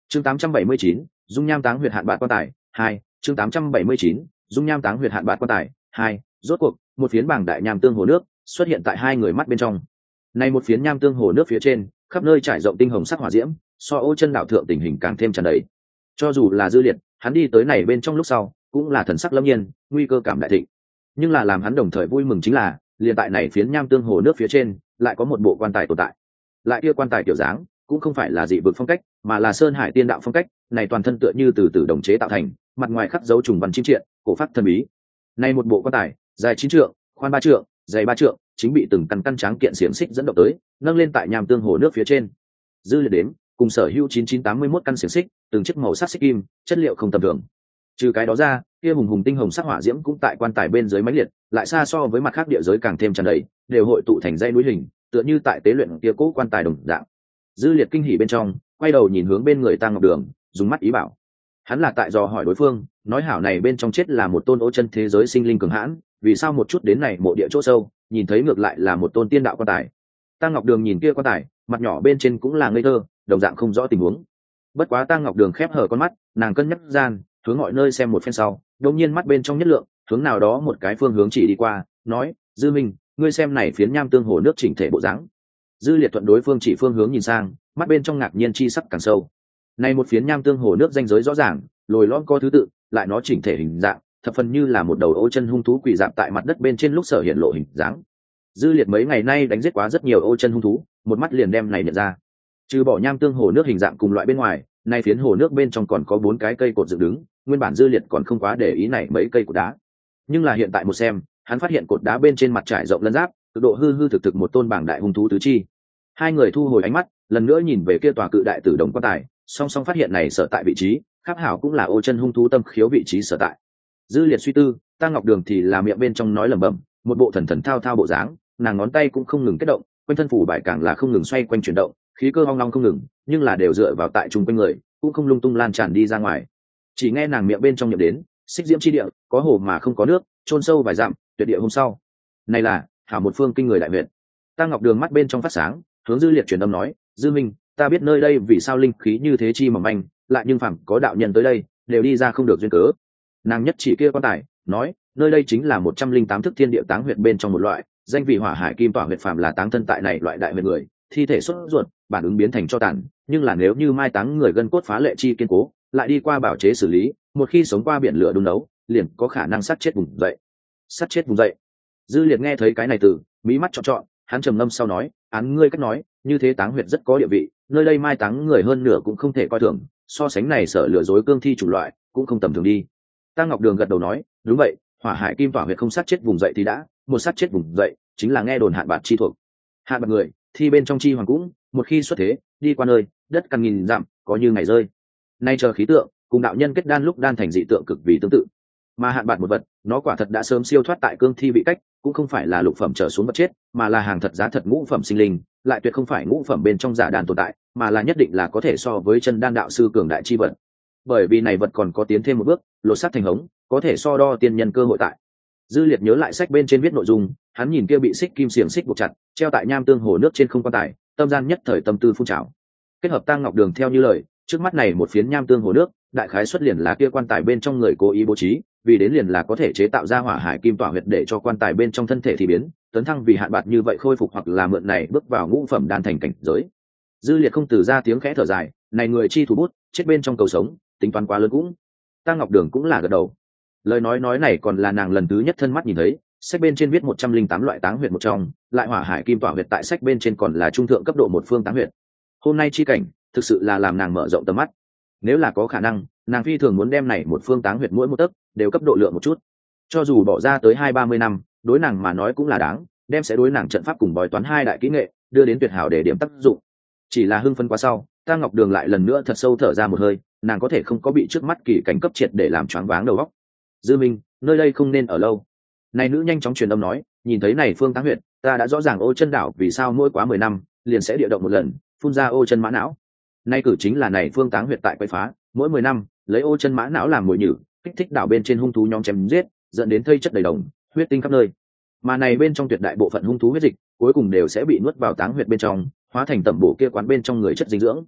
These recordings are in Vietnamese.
Chương 879, dung nham táng huyệt hạn bạt quan tài 2. Chương 879, dung nham táng huyệt hạn bạt quan tài 2. Rốt cuộc một phiến bảng đại nham tương hồ nước xuất hiện tại hai người mắt bên trong. Này một phiến nham tương hồ nước phía trên khắp nơi trải rộng tinh hồng sắc hỏa diễm, so Ô Chân đảo thượng tình hình càng thêm tràn đầy. Cho dù là Dư Liệt, hắn đi tới này bên trong lúc sau cũng là thần sắc lâm nhiên, nguy cơ cảm đại thịnh. Nhưng là làm hắn đồng thời vui mừng chính là liền tại này phiến nham tương hồ nước phía trên lại có một bộ quan tài tồn tại. Lại kia quan tài kiểu dáng cũng không phải là dị vực phong cách, mà là sơn hải tiên đạo phong cách, này toàn thân tựa như từ đồng chế tạo thành, mặt ngoài khắc dấu trùng văn chim triện, cổ pháp thần bí. Này một bộ quan tài dài 9 trượng, khoan 3 trượng, dày 3 trượng, chính bị từng căn tráng kiện xiềng xích dẫn động tới, nâng lên tại nham tương hồ nước phía trên. Dư Liệt đếm, cùng sở hữu 9981 căn xiềng xích, từng chiếc màu sắc xích kim, chất liệu không tầm thường. Trừ cái đó ra, kia hùng tinh hồng sắc hỏa diễm cũng tại quan tài bên dưới mãnh liệt, lại xa so với mặt khác địa giới càng thêm tràn đầy, đều hội tụ thành dãy núi hình, tựa như tại tế luyện kia cố quan tài đồng dạng. Dư Liệt kinh hỉ bên trong, quay đầu nhìn hướng bên người Tăng Ngọc Đường, dùng mắt ý bảo. Hắn là tại dò hỏi đối phương, nói hảo này bên trong chết là một tôn Ô Chân thế giới sinh linh cường hãn, vì sao một chút đến này mộ địa chỗ sâu, nhìn thấy ngược lại là một tôn tiên đạo quan tài. Tăng Ngọc Đường nhìn kia quan tài, mặt nhỏ bên trên cũng là ngây thơ, đồng dạng không rõ tình huống. Bất quá Tăng Ngọc Đường khép hờ con mắt, nàng cân nhắc gian, hướng mọi nơi xem một phen sau, đột nhiên mắt bên trong nhất lượng, hướng nào đó một cái phương hướng chỉ đi qua, nói: "Dư Minh, ngươi xem này phiến nham tương hồ nước chỉnh thể bộ dáng." Dư Liệt thuận đối phương chỉ phương hướng nhìn sang, mắt bên trong ngạc nhiên chi sắc càng sâu. Này một phiến nham tương hồ nước ranh giới rõ ràng, lồi lõm có thứ tự, lại nó chỉnh thể hình dạng, thập phần như là một đầu Ô Chân hung thú quỳ rạp tại mặt đất bên trên lúc sở hiện lộ hình dáng. Dư Liệt mấy ngày nay đánh giết quá rất nhiều Ô Chân hung thú, một mắt liền đem này nhận ra. Trừ bỏ nham tương hồ nước hình dạng cùng loại bên ngoài, nay phiến hồ nước bên trong còn có 4 cái cây cột dựng đứng, nguyên bản Dư Liệt còn không quá để ý này mấy cây cột đá. Nhưng là hiện tại một xem, hắn phát hiện cột đá bên trên mặt trải rộng lân giáp, cực độ hư thực một tôn bảng đại hung thú tứ chi. Hai người thu hồi ánh mắt, lần nữa nhìn về kia tòa cự đại tử đồng quan tài, song song phát hiện này sở tại vị trí, khắc hảo cũng là Ô Chân hung thú tâm khiếu vị trí sở tại. Dư Liệt suy tư, Tăng Ngọc Đường thì là miệng bên trong nói lẩm bẩm, một bộ thần thao thao bộ dáng, nàng ngón tay cũng không ngừng kết động, quanh thân phủ bài càng là không ngừng xoay quanh chuyển động, khí cơ hoang long không ngừng, nhưng là đều dựa vào tại trung quanh người, cũng không lung tung lan tràn đi ra ngoài. Chỉ nghe nàng miệng bên trong niệm đến, xích diễm chi địa, có hồ mà không có nước, chôn sâu vài dặm, tuyệt địa hôm sau. Này là hảo một phương kinh người đại huyện. Tăng Ngọc Đường mắt bên trong phát sáng, hướng Dư Liệt truyền âm nói: "Dư Minh, ta biết nơi đây vì sao linh khí như thế chi mỏng manh, lại nhưng phàm có đạo nhân tới đây, đều đi ra không được duyên cớ." Nàng nhất chỉ kia quan tài, nói: "Nơi đây chính là 108 thức thiên địa táng huyệt bên trong một loại, danh vị hỏa hải kim tỏa huyệt phàm là táng thân tại này loại đại huyệt người, thi thể xuất ruột, bản ứng biến thành cho tàn, nhưng là nếu như mai táng người gân cốt phá lệ chi kiên cố, lại đi qua bảo chế xử lý, một khi sống qua biển lửa đun nấu, liền có khả năng sát chết vùng dậy." Sát chết vùng dậy. Dư Liệt nghe thấy cái này từ, mí mắt trọn, hắn trầm ngâm sau nói: "Án ngươi cách nói, như thế táng huyệt rất có địa vị, nơi đây mai táng người hơn nửa cũng không thể coi thường, so sánh này sở lừa dối cương thi chủ loại, cũng không tầm thường đi." Tăng Ngọc Đường gật đầu nói: "Đúng vậy, hỏa hải kim tỏa huyệt không sát chết vùng dậy thì đã, một sát chết vùng dậy, chính là nghe đồn hạn bạt chi thuộc. Hạn bạt người, thi bên trong chi hoàng cũng, một khi xuất thế, đi qua nơi, đất càng nghìn dặm, có như ngày rơi. Nay chờ khí tượng, cùng đạo nhân kết đan lúc đan thành dị tượng cực vì tương tự. Mà hạn bạt một vật, nó quả thật đã sớm siêu thoát tại cương thi bị cách, cũng không phải là lục phẩm trở xuống vật chết, mà là hàng thật giá thật ngũ phẩm sinh linh, lại tuyệt không phải ngũ phẩm bên trong giả đan tồn tại, mà là nhất định là có thể so với chân đan đạo sư cường đại chi vật. Bởi vì này vật còn có tiến thêm một bước, lột xác thành hống, có thể so đo tiên nhân cơ hội tại." Dư Liệt nhớ lại sách bên trên viết nội dung, hắn nhìn kia bị xích kim xiềng xích buộc chặt, treo tại nham tương hồ nước trên không quan tài, tâm gian nhất thời tâm tư phun trào. Kết hợp Tăng Ngọc Đường theo như lời, trước mắt này một phiến nham tương hồ nước, đại khái xuất liền là kia quan tài bên trong người cố ý bố trí, vì đến liền là có thể chế tạo ra hỏa hải kim tỏa huyệt để cho quan tài bên trong thân thể thì biến, tấn thăng vì hạn bạt như vậy khôi phục hoặc là mượn này bước vào ngũ phẩm đan thành cảnh giới. Dư Liệt không từ ra tiếng khẽ thở dài, này người chi thủ bút, chết bên trong cầu sống, tính toán quá lớn cũng. Tăng Ngọc Đường cũng là gật đầu. Lời nói này còn là nàng lần thứ nhất thân mắt nhìn thấy, sách bên trên viết 108 loại táng huyệt một trong, lại hỏa hải kim tỏa huyệt tại sách bên trên còn là trung thượng cấp độ một phương táng huyệt. Hôm nay chi cảnh, thực sự là làm nàng mở rộng tầm mắt. Nếu là có khả năng, nàng phi thường muốn đem này một phương táng huyệt mỗi một tấc đều cấp độ lượng một chút. Cho dù bỏ ra tới 20-30 năm, đối nàng mà nói cũng là đáng, đem sẽ đối nàng trận pháp cùng bói toán hai đại kỹ nghệ, đưa đến tuyệt hảo để điểm tác dụng. Chỉ là hưng phấn quá sau, Tăng Ngọc Đường lại lần nữa thật sâu thở ra một hơi, nàng có thể không có bị trước mắt kỳ cảnh cấp triệt để làm choáng váng đầu óc. "Dư Minh, nơi đây không nên ở lâu." Này nữ nhanh chóng truyền âm nói: "Nhìn thấy này phương táng huyệt, ta đã rõ ràng Ô Chân đảo vì sao mỗi quá 10 năm liền sẽ địa động một lần, phun ra Ô Chân mã não. Nay cử chính là này phương táng huyệt tại quấy phá, mỗi 10 năm lấy Ô Chân mã não làm mồi nhử, kích thích đảo bên trên hung thú nhóm chém giết, dẫn đến thây chất đầy đồng, huyết tinh khắp nơi. Mà này bên trong tuyệt đại bộ phận hung thú huyết dịch, cuối cùng đều sẽ bị nuốt vào táng huyệt bên trong, hóa thành tẩm bổ kia quán bên trong người chất dinh dưỡng.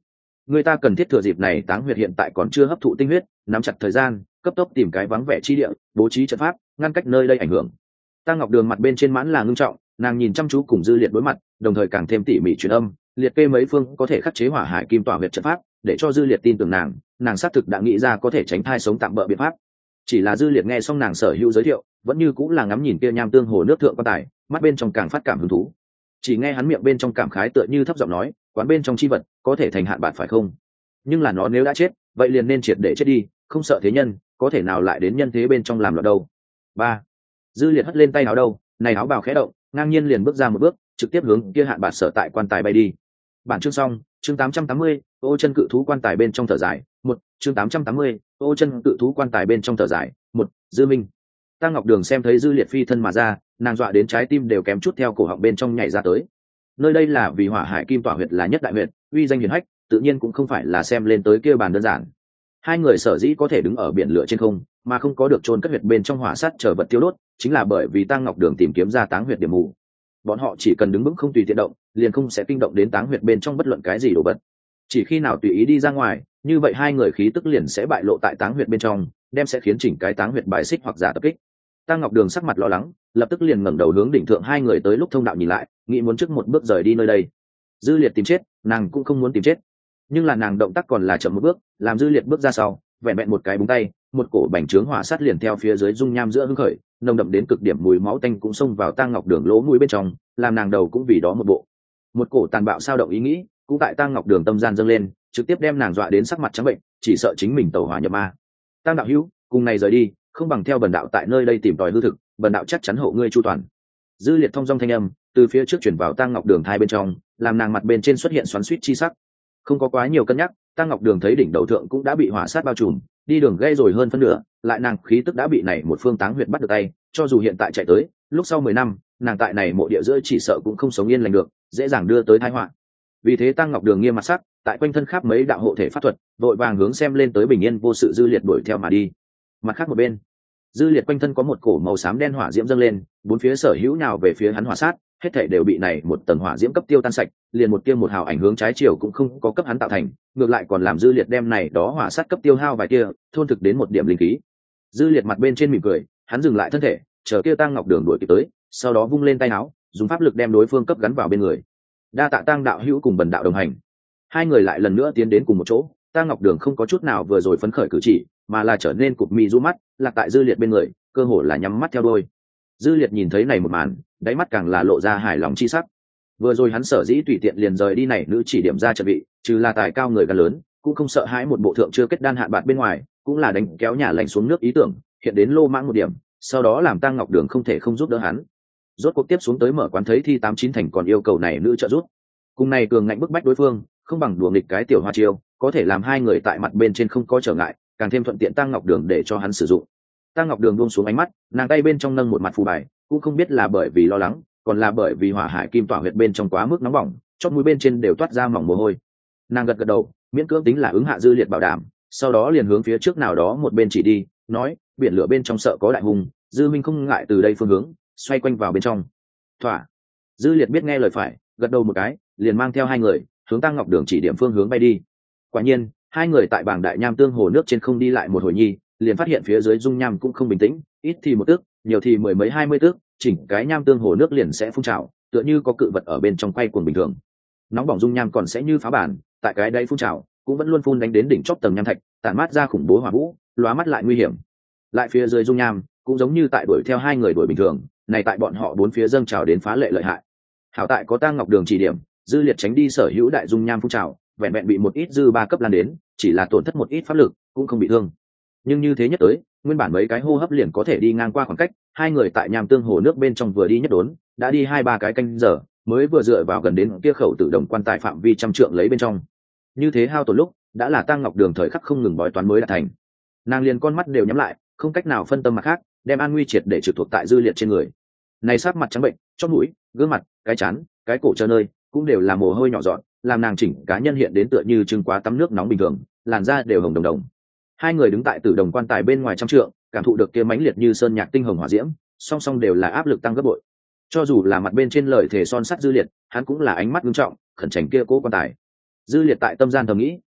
người ta cần thiết thừa dịp này táng huyệt hiện tại còn chưa hấp thụ tinh huyết, nắm chặt thời gian, cấp tốc tìm cái vắng vẻ chi địa, bố trí trận pháp ngăn cách nơi đây ảnh hưởng. Tăng Ngọc Đường mặt bên trên mãn là ngưng trọng, nàng nhìn chăm chú cùng Dư Liệt đối mặt, đồng thời càng thêm tỉ mỉ truyền âm, liệt kê mấy phương có thể khắc chế hỏa hải kim tỏa huyệt trận pháp, để cho Dư Liệt tin tưởng nàng xác thực đã nghĩ ra có thể tránh thai sống tạm bỡ biện pháp. Chỉ là Dư Liệt nghe xong nàng sở hữu giới thiệu, vẫn như cũng là ngắm nhìn kia nham tương hồ nước thượng quan tài, mắt bên trong càng phát cảm hứng thú. Chỉ nghe hắn miệng bên trong cảm khái tựa như thấp giọng nói, quán bên trong chi vật có thể thành hạn bạc phải không? Nhưng là nó nếu đã chết, vậy liền nên triệt để chết đi, không sợ thế nhân, có thể nào lại đến nhân thế bên trong làm loạn đâu. Ba. Dư Liệt hất lên tay áo đâu, này áo bào khẽ động, ngang nhiên liền bước ra một bước, trực tiếp hướng kia hạn bạc sở tại quan tài bay đi. Bản chương xong, chương 880, ô chân cự thú quan tài bên trong thở dài, một chương 880, ô chân cự thú quan tài bên trong thở dài, một Dư Minh. Tăng Ngọc Đường xem thấy Dư Liệt phi thân mà ra, nàng dọa đến trái tim đều kém chút theo cổ họng bên trong nhảy ra tới. Nơi đây là vì hỏa hải kim tỏa huyệt là nhất đại huyệt, uy danh hiển hách, tự nhiên cũng không phải là xem lên tới kia bàn đơn giản. Hai người sở dĩ có thể đứng ở biển lửa trên không, mà không có được chôn cất huyệt bên trong hỏa sát chờ vật tiêu đốt, chính là bởi vì Tăng Ngọc Đường tìm kiếm ra táng huyệt điểm mù. Bọn họ chỉ cần đứng vững không tùy tiện động, liền không sẽ kinh động đến táng huyệt bên trong bất luận cái gì đồ vật. Chỉ khi nào tùy ý đi ra ngoài, như vậy hai người khí tức liền sẽ bại lộ tại táng huyệt bên trong, đem sẽ khiến chỉnh cái táng huyệt bài xích hoặc giả tập kích. Tăng Ngọc Đường sắc mặt lo lắng, lập tức liền ngẩng đầu hướng đỉnh thượng hai người tới lúc thông đạo nhìn lại, nghĩ muốn trước một bước rời đi nơi đây. Dư Liệt tìm chết, nàng cũng không muốn tìm chết, nhưng là nàng động tác còn là chậm một bước, làm Dư Liệt bước ra sau, vẹn vẹn một cái búng tay, một cổ bành trướng hỏa sát liền theo phía dưới dung nham giữa hưng khởi, nồng đậm đến cực điểm mùi máu tanh cũng xông vào Tăng Ngọc Đường lỗ mũi bên trong, làm nàng đầu cũng vì đó một bộ. Một cổ tàn bạo sao động ý nghĩ, cũng tại Tăng Ngọc Đường tâm gian dâng lên, trực tiếp đem nàng dọa đến sắc mặt trắng bệnh, chỉ sợ chính mình tẩu hỏa nhập ma. Tăng đạo hữu, cùng này rời đi, không bằng theo bần đạo tại nơi đây tìm tòi hư thực, bần đạo chắc chắn hộ ngươi chu toàn. Dư Liệt thông dong thanh âm từ phía trước chuyển vào Tăng Ngọc Đường thai bên trong, làm nàng mặt bên trên xuất hiện xoắn xuýt chi sắc. Không có quá nhiều cân nhắc, Tăng Ngọc Đường thấy đỉnh đầu thượng cũng đã bị hỏa sát bao trùm, đi đường gây rồi hơn phân nửa, lại nàng khí tức đã bị này một phương táng huyệt bắt được tay, cho dù hiện tại chạy tới, lúc sau 10 năm, nàng tại này mộ địa giữa chỉ sợ cũng không sống yên lành được, dễ dàng đưa tới tai họa. Vì thế Tăng Ngọc Đường nghiêm mặt sắc, tại quanh thân khắp mấy đạo hộ thể pháp thuật, vội vàng hướng xem lên tới bình yên vô sự Dư Liệt đuổi theo mà đi. Mặt khác một bên, Dư Liệt quanh thân có một cổ màu xám đen hỏa diễm dâng lên, bốn phía sở hữu nào về phía hắn hỏa sát, hết thảy đều bị này một tầng hỏa diễm cấp tiêu tan sạch, liền một tia một hào ảnh hướng trái chiều cũng không có cấp hắn tạo thành, ngược lại còn làm Dư Liệt đem này đó hỏa sát cấp tiêu hao vài tia, thôn thực đến một điểm linh khí. Dư Liệt mặt bên trên mỉm cười, hắn dừng lại thân thể, chờ kia Tăng Ngọc Đường đuổi kịp tới, sau đó vung lên tay áo, dùng pháp lực đem đối phương cấp gắn vào bên người. Đa tạ Tăng đạo hữu cùng bần đạo đồng hành. Hai người lại lần nữa tiến đến cùng một chỗ, Tăng Ngọc Đường không có chút nào vừa rồi phấn khởi cử chỉ, mà là trở nên cụp mi du mắt, lạc tại Dư Liệt bên người, cơ hồ là nhắm mắt theo đuôi. Dư Liệt nhìn thấy này một màn, đáy mắt càng là lộ ra hài lòng chi sắc. Vừa rồi hắn sở dĩ tùy tiện liền rời đi này nữ chỉ điểm ra trận vị, trừ là tài cao người gan lớn, cũng không sợ hãi một bộ thượng chưa kết đan hạn bạc bên ngoài, cũng là đánh kéo nhà lành xuống nước ý tưởng, hiện đến lô mãng một điểm, sau đó làm Tăng Ngọc Đường không thể không giúp đỡ hắn. Rốt cuộc tiếp xuống tới mở quán thấy thi 89 thành còn yêu cầu này nữ trợ giúp. Cùng này cường ngạnh bức bách đối phương, không bằng đùa nghịch cái tiểu hoa chiêu, có thể làm hai người tại mặt bên trên không có trở ngại, càng thêm thuận tiện Tăng Ngọc Đường để cho hắn sử dụng. Tăng Ngọc Đường buông xuống ánh mắt, nàng tay bên trong nâng một mặt phù bài, cũng không biết là bởi vì lo lắng, còn là bởi vì hỏa hải kim tỏa huyệt bên trong quá mức nóng bỏng, chót mũi bên trên đều toát ra mỏng mồ hôi. Nàng gật gật đầu, miễn cưỡng tính là ứng hạ Dư Liệt bảo đảm, sau đó liền hướng phía trước nào đó một bên chỉ đi, nói, biển lửa bên trong sợ có đại hùng, Dư Minh không ngại từ đây phương hướng, xoay quanh vào bên trong. Thỏa. Dư Liệt biết nghe lời phải, gật đầu một cái, liền mang theo hai người, hướng Tăng Ngọc Đường chỉ điểm phương hướng bay đi. Quả nhiên, hai người tại bảng đại nham tương hồ nước trên không đi lại một hồi nhi, liền phát hiện phía dưới dung nham cũng không bình tĩnh, ít thì một tước, nhiều thì mười mấy 20 tước, chỉnh cái nham tương hồ nước liền sẽ phun trào, tựa như có cự vật ở bên trong quay cuồng bình thường. Nóng bỏng dung nham còn sẽ như phá bản, tại cái đáy phun trào, cũng vẫn luôn phun đánh đến đỉnh chóp tầng nham thạch, tản mát ra khủng bố hỏa vũ, lóa mắt lại nguy hiểm. Lại phía dưới dung nham, cũng giống như tại đuổi theo hai người đuổi bình thường, này tại bọn họ bốn phía dâng trào đến phá lệ lợi hại. Hảo tại có Tăng Ngọc Đường chỉ điểm, Dư Liệt tránh đi sở hữu đại dung nham phun trào, vẹn vẹn bị một ít dư ba cấp lan đến, chỉ là tổn thất một ít pháp lực, cũng không bị thương. Nhưng như thế nhất tới, nguyên bản mấy cái hô hấp liền có thể đi ngang qua khoảng cách, hai người tại nham tương hồ nước bên trong vừa đi nhất đốn, đã đi 2-3 cái canh giờ, mới vừa dựa vào gần đến kia khẩu tự động quan tài phạm vi trăm trượng lấy bên trong. Như thế hao tổn lúc, đã là Tăng Ngọc Đường thời khắc không ngừng bói toán mới đạt thành. Nàng liền con mắt đều nhắm lại, không cách nào phân tâm mặt khác, đem an nguy triệt để trực thuộc tại Dư Liệt trên người. Này sắc mặt trắng bệnh, chóp mũi, gương mặt, cái trán, cái cổ chờ nơi, cũng đều là mồ hôi nhỏ giọt, làm nàng chỉnh cá nhân hiện đến tựa như trưng quá tắm nước nóng bình thường, làn da đều hồng đồng đồng. Hai người đứng tại tử đồng quan tài bên ngoài trăm trượng, cảm thụ được kia mãnh liệt như sơn nhạc tinh hồng hỏa diễm, song song đều là áp lực tăng gấp bội. Cho dù là mặt bên trên lời thề son sắt Dư Liệt, hắn cũng là ánh mắt nghiêm trọng, khẩn trành kia cố quan tài. Dư Liệt tại tâm gian thầm nghĩ,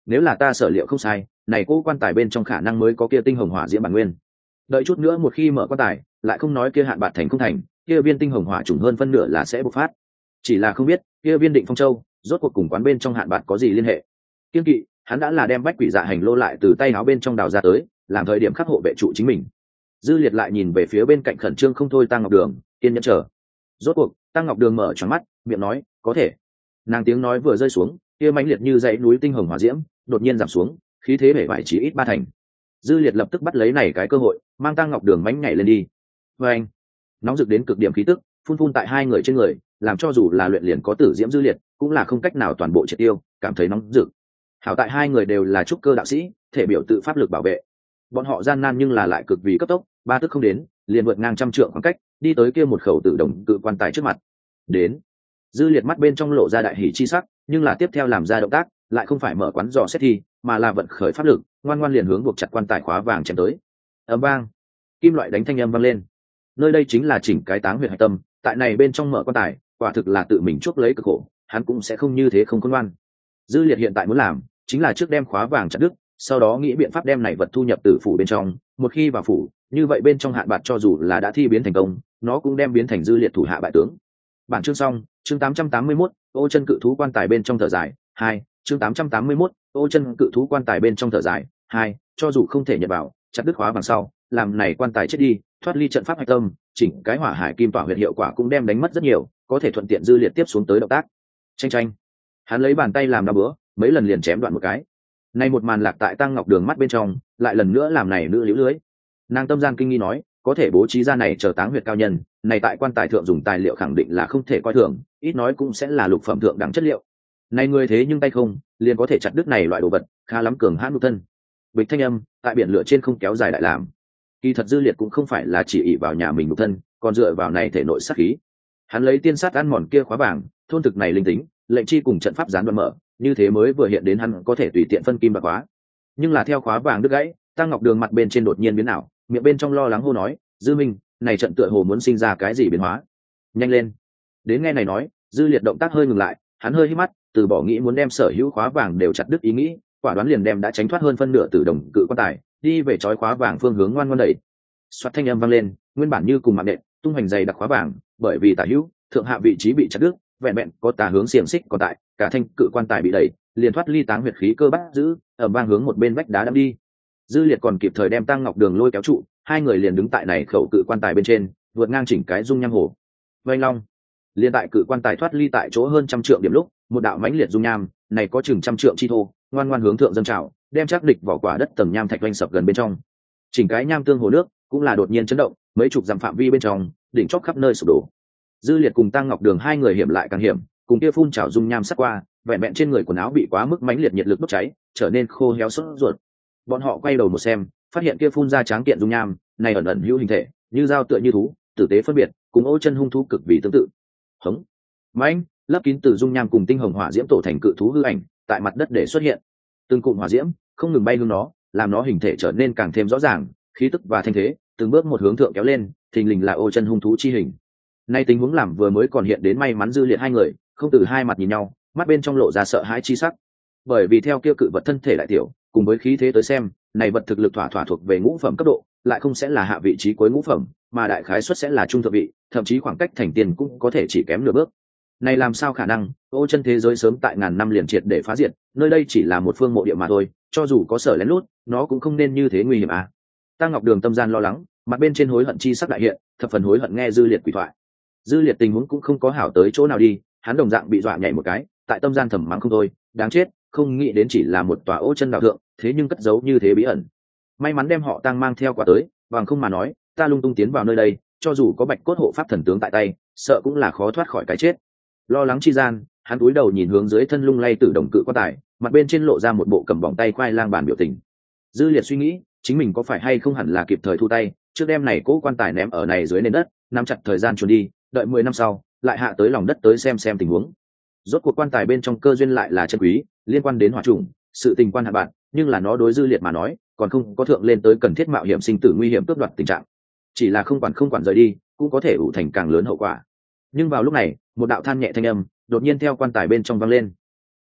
nếu là ta sở liệu không sai, này cô quan tài bên trong khả năng mới có kia tinh hồng hỏa diễm bản nguyên. Đợi chút nữa một khi mở quan tài, lại không nói kia hạn bạc thành không thành, kia viên tinh hồng hỏa trùng hơn phân nửa là sẽ bộc phát. Chỉ là không biết kia viên định phong châu rốt cuộc cùng quán bên trong hạn bạc có gì liên hệ. Kiên kỵ, hắn đã là đem bách quỷ dạ hành lô lại từ tay áo bên trong đào ra tới, làm thời điểm khắc hộ vệ trụ chính mình. Dư Liệt lại nhìn về phía bên cạnh khẩn trương không thôi Tăng Ngọc Đường, kiên nhẫn chờ. Rốt cuộc Tăng Ngọc Đường mở tròn mắt, miệng nói có thể. Nàng tiếng nói vừa rơi xuống, kia mãnh liệt như dãy núi tinh hồng hỏa diễm đột nhiên giảm xuống, khí thế bể bại chỉ ít ba thành. Dư Liệt lập tức bắt lấy này cái cơ hội, mang Tăng Ngọc Đường mánh nhảy lên đi. Và anh, nóng rực đến cực điểm khí tức phun phun tại hai người trên người, làm cho dù là luyện liền có tử diễm Dư Liệt cũng là không cách nào toàn bộ triệt tiêu, cảm thấy nóng rực. Hảo tại hai người đều là trúc cơ đạo sĩ, thể biểu tự pháp lực bảo vệ. Bọn họ gian nan nhưng là lại cực vì cấp tốc, ba tức không đến, liền vượt ngang trăm trượng khoảng cách, đi tới kia một khẩu tự đồng cự quan tài trước mặt. Đến. Dư Liệt mắt bên trong lộ ra đại hỉ chi sắc, nhưng là tiếp theo làm ra động tác, lại không phải mở quán dò xét thi, mà là vận khởi pháp lực, ngoan ngoan liền hướng buộc chặt quan tài khóa vàng chém tới. Ầm vang, kim loại đánh thanh âm vang lên. Nơi đây chính là chỉnh cái táng huyệt hạch tâm, tại này bên trong mở quan tài, quả thực là tự mình chuốc lấy cực khổ, hắn cũng sẽ không như thế không khôn ngoan. Dư Liệt hiện tại muốn làm, chính là trước đem khóa vàng chặt đứt, sau đó nghĩ biện pháp đem này vật thu nhập tử phủ bên trong, một khi vào phủ, như vậy bên trong hạn bạc cho dù là đã thi biến thành công, nó cũng đem biến thành Dư Liệt thủ hạ bại tướng. Bản chương xong, chương 881, ô chân cự thú quan tài bên trong thở dài, 2, chương 881, ô chân cự thú quan tài bên trong thở dài, 2, cho dù không thể nhận vào, chặt đứt khóa vàng sau, làm này quan tài chết đi, thoát ly trận pháp hạch tâm, chỉnh cái hỏa hải kim tỏa huyệt hiệu quả cũng đem đánh mất rất nhiều, có thể thuận tiện Dư Liệt tiếp xuống tới động tác. Chanh chanh. Hắn lấy bàn tay làm đao búa, mấy lần liền chém đoạn một cái. Này một màn lạc tại Tăng Ngọc Đường mắt bên trong, lại lần nữa làm này nữ liễu lưới. Nàng tâm gian kinh nghi nói, có thể bố trí ra này chờ táng huyệt cao nhân, này tại quan tài thượng dùng tài liệu khẳng định là không thể coi thường, ít nói cũng sẽ là lục phẩm thượng đẳng chất liệu. Này người thế nhưng tay không, liền có thể chặt đứt này loại đồ vật, khá lắm cường hãn nhục thân. Bịch thanh âm, tại biển lửa trên không kéo dài đại làm. Kỳ thật Dư Liệt cũng không phải là chỉ ỷ vào nhà mình nhục thân, còn dựa vào này thể nội sát khí. Hắn lấy tiên sát ăn mòn kia khóa vàng, thôn thực này linh tính, lệnh chi cùng trận pháp gián đoạn mở, như thế mới vừa hiện đến hắn có thể tùy tiện phân kim bạc khóa. Nhưng là theo khóa vàng đứt gãy, Tăng Ngọc Đường mặt bên trên đột nhiên biến ảo, miệng bên trong lo lắng hô nói, Dư Minh, này trận tựa hồ muốn sinh ra cái gì biến hóa, nhanh lên. Đến nghe này nói, Dư Liệt động tác hơi ngừng lại, hắn hơi hít mắt, từ bỏ nghĩ muốn đem sở hữu khóa vàng đều chặt đứt ý nghĩ, quả đoán liền đem đã tránh thoát hơn phân nửa từ đồng cự quan tài, đi về chói khóa vàng phương hướng ngoan ngoãn đẩy. Xoát thanh âm vang lên, nguyên bản như cùng mạng nện, tung hoành dày đặc khóa vàng, bởi vì tả hữu, thượng hạ vị trí bị chặt đứt, vẹn vẹn có tà hướng xiềng xích còn tại, cả thanh cự quan tài bị đẩy, liền thoát ly táng huyệt khí cơ bắt giữ, ở vang hướng một bên vách đá đâm đi. Dư Liệt còn kịp thời đem Tăng Ngọc Đường lôi kéo trụ, hai người liền đứng tại này khẩu cự quan tài bên trên, vượt ngang chỉnh cái dung nham hồ. Vành long, liền tại cự quan tài thoát ly tại chỗ hơn trăm trượng điểm lúc, một đạo mãnh liệt dung nham, này có chừng trăm trượng chi thô, ngoan ngoan hướng thượng dâng trào, đem chắc địch vỏ quả đất tầng nham thạch vanh sập gần bên trong. Chỉnh cái nham tương hồ nước cũng là đột nhiên chấn động, mấy chục dặm phạm vi bên trong, đỉnh chóp khắp nơi sụp đổ. Dư Liệt cùng Tăng Ngọc Đường hai người hiểm lại càng hiểm, cùng kia phun trào dung nham sát qua, vẹn vẹn trên người quần áo bị quá mức mãnh liệt nhiệt lực đốt cháy, trở nên khô héo sốt ruột. Bọn họ quay đầu một xem, phát hiện kia phun ra tráng kiện dung nham, này ẩn ẩn hữu hình thể, như dao tựa như thú, tử tế phân biệt, cùng ô chân hung thú cực vì tương tự. Hống, mãnh, lấp kín từ dung nham cùng tinh hồng hỏa diễm tổ thành cự thú hư ảnh, tại mặt đất để xuất hiện. Từng cụm hỏa diễm không ngừng bay hướng nó, làm nó hình thể trở nên càng thêm rõ ràng, khí tức và thanh thế từng bước một hướng thượng kéo lên, thình lình là ô chân hung thú chi hình. Nay tình huống làm vừa mới còn hiện đến may mắn Dư Liệt hai người, không từ hai mặt nhìn nhau, mắt bên trong lộ ra sợ hãi chi sắc. Bởi vì theo kia cự vật thân thể đại tiểu, cùng với khí thế tới xem, này vật thực lực thỏa thỏa thuộc về ngũ phẩm cấp độ, lại không sẽ là hạ vị trí cuối ngũ phẩm, mà đại khái suất sẽ là trung thượng vị, thậm chí khoảng cách thành tiền cũng có thể chỉ kém nửa bước. Này làm sao khả năng? Ô chân thế giới sớm tại ngàn năm liền triệt để phá diệt, nơi đây chỉ là một phương mộ địa mà thôi, cho dù có sở lén lút, nó cũng không nên như thế nguy hiểm à. Tăng Ngọc Đường tâm gian lo lắng, mặt bên trên hối hận chi sắc đại hiện, thập phần hối hận nghe Dư Liệt quỷ thoại. Dư Liệt tình huống cũng không có hảo tới chỗ nào đi, hắn đồng dạng bị dọa nhảy một cái, tại tâm gian thầm mắng không thôi, đáng chết, không nghĩ đến chỉ là một tòa ô chân đạo thượng, thế nhưng cất giấu như thế bí ẩn. May mắn đem họ Tăng mang theo quả tới, bằng không mà nói, ta lung tung tiến vào nơi đây, cho dù có Bạch Cốt hộ pháp thần tướng tại tay, sợ cũng là khó thoát khỏi cái chết. Lo lắng chi gian, hắn cúi đầu nhìn hướng dưới thân lung lay tử đồng cự quan tài, mặt bên trên lộ ra một bộ cầm vòng tay khoai lang bàn biểu tình. Dư Liệt suy nghĩ, chính mình có phải hay không hẳn là kịp thời thu tay, trước đem này cố quan tài ném ở này dưới nền đất, nắm chặt thời gian trốn đi, đợi 10 năm sau, lại hạ tới lòng đất tới xem tình huống. Rốt cuộc quan tài bên trong cơ duyên lại là chân quý, liên quan đến hỏa trùng, sự tình quan hạ bạn, nhưng là nó đối Dư Liệt mà nói, còn không có thượng lên tới cần thiết mạo hiểm sinh tử nguy hiểm cướp đoạt tình trạng. Chỉ là không quản rời đi, cũng có thể ủ thành càng lớn hậu quả. Nhưng vào lúc này, một đạo than nhẹ thanh âm đột nhiên theo quan tài bên trong vang lên.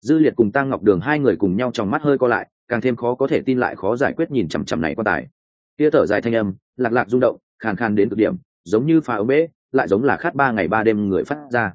Dư Liệt cùng Tăng Ngọc Đường hai người cùng nhau trong mắt hơi co lại, càng thêm khó có thể tin lại khó giải quyết nhìn chằm chằm này quan tài. Kia thở dài thanh âm, lạc lạc rung động, khàn khàn đến cực điểm, giống như phá ống bể, lại giống là khát 3 ngày 3 đêm người phát ra.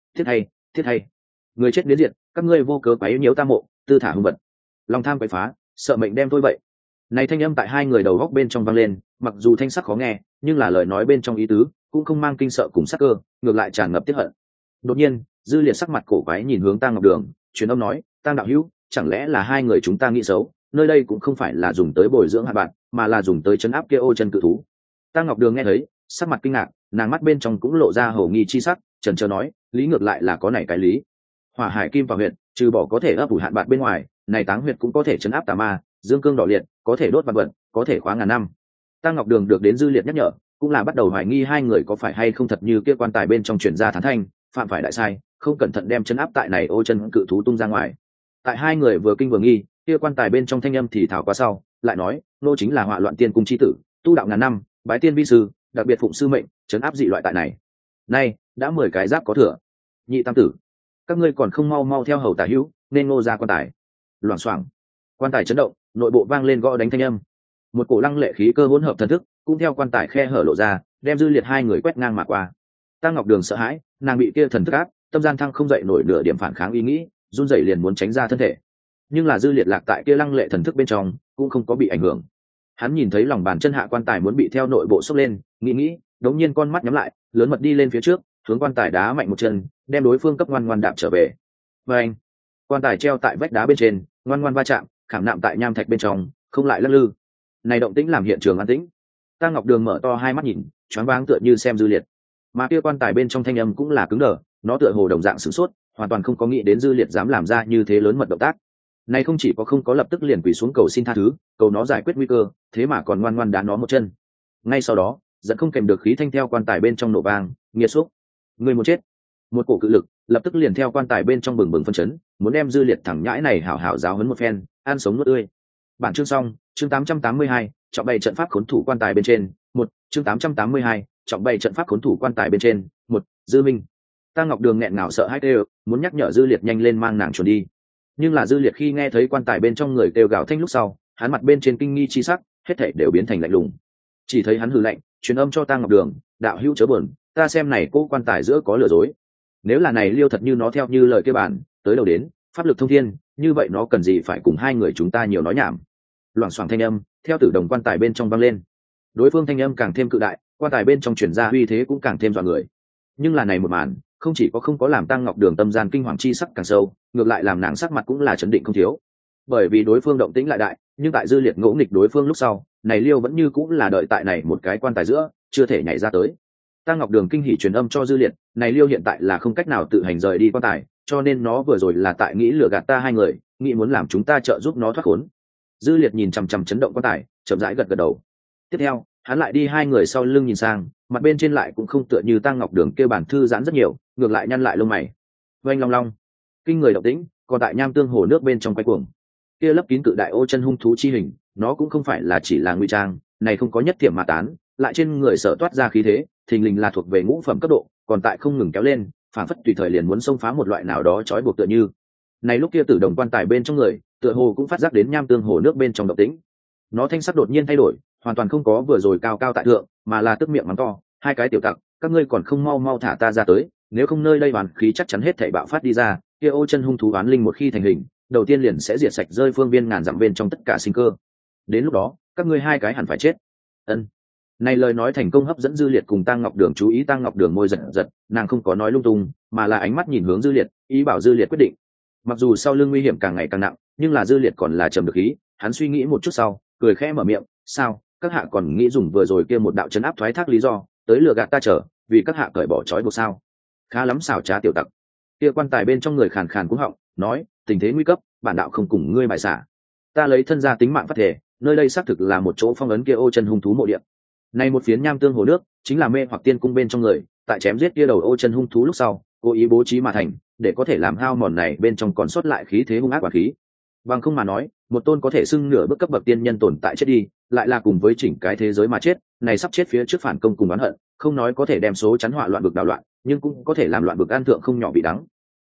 Thiết hay, người chết biến diệt, các ngươi vô cớ quấy nhiễu ta mộ, tư thả hung vật, lòng tham quấy phá, sợ mệnh đem tôi vậy. Này thanh âm tại hai người đầu góc bên trong vang lên, mặc dù thanh sắc khó nghe, nhưng là lời nói bên trong ý tứ cũng không mang kinh sợ cùng sắc cơ, ngược lại tràn ngập tiết hận. Đột nhiên, Dư Liệt sắc mặt cổ quái nhìn hướng Tăng Ngọc Đường, truyền âm nói, Tăng đạo hữu, chẳng lẽ là hai người chúng ta nghĩ xấu, nơi đây cũng không phải là dùng tới bồi dưỡng hạ bạn, mà là dùng tới chấn áp kia ô chân cự thú. Tăng Ngọc Đường nghe thấy, sắc mặt kinh ngạc, nàng mắt bên trong cũng lộ ra hổ nghi chi sắc, chần chờ nói, lý ngược lại là có này cái lý. Hỏa hải kim vào huyệt, trừ bỏ có thể ấp ủ hạn bạn bên ngoài, này táng huyệt cũng có thể chấn áp tà ma, dương cương đỏ liệt, có thể đốt vạn vật, có thể khóa ngàn năm. Tăng Ngọc Đường được đến Dư Liệt nhắc nhở, cũng là bắt đầu hoài nghi hai người có phải hay không thật như kia quan tài bên trong truyền ra thán thanh, phạm phải đại sai, không cẩn thận đem chấn áp tại này ô chân cự thú tung ra ngoài. Tại hai người vừa kinh vừa nghi, kia quan tài bên trong thanh âm thì thảo qua sau, lại nói, nô chính là Họa Loạn Tiên cung chi tử, tu đạo ngàn năm, bái tiên vi sư, đặc biệt phụng sư mệnh, chấn áp dị loại tại này. Nay, đã 10 cái giáp có thừa. Nhị tam tử, các ngươi còn không mau mau theo hầu tả hữu, nên ngô ra quan tài. Loảng xoảng, quan tài chấn động, nội bộ vang lên gõ đánh thanh âm. Một cổ lăng lệ khí cơ hỗn hợp thần thức, cũng theo quan tài khe hở lộ ra, đem Dư Liệt hai người quét ngang mà qua. Tăng Ngọc Đường sợ hãi, nàng bị kia thần thức áp, tâm gian thăng không dậy nổi nửa điểm phản kháng ý nghĩ, run rẩy liền muốn tránh ra thân thể. Nhưng là Dư Liệt lạc tại kia lăng lệ thần thức bên trong, cũng không có bị ảnh hưởng. Hắn nhìn thấy lòng bàn chân hạ quan tài muốn bị theo nội bộ xốc lên, nghĩ, đống nhiên con mắt nhắm lại, lớn mật đi lên phía trước, hướng quan tài đá mạnh một chân, đem đối phương cấp ngoan ngoan đạp trở về. Và anh, quan tài treo tại vách đá bên trên, ngoan ngoan va chạm, khảm nạm tại nham thạch bên trong, không lại lắc lư. Này động tĩnh làm hiện trường an tĩnh. Tăng Ngọc Đường mở to hai mắt nhìn, choáng váng tựa như xem Dư Liệt. Mà kia quan tài bên trong thanh âm cũng là cứng đờ, nó tựa hồ đồng dạng sửng sốt, hoàn toàn không có nghĩ đến Dư Liệt dám làm ra như thế lớn mật động tác. Này không chỉ có không có lập tức liền quỳ xuống cầu xin tha thứ, cầu nó giải quyết nguy cơ, thế mà còn ngoan ngoan đá nó một chân. Ngay sau đó, dẫn không kèm được khí thanh theo quan tài bên trong nổ vang, nghiệt xúc, người muốn chết. Một cổ cự lực lập tức liền theo quan tài bên trong bừng bừng phân chấn, muốn đem Dư Liệt thẳng nhãi này hảo hảo giáo huấn một phen, ăn sống nuốt tươi. Bản chương xong, chương 882, trọng bày trận pháp khốn thủ quan tài bên trên, một chương 882, trọng bày trận pháp khốn thủ quan tài bên trên, một Dư Minh. Tăng Ngọc Đường nghẹn ngào sợ hãi kêu, muốn nhắc nhở Dư Liệt nhanh lên mang nàng chuồn đi. Nhưng là Dư Liệt khi nghe thấy quan tài bên trong người kêu gào thanh lúc sau, hắn mặt bên trên kinh nghi chi sắc, hết thảy đều biến thành lạnh lùng. Chỉ thấy hắn hừ lạnh, truyền âm cho Tăng Ngọc Đường, đạo hữu chớ buồn, ta xem này cô quan tài giữa có lừa dối. Nếu là này liêu thật như nó theo như lời kia bản, tới đầu đến, pháp lực thông thiên, như vậy nó cần gì phải cùng hai người chúng ta nhiều nói nhảm. Loảng xoảng thanh âm theo tử đồng quan tài bên trong vang lên. Đối phương thanh âm càng thêm cự đại, quan tài bên trong truyền ra uy thế cũng càng thêm dọa người. Nhưng là này một màn, không chỉ có không có làm Tăng Ngọc Đường tâm gian kinh hoàng chi sắc càng sâu, ngược lại làm nàng sắc mặt cũng là chấn định không thiếu. Bởi vì đối phương động tĩnh lại đại, nhưng tại Dư Liệt ngỗ nghịch đối phương lúc sau, này liêu vẫn như cũng là đợi tại này một cái quan tài giữa, chưa thể nhảy ra tới. Tăng Ngọc Đường kinh hỉ truyền âm cho Dư Liệt, này liêu hiện tại là không cách nào tự hành rời đi quan tài, cho nên nó vừa rồi là tại nghĩ lừa gạt ta hai người, nghĩ muốn làm chúng ta trợ giúp nó thoát khốn. Dư Liệt nhìn chằm chằm chấn động quan tài, chậm rãi gật gật đầu. Tiếp theo, hắn lại đi hai người sau lưng nhìn sang, mặt bên trên lại cũng không tựa như Tăng Ngọc Đường kêu bản thư giãn rất nhiều, ngược lại nhăn lại lông mày. Oanh long long, kinh người động tĩnh, còn tại nham tương hồ nước bên trong quay cuồng. Kia lấp kín cự đại ô chân hung thú chi hình, nó cũng không phải là chỉ là ngụy trang, này không có nhất điểm mà tán, lại trên người sở toát ra khí thế, thình lình là thuộc về ngũ phẩm cấp độ, còn tại không ngừng kéo lên, phản phất tùy thời liền muốn xông phá một loại nào đó trói buộc tựa như. Này lúc kia tử đồng quan tài bên trong người, tựa hồ cũng phát giác đến nham tương hồ nước bên trong động tĩnh. Nó thanh sắc đột nhiên thay đổi, hoàn toàn không có vừa rồi cao cao tại thượng, mà là tức miệng mắng to, hai cái tiểu tặc, các ngươi còn không mau mau thả ta ra tới, nếu không nơi đây hoàn khí chắc chắn hết thảy bạo phát đi ra, kia ô chân hung thú oán linh một khi thành hình, đầu tiên liền sẽ diệt sạch rơi phương viên ngàn dặm bên trong tất cả sinh cơ. Đến lúc đó, các ngươi hai cái hẳn phải chết. Ân. Này lời nói thành công hấp dẫn Dư Liệt cùng Tăng Ngọc Đường chú ý. Tăng Ngọc Đường môi giật giật, nàng không có nói lung tung, mà là ánh mắt nhìn hướng Dư Liệt, ý bảo Dư Liệt quyết định. Mặc dù sau lưng nguy hiểm càng ngày càng nặng, nhưng là Dư Liệt còn là trầm được ý, hắn suy nghĩ một chút sau, cười khẽ mở miệng, sao, các hạ còn nghĩ dùng vừa rồi kia một đạo trấn áp thoái thác lý do, tới lừa gạt ta trở, vì các hạ cởi bỏ trói buộc sao? Khá lắm xảo trá tiểu tặc. Kia quan tài bên trong người khàn khàn cúng họng, nói, tình thế nguy cấp, bản đạo không cùng ngươi bại xả. Ta lấy thân ra tính mạng phát thể, nơi đây xác thực là một chỗ phong ấn kia ô chân hung thú mộ địa. Này một phiến nham tương hồ nước, chính là mê hoặc tiên cung bên trong người, tại chém giết kia đầu ô chân hung thú lúc sau, cố ý bố trí mà thành, để có thể làm hao mòn này bên trong còn sót lại khí thế hung ác và khí. Bằng không mà nói, một tôn có thể xưng nửa bước cấp bậc tiên nhân tồn tại chết đi, lại là cùng với chỉnh cái thế giới mà chết, này sắp chết phía trước phản công cùng oán hận, không nói có thể đem số chắn họa loạn vực đảo loạn, nhưng cũng có thể làm loạn vực an thượng không nhỏ bị đắng.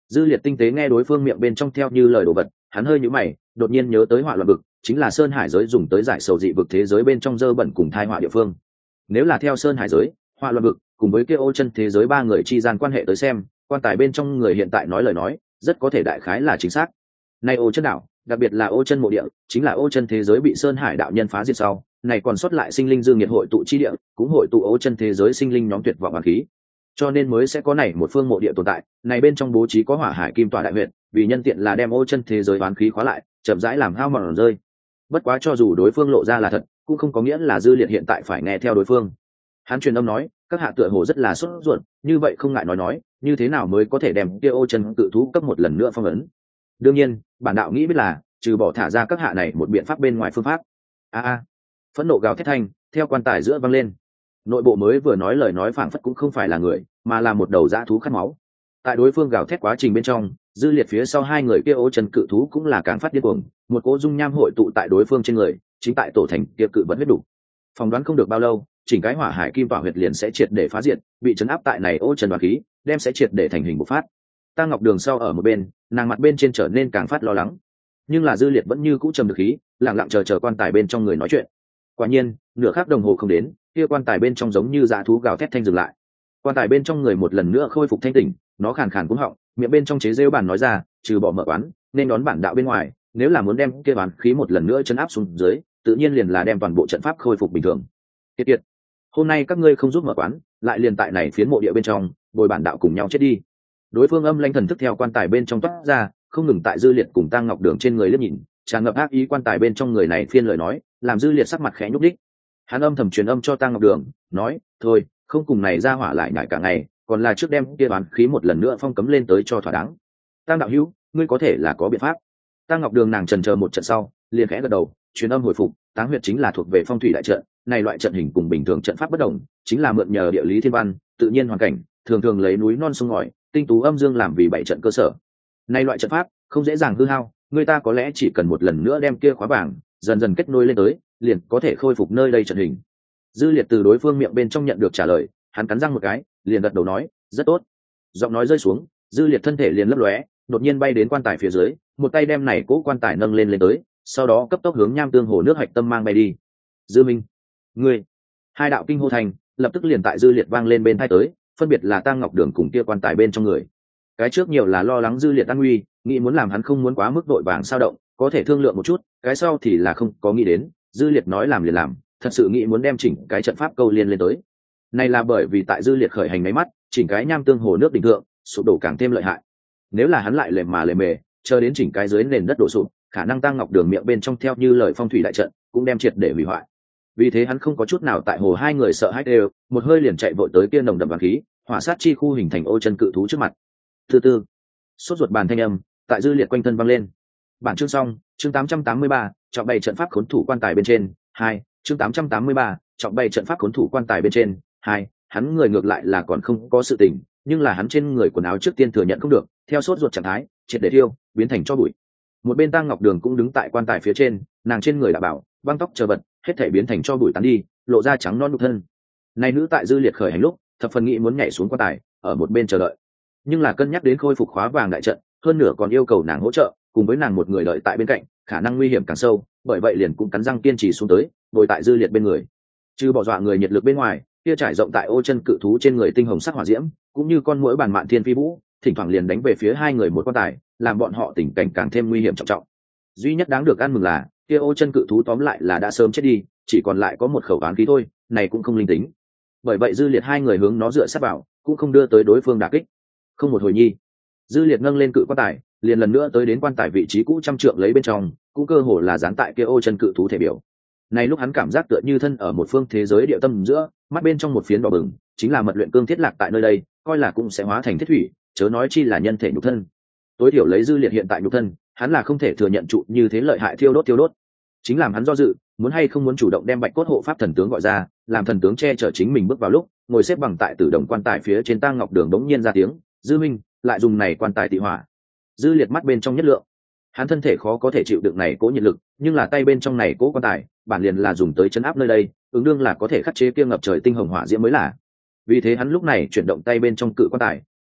Dư Liệt tinh tế nghe đối phương miệng bên trong theo như lời đồ vật, hắn hơi nhíu mày, đột nhiên nhớ tới hỏa loạn vực, chính là sơn hải giới dùng tới giải sầu dị vực thế giới bên trong dơ bẩn cùng thai họa địa phương. Nếu là theo sơn hải giới, hỏa loạn vực cùng với kia ô chân thế giới ba người chi gian quan hệ tới xem, quan tài bên trong người hiện tại nói lời nói, rất có thể đại khái là chính xác. Nay ô chân đảo, đặc biệt là ô chân mộ địa, chính là ô chân thế giới bị sơn hải đạo nhân phá diệt sau, này còn sót lại sinh linh dương nhiệt hội tụ chi địa, cũng hội tụ ô chân thế giới sinh linh nhóm tuyệt vọng hoàn khí, cho nên mới sẽ có này một phương mộ địa tồn tại. Này bên trong bố trí có hỏa hải kim tỏa đại huyện, vì nhân tiện là đem ô chân thế giới oán khí khóa lại, chậm rãi làm hao mòn rơi. Bất quá cho dù đối phương lộ ra là thật, cũng không có nghĩa là Dư Liệt hiện tại phải nghe theo đối phương. Hắn truyền âm nói, các hạ tựa hồ rất là sốt ruột, như vậy không ngại nói, như thế nào mới có thể đem kia ô chân cự thú cấp một lần nữa phong ấn. Đương nhiên, bản đạo nghĩ biết là trừ bỏ thả ra các hạ này một biện pháp bên ngoài phương pháp. Phẫn nộ gào thét thanh theo quan tài giữa vang lên. Nội bộ mới vừa nói lời nói phảng phất cũng không phải là người, mà là một đầu dã thú khát máu. Tại đối phương gào thét quá trình bên trong, Dư Liệt phía sau hai người kia ô chân cự thú cũng là càng phát điên cuồng, một cỗ dung nham hội tụ tại đối phương trên người, chính tại tổ thành kia cự vẫn huyết đủ. Phỏng đoán không được bao lâu, chỉnh cái hỏa hải kim tỏa huyệt liền sẽ triệt để phá diệt, bị chấn áp tại này ô chân đoàn khí, đem sẽ triệt để thành hình bộc phát. Ta Ngọc Đường sau ở một bên, nàng mặt bên trên trở nên càng phát lo lắng, nhưng là Dư Liệt vẫn như cũ trầm được khí, lặng lặng chờ quan tài bên trong người nói chuyện. Quả nhiên, nửa khắc đồng hồ không đến, kia quan tài bên trong giống như dã thú gào thét thanh dừng lại. Quan tài bên trong người một lần nữa khôi phục thanh tỉnh, nó khàn khàn cúng họng, miệng bên trong chế rêu bản nói ra, trừ bỏ mở quán, nên đón bản đạo bên ngoài, nếu là muốn đem kia bán khí một lần nữa chấn áp xuống dưới, tự nhiên liền là đem toàn bộ trận pháp khôi phục bình thường. Kiệt, hôm nay các ngươi không giúp mở quán, lại liền tại này phiến mộ địa bên trong, bồi bản đạo cùng nhau chết đi. Đối phương âm lãnh thần thức theo quan tài bên trong toát ra, không ngừng tại Dư Liệt cùng Tăng Ngọc Đường trên người liếc nhìn, tràn ngập ác ý. Quan tài bên trong người này phiên lời nói, làm Dư Liệt sắc mặt khẽ nhúc đích. Hắn âm thầm truyền âm cho Tăng Ngọc Đường, nói, thôi, không cùng này ra hỏa lại nhảy cả ngày, còn là trước đem kia bán khí một lần nữa phong cấm lên tới cho thỏa đáng. Tăng đạo hữu, ngươi có thể là có biện pháp. Tăng Ngọc Đường nàng chần chờ một trận sau, liền khẽ gật đầu, truyền âm hồi phục, Táng huyệt chính là thuộc về phong thủy đại trận, này loại trận hình cùng bình thường trận pháp bất đồng, chính là mượn nhờ địa lý thiên văn, tự nhiên hoàn cảnh, thường thường lấy núi non sông ngòi, tinh tú âm dương làm vì bảy trận cơ sở. Này loại trận pháp không dễ dàng hư hao, người ta có lẽ chỉ cần một lần nữa đem kia khóa vàng dần dần kết nối lên tới, liền có thể khôi phục nơi đây trận hình. Dư Liệt từ đối phương miệng bên trong nhận được trả lời, hắn cắn răng một cái, liền gật đầu nói, rất tốt. Giọng nói rơi xuống, Dư Liệt thân thể liền lấp lóe, đột nhiên bay đến quan tài phía dưới, một tay đem này cố quan tài nâng lên tới, sau đó cấp tốc hướng nham tương hồ nước hạch tâm mang bay đi. Dư Minh, ngươi! Hai đạo kinh hô thành lập tức liền tại Dư Liệt vang lên bên tai tới, phân biệt là Tăng Ngọc Đường cùng kia quan tài bên trong người. Cái trước nhiều là lo lắng Dư Liệt an nguy, nghĩ muốn làm hắn không muốn quá mức vội vàng sao động, có thể thương lượng một chút. Cái sau thì là không có nghĩ đến, Dư Liệt nói làm liền làm, thật sự nghĩ muốn đem chỉnh cái trận pháp câu liên lên tới. Này là bởi vì tại Dư Liệt khởi hành máy mắt, chỉnh cái nham tương hồ nước đỉnh thượng sụp đổ càng thêm lợi hại. Nếu là hắn lại lề mề, chờ đến chỉnh cái dưới nền đất đổ sụp, khả năng Tăng Ngọc Đường miệng bên trong theo như lời phong thủy đại trận cũng đem triệt để hủy hoại. Vì thế hắn không có chút nào tại hồ hai người sợ hãi đều, một hơi liền chạy vội tới kia nồng đậm vàng khí, hỏa sát chi khu hình thành ô chân cự thú trước mặt. Thứ tư, sốt ruột bàn thanh âm tại Dư Liệt quanh thân vang lên. Bản chương xong, chương 883, trọng bày trận pháp khốn thủ quan tài bên trên, 2, chương 883, trọng bày trận pháp khốn thủ quan tài bên trên, 2, hắn người ngược lại là còn không có sự tình, nhưng là hắn trên người quần áo trước tiên thừa nhận không được, theo sốt ruột trạng thái, triệt để thiêu, biến thành tro bụi. Một bên Tăng Ngọc Đường cũng đứng tại quan tài phía trên, nàng trên người đã bảo, băng tóc chờ vật, hết thảy biến thành tro bụi tán đi, lộ ra trắng non nhục thân. Này nữ tại Dư Liệt khởi hành lúc, thập phần nghĩ muốn nhảy xuống quan tài, ở một bên chờ đợi. Nhưng là cân nhắc đến khôi phục khóa vàng đại trận, hơn nửa còn yêu cầu nàng hỗ trợ, cùng với nàng một người đợi tại bên cạnh, khả năng nguy hiểm càng sâu, bởi vậy liền cũng cắn răng kiên trì xuống tới, ngồi tại Dư Liệt bên người. Trừ bỏ dọa người nhiệt lực bên ngoài, kia trải rộng tại ô chân cự thú trên người tinh hồng sắc hỏa diễm, cũng như con muỗi bàn mạn thiên phi vũ, thỉnh thoảng liền đánh về phía hai người một quan tài, làm bọn họ tình cảnh càng thêm nguy hiểm trọng trọng. Duy nhất đáng được ăn mừng là, kia ô chân cự thú tóm lại là đã sớm chết đi, chỉ còn lại có một khẩu oán khí thôi, này cũng không linh tính. Bởi vậy Dư Liệt hai người hướng nó dựa sát vào, cũng không đưa tới đối phương đả kích. Không một hồi nhi, Dư Liệt nâng lên cự quan tài, liền lần nữa tới đến quan tài vị trí cũ trăm trượng lấy bên trong, cũng cơ hồ là dán tại kia ô chân cự thú thể biểu. Này lúc hắn cảm giác tựa như thân ở một phương thế giới địa tâm giữa, mắt bên trong một phiến đỏ bừng, chính là mật luyện cương thiết lạc tại nơi đây, coi là cũng sẽ hóa thành thiết thủy, chớ nói chi là nhân thể nhục thân. Tối thiểu lấy Dư Liệt hiện tại nhục thân, hắn là không thể thừa nhận trụ như thế lợi hại thiêu đốt. Chính làm hắn do dự, muốn hay không muốn chủ động đem Bạch Cốt hộ pháp thần tướng gọi ra, làm thần tướng che chở chính mình bước vào lúc, ngồi xếp bằng tại tử đồng quan tài phía trên Tăng Ngọc Đường đống nhiên ra tiếng, "Dư Minh, lại dùng này quan tài tị hỏa." Dư Liệt mắt bên trong nhất lượng, hắn thân thể khó có thể chịu đựng này cố nhiệt lực, nhưng là tay bên trong này cố quan tài, bản liền là dùng tới chấn áp nơi đây, ứng đương là có thể khắc chế kia ngập trời tinh hồng hỏa diễm mới là. Vì thế hắn lúc này chuyển động tay bên trong cự quan tài,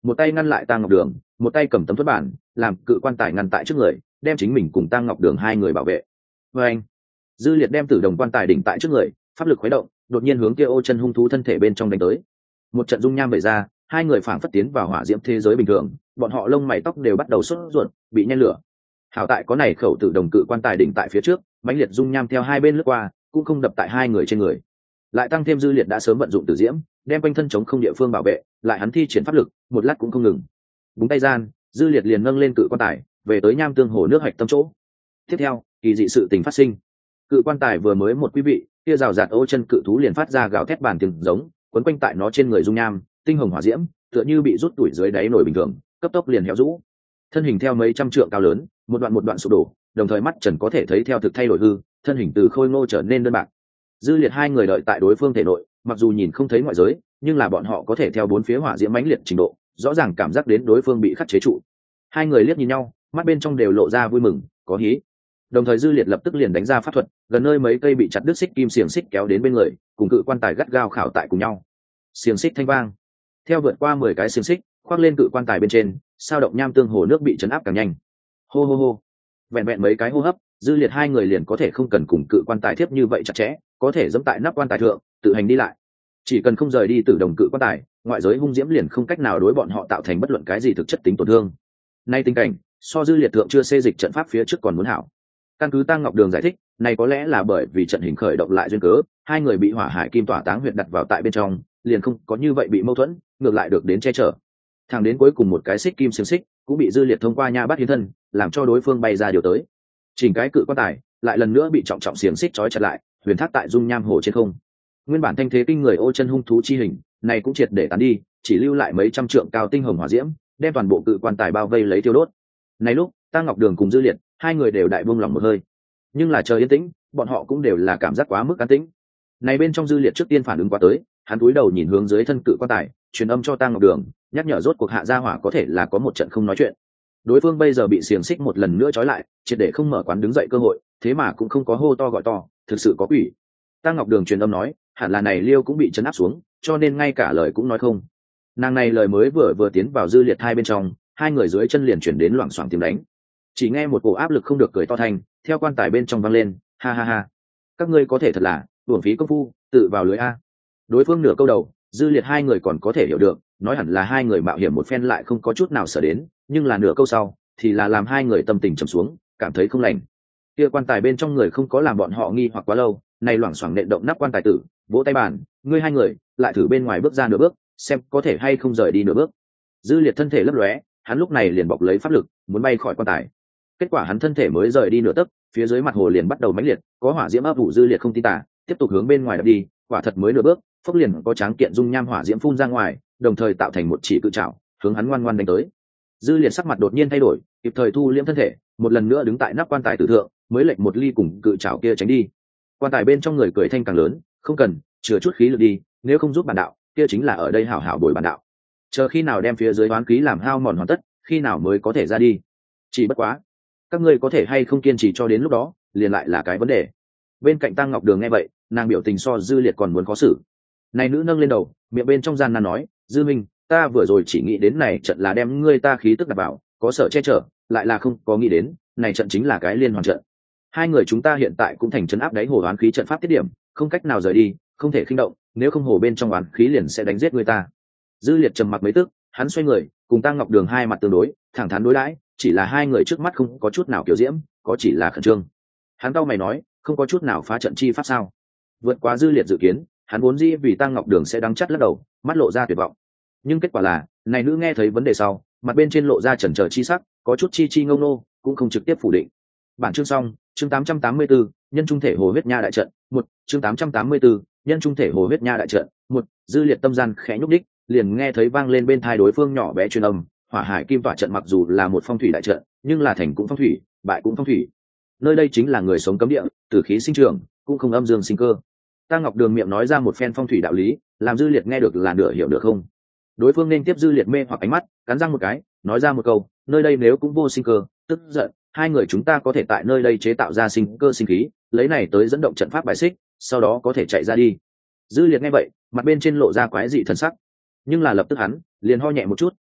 một tay ngăn lại Tang Ngọc Đường, một tay cầm tấm thuật bản làm cự quan tài ngăn tại trước người, đem chính mình cùng Tang Ngọc Đường hai người bảo vệ. Và anh, dư liệt đem tử đồng quan tài đỉnh tại trước người, pháp lực khuấy động, đột nhiên hướng kia ô chân hung thú thân thể bên trong đánh tới. Một trận dung nham vẩy ra, hai người phảng phất tiến vào hỏa diễm thế giới bình thường, bọn họ lông mày tóc đều bắt đầu sốt ruột, bị nhen lửa. Hảo tại có này khẩu tử đồng cự quan tài đỉnh tại phía trước, mãnh liệt dung nham theo hai bên lướt qua, cũng không đập tại hai người trên người. Lại tăng thêm dư liệt đã sớm vận dụng tử diễm, đem quanh thân chống không địa phương bảo vệ, lại hắn thi triển pháp lực, một lát cũng không ngừng. Búng tay gian, dư liệt liền nâng lên cự quan tài, về tới nham tương hồ nước hạch tâm chỗ. Tiếp theo, kỳ dị sự tình phát sinh. Cự quan tài vừa mới một quý vị, kia rào rạt ô chân cự thú liền phát ra gào thét bàn tiếng giống, quấn quanh tại nó trên người dung nham, tinh hồng hỏa diễm, tựa như bị rút tuổi dưới đáy nổi bình thường, cấp tốc liền héo rũ. Thân hình theo mấy trăm trượng cao lớn, một đoạn sụp đổ, đồng thời mắt trần có thể thấy theo thực thay đổi hư, thân hình từ khôi ngô trở nên đơn bạc. Dư liệt hai người đợi tại đối phương thể nội, mặc dù nhìn không thấy ngoại giới, nhưng là bọn họ có thể theo bốn phía hỏa diễm mãnh liệt trình độ, rõ ràng cảm giác đến đối phương bị khắc chế trụ. Hai người liếc nhìn nhau, mắt bên trong đều lộ ra vui mừng, có hí. Đồng thời dư liệt lập tức liền đánh ra pháp thuật, gần nơi mấy cây bị chặt đứt xích kim xiềng xích kéo đến bên người, cùng cự quan tài gắt gao khảo tại cùng nhau. Xiềng xích thanh vang, theo vượt qua 10 cái xiềng xích, khoác lên cự quan tài bên trên, sao động nham tương hồ nước bị chấn áp càng nhanh. Hô hô hô, vẹn vẹn mấy cái hô hấp, dư liệt hai người liền có thể không cần cùng cự quan tài tiếp như vậy chặt chẽ, có thể giẫm tại nắp quan tài thượng, tự hành đi lại. Chỉ cần không rời đi từ đồng cự quan tài, ngoại giới hung diễm liền không cách nào đối bọn họ tạo thành bất luận cái gì thực chất tính tổn thương. Nay tình cảnh, so dư liệt thượng chưa xê dịch trận pháp phía trước còn muốn hảo. Căn cứ Tang Ngọc Đường giải thích, này có lẽ là bởi vì trận hình khởi động lại duyên cớ, hai người bị hỏa hải kim tỏa táng huyệt đặt vào tại bên trong, liền không có như vậy bị mâu thuẫn, ngược lại được đến che chở. Thẳng đến cuối cùng một cái xích kim xiềng xích cũng bị dư liệt thông qua nha bát hiến thân, làm cho đối phương bay ra điều tới. Chỉnh cái cự quan tài lại lần nữa bị trọng trọng xiềng xích trói chặt lại, huyền thác tại dung nham hồ trên không. Nguyên bản thanh thế kinh người ô chân hung thú chi hình, này cũng triệt để tán đi, chỉ lưu lại mấy trăm trượng cao tinh hồng hỏa diễm, đem toàn bộ cự quan tài bao vây lấy tiêu đốt. Này lúc, Tang Ngọc Đường cùng dư liệt, hai người đều đại buông lòng một hơi. Nhưng là trời yên tĩnh, bọn họ cũng đều là cảm giác quá mức an tĩnh. Này bên trong dư liệt trước tiên phản ứng qua tới, hắn cúi đầu nhìn hướng dưới thân cự quan tài, truyền âm cho Tang Ngọc Đường, nhắc nhở rốt cuộc hạ gia hỏa có thể là có một trận không nói chuyện. Đối phương bây giờ bị xiềng xích một lần nữa trói lại, triệt để không mở quán đứng dậy cơ hội, thế mà cũng không có hô to gọi to, thực sự có quỷ. Tang Ngọc Đường truyền âm nói, hẳn là này Liêu cũng bị trấn áp xuống, cho nên ngay cả lời cũng nói không. Nàng này lời mới vừa tiến vào dư liệt hai bên trong, hai người dưới chân liền chuyển đến loảng xoảng tiếng đánh. Chỉ nghe một cổ áp lực không được cười to thành, theo quan tài bên trong vang lên, ha ha ha, các ngươi có thể thật là uổng phí công phu, tự vào lưới a. Đối phương nửa câu đầu, dư liệt hai người còn có thể hiểu được, nói hẳn là hai người mạo hiểm một phen lại không có chút nào sợ đến, nhưng là nửa câu sau thì là làm hai người tâm tình trầm xuống, cảm thấy không lành. Kia quan tài bên trong người không có làm bọn họ nghi hoặc quá lâu, này loảng xoảng nện động nắp quan tài tử, vỗ tay bàn, ngươi hai người lại thử bên ngoài bước ra nửa bước, xem có thể hay không rời đi nửa bước. Dư liệt thân thể lấp lóe, hắn lúc này liền bọc lấy pháp lực, muốn bay khỏi quan tài. Kết quả hắn thân thể mới rời đi nửa tấc, phía dưới mặt hồ liền bắt đầu mãnh liệt, có hỏa diễm ấp ủ. Dư liệt không tin tả, tiếp tục hướng bên ngoài đập đi, quả thật mới nửa bước, phốc liền có tráng kiện dung nham hỏa diễm phun ra ngoài, đồng thời tạo thành một chỉ cự trảo, hướng hắn ngoan ngoan đánh tới. Dư liệt sắc mặt đột nhiên thay đổi, kịp thời thu liễm thân thể, một lần nữa đứng tại nắp quan tài tử thượng, mới lệch một ly cùng cự trảo kia tránh đi. Quan tài bên trong người cười thanh càng lớn, không cần, chừa chút khí lực đi, nếu không giúp bản đạo, kia chính là ở đây hảo hảo bồi bản đạo. Chờ khi nào đem phía dưới oán khí làm hao mòn hoàn tất, khi nào mới có thể ra đi. Chỉ bất quá, các ngươi có thể hay không kiên trì cho đến lúc đó, liền lại là cái vấn đề. Bên cạnh Tang Ngọc Đường nghe vậy, nàng biểu tình so dư liệt còn muốn khó xử. Này nữ nâng lên đầu, miệng bên trong gian nan nói, dư minh, ta vừa rồi chỉ nghĩ đến này trận là đem ngươi ta khí tức đặt vào, có sợ che chở, lại là không có nghĩ đến, này trận chính là cái liên hoàn trận. Hai người chúng ta hiện tại cũng thành trấn áp đáy hồ oán khí trận pháp tiết điểm, không cách nào rời đi, không thể khinh động, nếu không hồ bên trong oán khí liền sẽ đánh giết người ta. Dư liệt trầm mặc mấy tức, hắn xoay người, cùng Tang Ngọc Đường hai mặt tương đối, thẳng thắn đối đãi, chỉ là hai người trước mắt không có chút nào kiểu diễm, có chỉ là khẩn trương. Hắn cau mày nói, không có chút nào phá trận chi pháp sao? Vượt quá dư liệt dự kiến, hắn vốn dĩ vì Tang Ngọc Đường sẽ đắng chắt lắc đầu, mắt lộ ra tuyệt vọng. Nhưng kết quả là, này nữ nghe thấy vấn đề sau, mặt bên trên lộ ra chần chờ chi sắc, có chút chi ngông nô, cũng không trực tiếp phủ định. Bản chương xong, chương 884, nhân trung thể hồ huyết nha đại trận, một chương 884, nhân trung thể hồ huyết nha đại trận, một dư liệt tâm gian khẽ nhúc đích, liền nghe thấy vang lên bên tai đối phương nhỏ bé truyền âm, hỏa hải kim tỏa trận mặc dù là một phong thủy đại trận, nhưng là thành cũng phong thủy, bại cũng phong thủy. Nơi đây chính là người sống cấm địa, tử khí sinh trưởng, cũng không âm dương sinh cơ. Tang Ngọc Đường miệng nói ra một phen phong thủy đạo lý, làm dư liệt nghe được là nửa hiểu được không. Đối phương nên tiếp dư liệt mê hoặc ánh mắt, cắn răng một cái, nói ra một câu, nơi đây nếu cũng vô sinh cơ, tức giận, hai người chúng ta có thể tại nơi đây chế tạo ra sinh cơ sinh khí, lấy này tới dẫn động trận pháp bài xích, sau đó có thể chạy ra đi. Dư liệt nghe vậy, mặt bên trên lộ ra quái dị thần sắc, nhưng là lập tức hắn liền ho nhẹ một chút,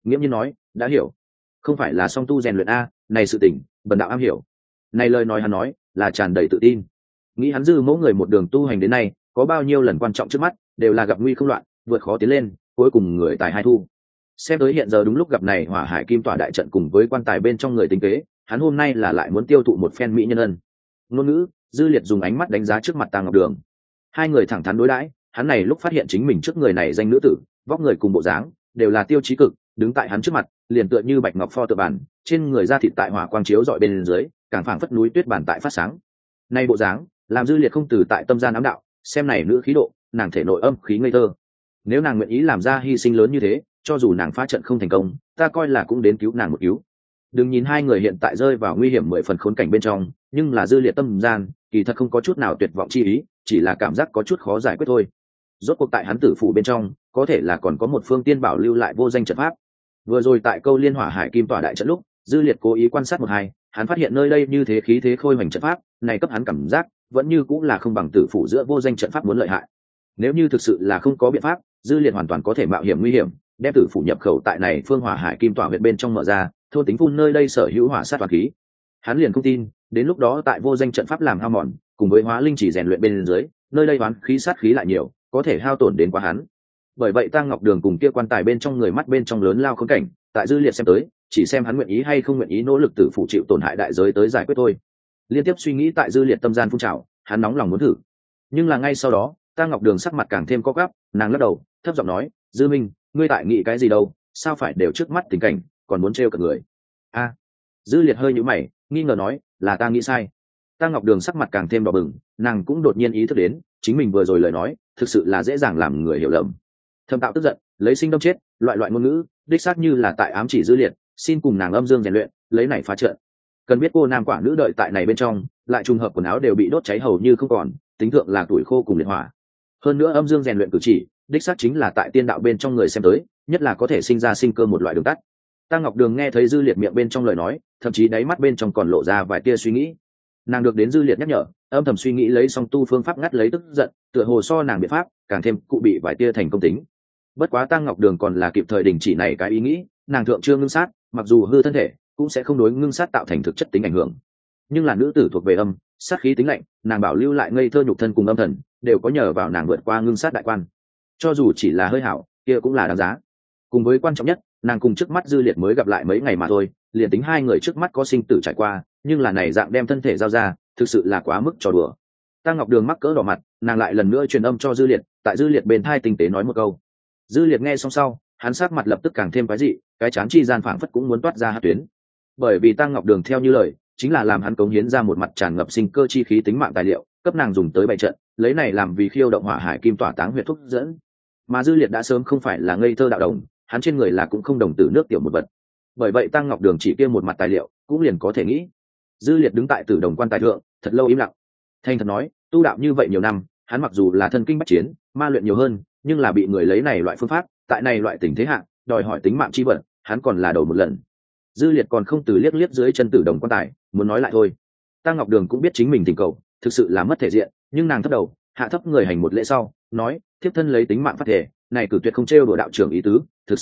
nghiễm nhiên nói đã hiểu. Không phải là song tu rèn luyện a, này sự tỉnh bần đạo am hiểu. Này lời nói hắn nói là tràn đầy tự tin, nghĩ hắn dư mẫu người một đường tu hành đến nay có bao nhiêu lần quan trọng trước mắt đều là gặp nguy không loạn, vượt khó tiến lên, cuối cùng người tài hai thu. Xem tới hiện giờ đúng lúc gặp này hỏa hải kim tỏa đại trận cùng với quan tài bên trong người tính kế, hắn hôm nay là lại muốn tiêu thụ một phen mỹ nhân ân. Ngôn ngữ Dư Liệt dùng ánh mắt đánh giá trước mặt Tang Ngọc Đường. Hai người thẳng thắn đối đãi, hắn này lúc phát hiện chính mình trước người này danh nữ tử, vóc người cùng bộ dáng đều là tiêu chí cực, đứng tại hắn trước mặt liền tựa như bạch ngọc pho tượng bản, trên người da thịt tại hỏa quang chiếu dọi bên dưới càng phảng phất núi tuyết bản tại phát sáng. Nay bộ dáng làm Dư Liệt không từ tại tâm gian ám đạo, xem này nữ khí độ, nàng thể nội âm khí ngây thơ, nếu nàng nguyện ý làm ra hy sinh lớn như thế, cho dù nàng phá trận không thành công, ta coi là cũng đến cứu nàng một cứu. Đừng nhìn hai người hiện tại rơi vào nguy hiểm 10 phần khốn cảnh bên trong, nhưng là Dư Liệt tâm gian kỳ thật không có chút nào tuyệt vọng chi ý, chỉ là cảm giác có chút khó giải quyết thôi. Rốt cuộc tại hắn tử phủ bên trong có thể là còn có một phương tiên bảo lưu lại vô danh trận pháp. Vừa rồi tại câu liên hỏa hải kim tỏa đại trận lúc, Dư Liệt cố ý quan sát một hai, hắn phát hiện nơi đây như thế khí thế khôi hoành trận pháp này, cấp hắn cảm giác vẫn như cũng là không bằng tử phủ giữa vô danh trận pháp muốn lợi hại. Nếu như thực sự là không có biện pháp, Dư Liệt hoàn toàn có thể mạo hiểm nguy hiểm đem tử phủ nhập khẩu tại này phương hỏa hải kim tỏa huyệt bên trong mở ra, thôn tính phun nơi đây sở hữu hỏa sát toàn khí. Hắn liền không tin đến lúc đó tại vô danh trận pháp làm hao mòn cùng với hóa linh chỉ rèn luyện bên dưới, nơi đây hoán khí sát khí lại nhiều, có thể hao tổn đến quá hắn. Bởi vậy Tang Ngọc Đường cùng kia quan tài bên trong người mắt bên trong lớn lao khốn cảnh, tại Dư Liệt xem tới chỉ xem hắn nguyện ý hay không nguyện ý nỗ lực tử phụ chịu tổn hại đại giới tới giải quyết thôi. Liên tiếp suy nghĩ tại Dư Liệt tâm gian phun trào, hắn nóng lòng muốn thử. Nhưng là ngay sau đó Tang Ngọc Đường sắc mặt càng thêm co gắp, nàng lắc đầu thấp giọng nói, Dư Minh, ngươi tại nghĩ cái gì đâu, sao phải đều trước mắt tình cảnh còn muốn trêu cả người a. Dư Liệt hơi nhíu mày nghi ngờ nói, là ta nghĩ sai. Tang Ngọc Đường sắc mặt càng thêm đỏ bừng, nàng cũng đột nhiên ý thức đến chính mình vừa rồi lời nói thực sự là dễ dàng làm người hiểu lầm. Thâm tạo tức giận lấy sinh đâm chết, loại ngôn ngữ đích xác như là tại ám chỉ Dư Liệt xin cùng nàng âm dương rèn luyện, lấy này phá trận. Cần biết cô nam quả nữ đợi tại này bên trong lại trùng hợp quần áo đều bị đốt cháy hầu như không còn, tính thượng là tuổi khô cùng liệt hỏa. Hơn nữa âm dương rèn luyện cử chỉ đích xác chính là tại tiên đạo bên trong người xem tới nhất là có thể sinh ra sinh cơ một loại đường tắt. Tang Ngọc Đường nghe thấy Dư Liệt miệng bên trong lời nói, thậm chí đáy mắt bên trong còn lộ ra vài tia suy nghĩ. Nàng được đến Dư Liệt nhắc nhở, âm thầm suy nghĩ lấy song tu phương pháp ngắt lấy tức giận, tựa hồ so nàng biện pháp càng thêm cụ bị vài tia thành công tính. Bất quá Tang Ngọc Đường còn là kịp thời đình chỉ này cái ý nghĩ, nàng thượng chưa ngưng sát, mặc dù hư thân thể cũng sẽ không đối ngưng sát tạo thành thực chất tính ảnh hưởng. Nhưng là nữ tử thuộc về âm, sát khí tính lạnh, nàng bảo lưu lại ngây thơ nhục thân cùng âm thần, đều có nhờ vào nàng vượt qua ngưng sát đại quan. Cho dù chỉ là hơi hảo, kia cũng là đáng giá. Cùng với quan trọng nhất, nàng cùng trước mắt Dư Liệt mới gặp lại mấy ngày mà thôi, liền tính hai người trước mắt có sinh tử trải qua, nhưng là này dạng đem thân thể giao ra thực sự là quá mức trò đùa. Tang Ngọc Đường mắc cỡ đỏ mặt, nàng lại lần nữa truyền âm cho Dư Liệt, tại Dư Liệt bên thai tinh tế nói một câu. Dư Liệt nghe xong sau, hắn sắc mặt lập tức càng thêm quái dị, cái chán chi gian phảng phất cũng muốn toát ra hạt tuyến. Bởi vì Tang Ngọc Đường theo như lời chính là làm hắn cống hiến ra một mặt tràn ngập sinh cơ chi khí tính mạng tài liệu, cấp nàng dùng tới bày trận, lấy này làm vì khiêu động hỏa hải kim tỏa táng huyệt thúc dẫn. Mà Dư Liệt đã sớm không phải là ngây thơ đạo đồng, hắn trên người là cũng không đồng tử nước tiểu một vật. Bởi vậy Tang Ngọc Đường chỉ kia một mặt tài liệu cũng liền có thể nghĩ. Dư Liệt đứng tại Tử Đồng quan tài thượng thật lâu im lặng, thành thật nói, tu đạo như vậy nhiều năm, hắn mặc dù là thân kinh bách chiến, ma luyện nhiều hơn, nhưng là bị người lấy này loại phương pháp, tại này loại tình thế hạ đòi hỏi tính mạng chi vận, hắn còn là đầu một lần. Dư Liệt còn không từ liếc liếc dưới chân Tử Đồng quan tài, muốn nói lại thôi. Tang Ngọc Đường cũng biết chính mình tình cầu thực sự là mất thể diện, nhưng nàng thấp đầu hạ thấp người hành một lễ sau nói, thiếp thân lấy tính mạng phát thể, này cử tuyệt không trêu đùa đạo trưởng ý tứ, thực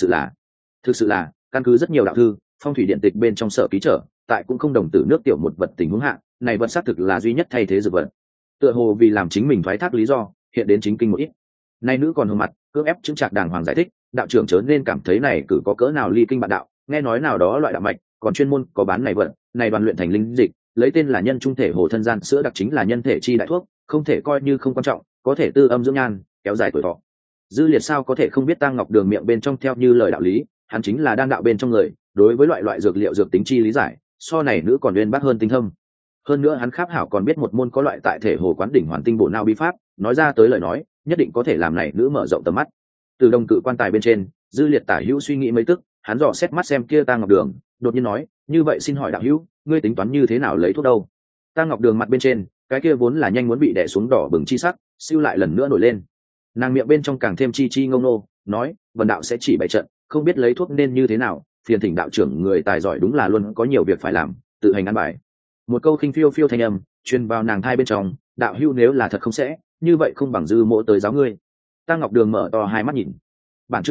sự là căn cứ rất nhiều đạo thư phong thủy điện tịch bên trong sở ký trở, tại cũng không đồng tử nước tiểu một vật tình huống hạ, này vật xác thực là duy nhất thay thế dược vật. Tựa hồ vì làm chính mình thoái thác lý do, hiện đến chính kinh một ít. Nay nữ còn hùng mặt cưỡng ép chứng trạc đàng hoàng giải thích, đạo trưởng chớ nên cảm thấy này cử có cỡ nào ly kinh bạn đạo, nghe nói nào đó loại đạo mạch còn chuyên môn có bán này vật, này đoàn luyện thành linh dịch, lấy tên là nhân trung thể hồ thân gian sữa đặc, chính là nhân thể chi đại thuốc, không thể coi như không quan trọng, có thể tư âm dưỡng nhan, kéo dài tuổi thọ. Dư Liệt sao có thể không biết Tang Ngọc Đường miệng bên trong theo như lời đạo lý, hắn chính là đan đạo bên trong người, đối với loại dược liệu dược tính chi lý giải so này nữ còn uyên bác hơn tinh thâm. Hơn nữa hắn kháp hảo còn biết một môn có loại tại thể hồ quán đỉnh hoàn tinh bổ não bí pháp, nói ra tới lời nói nhất định có thể làm này nữ mở rộng tầm mắt. Từ Đồng cự quan tài bên trên, Dư Liệt tả hữu suy nghĩ mấy tức, hắn dò xét mắt xem kia Tang Ngọc Đường, đột nhiên nói, như vậy xin hỏi đạo hữu, ngươi tính toán như thế nào lấy thuốc đâu? Tang Ngọc Đường mặt bên trên cái kia vốn là nhanh muốn bị đè xuống đỏ bừng chi sắc siêu lại lần nữa nổi lên, nàng miệng bên trong càng thêm chi ngông nô nói, vần đạo sẽ chỉ bày trận, không biết lấy thuốc nên như thế nào, phiền thỉnh đạo trưởng người tài giỏi đúng là luôn có nhiều việc phải làm, tự hành ăn bài. Một câu khinh phiêu phiêu thanh âm truyền vào nàng thai bên trong, đạo hữu nếu là thật không sẽ, như vậy không bằng Dư mỗ tới giáo ngươi. Tang Ngọc Đường mở to hai mắt nhìn. Bản chương xong,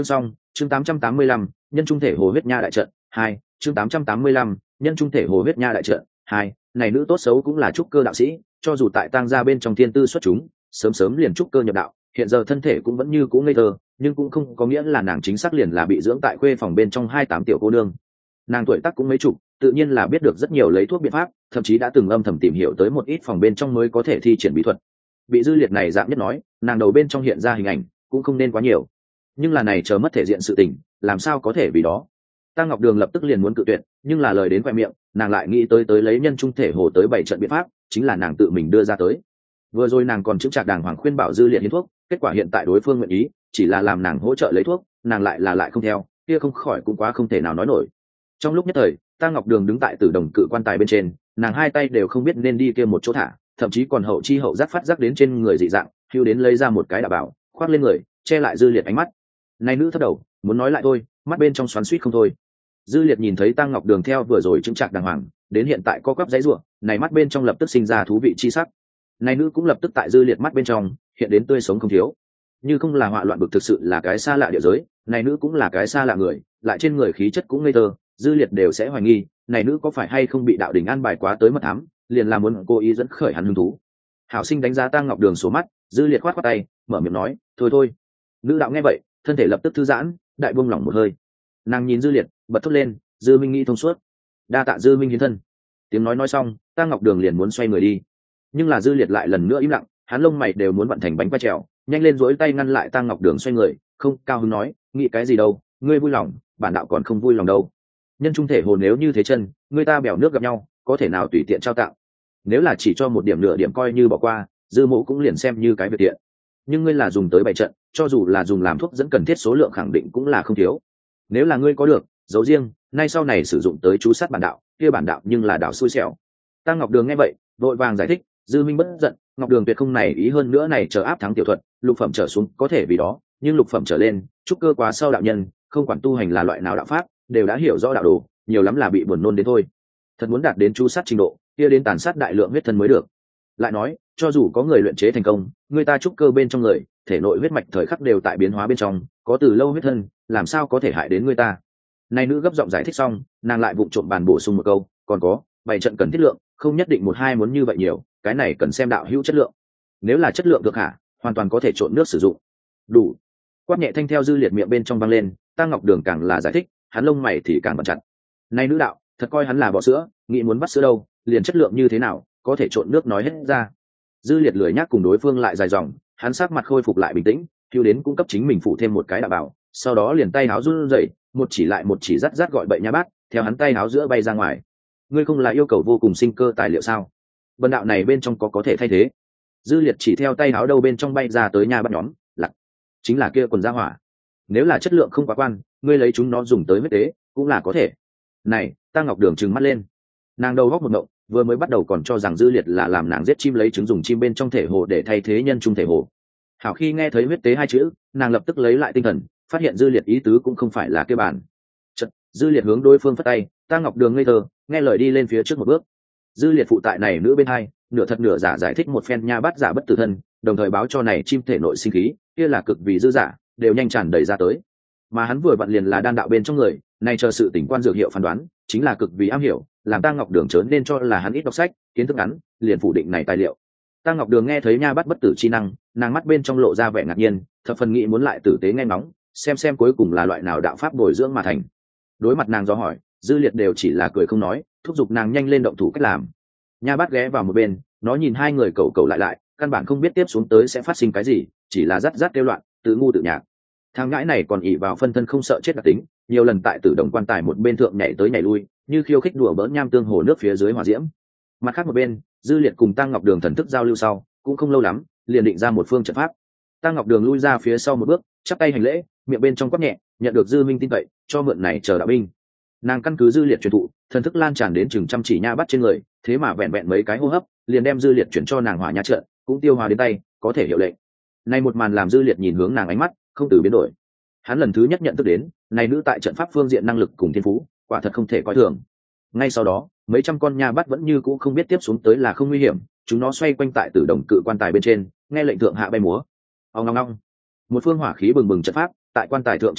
chương 885, nhân trung thể hồ huyết nha đại trận 2, chương 885, nhân trung thể hồ huyết nha đại trận 2. Này nữ tốt xấu cũng là trúc cơ đạo sĩ, cho dù tại tang gia bên trong thiên tư xuất chúng, sớm sớm liền trúc cơ nhập đạo, hiện giờ thân thể cũng vẫn như cũ ngây thơ, nhưng cũng không có nghĩa là nàng chính xác liền là bị dưỡng tại khuê phòng bên trong 28 tiểu cô nương. Nàng tuổi tác cũng mấy chục, tự nhiên là biết được rất nhiều lấy thuốc biện pháp, thậm chí đã từng âm thầm tìm hiểu tới một ít phòng bên trong mới có thể thi triển bí thuật. Bị Dư Liệt này dạng nhất nói, nàng đầu bên trong hiện ra hình ảnh cũng không nên quá nhiều, nhưng là này chờ mất thể diện sự tình, làm sao có thể vì đó. Tăng Ngọc Đường lập tức liền muốn cự tuyệt, nhưng là lời đến khoe miệng, nàng lại nghĩ tới lấy nhân trung thể hồ tới 7 trận biện pháp, chính là nàng tự mình đưa ra tới. Vừa rồi nàng còn chững chạc đàng hoàng khuyên bảo Dư Liệt hiến thuốc, kết quả hiện tại đối phương nguyện ý, chỉ là làm nàng hỗ trợ lấy thuốc, nàng lại không theo, kia không khỏi cũng quá không thể nào nói nổi. Trong lúc nhất thời, Tăng Ngọc Đường đứng tại Tử Đồng cự quan tài bên trên, nàng hai tay đều không biết nên đi kia một chỗ thả, thậm chí còn hậu chi hậu giác phát giác đến trên người dị dạng, hưu đến lấy ra một cái đạo bảo, khoác lên người, che lại Dư Liệt ánh mắt. Này nữ thấp đầu, muốn nói lại thôi, mắt bên trong xoắn xuýt không thôi. Dư Liệt nhìn thấy Tăng Ngọc Đường theo vừa rồi chứng trạc đàng hoàng, đến hiện tại co quắp giãy giụa, này mắt bên trong lập tức sinh ra thú vị chi sắc. Này nữ cũng lập tức tại Dư Liệt mắt bên trong hiện đến tươi sống không thiếu. Như không là họa loạn bực thực sự là cái xa lạ địa giới, này nữ cũng là cái xa lạ người, lại trên người khí chất cũng ngây thơ, Dư Liệt đều sẽ hoài nghi, này nữ có phải hay không bị đạo đỉnh an bài quá tới mật thám, liền là muốn cố ý dẫn khởi hắn hứng thú. Hảo Sinh đánh giá Tăng Ngọc Đường số mắt, Dư Liệt khoát tay, mở miệng nói, thôi. Nữ đạo nghe vậy, thân thể lập tức thư giãn, đại buông lỏng một hơi. Nàng nhìn Dư Liệt, bật thốt lên, Dư Minh nghĩ thông suốt, đa tạ Dư Minh hiến thân. Tiếng nói xong, Tăng Ngọc Đường liền muốn xoay người đi, nhưng là Dư Liệt lại lần nữa im lặng, hắn lông mày đều muốn vận thành bánh quay trèo, nhanh lên duỗi tay ngăn lại Tăng Ngọc Đường xoay người, không cao hứng nói, nghĩ cái gì đâu, ngươi vui lòng, bản đạo còn không vui lòng đâu. Nhân trung thể hồn nếu như thế chân, người ta bèo nước gặp nhau, có thể nào tùy tiện trao tặng. Nếu là chỉ cho một điểm nửa điểm coi như bỏ qua, Dư Mộ cũng liền xem như cái việc tiện. Nhưng ngươi là dùng tới bày trận, cho dù là dùng làm thuốc dẫn cần thiết số lượng khẳng định cũng là không thiếu. Nếu là ngươi có được dấu riêng, nay sau này sử dụng tới chú sát bản đạo, kia bản đạo nhưng là đạo xui xẻo. Tăng Ngọc Đường nghe vậy, vội vàng giải thích, Dư Minh bất giận, Ngọc Đường tuyệt không này ý hơn nữa này chờ áp thắng tiểu thuật, lục phẩm trở xuống có thể vì đó, nhưng lục phẩm trở lên, trúc cơ quá sâu đạo nhân, không quản tu hành là loại nào đạo pháp, đều đã hiểu rõ đạo đồ, nhiều lắm là bị buồn nôn đến thôi. Thật muốn đạt đến chú sát trình độ, kia đến tàn sát đại lượng huyết thân mới được. Lại nói, cho dù có người luyện chế thành công, người ta trúc cơ bên trong người, thể nội huyết mạch thời khắc đều tại biến hóa bên trong, có từ lâu huyết thân, làm sao có thể hại đến người ta. Này nữ gấp giọng giải thích xong, nàng lại vụng trộm bàn bổ sung một câu, còn có, bày trận cần thiết lượng, không nhất định một hai muốn như vậy nhiều, cái này cần xem đạo hữu chất lượng. Nếu là chất lượng được hả, hoàn toàn có thể trộn nước sử dụng. Đủ. Quát nhẹ thanh theo Dư Liệt miệng bên trong vang lên, Tăng Ngọc Đường càng là giải thích, hắn lông mày thì càng bật chặt. Này nữ đạo, thật coi hắn là bọ sữa, nghĩ muốn bắt sữa đâu, liền chất lượng như thế nào, có thể trộn nước nói hết ra. Dư Liệt lười nhác cùng đối phương lại dài dòng, hắn sắc mặt khôi phục lại bình tĩnh, hưu đến cung cấp chính mình phụ thêm một cái đạo bảo, sau đó liền tay háo run rẩy, một chỉ lại một chỉ rát rát gọi bậy nha bát, theo hắn tay háo giữa bay ra ngoài. Ngươi không là yêu cầu vô cùng sinh cơ tài liệu sao? Bần đạo này bên trong có thể thay thế. Dư Liệt chỉ theo tay háo đâu bên trong bay ra tới nha bát nhóm, lặc, chính là kia quần gia hỏa. Nếu là chất lượng không quá quan, ngươi lấy chúng nó dùng tới huyết tế, cũng là có thể. Này, Tăng Ngọc Đường trừng mắt lên, nàng đầu góc một ngộng, vừa mới bắt đầu còn cho rằng Dư Liệt là làm nàng giết chim lấy trứng dùng chim bên trong thể hồ để thay thế nhân trung thể hồ. Hảo khi nghe thấy huyết tế hai chữ, nàng lập tức lấy lại tinh thần, phát hiện Dư Liệt ý tứ cũng không phải là kia bản. Chợt, Dư Liệt hướng đối phương phất tay, Tăng Ngọc Đường ngây thơ, nghe lời đi lên phía trước một bước. Dư Liệt phụ tại này nữ bên hai, nửa thật nửa giả giải thích một phen nha bắt giả bất tử thân, đồng thời báo cho này chim thể nội sinh khí, kia là cực vì dư giả, đều nhanh tràn đầy ra tới. Mà hắn vừa vặn liền là đan đạo bên trong người, nay chờ sự tỉnh quan dược hiệu phán đoán, chính là cực vì am hiểu, làm Tăng Ngọc Đường chớn nên cho là hắn ít đọc sách, kiến thức ngắn, liền phủ định này tài liệu. Tăng Ngọc Đường nghe thấy nha bắt bất tử chi năng, nàng mắt bên trong lộ ra vẻ ngạc nhiên, thập phần nghĩ muốn lại tử tế nghe ngóng, xem cuối cùng là loại nào đạo pháp bồi dưỡng mà thành. Đối mặt nàng do hỏi, Dư Liệt đều chỉ là cười không nói, thúc giục nàng nhanh lên động thủ cách làm. Nha bắt ghé vào một bên, nó nhìn hai người cầu lại, căn bản không biết tiếp xuống tới sẽ phát sinh cái gì, chỉ là rát kêu loạn, tự ngu tự nhạc. Thằng ngãi này còn ỷ vào phân thân không sợ chết đặc tính, nhiều lần tại Tử Đồng quan tài một bên thượng nhảy tới nhảy lui, như khiêu khích đùa bỡn nham tương hồ nước phía dưới hỏa diễm. Mặt khác một bên, Dư Liệt cùng Tăng Ngọc Đường thần thức giao lưu sau, cũng không lâu lắm, liền định ra một phương trận pháp. Tăng Ngọc Đường lui ra phía sau một bước, chắp tay hành lễ, miệng bên trong quát nhẹ, nhận được Dư Minh tin cậy, cho mượn này chờ đạo binh. Nàng căn cứ Dư Liệt truyền thụ, thần thức lan tràn đến chừng trăm chỉ nha bắt trên người, thế mà vẹn mấy cái hô hấp, liền đem Dư Liệt chuyển cho nàng hỏa nha trận, cũng tiêu hóa đến tay, có thể hiệu lệnh. Này một màn làm Dư Liệt nhìn hướng nàng ánh mắt không từ biến đổi. Hắn lần thứ nhất nhận thức đến, này nữ tại trận pháp phương diện năng lực cùng thiên phú, quả thật không thể coi thường. Ngay sau đó, mấy trăm con nha bắt vẫn như cũ không biết tiếp xuống tới là không nguy hiểm, chúng nó xoay quanh tại Tử Đồng cự quan tài bên trên, nghe lệnh thượng hạ bay múa. Ong ong ong. Một phương hỏa khí bừng bừng trận pháp tại quan tài thượng triển khai,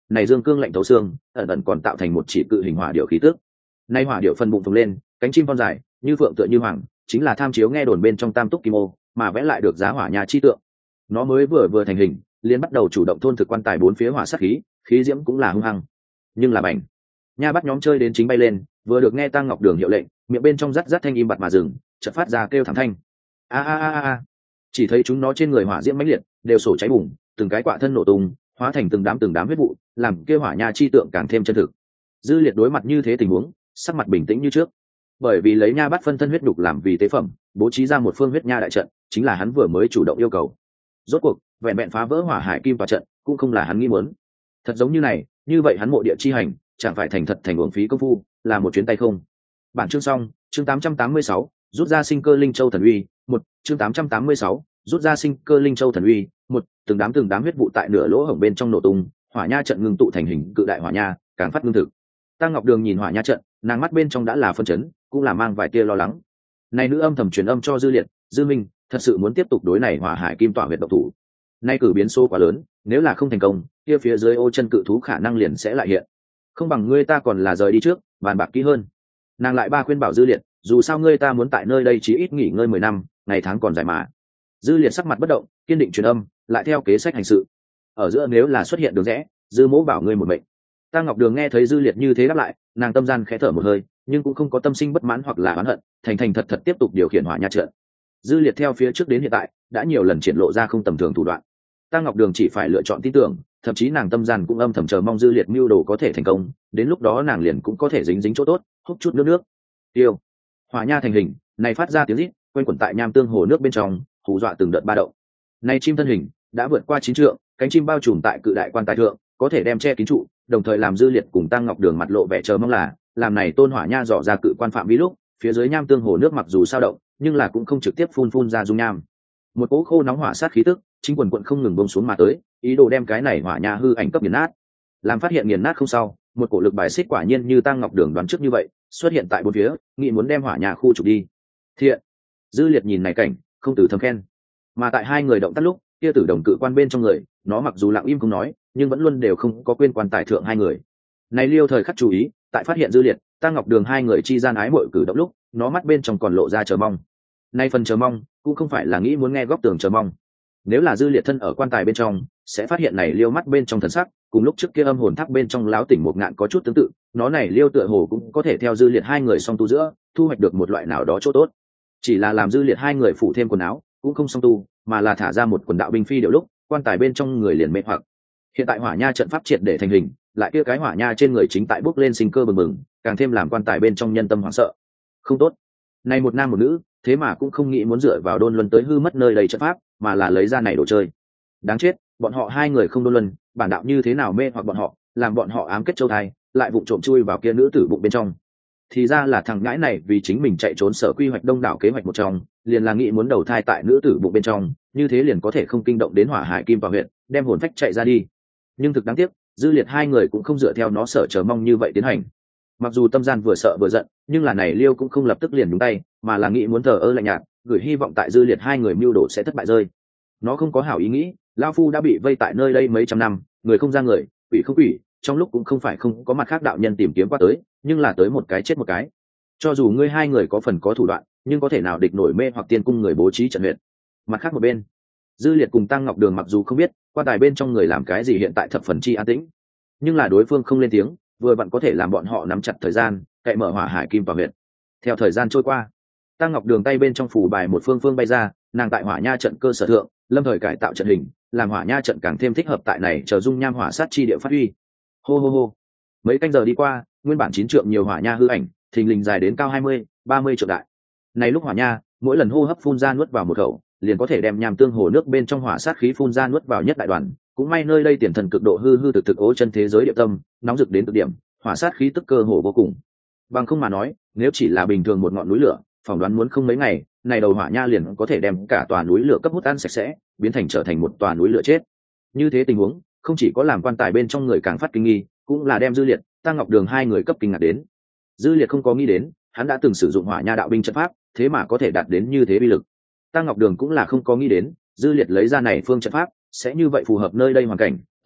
này dương cương lạnh thấu xương, ẩn ẩn còn tạo thành một chỉ cự hình hỏa điệu khí tức. Nay hỏa điệu phần bụng phồng lên, cánh chim phong dài như phượng tựa như hoàng, chính là tham chiếu nghe đồn bên trong tam túc kim ô mà vẽ lại được giá hỏa nha chi tượng. Nó mới vừa thành hình liền bắt đầu chủ động thôn thực quan tài bốn phía hỏa sát khí, khí diễm cũng là hung hăng. Nhưng là bảnh, nha bắt nhóm chơi đến chính bay lên, vừa được nghe Tăng Ngọc Đường hiệu lệnh, miệng bên trong rắt thanh im bặt mà dừng, chợt phát ra kêu thảm thanh. A a a a. Chỉ thấy chúng nó trên người hỏa diễm mãnh liệt, đều sổ cháy bùng, từng cái quạ thân nổ tung, hóa thành từng đám huyết vụ, làm kêu hỏa nha chi tượng càng thêm chân thực. Dư Liệt đối mặt như thế tình huống, sắc mặt bình tĩnh như trước, bởi vì lấy nha bắt phân thân huyết đục làm vì tế phẩm, bố trí ra một phương huyết nha đại trận, chính là hắn vừa mới chủ động yêu cầu. Rốt cuộc vẹn vẹn phá vỡ hỏa hải kim vào trận cũng không là hắn nghĩ muốn. Thật giống như này, như vậy hắn mộ địa chi hành chẳng phải thành thật thành uổng phí công phu, là một chuyến tay không. Bản chương xong, chương 886, rút ra sinh cơ linh châu thần uy, một chương 886, rút ra sinh cơ linh châu thần uy, một từng đám huyết vụ tại nửa lỗ hổng bên trong nổ tung, hỏa nha trận ngưng tụ thành hình cự đại hỏa nha, càng phát ngưng thực. Tăng Ngọc Đường nhìn hỏa nha trận, nàng mắt bên trong đã là phân chấn, cũng là mang vài tia lo lắng. Này nữ âm thầm truyền âm cho Dư Liệt, Dư Minh, thật sự muốn tiếp tục đối này hỏa hải kim tỏa huyệt độc thủ. Nay cử biến số quá lớn, nếu là không thành công, kia phía dưới ô chân cự thú khả năng liền sẽ lại hiện. Không bằng ngươi ta còn là rời đi trước, bàn bạc kỹ hơn. Nàng lại ba khuyên bảo Dư Liệt, dù sao ngươi ta muốn tại nơi đây chí ít nghỉ ngơi 10 năm, ngày tháng còn dài mà. Dư Liệt sắc mặt bất động, kiên định truyền âm, lại theo kế sách hành sự. Ở giữa nếu là xuất hiện đường rẽ, Dư Mỗ bảo ngươi một mệnh. Tăng Ngọc Đường nghe thấy Dư Liệt như thế đáp lại, nàng tâm gian khẽ thở một hơi, nhưng cũng không có tâm sinh bất mãn hoặc là oán hận, thành thật tiếp tục điều khiển hỏa nha trận. Dư Liệt theo phía trước đến hiện tại đã nhiều lần triển lộ ra không tầm thường thủ đoạn. Tăng Ngọc Đường chỉ phải lựa chọn tin tưởng, thậm chí nàng tâm gian cũng âm thầm chờ mong Dư Liệt mưu đồ có thể thành công, đến lúc đó nàng liền cũng có thể dính chỗ tốt, hút chút nước. Tiêu. Hỏa nha thành hình, này phát ra tiếng rít, quanh quẩn tại nham tương hồ nước bên trong, hù dọa từng đợt ba động. Này chim thân hình đã vượt qua 9 trượng, cánh chim bao trùm tại cự đại quan tài thượng, có thể đem che kín trụ, đồng thời làm Dư Liệt cùng Tăng Ngọc Đường mặt lộ vẻ chờ mong là, làm này tôn hỏa nha dò ra cự quan phạm vi lúc, phía dưới nham tương hồ nước mặc dù sao động, nhưng là cũng không trực tiếp phun ra dung nham. Một cỗ khô nóng hỏa sát khí tức, chính quần quận không ngừng bông xuống mà tới, ý đồ đem cái này hỏa nha hư ảnh cấp nghiền nát. Làm phát hiện nghiền nát không sau, một cổ lực bài xích quả nhiên như Tăng Ngọc Đường đoán trước như vậy, xuất hiện tại bốn phía, nghĩ muốn đem hỏa nha khu trục đi. Thiện. Dư Liệt nhìn này cảnh, không từ thầm khen. Mà tại hai người động tác lúc, kia tử đồng cự quan bên trong người, nó mặc dù lặng im không nói, nhưng vẫn luôn đều không có quên quan tài thượng hai người. Này Liêu thời khắc chú ý, tại phát hiện Dư Liệt, Tăng Ngọc Đường hai người chi gian ái muội cử động lúc, nó mắt bên trong còn lộ ra chờ mong. Nay phần chờ mong cũng không phải là nghĩ muốn nghe góc tường chờ mong. Nếu là Dư Liệt thân ở quan tài bên trong, sẽ phát hiện này Liêu mắt bên trong thần sắc, cùng lúc trước kia âm hồn tháp bên trong láo tỉnh một ngạn có chút tương tự, nó này Liêu tựa hồ cũng có thể theo Dư Liệt hai người song tu giữa, thu hoạch được một loại nào đó chỗ tốt. Chỉ là làm Dư Liệt hai người phủ thêm quần áo, cũng không song tu, mà là thả ra một quần đạo binh phi điều lúc, quan tài bên trong người liền mê hoặc. Hiện tại hỏa nha trận pháp triệt để thành hình, lại kia cái hỏa nha trên người chính tại bốc lên sinh cơ bừng bừng, càng thêm làm quan tài bên trong nhân tâm hoảng sợ. Không tốt, này một nam một nữ, thế mà cũng không nghĩ muốn dựa vào đôn luân tới hư mất nơi đầy trận pháp, mà là lấy ra này đồ chơi. Đáng chết, bọn họ hai người không đôn luân, bản đạo như thế nào mê hoặc bọn họ, làm bọn họ ám kết châu thai, lại vụng trộm chui vào kia nữ tử bụng bên trong. Thì ra là thằng ngãi này vì chính mình chạy trốn sở quy hoạch đông đảo kế hoạch một trong, liền là nghĩ muốn đầu thai tại nữ tử bụng bên trong, như thế liền có thể không kinh động đến hỏa hải kim vào huyện, đem hồn phách chạy ra đi. Nhưng thực đáng tiếc, Dư Liệt hai người cũng không dựa theo nó sở chờ mong như vậy tiến hành. Mặc dù tâm gian vừa sợ vừa giận, nhưng là này Liêu cũng không lập tức liền nhúng tay, mà là nghĩ muốn thờ ơ lạnh nhạt, gửi hy vọng tại Dư Liệt hai người mưu đồ sẽ thất bại rơi. Nó không có hảo ý nghĩ, lão phu đã bị vây tại nơi đây mấy trăm năm, người không ra người, quỷ không quỷ, trong lúc cũng không phải không có mặt khác đạo nhân tìm kiếm qua tới, nhưng là tới một cái chết một cái. Cho dù ngươi hai người có phần có thủ đoạn, nhưng có thể nào địch nổi mê hoặc tiên cung người bố trí trận huyệt. Mặt khác một bên, Dư Liệt cùng Tăng Ngọc Đường mặc dù không biết quan tài bên trong người làm cái gì hiện tại thập phần chi an tĩnh, nhưng là đối phương không lên tiếng, vừa vặn có thể làm bọn họ nắm chặt thời gian, cậy mở hỏa hải kim vào huyệt. Theo thời gian trôi qua, Tăng Ngọc Đường tay bên trong phủ bài một phương bay ra, nàng tại hỏa nha trận cơ sở thượng, lâm thời cải tạo trận hình, làm hỏa nha trận càng thêm thích hợp tại này chờ dung nham hỏa sát chi địa phát huy. Hô hô hô. Mấy canh giờ đi qua, nguyên bản 9 trượng nhiều hỏa nha hư ảnh, thình lình dài đến cao 20-30 trượng đại. Này lúc hỏa nha, mỗi lần hô hấp phun ra nuốt vào một khẩu, liền có thể đem nham tương hồ nước bên trong hỏa sát khí phun ra nuốt vào nhất đại đoàn. Cũng may nơi đây tiền thần cực độ hư thực ố chân thế giới địa tâm, nóng rực đến cực điểm, hỏa sát khí tức cơ hồ vô cùng. Bằng không mà nói, nếu chỉ là bình thường một ngọn núi lửa, phỏng đoán muốn không mấy ngày, này đầu hỏa nha liền có thể đem cả tòa núi lửa cấp hút ăn sạch sẽ, biến thành trở thành một tòa núi lửa chết. Như thế tình huống, không chỉ có làm quan tài bên trong người càng phát kinh nghi, cũng là đem Dư Liệt, Tăng Ngọc Đường hai người cấp kinh ngạc đến. Dư Liệt không có nghĩ đến, hắn đã từng sử dụng hỏa nha đạo binh trận pháp, thế mà có thể đạt đến như thế uy lực. Tăng Ngọc Đường cũng là không có nghĩ đến, Dư Liệt lấy ra này phương trận pháp, sẽ như vậy phù hợp nơi đây hoàn cảnh,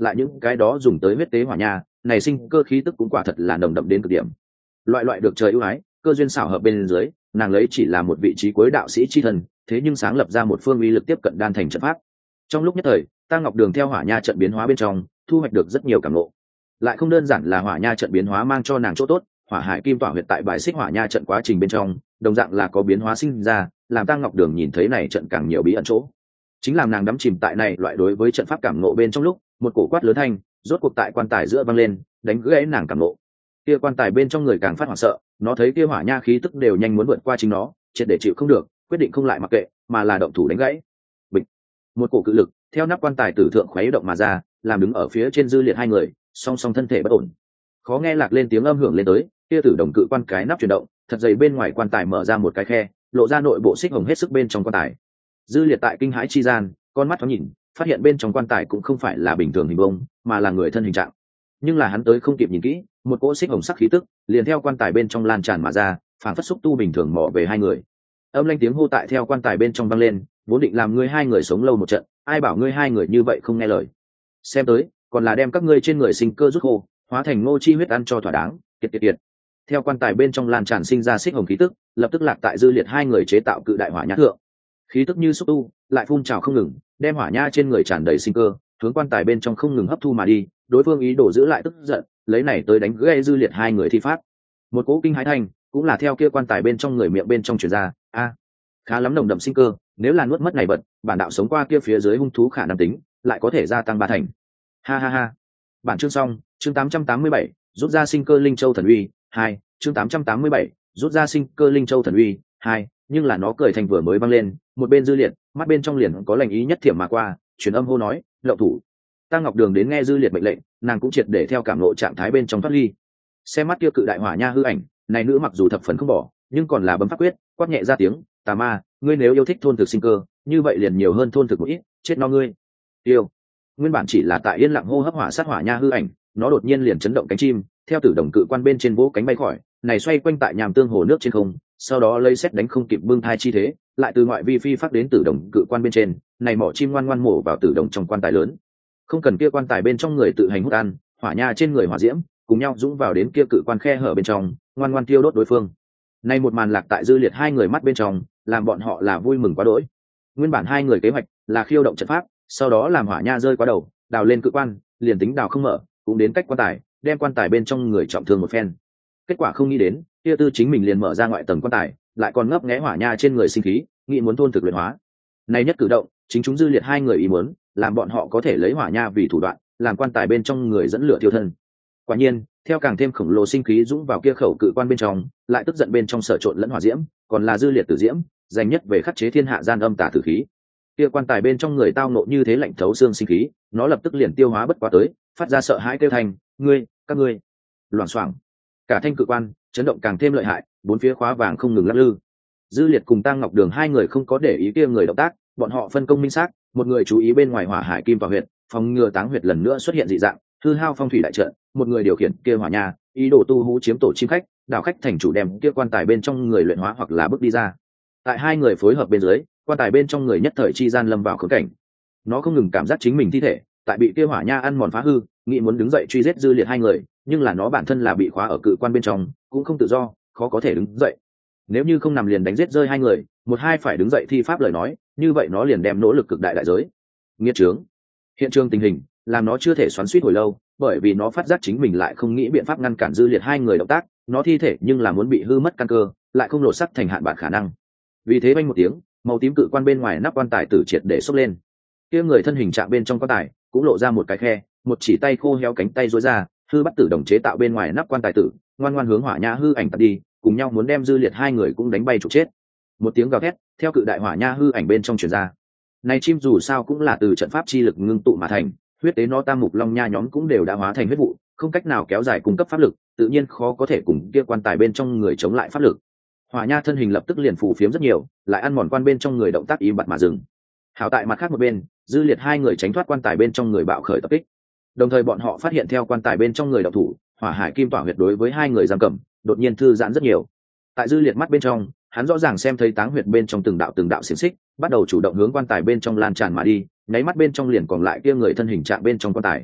lại những cái đó dùng tới huyết tế hỏa nha này sinh cơ khí tức cũng quả thật là nồng đậm đến cực điểm. Loại được trời ưu ái, cơ duyên xảo hợp bên dưới, nàng lấy chỉ là một vị trí cuối đạo sĩ chi thần, thế nhưng sáng lập ra một phương uy lực tiếp cận đan thành trận pháp. Trong lúc nhất thời, Tang Ngọc Đường theo hỏa nha trận biến hóa bên trong, thu hoạch được rất nhiều cảm ngộ. Lại không đơn giản là hỏa nha trận biến hóa mang cho nàng chỗ tốt, hỏa hải kim tỏa huyệt tại bài xích hỏa nha trận quá trình bên trong, đồng dạng là có biến hóa sinh ra, làm Tang Ngọc Đường nhìn thấy này trận càng nhiều bí ẩn chỗ. Chính làm nàng đắm chìm tại này loại đối với trận pháp cảm ngộ bên trong lúc, một cổ quát lớn thanh, rốt cuộc tại quan tài giữa vang lên, đánh gãy nàng cảm ngộ. Kia quan tài bên trong người càng phát hoảng sợ, nó thấy kia hỏa nha khí tức đều nhanh muốn vượt qua chính nó, triệt để chịu không được, quyết định không lại mặc kệ, mà là động thủ đánh gãy. Bịch. Một cổ cự lực theo nắp quan tài tử thượng khuấy động mà ra, làm đứng ở phía trên Dư Liệt hai người, song song thân thể bất ổn. Khó nghe lạc lên tiếng âm hưởng lên tới, kia tử đồng cự quan cái nắp chuyển động, thật dày bên ngoài quan tài mở ra một cái khe, lộ ra nội bộ xích hồng hết sức bên trong quan tài. Dư Liệt tại kinh hãi chi gian, con mắt thoáng nhìn, phát hiện bên trong quan tài cũng không phải là bình thường hình bông, mà là người thân hình trạng. Nhưng là hắn tới không kịp nhìn kỹ, một cỗ xích hồng sắc khí tức liền theo quan tài bên trong lan tràn mà ra, phản phất xúc tu bình thường mò về hai người. Âm lanh tiếng hô tại theo quan tài bên trong vang lên, vốn định làm ngươi hai người sống lâu một trận, ai bảo ngươi hai người như vậy không nghe lời. Xem tới, còn là đem các ngươi trên người sinh cơ rút khô, hóa thành ngô chi huyết ăn cho thỏa đáng. Kiệt. Theo quan tài bên trong lan tràn sinh ra xích hồng khí tức, lập tức lạc tại Dư Liệt hai người chế tạo cự đại hỏa nhã thượng. Khí tức như xúc tu, lại phun trào không ngừng, đem hỏa nha trên người tràn đầy sinh cơ, hướng quan tài bên trong không ngừng hấp thu mà đi. Đối phương ý đồ giữ lại tức giận, lấy này tới đánh gãy Dư Liệt hai người thi pháp. Một cỗ kinh hãi thanh, cũng là theo kia quan tài bên trong người miệng bên trong truyền ra. Khá lắm nồng đậm sinh cơ, nếu là nuốt mất này vật, bản đạo sống qua kia phía dưới hung thú khả năng tính lại có thể gia tăng 3 thành. Ha. Bản chương xong, chương 887, rút ra sinh cơ linh châu thần uy 2, chương 887, rút ra sinh cơ linh châu thần uy 2, nhưng là nó cười thành vừa mới văng lên, một bên Dư Liệt, mắt bên trong liền có lành ý nhất thiểm mà qua, truyền âm hô nói, "Lộng thủ." Tang Ngọc Đường đến nghe Dư Liệt mệnh lệnh, nàng cũng triệt để theo cảm ngộ trạng thái bên trong thoát ly. Xem mắt kia cự đại hỏa nha hư ảnh, này nữ mặc dù thập phần không bỏ, nhưng còn là bấm pháp quyết, quát nhẹ ra tiếng, "Tà ma, ngươi nếu yêu thích thôn thực sinh cơ, như vậy liền nhiều hơn thôn thực một ít, chết no ngươi." Tiêu. Nguyên bản chỉ là tại yên lặng hô hấp hỏa sát hỏa nha hư ảnh, nó đột nhiên liền chấn động cánh chim, theo tử đồng cự quan bên trên vỗ cánh bay khỏi, này xoay quanh tại nhàm tương hồ nước trên không, sau đó lấy xét đánh không kịp bưng thai chi thế, lại từ ngoại vi phi phát đến tử đồng cự quan bên trên, này mỏ chim ngoan ngoan mổ vào tử đồng trong quan tài lớn. Không cần kia quan tài bên trong người tự hành hút ăn, hỏa nha trên người hỏa diễm cùng nhau dũng vào đến kia cự quan khe hở bên trong, ngoan ngoan tiêu đốt đối phương. Này một màn lạc tại Dư Liệt hai người mắt bên trong, làm bọn họ là vui mừng quá đỗi. Nguyên bản hai người kế hoạch là khiêu động trận pháp, sau đó làm hỏa nha rơi qua đầu, đào lên cự quan, liền tính đào không mở, cũng đến cách quan tài, đem quan tài bên trong người trọng thương một phen. Kết quả không nghĩ đến, kia tư chính mình liền mở ra ngoại tầng quan tài, lại còn ngấp nghé hỏa nha trên người sinh khí, nghĩ muốn thôn thực luyện hóa. Này nhất cử động, chính chúng Dư Liệt hai người ý muốn, làm bọn họ có thể lấy hỏa nha vì thủ đoạn, làm quan tài bên trong người dẫn lửa tiêu thân. Quả nhiên, theo càng thêm khổng lồ sinh khí dũng vào kia khẩu cự quan bên trong, lại tức giận bên trong sở trộn lẫn hỏa diễm, còn là Dư Liệt tử diễm, dành nhất về khắc chế thiên hạ gian âm tà tử khí. Kia quan tài bên trong người tao nộ như thế lạnh thấu xương sinh khí, nó lập tức liền tiêu hóa bất quá tới, phát ra sợ hãi kêu thành, các ngươi. Loảng xoảng. Cả thanh cự quan chấn động càng thêm lợi hại, bốn phía khóa vàng không ngừng lắc lư. Dư Liệt cùng Tang Ngọc Đường hai người không có để ý kia người động tác, bọn họ phân công minh xác, một người chú ý bên ngoài hỏa hải kim vào huyệt, phòng ngừa táng huyệt lần nữa xuất hiện dị dạng, hư hao phong thủy đại trận, một người điều khiển kia hỏa nha, ý đồ tu hú chiếm tổ chim khách, đảo khách thành chủ đem kia quan tài bên trong người luyện hóa hoặc là bước đi ra. Tại hai người phối hợp bên dưới, quan tài bên trong người nhất thời chi gian lâm vào khốn cảnh. Nó không ngừng cảm giác chính mình thi thể tại bị kia hỏa nha ăn mòn phá hư, nghĩ muốn đứng dậy truy giết Dư Liệt hai người, nhưng là nó bản thân là bị khóa ở cự quan bên trong, cũng không tự do, khó có thể đứng dậy. Nếu như không nằm liền đánh giết rơi hai người, một hai phải đứng dậy thi pháp lời nói, như vậy nó liền đem nỗ lực cực đại đại giới. Nghiệt trướng. Hiện trường tình hình làm nó chưa thể xoắn xuýt hồi lâu, bởi vì nó phát giác chính mình lại không nghĩ biện pháp ngăn cản Dư Liệt hai người động tác, nó thi thể nhưng là muốn bị hư mất căn cơ, lại không lột sắc thành hạn bạc khả năng. Vì thế vang một tiếng, màu tím cự quan bên ngoài nắp quan tài tử triệt để xốc lên. Kia người thân hình trạng bên trong quan tài cũng lộ ra một cái khe, một chỉ tay khô héo cánh tay duỗi ra, hư bắt tử đồng chế tạo bên ngoài nắp quan tài tử, ngoan ngoan hướng hỏa nha hư ảnh tạt đi, cùng nhau muốn đem Dư Liệt hai người cũng đánh bay trục chết. Một tiếng gào thét theo cự đại hỏa nha hư ảnh bên trong truyền ra. Này chim dù sao cũng là từ trận pháp chi lực ngưng tụ mà thành, huyết tế nó tam mục long nha nhóm cũng đều đã hóa thành huyết vụ, không cách nào kéo dài cung cấp pháp lực, tự nhiên khó có thể cùng kia quan tài bên trong người chống lại pháp lực. Hỏa nha thân hình lập tức liền phủ phiếm rất nhiều, lại ăn mòn quan bên trong người động tác im bặt mà dừng. Hảo tại mặt khác một bên, Dư Liệt hai người tránh thoát quan tài bên trong người bạo khởi tập kích. Đồng thời bọn họ phát hiện theo quan tài bên trong người động thủ, hỏa hải kim tỏa huyệt đối với hai người giam cầm, đột nhiên thư giãn rất nhiều. Tại Dư Liệt mắt bên trong, hắn rõ ràng xem thấy táng huyệt bên trong từng đạo xiềng xích, bắt đầu chủ động hướng quan tài bên trong lan tràn mà đi, nháy mắt bên trong liền còn lại kia người thân hình trạng bên trong quan tài.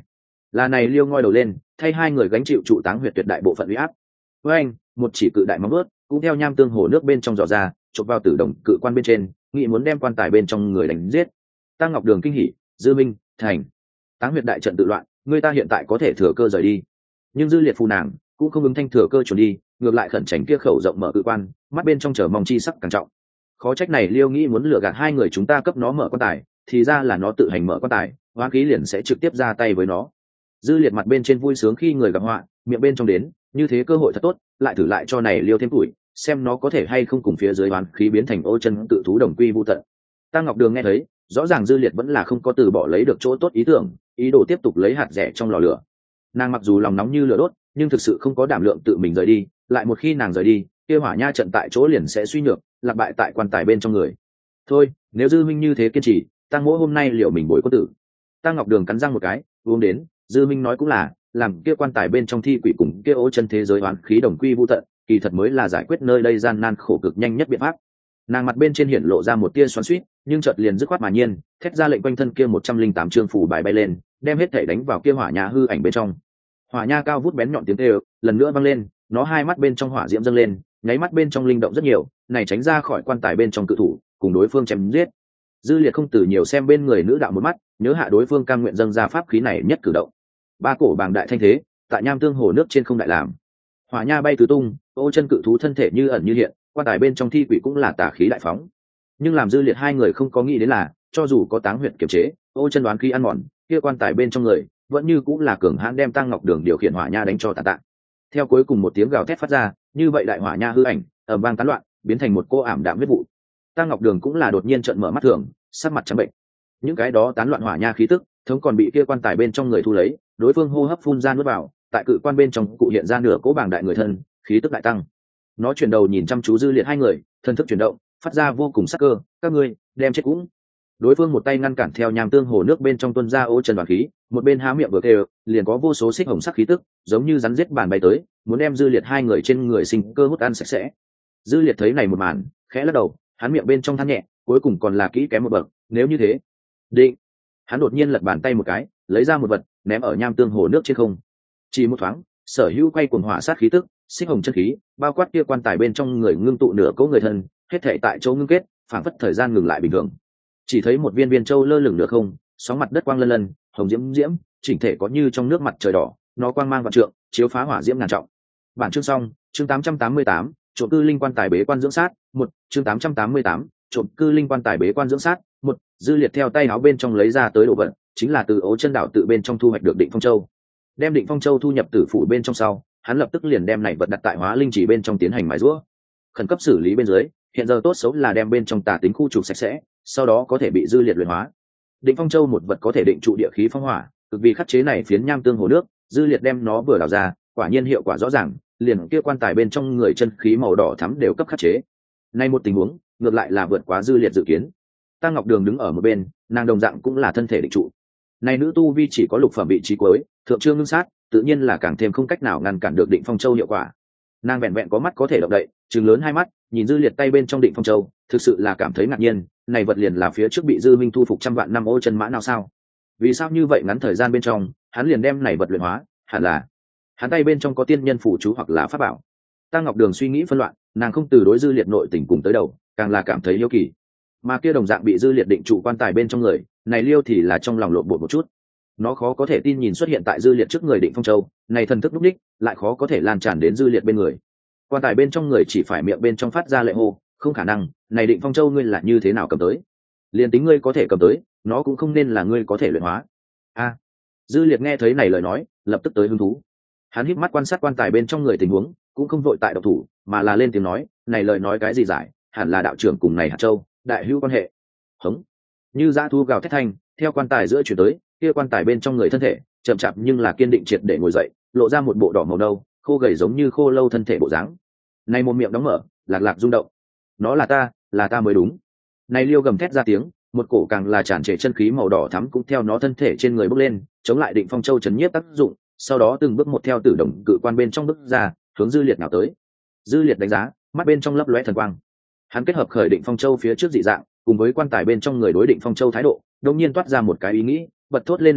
là này liêu ngoi đầu lên thay hai người gánh chịu trụ táng huyệt tuyệt đại bộ phận uy áp. Với anh một chỉ cự đại móng ướt cũng theo nham tương hồ nước bên trong dò ra chụp vào tử đồng cự quan bên trên, nghĩ muốn đem quan tài bên trong người đánh giết. Tăng Ngọc Đường kinh hỉ, Dư Minh thành táng huyệt đại trận tự loạn, người ta hiện tại có thể thừa cơ rời đi. Nhưng Dư Liệt phù nàng cũng không ứng thanh thừa cơ chuẩn đi, ngược lại khẩn tránh kia khẩu rộng mở cự quan, mắt bên trong chờ mong chi sắc càng trọng. Khó trách này liêu nghĩ muốn lừa gạt hai người chúng ta cấp nó mở quan tài, thì ra là nó tự hành mở quan tài, oán khí liền sẽ trực tiếp ra tay với nó. Dư Liệt mặt bên trên vui sướng khi người gặp họa, miệng bên trong đến như thế cơ hội thật tốt, lại thử lại cho này liêu thêm tuổi, xem nó có thể hay không cùng phía dưới oán khí biến thành ô chân tự thú đồng quy vu tận. Tăng Ngọc Đường nghe thấy rõ ràng Dư Liệt vẫn là không có từ bỏ lấy được chỗ tốt ý tưởng, ý đồ tiếp tục lấy hạt rẻ trong lò lửa. Nàng mặc dù lòng nóng như lửa đốt, nhưng thực sự không có đảm lượng tự mình rời đi, lại một khi nàng rời đi kia hỏa nha trận tại chỗ liền sẽ suy nhược, lạc bại tại quan tài bên trong người. Thôi nếu Dư Minh như thế kiên trì, Tăng Mỗ hôm nay liệu mình bồi có tử. Tăng Ngọc Đường cắn răng một cái uống đến, Dư Minh nói cũng là, làm kia quan tài bên trong thi quỷ cùng kia ô chân thế giới oán khí đồng quy vu tận, kỳ thật mới là giải quyết nơi đây gian nan khổ cực nhanh nhất biện pháp. Nàng mặt bên trên hiện lộ ra một tia xoắn xuýt, nhưng chợt liền dứt khoát mà nhiên, thét ra lệnh quanh thân kia 108 chương phủ bài bay lên, đem hết thể đánh vào kia hỏa nha hư ảnh bên trong. Hỏa nha cao vút bén nhọn tiếng kêu lần nữa vang lên, nó hai mắt bên trong hỏa diễm dâng lên, nháy mắt bên trong linh động rất nhiều, này tránh ra khỏi quan tài bên trong cự thủ, cùng đối phương chém giết. Dư Liệt không từ nhiều xem bên người nữ đạo một mắt, nhớ hạ đối phương cam nguyện dâng ra pháp khí này nhất cử động. Ba cổ bàng đại thanh thế, tại nham tương hồ nước trên không đại làm. Hỏa nha bay tứ tung, ô chân cự thú thân thể như ẩn như hiện, quan tài bên trong thi quỷ cũng là tà khí đại phóng. Nhưng làm Dư Liệt hai người không có nghĩ đến là, cho dù có táng huyệt kiềm chế, ô chân đoán khí ăn mòn, kia quan tài bên trong người vẫn như cũng là cường hãn đem Tăng Ngọc Đường điều khiển hỏa nha đánh cho tàn tạ. Theo cuối cùng một tiếng gào thét phát ra, như vậy đại hỏa nha hư ảnh ầm vang tán loạn, biến thành một cô ảm đạm huyết vụ. Tăng Ngọc Đường cũng là đột nhiên trợn mở mắt thường, sắc mặt trắng bệnh. Những cái đó tán loạn hỏa nha khí tức, thống còn bị kia quan tài bên trong người thu lấy, đối phương hô hấp phun ra nuốt vào, tại cự quan bên trong cụ hiện ra nửa cỗ bàng đại người thân, khí tức đại tăng. Nó chuyển đầu nhìn chăm chú Dư Liệt hai người, thân thức chuyển động, phát ra vô cùng sắc cơ, các ngươi đem chết cũng. Đối phương một tay ngăn cản theo nham tương hồ nước bên trong tuôn ra ô chân đoàn khí, một bên há miệng vừa kêu, liền có vô số xích hồng sắc khí tức, giống như rắn giết bàn bay tới, muốn đem Dư Liệt hai người trên người sinh cơ hút ăn sạch sẽ. Dư Liệt thấy này một màn, khẽ lắc đầu, hắn miệng bên trong than nhẹ, cuối cùng còn là kỹ kém một bậc, nếu như thế, định. Hắn đột nhiên lật bàn tay một cái, lấy ra một vật, ném ở nham tương hồ nước trên không. Chỉ một thoáng, sở hữu quay cuồng hỏa sát khí tức, xích hồng chân khí, bao quát kia quan tài bên trong người ngưng tụ nửa cỗ người thân, hết thảy tại chỗ ngưng kết, phảng phất thời gian ngừng lại bình thường. Chỉ thấy một viên viên châu lơ lửng nửa không, sóng mặt đất quang lân lân, hồng diễm diễm, chỉnh thể có như trong nước mặt trời đỏ, nó quang mang vạn trượng, chiếu phá hỏa diễm ngàn trọng. Bản chương xong, chương 888, trộm cư linh quan tài bế quan dưỡng sát, một chương 888, trộm cư linh quan tài bế quan dưỡng sát, một. Dư Liệt theo tay áo bên trong lấy ra tới đồ vật, chính là từ Ấu Chân đảo tự bên trong thu hoạch được Định Phong Châu. Đem Định Phong Châu thu nhập tử phủ bên trong sau, hắn lập tức liền đem này vật đặt tại Hóa Linh Chỉ bên trong tiến hành mài giũa. Khẩn cấp xử lý bên dưới, hiện giờ tốt xấu là đem bên trong tà tính khu trục sạch sẽ, sau đó có thể bị Dư Liệt luyện hóa. Định Phong Châu một vật có thể định trụ địa khí phong hỏa, cực vì khắc chế này phiến nham tương hồ nước, Dư Liệt đem nó vừa đào ra, quả nhiên hiệu quả rõ ràng, liền kia quan tài bên trong người chân khí màu đỏ thắm đều cấp khắc chế. Nay một tình huống, ngược lại là vượt quá Dư Liệt dự kiến. Tăng Ngọc Đường đứng ở một bên, nàng đồng dạng cũng là thân thể định trụ. Này nữ tu vi chỉ có lục phẩm vị trí cuối, thượng trương ngưng sát, tự nhiên là càng thêm không cách nào ngăn cản được Định Phong Châu hiệu quả. Nàng vẹn vẹn có mắt có thể động đậy, trừng lớn hai mắt, nhìn Dư Liệt tay bên trong Định Phong Châu, thực sự là cảm thấy ngạc nhiên, này vật liền là phía trước bị Dư Minh thu phục trăm vạn năm ô chân mã nào sao? Vì sao như vậy ngắn thời gian bên trong, hắn liền đem này vật luyện hóa, hẳn là hắn tay bên trong có tiên nhân phù chú hoặc là pháp bảo. Tăng Ngọc Đường suy nghĩ phân loạn, nàng không từ đối Dư Liệt nội tình cùng tới đầu, càng là cảm thấy yêu kỳ. Mà kia đồng dạng bị Dư Liệt định trụ quan tài bên trong người, này liêu thì là trong lòng lộn bột một chút. Nó khó có thể tin nhìn xuất hiện tại Dư Liệt trước người Định Phong Châu, này thần thức lúc đích, lại khó có thể lan tràn đến Dư Liệt bên người. Quan tài bên trong người chỉ phải miệng bên trong phát ra lệ hô, không khả năng, này Định Phong Châu ngươi là như thế nào cầm tới? Liên tính ngươi có thể cầm tới, nó cũng không nên là ngươi có thể luyện hóa. Dư Liệt nghe thấy này lời nói, lập tức tới hứng thú. Hắn híp mắt quan sát quan tài bên trong người tình huống, cũng không vội tại độc thủ, mà là lên tiếng nói, này lời nói cái gì giải, hẳn là đạo trưởng cùng này hạt châu, đại hữu quan hệ. Hống. Như dã thu gào thét thanh, theo quan tài giữa chuyển tới, kia quan tài bên trong người thân thể, chậm chạp nhưng là kiên định triệt để ngồi dậy, lộ ra một bộ đỏ màu nâu, khô gầy giống như khô lâu thân thể bộ dáng. Này một miệng đóng mở, lạc lạc rung động. Nó là ta mới đúng. Này liêu gầm thét ra tiếng, một cổ càng là tràn trề chân khí màu đỏ thắm cũng theo nó thân thể trên người bốc lên, chống lại Định Phong Châu chấn nhiếp tác dụng, sau đó từng bước một theo tử đồng cự quan bên trong bước ra, hướng Dư Liệt nào tới. Dư Liệt đánh giá, mắt bên trong lấp lóe thần quang. Hắn kết hợp khởi Định Phong Châu phía trước dị dạng, cùng với quan tài bên trong người đối Định Phong Châu thái độ, đột nhiên toát ra một cái ý nghĩ, bật thốt lên liền nói,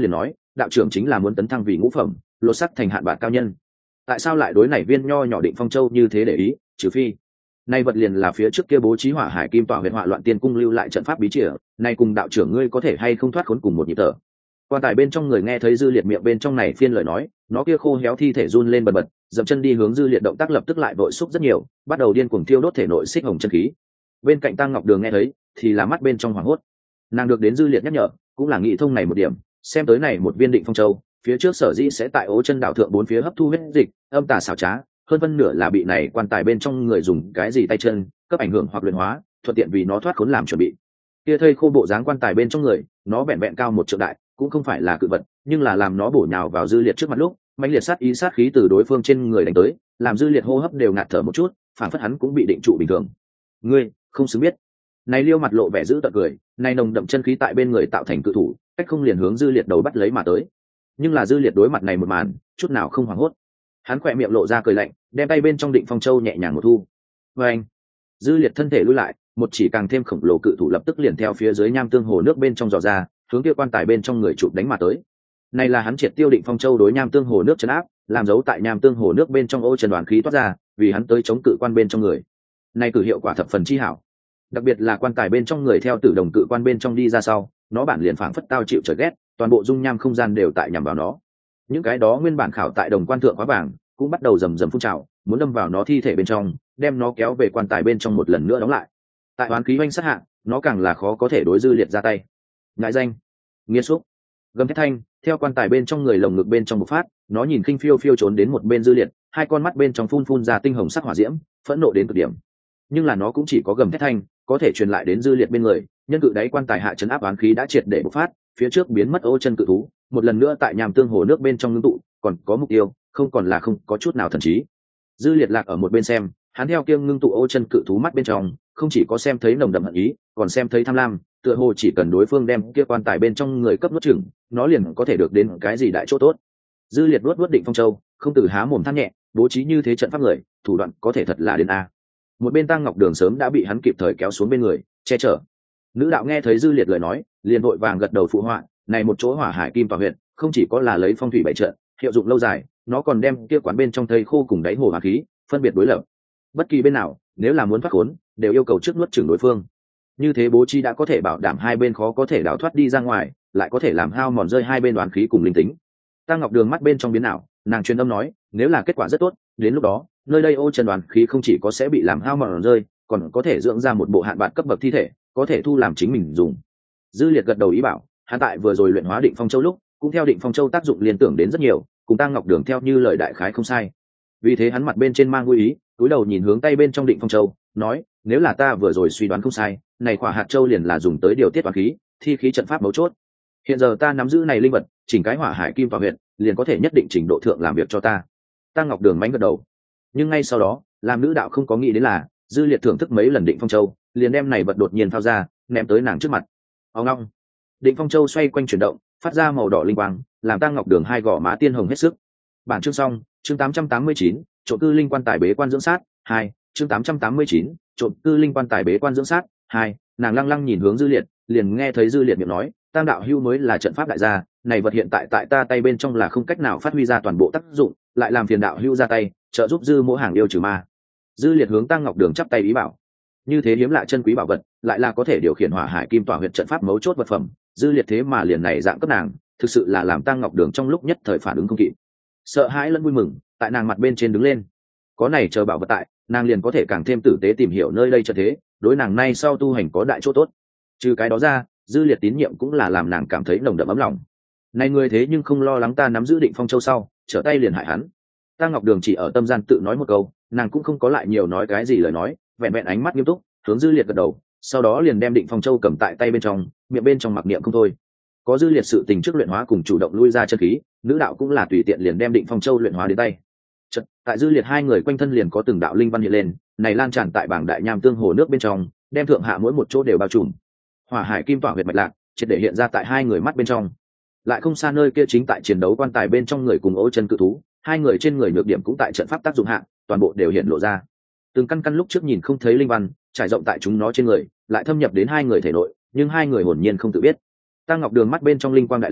đạo trưởng chính là muốn tấn thăng vì ngũ phẩm, lột sắc thành hạn bạc cao nhân. Tại sao lại đối này viên nho nhỏ Định Phong Châu như thế để ý? Trừ phi nay vật liền là phía trước kia bố trí hỏa hải kim tỏa huyện hỏa loạn tiên cung lưu lại trận pháp bí chìa, nay cùng đạo trưởng ngươi có thể hay không thoát khốn cùng một nhịp thở. Quan tài bên trong người nghe thấy Dư Liệt miệng bên trong này phiên lời nói, nó kia khô héo thi thể run lên bần bật, dậm chân đi hướng Dư Liệt, động tác lập tức lại vội xúc rất nhiều, bắt đầu điên cuồng thiêu đốt thể nội xích hồng chân khí. Bên cạnh Tăng Ngọc Đường nghe thấy thì là mắt bên trong hoảng hốt. Nàng được đến Dư Liệt nhắc nhở, cũng là nghĩ thông này một điểm, xem tới này một viên Định Phong Châu, phía trước sở dĩ sẽ tại Ố Chân đảo thượng bốn phía hấp thu huyết dịch, âm tà xảo trá, hơn phân nửa là bị này quan tài bên trong người dùng cái gì tay chân cấp ảnh hưởng hoặc luyện hóa, thuận tiện vì nó thoát khốn làm chuẩn bị. Kia thây khô bộ dáng quan tài bên trong người, nó vẹn vẹn cao một trượng đại, cũng không phải là cự vật, nhưng là làm nó bổ nhào vào Dư Liệt trước mặt lúc, mãnh liệt sát ý sát khí từ đối phương trên người đánh tới, làm Dư Liệt hô hấp đều ngạt thở một chút, phản phất hắn cũng bị định trụ bình thường. Ngươi không xứng biết. Này Liêu mặt lộ vẻ dữ tợn cười, này nồng đậm chân khí tại bên người tạo thành cự thủ, cách không liền hướng Dư Liệt đầu bắt lấy mà tới. Nhưng là Dư Liệt đối mặt này một màn, chút nào không hoảng hốt. Hắn khỏe miệng lộ ra cười lạnh, đem tay bên trong Định Phong Châu nhẹ nhàng một thu. Và anh, Dư Liệt thân thể lùi lại, một chỉ càng thêm khổng lồ cự thủ lập tức liền theo phía dưới nham tương hồ nước bên trong dò ra, hướng kia quan tài bên trong người chụp đánh mà tới. Này là hắn triệt tiêu Định Phong Châu đối nham tương hồ nước trấn áp, làm dấu tại nham tương hồ nước bên trong ô trần đoàn khí toát ra, vì hắn tới chống cự quan bên trong người. Này cử hiệu quả thập phần chi hảo. Đặc biệt là quan tài bên trong người theo tử đồng cự quan bên trong đi ra sau, nó bản liền phảng phất tao chịu trời ghét, toàn bộ dung nham không gian đều tại nhằm vào nó. Những cái đó nguyên bản khảo tại đồng quan thượng quá vàng, cũng bắt đầu rầm rầm phun trào, muốn đâm vào nó thi thể bên trong, đem nó kéo về quan tài bên trong một lần nữa đóng lại. Tại oán khí oanh sát hạ, nó càng là khó có thể đối Dư Liệt ra tay. Ngại danh, nghiệt xúc, gầm thét thanh theo quan tài bên trong người lồng ngực bên trong một phát, nó nhìn khinh phiêu phiêu trốn đến một bên Dư Liệt, hai con mắt bên trong phun ra tinh hồng sắc hỏa diễm, phẫn nộ đến cực điểm. Nhưng là nó cũng chỉ có gầm thét thanh có thể truyền lại đến Dư Liệt bên người, nhân cự đáy quan tài hạ trấn áp oán khí đã triệt để bộc phát, phía trước biến mất ô chân cự thú, một lần nữa tại nham tương hồ nước bên trong ngưng tụ, còn có mục tiêu, không còn là không có chút nào thần trí. Dư Liệt lạc ở một bên xem, hắn theo kiêng ngưng tụ ô chân cự thú mắt bên trong, không chỉ có xem thấy nồng đậm hận ý, còn xem thấy tham lam, tựa hồ chỉ cần đối phương đem kia quan tài bên trong người cấp nuốt chửng, nó liền có thể được đến cái gì đại chỗ tốt. Dư Liệt nuốt Định Phong Châu, không từ há mồm than nhẹ, bố trí như thế trận pháp người, thủ đoạn có thể thật là đến a. Một bên Tăng Ngọc Đường sớm đã bị hắn kịp thời kéo xuống bên người, che chở. Nữ đạo nghe thấy Dư Liệt lời nói, liền vội vàng gật đầu phụ họa, này một chỗ hỏa hải kim tỏa huyện, không chỉ có là lấy phong thủy bảy trận, hiệu dụng lâu dài, nó còn đem kia quán bên trong thây khô cùng đáy hồ hỏa khí phân biệt đối lập. Bất kỳ bên nào, nếu là muốn thoát khốn, đều yêu cầu trước nuốt chửng đối phương. Như thế bố trí đã có thể bảo đảm hai bên khó có thể đào thoát đi ra ngoài, lại có thể làm hao mòn rơi hai bên đoán khí cùng linh tính. Tăng Ngọc Đường mắt bên trong biến ảo, nàng truyền âm nói, nếu là kết quả rất tốt, đến lúc đó, nơi đây ô trần đoán khí không chỉ có sẽ bị làm hao mòn rơi, còn có thể dưỡng ra một bộ hạn bạc cấp bậc thi thể, có thể thu làm chính mình dùng. Dư Liệt gật đầu ý bảo, hắn tại vừa rồi luyện hóa Định Phong Châu lúc, cũng theo Định Phong Châu tác dụng liên tưởng đến rất nhiều, cùng Tăng Ngọc Đường theo như lời đại khái không sai. Vì thế hắn mặt bên trên mang vui ý, cúi đầu nhìn hướng tay bên trong Định Phong Châu, nói, nếu là ta vừa rồi suy đoán không sai, này quả hạt châu liền là dùng tới điều tiết toán khí, thi khí trận pháp mấu chốt. Hiện giờ ta nắm giữ này linh vật, chỉnh cái hỏa hải kim vào huyện, liền có thể nhất định trình độ thượng làm việc cho ta. Tăng Ngọc Đường mánh gật đầu. Nhưng ngay sau đó, làm nữ đạo không có nghĩ đến là, Dư Liệt thưởng thức mấy lần Định Phong Châu, liền đem này vật đột nhiên phao ra, ném tới nàng trước mặt. Ông long, Định Phong Châu xoay quanh chuyển động, phát ra màu đỏ linh quang, làm Tăng Ngọc Đường hai gò má tiên hồng hết sức. Bản chương xong, chương 889, trộm cư linh quan tài bế quan dưỡng sát 2, chương 889, trộm cư linh quan tài bế quan dưỡng sát 2. Nàng lăng lăng nhìn hướng Dư Liệt, liền nghe thấy Dư Liệt miệng nói, Tăng đạo hưu mới là trận pháp đại gia, này vật hiện tại tại ta tay bên trong là không cách nào phát huy ra toàn bộ tác dụng, lại làm phiền đạo hưu ra tay, trợ giúp Dư Mỗ hàng yêu trừ ma. Dư Liệt hướng Tăng Ngọc Đường chắp tay ý bảo, như thế hiếm lạ chân quý bảo vật, lại là có thể điều khiển hỏa hải kim tỏa huyệt trận pháp mấu chốt vật phẩm, Dư Liệt thế mà liền này dạng cấp nàng, thực sự là làm Tăng Ngọc Đường trong lúc nhất thời phản ứng không kịp, sợ hãi lẫn vui mừng tại nàng mặt bên trên đứng lên. Có này chờ bảo vật tại, nàng liền có thể càng thêm tử tế tìm hiểu nơi đây trận thế, đối nàng nay sau tu hành có đại chỗ tốt. Trừ cái đó ra, Dư Liệt tín nhiệm cũng là làm nàng cảm thấy nồng đậm ấm lòng. Này người thế nhưng không lo lắng ta nắm giữ Định Phong Châu sau trở tay liền hại hắn. Tăng Ngọc Đường chỉ ở tâm gian tự nói một câu, nàng cũng không có lại nhiều nói cái gì lời nói, vẹn vẹn ánh mắt nghiêm túc hướng Dư Liệt gật đầu, sau đó liền đem Định Phong Châu cầm tại tay bên trong, miệng bên trong mặc niệm không thôi. Có Dư Liệt sự tình trước luyện hóa cùng chủ động lui ra chân khí, nữ đạo cũng là tùy tiện liền đem Định Phong Châu luyện hóa đến tay. Chật, tại Dư Liệt hai người quanh thân liền có từng đạo linh văn hiện lên, này lan tràn tại bảng đại nham tương hồ nước bên trong, đem thượng hạ mỗi một chỗ đều bao trùm. Hỏa hải kim tỏa huyệt mạch lạc, triệt để hiện ra tại hai người mắt bên trong. Lại không xa nơi kia chính tại chiến đấu quan tài bên trong người cùng Ô Chân cự thú, hai người trên người nhược điểm cũng tại trận pháp tác dụng hạ, toàn bộ đều hiện lộ ra. Từng căn căn lúc trước nhìn không thấy linh văn, trải rộng tại chúng nó trên người, lại thâm nhập đến hai người thể nội, nhưng hai người hồn nhiên không tự biết. Tăng Ngọc Đường mắt bên trong linh quang đại làm,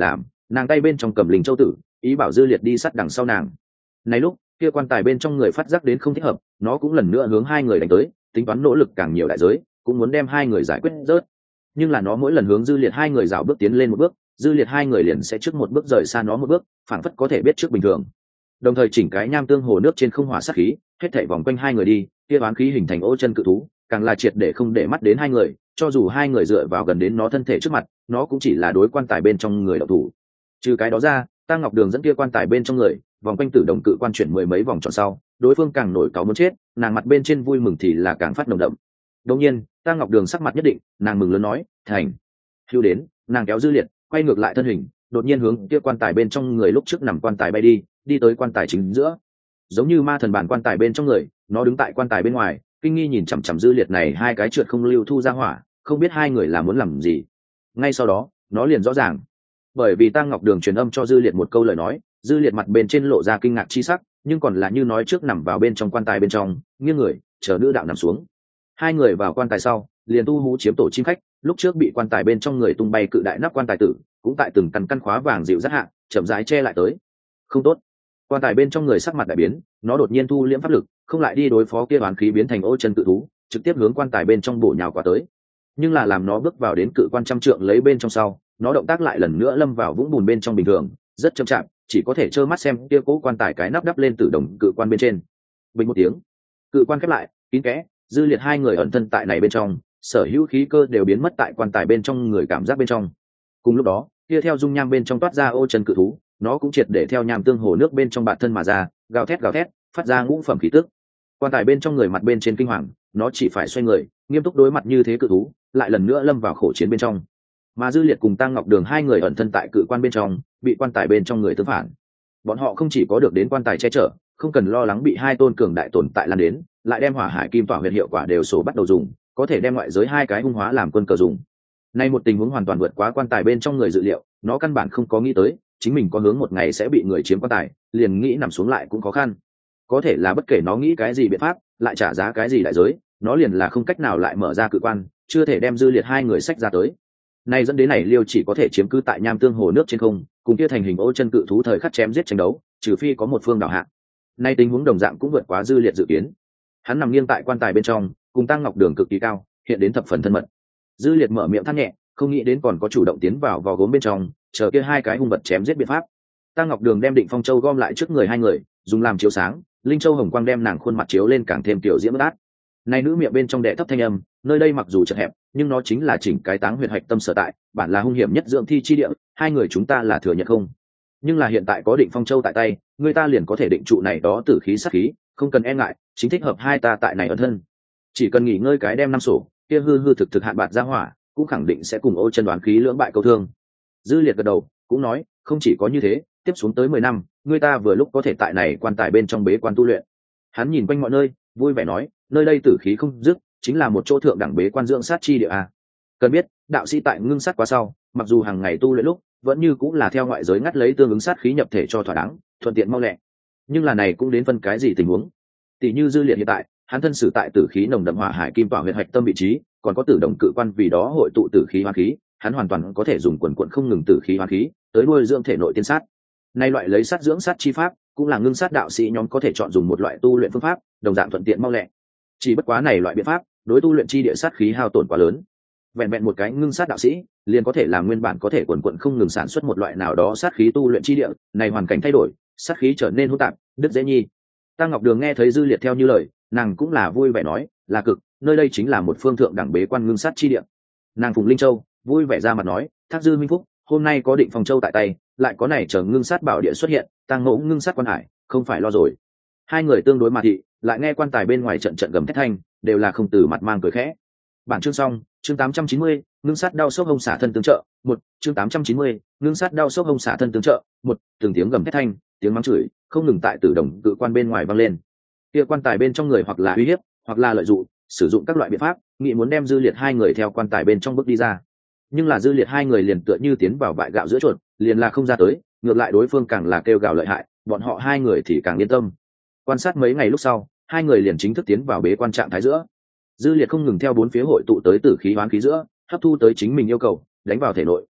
nàng tay bên trong cầm linh châu tử, ý bảo dư liệt đi sát đằng sau nàng. Này lúc kia quan tài bên trong người phát giác đến không thích hợp, nó cũng lần nữa hướng hai người đánh tới, tính toán nỗ lực càng nhiều đại giới, cũng muốn đem hai người giải quyết rớt. Nhưng là nó mỗi lần hướng dư liệt hai người rào bước tiến lên một bước, dư liệt hai người liền sẽ trước một bước rời xa nó một bước, phảng phất có thể biết trước bình thường. Đồng thời chỉnh cái nham tương hồ nước trên không hỏa sát khí, hết thảy vòng quanh hai người đi, kia oán khí hình thành ô chân cự thú, càng là triệt để không để mắt đến hai người, cho dù hai người dựa vào gần đến nó thân thể trước mặt, nó cũng chỉ là đối quan tài bên trong người đạo thủ. Trừ cái đó ra, Tăng Ngọc Đường dẫn kia quan tài bên trong người, vòng quanh tử đồng cự quan chuyển mười mấy vòng tròn sau, đối phương càng nổi cáu muốn chết, nàng mặt bên trên vui mừng thì là càng phát nồng đậm. Đột nhiên, Tăng Ngọc Đường sắc mặt nhất định, nàng mừng lớn nói, "Thành." Hưu đến, nàng kéo dư liệt, quay ngược lại thân hình, đột nhiên hướng kia quan tài bên trong người lúc trước nằm quan tài bay đi, đi tới quan tài chính giữa. Giống như ma thần bản quan tài bên trong người, nó đứng tại quan tài bên ngoài, kinh nghi nhìn chằm chằm dư liệt này hai cái trượt không lưu thu ra hỏa, không biết hai người là muốn làm gì. Ngay sau đó, nó liền rõ ràng, bởi vì Tăng Ngọc Đường truyền âm cho dư liệt một câu lời nói, dư liệt mặt bên trên lộ ra kinh ngạc chi sắc, nhưng còn là như nói trước nằm vào bên trong quan tài bên trong, nghiêng người chờ nữ đạo nằm xuống. Hai người vào quan tài sau, liền tu hú chiếm tổ chim khách, lúc trước bị quan tài bên trong người tung bay cự đại nắp quan tài tử, cũng tại từng căn khóa vàng dịu dắt hạ, chậm rãi che lại tới. Không tốt. Quan tài bên trong người sắc mặt đại biến, nó đột nhiên thu liễm pháp lực, không lại đi đối phó kia oán khí biến thành ô chân cự thú, trực tiếp hướng quan tài bên trong bổ nhào qua tới. Nhưng là làm nó bước vào đến cự quan trăm trượng lấy bên trong sau, nó động tác lại lần nữa lâm vào vũng bùn bên trong bình thường, rất chậm chạp, chỉ có thể trơ mắt xem kia cố quan tài cái nắp đắp lên từ đồng cự quan bên trên. Bình một tiếng, cự quan khép lại, kín kẽ, dư liệt hai người ẩn thân tại này bên trong, sở hữu khí cơ đều biến mất tại quan tài bên trong người cảm giác bên trong. Cùng lúc đó, kia theo dung nham bên trong toát ra ô chân cự thú, nó cũng triệt để theo nham tương hồ nước bên trong bản thân mà ra, gào thét, phát ra ngũ phẩm khí tức. Quan tài bên trong người mặt bên trên kinh hoàng, nó chỉ phải xoay người, nghiêm túc đối mặt như thế cự thú, lại lần nữa lâm vào khổ chiến bên trong. Mà dư liệt cùng Tăng Ngọc Đường hai người ẩn thân tại cự quan bên trong, bị quan tài bên trong người tương phản. Bọn họ không chỉ có được đến quan tài che chở, không cần lo lắng bị hai tôn cường đại tồn tại lan đến, lại đem hỏa hải kim tỏa huyệt hiệu quả đều sổ bắt đầu dùng, có thể đem ngoại giới hai cái hung hóa làm quân cờ dùng. Nay một tình huống hoàn toàn vượt quá quan tài bên trong người dự liệu, nó căn bản không có nghĩ tới chính mình có hướng một ngày sẽ bị người chiếm quan tài, liền nghĩ nằm xuống lại cũng khó khăn. Có thể là bất kể nó nghĩ cái gì biện pháp, lại trả giá cái gì đại giới, nó liền là không cách nào lại mở ra cự quan, chưa thể đem dư liệt hai người sách ra tới. Nay dẫn đến này liêu chỉ có thể chiếm cứ tại nham tương hồ nước trên không, cùng kia thành hình ô chân cự thú thời khắc chém giết tranh đấu, trừ phi có một phương đảo hạ. Nay tình huống đồng dạng cũng vượt quá dư liệt dự kiến. Hắn nằm nghiêng tại quan tài bên trong, cùng Tăng Ngọc Đường cực kỳ cao, hiện đến thập phần thân mật. Dư liệt mở miệng than nhẹ, không nghĩ đến còn có chủ động tiến vào vò gốm bên trong, chờ kia hai cái hung vật chém giết biện pháp. Tăng Ngọc Đường đem Định Phong Châu gom lại trước người hai người, dùng làm chiếu sáng, linh châu hồng quang đem nàng khuôn mặt chiếu lên càng thêm tiểu diễm át. Này nữ miệng bên trong đệ thấp thanh âm, nơi đây mặc dù chật hẹp, nhưng nó chính là chỉnh cái táng huyệt hạch tâm sở tại, bản là hung hiểm nhất dưỡng thi chi địa, hai người chúng ta là thừa nhận không? Nhưng là hiện tại có Định Phong Châu tại tay, người ta liền có thể định trụ này đó tử khí sát khí, không cần e ngại, chính thích hợp hai ta tại này ẩn thân. Chỉ cần nghỉ ngơi cái đem năm sổ, kia hư thực hạn bạt ra hỏa, cũng khẳng định sẽ cùng ô chân đoán khí lưỡng bại câu thương. Dư liệt gật đầu, cũng nói, không chỉ có như thế, tiếp xuống tới 10 năm, người ta vừa lúc có thể tại này quan tài bên trong bế quan tu luyện. Hắn nhìn quanh mọi nơi, vui vẻ nói, nơi đây tử khí không dứt, chính là một chỗ thượng đẳng bế quan dưỡng sát chi địa a. Cần biết, đạo sĩ tại ngưng sát quá sau, mặc dù hàng ngày tu luyện lúc, vẫn như cũng là theo ngoại giới ngắt lấy tương ứng sát khí nhập thể cho thỏa đáng, thuận tiện mau lẹ. Nhưng là này cũng đến phân cái gì tình huống. Tỷ như dư liệt hiện tại, hắn thân sử tại tử khí nồng đậm hỏa hải kim tỏa huyệt hạch tâm vị trí, còn có tử đồng cự quan vì đó hội tụ tử khí hóa khí, hắn hoàn toàn có thể dùng quần quần không ngừng tử khí hóa khí tới nuôi dưỡng thể nội tiên sát. Nay loại lấy sát dưỡng sát chi pháp, cũng là ngưng sát đạo sĩ nhóm có thể chọn dùng một loại tu luyện phương pháp, đồng dạng thuận tiện mau lẹ. Chỉ bất quá này loại biện pháp, đối tu luyện chi địa sát khí hao tổn quá lớn. Vẹn vẹn một cái ngưng sát đạo sĩ, liền có thể làm nguyên bản có thể quần quần không ngừng sản xuất một loại nào đó sát khí tu luyện chi địa, này hoàn cảnh thay đổi, sát khí trở nên hỗn tạp, đứt dễ nhi. Tăng Ngọc Đường nghe thấy dư liệt theo như lời, nàng cũng là vui vẻ nói, là cực, nơi đây chính là một phương thượng đẳng bế quan ngưng sát chi địa. Nàng Phùng Linh Châu vui vẻ ra mặt nói, thác dư minh phúc, hôm nay có Định Phong Châu tại tay, lại có này chờ ngưng sát bảo địa xuất hiện, Tăng ngỗ ngưng sát quan hải, không phải lo rồi. Hai người tương đối mà thị, lại nghe quan tài bên ngoài trận trận gầm thét thanh, đều là không từ mặt mang cười khẽ. Bản chương xong, chương 890, ngưng sát đau sốc hông xả thân tương trợ, một chương 890, ngưng sát đau sốc hông xả thân tương trợ, một từng tiếng gầm thét thanh, tiếng mắng chửi, không ngừng tại tử đồng cự quan bên ngoài vang lên. Kia quan tài bên trong người hoặc là uy hiếp, hoặc là lợi dụng, sử dụng các loại biện pháp, nghĩ muốn đem dư liệt hai người theo quan tài bên trong bước đi ra. Nhưng là dư liệt hai người liền tựa như tiến vào bại gạo giữa chuột, liền là không ra tới, ngược lại đối phương càng là kêu gào lợi hại, bọn họ hai người thì càng yên tâm. Quan sát mấy ngày lúc sau, hai người liền chính thức tiến vào bế quan trạng thái giữa. Dư liệt không ngừng theo bốn phía hội tụ tới tử khí hoán khí giữa, hấp thu tới chính mình yêu cầu, đánh vào thể nội,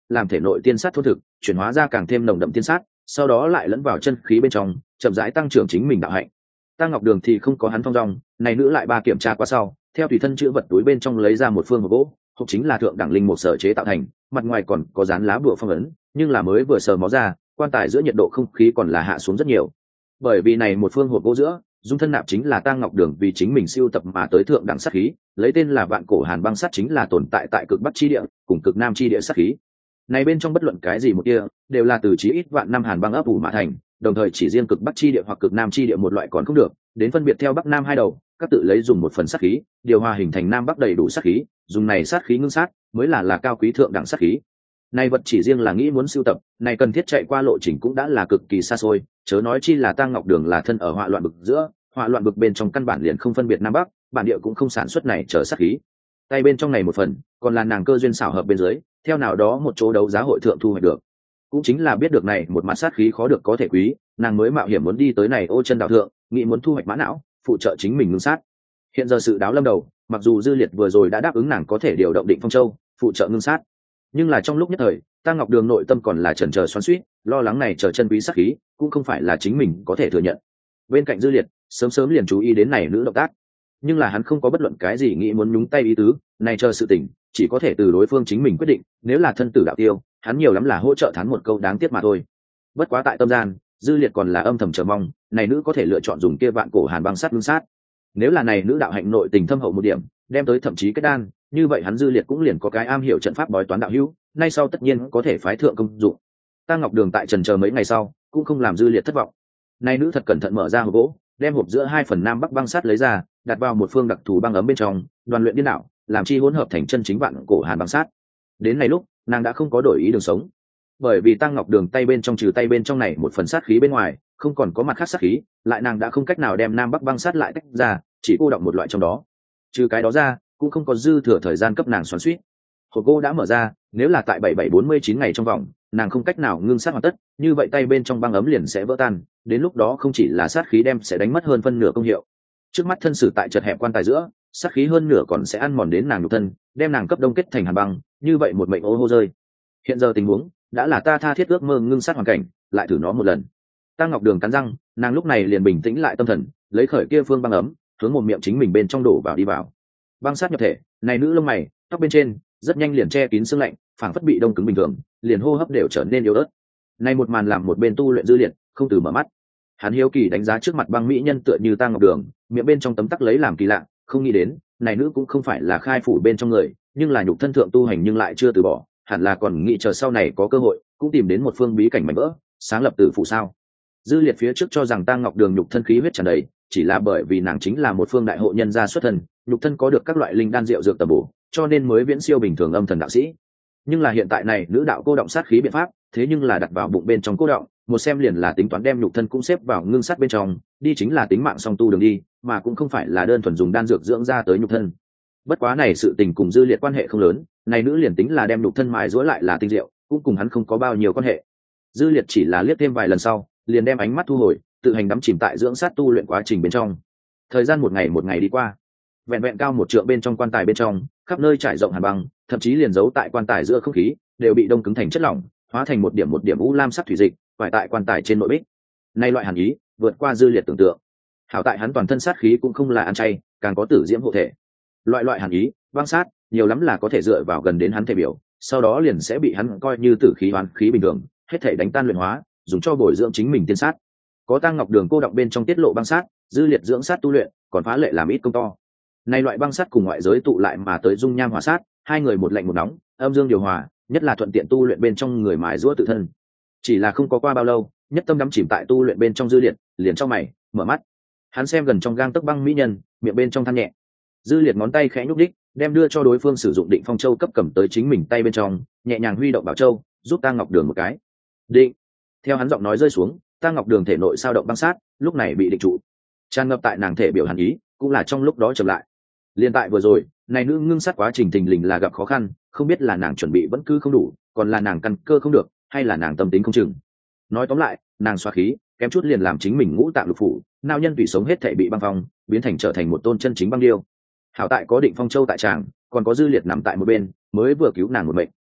làm thể nội tiên sát thôn thực chuyển hóa ra càng thêm nồng đậm tiên sát, sau đó lại lẫn vào chân khí bên trong, chậm rãi tăng trưởng chính mình đạo hạnh. Tăng Ngọc Đường thì không có hắn phong dong, này nữ lại ba kiểm tra qua sau, theo tùy thân chữ vật túi bên trong lấy ra một phương hộp gỗ, hộp chính là thượng đẳng linh một sở chế tạo thành, mặt ngoài còn có dán lá bùa phong ấn, nhưng là mới vừa sờ mó ra, quan tài giữa nhiệt độ không khí còn là hạ xuống rất nhiều. Bởi vì này một phương hộp gỗ giữa, dung thân nạp chính là Tăng Ngọc Đường vì chính mình siêu tập mà tới thượng đẳng sát khí, lấy tên là Vạn Cổ Hàn Băng Sát, chính là tồn tại tại cực Bắc chi địa, cùng cực Nam chi địa sát khí. Này bên trong bất luận cái gì một kia, đều là từ chí ít vạn năm hàn băng ấp ủ mà thành, đồng thời chỉ riêng cực Bắc chi địa hoặc cực Nam chi địa một loại còn không được, đến phân biệt theo Bắc Nam hai đầu, các tự lấy dùng một phần sát khí, điều hòa hình thành Nam Bắc đầy đủ sát khí, dùng này sát khí ngưng sát, mới là cao quý thượng đẳng sát khí. Này vật chỉ riêng là nghĩ muốn sưu tập, này cần thiết chạy qua lộ trình cũng đã là cực kỳ xa xôi, chớ nói chi là Tăng Ngọc Đường là thân ở họa loạn bực giữa, họa loạn bực bên trong căn bản liền không phân biệt Nam Bắc, bản địa cũng không sản xuất này trở sát khí. Tay bên trong này một phần, còn là nàng cơ duyên xảo hợp bên dưới, theo nào đó một chỗ đấu giá hội thượng thu hoạch được. Cũng chính là biết được này một mặt sát khí khó được có thể quý, nàng mới mạo hiểm muốn đi tới này Ô Chân Đạo thượng, nghĩ muốn thu hoạch mã não, phụ trợ chính mình ngưng sát. Hiện giờ sự đáo lâm đầu, mặc dù Dư Liệt vừa rồi đã đáp ứng nàng có thể điều động Định Phong Châu, phụ trợ ngưng sát, nhưng là trong lúc nhất thời, Tăng Ngọc Đường nội tâm còn là chần chờ xoắn xuýt, lo lắng này chờ chân quý sát khí, cũng không phải là chính mình có thể thừa nhận. Bên cạnh Dư Liệt, sớm sớm liền chú ý đến này nữ động tác, nhưng là hắn không có bất luận cái gì nghĩ muốn nhúng tay ý tứ, này chờ sự tình, chỉ có thể từ đối phương chính mình quyết định, nếu là thân tử đạo tiêu, hắn nhiều lắm là hỗ trợ thán một câu đáng tiếc mà thôi. Bất quá tại tâm gian, Dư Liệt còn là âm thầm chờ mong, này nữ có thể lựa chọn dùng kia Vạn Cổ Hàn Băng Sát ngưng sát. Nếu là này nữ đạo hạnh nội tình thâm hậu một điểm, đem tới thậm chí kết đan, như vậy hắn Dư Liệt cũng liền có cái am hiểu trận pháp bói toán đạo hữu, nay sau tất nhiên có thể phái thượng công dụng. Tăng Ngọc Đường tại trần chờ mấy ngày sau, cũng không làm Dư Liệt thất vọng. Này nữ thật cẩn thận mở ra hộp gỗ, đem hộp giữa hai phần Nam Bắc băng sát lấy ra, đặt vào một phương đặc thù băng ấm bên trong, đoàn luyện điên đạo, làm chi hỗn hợp thành chân chính Vạn Cổ Hàn Băng Sát. Đến này lúc, nàng đã không có đổi ý đường sống, bởi vì Tăng Ngọc Đường tay bên trong trừ tay bên trong này một phần sát khí bên ngoài, không còn có mặt khác sát khí, lại nàng đã không cách nào đem Nam Bắc băng sát lại tách ra, chỉ cô động một loại trong đó. Trừ cái đó ra, cũng không có dư thừa thời gian cấp nàng xoắn xuýt. Hộp gỗ đã mở ra, nếu là tại 7749 ngày trong vòng, nàng không cách nào ngưng sát hoàn tất, như vậy tay bên trong băng ấm liền sẽ vỡ tan, đến lúc đó không chỉ là sát khí đem sẽ đánh mất hơn phân nửa công hiệu. Trước mắt thân sử tại chật hẹp quan tài giữa, sát khí hơn nửa còn sẽ ăn mòn đến nàng nhục thân, đem nàng cấp đông kết thành hàn băng, như vậy một mệnh ô hô rơi. Hiện giờ tình huống đã là ta tha thiết ước mơ ngưng sát hoàn cảnh, lại thử nó một lần. Tăng Ngọc Đường cắn răng, nàng lúc này liền bình tĩnh lại tâm thần, lấy khởi kia phương băng ấm, hướng một miệng chính mình bên trong đổ vào đi vào. Băng sát nhập thể, này nữ lông mày, tóc bên trên rất nhanh liền che kín sương lạnh, phảng phất bị đông cứng bình thường, liền hô hấp đều trở nên yếu ớt. Này một màn làm một bên tu luyện Dư Liệt không từ mở mắt. Hắn hiếu kỳ đánh giá trước mặt băng mỹ nhân tựa như Tăng Ngọc Đường, miệng bên trong tấm tắc lấy làm kỳ lạ, không nghĩ đến, này nữ cũng không phải là khai phủ bên trong người, nhưng là nhục thân thượng tu hành nhưng lại chưa từ bỏ, hẳn là còn nghĩ chờ sau này có cơ hội, cũng tìm đến một phương bí cảnh mảnh vỡ, sáng lập tử phụ sao? Dư Liệt phía trước cho rằng Tăng Ngọc Đường nhục thân khí huyết tràn đầy, chỉ là bởi vì nàng chính là một phương đại hộ nhân gia xuất thân, nhục thân có được các loại linh đan rượu dược tầm bổ, cho nên mới viễn siêu bình thường âm thần đạo sĩ. Nhưng là hiện tại này nữ đạo cô động sát khí biện pháp, thế nhưng là đặt vào bụng bên trong cô động, một xem liền là tính toán đem nhục thân cũng xếp vào ngưng sát bên trong, đi chính là tính mạng song tu đường đi, mà cũng không phải là đơn thuần dùng đan dược dưỡng ra tới nhục thân. Bất quá này sự tình cùng Dư Liệt quan hệ không lớn, này nữ liền tính là đem nhục thân mài giũa lại là tinh diệu, cũng cùng hắn không có bao nhiêu quan hệ. Dư Liệt chỉ là liếc thêm vài lần sau, liền đem ánh mắt thu hồi, tự hành đắm chìm tại dưỡng sát tu luyện quá trình bên trong. Thời gian một ngày đi qua, vẹn vẹn cao một trượng bên trong quan tài bên trong, khắp nơi trải rộng hàn băng, thậm chí liền giấu tại quan tài giữa không khí đều bị đông cứng thành chất lỏng, hóa thành một điểm u lam sắc thủy dịch, phải tại quan tài trên nội bích. Nay loại hàn ý vượt qua Dư Liệt tưởng tượng. Hảo tại hắn toàn thân sát khí cũng không là ăn chay, càng có tử diễm hộ thể. Loại hàn ý, băng sát, nhiều lắm là có thể dựa vào gần đến hắn thể biểu, sau đó liền sẽ bị hắn coi như tử khí hoán khí bình thường, hết thể đánh tan luyện hóa, dùng cho bồi dưỡng chính mình tiên sát. Có Tăng Ngọc Đường cô động bên trong tiết lộ băng sát, Dư Liệt dưỡng sát tu luyện, còn phá lệ làm ít công to. Nay loại băng sát cùng ngoại giới tụ lại mà tới dung nham hỏa sát, hai người một lạnh một nóng, âm dương điều hòa, nhất là thuận tiện tu luyện bên trong người mài giũa tự thân. Chỉ là không có qua bao lâu, nhất tâm đắm chìm tại tu luyện bên trong Dư Liệt, liền trong mày, mở mắt. Hắn xem gần trong gang tấc băng mỹ nhân, miệng bên trong than nhẹ. Dư Liệt ngón tay khẽ nhúc đích, đem đưa cho đối phương sử dụng Định Phong Châu cấp cầm tới chính mình tay bên trong, nhẹ nhàng huy động bảo châu, giúp Tăng Ngọc Đường một cái. Định. Theo hắn giọng nói rơi xuống, Tăng Ngọc Đường thể nội sao động băng sát, lúc này bị định trụ. Tràn ngập tại nàng thể biểu hàn ý, cũng là trong lúc đó chậm lại. Liên tại vừa rồi, này nữ ngưng sát quá trình thình lình là gặp khó khăn, không biết là nàng chuẩn bị vẫn cứ không đủ, còn là nàng căn cơ không được, hay là nàng tâm tính không chừng. Nói tóm lại, nàng xoa khí, kém chút liền làm chính mình ngũ tạng lục phủ, nao nhân tùy sống hết thể bị băng phong, biến thành trở thành một tôn chân chính băng điêu. Hảo tại có Định Phong Châu tại tràng, còn có Dư Liệt nằm tại một bên, mới vừa cứu nàng một mệnh.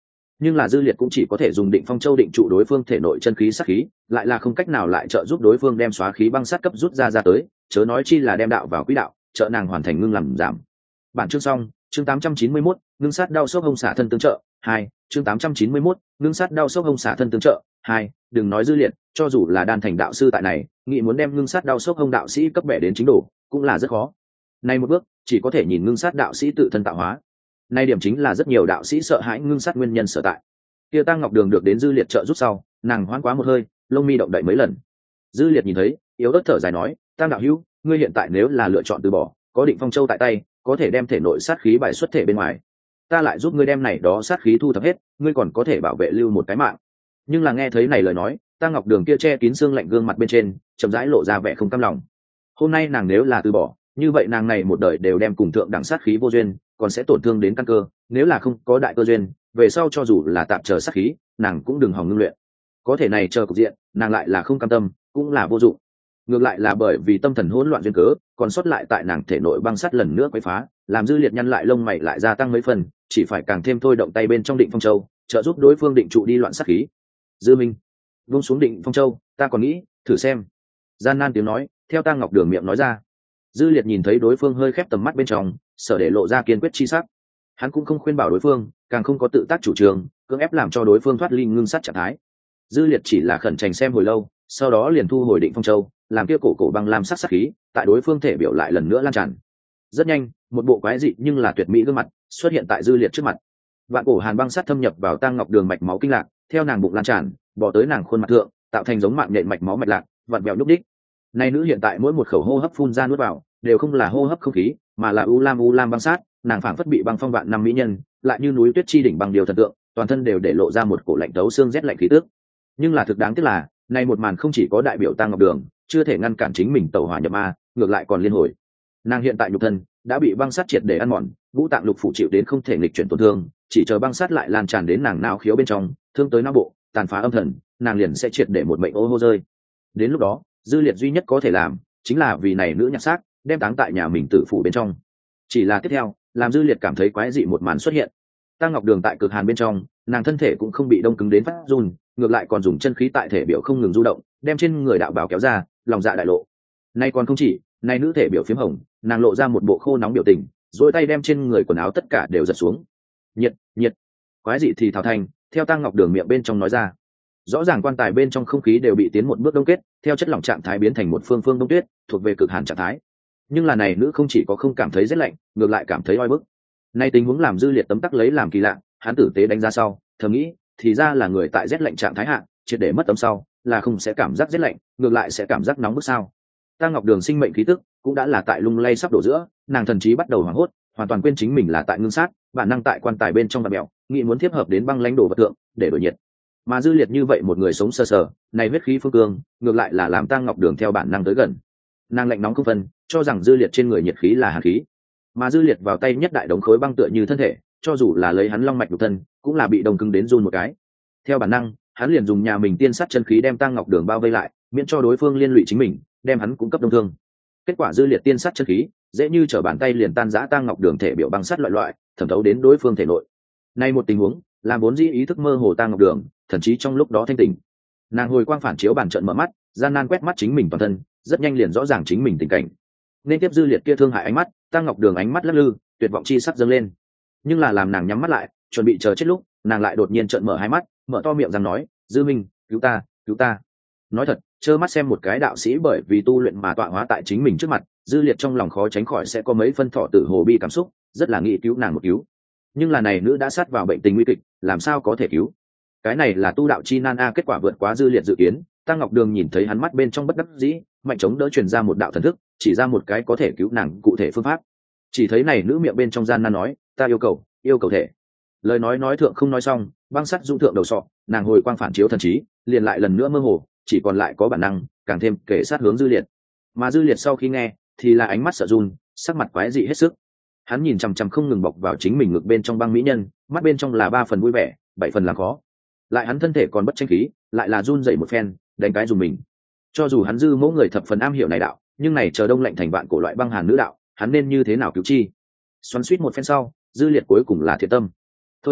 nhưng là dư liệt cũng chỉ có thể dùng định phong châu định trụ đối phương thể nội chân khí sát khí, lại là không cách nào lại trợ giúp đối phương đem xóa khí băng sát cấp rút ra tới, chớ nói chi là đem đạo vào quỹ đạo, trợ nàng hoàn thành ngưng làm giảm. Bản chương xong. Chương 891, ngưng sát đau sốc hông xả thân tương trợ 2. Chương 891, ngưng sát đau sốc hông xả thân tương trợ 2. Đừng nói dư liệt, cho dù là đan thành đạo sư tại này, nghĩ muốn đem ngưng sát đau sốc hông đạo sĩ cấp bẻ đến chính độ, cũng là rất khó. Này một bước, chỉ có thể nhìn ngưng sát đạo sĩ tự thân tạo hóa. Này điểm chính là rất nhiều đạo sĩ sợ hãi ngưng sát nguyên nhân sở tại. Kia Tăng Ngọc Đường được đến dư liệt trợ giúp sau, nàng hoán quá một hơi, lông mi động đậy mấy lần. Dư liệt nhìn thấy, yếu ớt thở dài nói, Tăng đạo hữu, ngươi hiện tại nếu là lựa chọn từ bỏ, có định phong châu tại tay, có thể đem thể nội sát khí bài xuất thể bên ngoài, ta lại giúp ngươi đem này đó sát khí thu thập hết, ngươi còn có thể bảo vệ lưu một cái mạng. Nhưng là nghe thấy này lời nói, Tăng Ngọc Đường kia che kín xương lạnh gương mặt bên trên chậm rãi lộ ra vẻ không cam lòng. Hôm nay nàng nếu là từ bỏ, như vậy nàng này một đời đều đem cùng thượng đẳng sát khí vô duyên, còn sẽ tổn thương đến căn cơ, nếu là không có đại cơ duyên, về sau cho dù là tạm chờ sát khí, nàng cũng đừng hòng ngưng luyện. Có thể này chờ cục diện, nàng lại là không cam tâm, cũng là vô dụng. Ngược lại là bởi vì tâm thần hỗn loạn duyên cớ, còn sót lại tại nàng thể nội băng sắt lần nữa quấy phá, làm dư liệt nhăn lại lông mày lại gia tăng mấy phần, chỉ phải càng thêm thôi động tay bên trong định phong châu, trợ giúp đối phương định trụ đi loạn sát khí. Dư Minh, buông xuống định phong châu, ta còn nghĩ, thử xem. Gian nan tiếng nói, theo Tăng Ngọc Đường miệng nói ra. Dư liệt nhìn thấy đối phương hơi khép tầm mắt bên trong, sợ để lộ ra kiên quyết chi sắc. Hắn cũng không khuyên bảo đối phương, càng không có tự tác chủ trương, cưỡng ép làm cho đối phương thoát ly ngưng sát trạng thái. Dư liệt chỉ là khẩn trành xem hồi lâu, sau đó liền thu hồi định phong châu, làm kia cổ băng lam sắc sắc khí tại đối phương thể biểu lại lần nữa lan tràn. Rất nhanh, một bộ quái dị nhưng là tuyệt mỹ gương mặt xuất hiện tại dư liệt trước mặt. Vạn cổ hàn băng sắt thâm nhập vào Tăng Ngọc Đường mạch máu kinh lạc, theo nàng bụng lan tràn, bỏ tới nàng khuôn mặt thượng, tạo thành giống mạng nhện mạch máu mạch lạc, vặn vẹo nhúc đích. Này nữ hiện tại mỗi một khẩu hô hấp phun ra nuốt vào, đều không là hô hấp không khí, mà là u lam băng sát, nàng phảng phất bị băng phong vạn năm mỹ nhân, lại như núi tuyết chi đỉnh bằng điều thần tượng, toàn thân đều để lộ ra một cổ lạnh tấu xương rét lạnh khí tức. Nhưng là thực đáng tiếc là, này một màn không chỉ có đại biểu Tăng Ngọc Đường, chưa thể ngăn cản chính mình tẩu hỏa nhập ma, ngược lại còn liên hồi. Nàng hiện tại nhục thân đã bị băng sát triệt để ăn mòn, ngũ tạng lục phủ chịu đến không thể nghịch chuyển tổn thương, chỉ chờ băng sát lại lan tràn đến nàng não khiếu bên trong, thương tới não bộ, tàn phá âm thần, nàng liền sẽ triệt để một mệnh ô hô rơi. Đến lúc đó, dư liệt duy nhất có thể làm, chính là vì này nữ nhặt xác, đem táng tại nhà mình tử phủ bên trong. Chỉ là tiếp theo, làm dư liệt cảm thấy quái dị một màn xuất hiện. Tăng Ngọc Đường tại cực hàn bên trong, nàng thân thể cũng không bị đông cứng đến phát run, ngược lại còn dùng chân khí tại thể biểu không ngừng du động, đem trên người đạo bào kéo ra, lòng dạ đại lộ. Nay còn không chỉ, nay nữ thể biểu phiếm hồng, nàng lộ ra một bộ khô nóng biểu tình, duỗi tay đem trên người quần áo tất cả đều giật xuống. Nhiệt, quái dị thì thảo thành, theo Tăng Ngọc Đường miệng bên trong nói ra. Rõ ràng quan tài bên trong không khí đều bị tiến một bước đông kết, theo chất lỏng trạng thái biến thành một phương đông tuyết, thuộc về cực hàn trạng thái. Nhưng là này nữ không chỉ có không cảm thấy rét lạnh, ngược lại cảm thấy oi bức. Nay tình huống làm dư liệt tấm tắc lấy làm kỳ lạ, hắn tử tế đánh giá sau, thầm nghĩ, thì ra là người tại rét lạnh trạng thái hạ, triệt để mất tấm sau, là không sẽ cảm giác rét lạnh, ngược lại sẽ cảm giác nóng bức sao? Tăng Ngọc Đường sinh mệnh khí tức cũng đã là tại lung lay sắp đổ giữa, nàng thần trí bắt đầu hoảng hốt, hoàn toàn quên chính mình là tại ngưng sát, bản năng tại quan tài bên trong và mèo, nghĩ muốn tiếp hợp đến băng lãnh đồ vật tượng để đổi nhiệt. Mà dư liệt như vậy một người sống sờ sờ, này huyết khí phương cương, ngược lại là làm Tăng Ngọc Đường theo bản năng tới gần. Nàng lạnh nóng không phân, cho rằng dư liệt trên người nhiệt khí là hàn khí, mà dư liệt vào tay nhất đại đống khối băng tựa như thân thể, cho dù là lấy hắn long mạch nhục thân, cũng là bị đông cứng đến run một cái. Theo bản năng, hắn liền dùng nhà mình tiên sát chân khí đem Tăng Ngọc Đường bao vây lại, miễn cho đối phương liên lụy chính mình, đem hắn cung cấp đông thương. Kết quả dư liệt tiên sát chân khí, dễ như trở bàn tay liền tan rã Tăng Ngọc Đường thể biểu băng sắt loại, thẩm thấu đến đối phương thể nội. Nay một tình huống, làm vốn dĩ ý thức mơ hồ Tăng Ngọc Đường, thậm chí trong lúc đó thanh tỉnh. Nàng hồi quang phản chiếu bản trận mở mắt, gian nan quét mắt chính mình toàn thân, rất nhanh liền rõ ràng chính mình tình cảnh. Nên tiếp dư liệt kia thương hại ánh mắt, Tăng Ngọc Đường ánh mắt lắc lư, tuyệt vọng chi sắc dâng lên. Nhưng là làm nàng nhắm mắt lại, chuẩn bị chờ chết lúc, nàng lại đột nhiên trợn mở hai mắt, mở to miệng rằng nói, dư minh, cứu ta, cứu ta. Nói thật, trơ mắt xem một cái đạo sĩ bởi vì tu luyện mà tọa hóa tại chính mình trước mặt, dư liệt trong lòng khó tránh khỏi sẽ có mấy phân thọ tử hồ bi cảm xúc, rất là nghĩ cứu nàng một cứu. Nhưng là này nữ đã sát vào bệnh tình nguy kịch, làm sao có thể cứu? Cái này là tu đạo chi nan a, kết quả vượt quá dư liệt dự kiến. Tăng Ngọc Đường nhìn thấy hắn mắt bên trong bất đắc dĩ, mạnh chống đỡ truyền ra một đạo thần thức, chỉ ra một cái có thể cứu nàng cụ thể phương pháp. Chỉ thấy này nữ miệng bên trong gian nan nói, ta yêu cầu thể. Lời nói thượng không nói xong, băng sắt dung thượng đầu sọ, nàng hồi quang phản chiếu thần trí, liền lại lần nữa mơ hồ, chỉ còn lại có bản năng, càng thêm kể sát hướng dư liệt. Mà dư liệt sau khi nghe, thì là ánh mắt sợ run, sắc mặt quái dị hết sức. Hắn nhìn chằm chằm không ngừng bọc vào chính mình ngực bên trong băng mỹ nhân, mắt bên trong là 3 phần vui vẻ, 7 phần làm khó. Lại hắn thân thể còn bất tranh khí, lại là run dậy một phen, đánh cái dùng mình. Cho dù hắn dư mẫu người thập phần am hiểu này đạo, nhưng này chờ đông lạnh thành vạn cổ loại băng hàn nữ đạo, hắn nên như thế nào cứu chi? Xoắn suýt một phen sau, dư liệt cuối cùng là thiệt tâm. Thôi,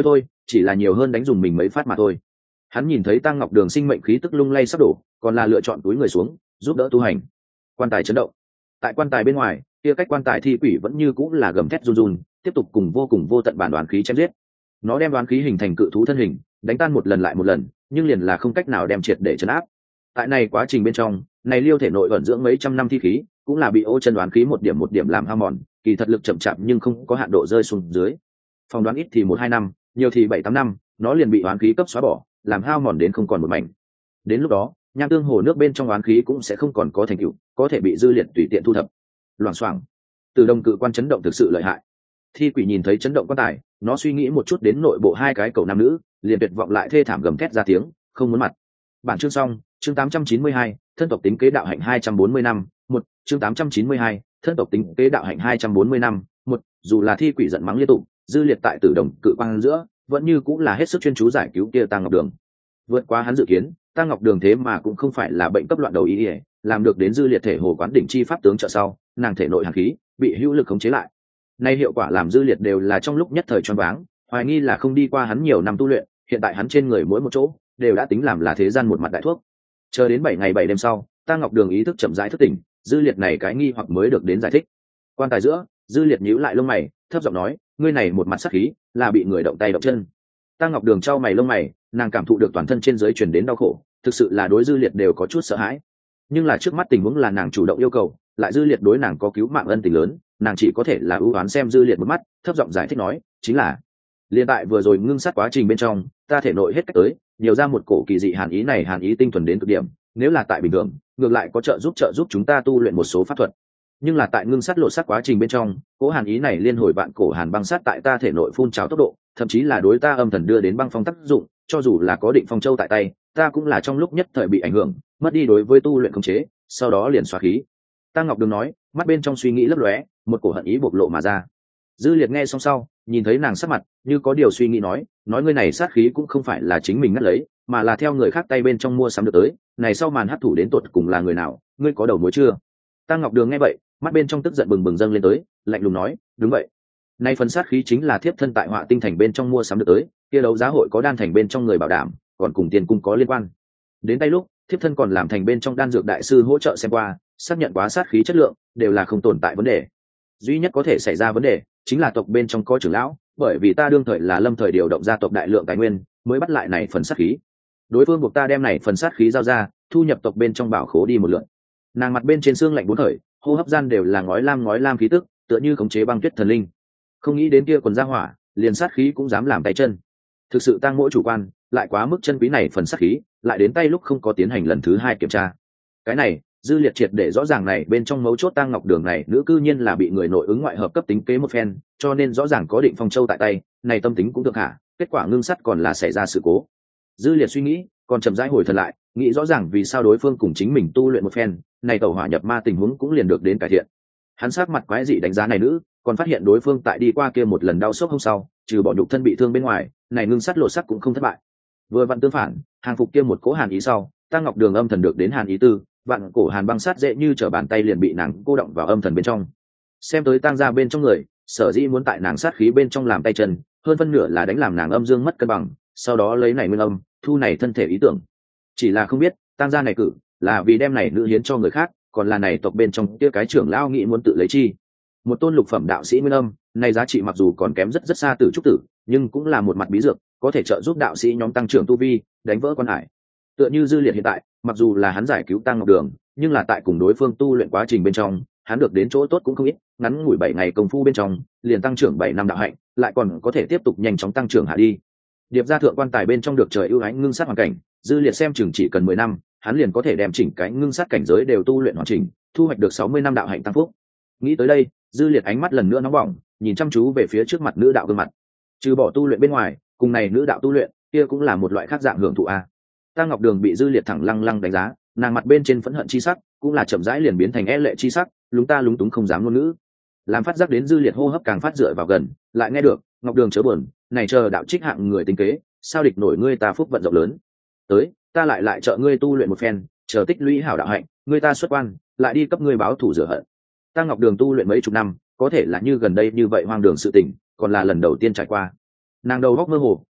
chỉ là nhiều hơn đánh dùng mình mấy phát mà thôi. Hắn nhìn thấy Tăng Ngọc Đường sinh mệnh khí tức lung lay sắp đổ, còn là lựa chọn túi người xuống giúp đỡ tu hành. Quan tài chấn động. Tại quan tài bên ngoài, kia cách quan tài thi quỷ vẫn như cũng là gầm thét run run, tiếp tục cùng vô tận bản đoán khí chém giết. Nó đem đoán khí hình thành cự thú thân hình, đánh tan một lần lại một lần, nhưng liền là không cách nào đem triệt để trấn áp. Tại này quá trình bên trong, này Liêu thể nội vận dưỡng mấy trăm năm thi khí, cũng là bị ô chân đoán khí một điểm làm hao mòn, kỳ thật lực chậm chạp nhưng không có hạn độ rơi xuống dưới. Phòng đoán ít thì 1-2 năm, nhiều thì 7-8 năm, nó liền bị đoán khí cấp xóa bỏ, làm hao mòn đến không còn một mảnh. Đến lúc đó, nham tương hồ nước bên trong đoán khí cũng sẽ không còn có thành tựu, có thể bị dư liệt tùy tiện thu thập. Loảng xoảng, từ đồng cự quan chấn động thực sự lợi hại. Thi quỷ nhìn thấy chấn động quan tài, nó suy nghĩ một chút đến nội bộ hai cái cậu nam nữ, liền tuyệt vọng lại thê thảm gầm thét ra tiếng, không muốn mặt. Bản chương xong, chương 892, thân tộc tính kế đạo hạnh 240 năm, chương 892, thân tộc tính kế đạo hạnh 240 năm, dù là thi quỷ giận mắng liên tục, dư liệt tại tử đồng cự quang giữa, vẫn như cũng là hết sức chuyên chú giải cứu kia Tăng Ngọc Đường. Vượt qua hắn dự kiến, Tăng Ngọc Đường thế mà cũng không phải là bệnh cấp loạn đầu ý, làm được đến dư liệt thể hồ quán đỉnh chi pháp tướng trợ sau, nàng thể nội hàn khí bị hữu lực khống chế lại. Nay hiệu quả làm dư liệt đều là trong lúc nhất thời choáng váng, hoài nghi là không đi qua hắn nhiều năm tu luyện, hiện tại hắn trên người mỗi một chỗ đều đã tính làm là thế gian một mặt đại thuốc. Chờ đến 7 ngày 7 đêm sau, Tăng Ngọc Đường ý thức chậm rãi thức tỉnh, dư liệt này cái nghi hoặc mới được đến giải thích. Quan tài giữa, dư liệt nhíu lại lông mày, thấp giọng nói, ngươi này một mặt sát khí, là bị người động tay động chân. Tăng Ngọc Đường trao mày lông mày, nàng cảm thụ được toàn thân trên dưới truyền đến đau khổ, thực sự là đối dư liệt đều có chút sợ hãi. Nhưng là trước mắt tình huống là nàng chủ động yêu cầu, lại dư liệt đối nàng có cứu mạng ân tình lớn, nàng chỉ có thể là ưu oán xem dư liệt một mắt, thấp giọng giải thích nói, chính là liên tại vừa rồi ngưng sát quá trình bên trong, ta thể nội hết cách tới, nhiều ra một cổ kỳ dị hàn ý, này hàn ý tinh thuần đến cực điểm, nếu là tại bình thường, ngược lại có trợ giúp chúng ta tu luyện một số pháp thuật. Nhưng là tại ngưng sát lộ sát quá trình bên trong, cỗ hàn ý này liên hồi vạn cổ hàn băng sát tại ta thể nội phun trào tốc độ, thậm chí là đối ta âm thần đưa đến băng phong tác dụng, cho dù là có Định Phong Châu tại tay, ta cũng là trong lúc nhất thời bị ảnh hưởng, mất đi đối với tu luyện khống chế, sau đó liền xóa khí. Tăng Ngọc Đường nói, mắt bên trong suy nghĩ lấp lóe, một cổ hận ý bộc lộ mà ra. Dư Liệt nghe xong sau, nhìn thấy nàng sắc mặt, như có điều suy nghĩ nói ngươi này sát khí cũng không phải là chính mình ngắt lấy, mà là theo người khác tay bên trong mua sắm được tới, này sau màn hấp thủ đến tột cùng là người nào, ngươi có đầu mối chưa? Tăng Ngọc Đường nghe vậy, mắt bên trong tức giận bừng bừng dâng lên tới, lạnh lùng nói, đúng vậy. Nay phần sát khí chính là thiếp thân tại Họa Tinh Thành bên trong mua sắm được tới, kia đấu giá hội có đan thành bên trong người bảo đảm, còn cùng tiền cung có liên quan. Đến tay lúc, thiếp thân còn làm thành bên trong đan dược đại sư hỗ trợ xem qua, xác nhận quá sát khí chất lượng, đều là không tồn tại vấn đề. Duy nhất có thể xảy ra vấn đề, chính là tộc bên trong có trưởng lão, bởi vì ta đương thời là lâm thời điều động gia tộc đại lượng tài nguyên, mới bắt lại này phần sát khí. Đối phương buộc ta đem này phần sát khí giao ra, thu nhập tộc bên trong bảo khố đi một lượt. Nàng mặt bên trên xương lạnh bốn khởi, hô hấp gian đều là ngói lam khí tức, tựa như khống chế băng tuyết thần linh. Không nghĩ đến kia quần gia hỏa, liền sát khí cũng dám làm tay chân. Thực sự tăng mỗi chủ quan, lại quá mức chân quý này phần sát khí, lại đến tay lúc không có tiến hành lần thứ 2 kiểm tra. Cái này, Dư Liệt triệt để rõ ràng này bên trong mấu chốt Tăng Ngọc Đường này nữ cư nhiên là bị người nội ứng ngoại hợp cấp tính kế một phen, cho nên rõ ràng có Định Phong Châu tại tay, này tâm tính cũng được hả, kết quả ngưng sắt còn là xảy ra sự cố. Dư Liệt suy nghĩ, còn chậm rãi hồi thần lại, nghĩ rõ ràng vì sao đối phương cùng chính mình tu luyện một phen, này tẩu hỏa nhập ma tình huống cũng liền được đến cải thiện. Hắn sắc mặt quái dị đánh giá này nữ, còn phát hiện đối phương tại đi qua kia một lần đau sốc hôm sau, trừ bỏ nhục thân bị thương bên ngoài, này ngưng sắt lộ sắc cũng không thất bại. Vừa vặn tương phản, hàng phục kia một cố hàn ý sau, Tăng Ngọc Đường âm thần được đến hàn ý tư, vạn cổ hàn băng sát dễ như trở bàn tay liền bị nàng cô động vào âm thần bên trong. Xem tới Tăng ra bên trong người, sở dĩ muốn tại nàng sát khí bên trong làm tay chân, hơn phân nửa là đánh làm nàng âm dương mất cân bằng, sau đó lấy này nguyên âm, thu này thân thể ý tưởng. Chỉ là không biết, Tăng gia này cử là vì đem này nữ hiến cho người khác, còn là này tộc bên trong kia cái trưởng lão nghĩ muốn tự lấy chi. Một tôn lục phẩm đạo sĩ nguyên âm, này giá trị mặc dù còn kém rất xa từ trúc tử, nhưng cũng là một mặt bí dược, có thể trợ giúp đạo sĩ nhóm tăng trưởng tu vi, đánh vỡ quan hải. Tựa như Dư Liệt hiện tại, mặc dù là hắn giải cứu Tăng Ngọc Đường, nhưng là tại cùng đối phương tu luyện quá trình bên trong, hắn được đến chỗ tốt cũng không ít, ngắn ngủi 7 ngày công phu bên trong, liền tăng trưởng 7 năm đạo hạnh, lại còn có thể tiếp tục nhanh chóng tăng trưởng hạ đi. Điệp gia thượng quan tài bên trong được trời ưu ái ngưng sát hoàn cảnh, Dư Liệt xem chừng chỉ cần 10 năm, hắn liền có thể đem chỉnh cái ngưng sát cảnh giới đều tu luyện hoàn chỉnh, thu hoạch được 60 năm đạo hạnh tăng phúc. Nghĩ tới đây, Dư Liệt ánh mắt lần nữa nóng bỏng, nhìn chăm chú về phía trước mặt nữ đạo gương mặt. Trừ bỏ tu luyện bên ngoài, cùng này nữ đạo tu luyện, kia cũng là một loại khác dạng hưởng thụ a. Tăng Ngọc Đường bị Dư Liệt thẳng lăng đánh giá, nàng mặt bên trên phẫn hận chi sắc, cũng là chậm rãi liền biến thành e lệ chi sắc, lúng túng không dám ngôn ngữ. Làm phát giác đến Dư Liệt hô hấp càng phát dựa vào gần, lại nghe được, Ngọc Đường chớ buồn, này chờ đạo trích hạng người tính kế, sao địch nổi ngươi ta phúc vận rộng lớn. Tới, ta lại trợ ngươi tu luyện một phen, chờ tích lũy hảo đạo hạnh, ngươi ta xuất quan, lại đi cấp ngươi báo thù rửa hận. Tăng Ngọc Đường tu luyện mấy chục năm, có thể là như gần đây như vậy hoang đường sự tình, còn là lần đầu tiên trải qua. Nàng đầu góc mơ hồ,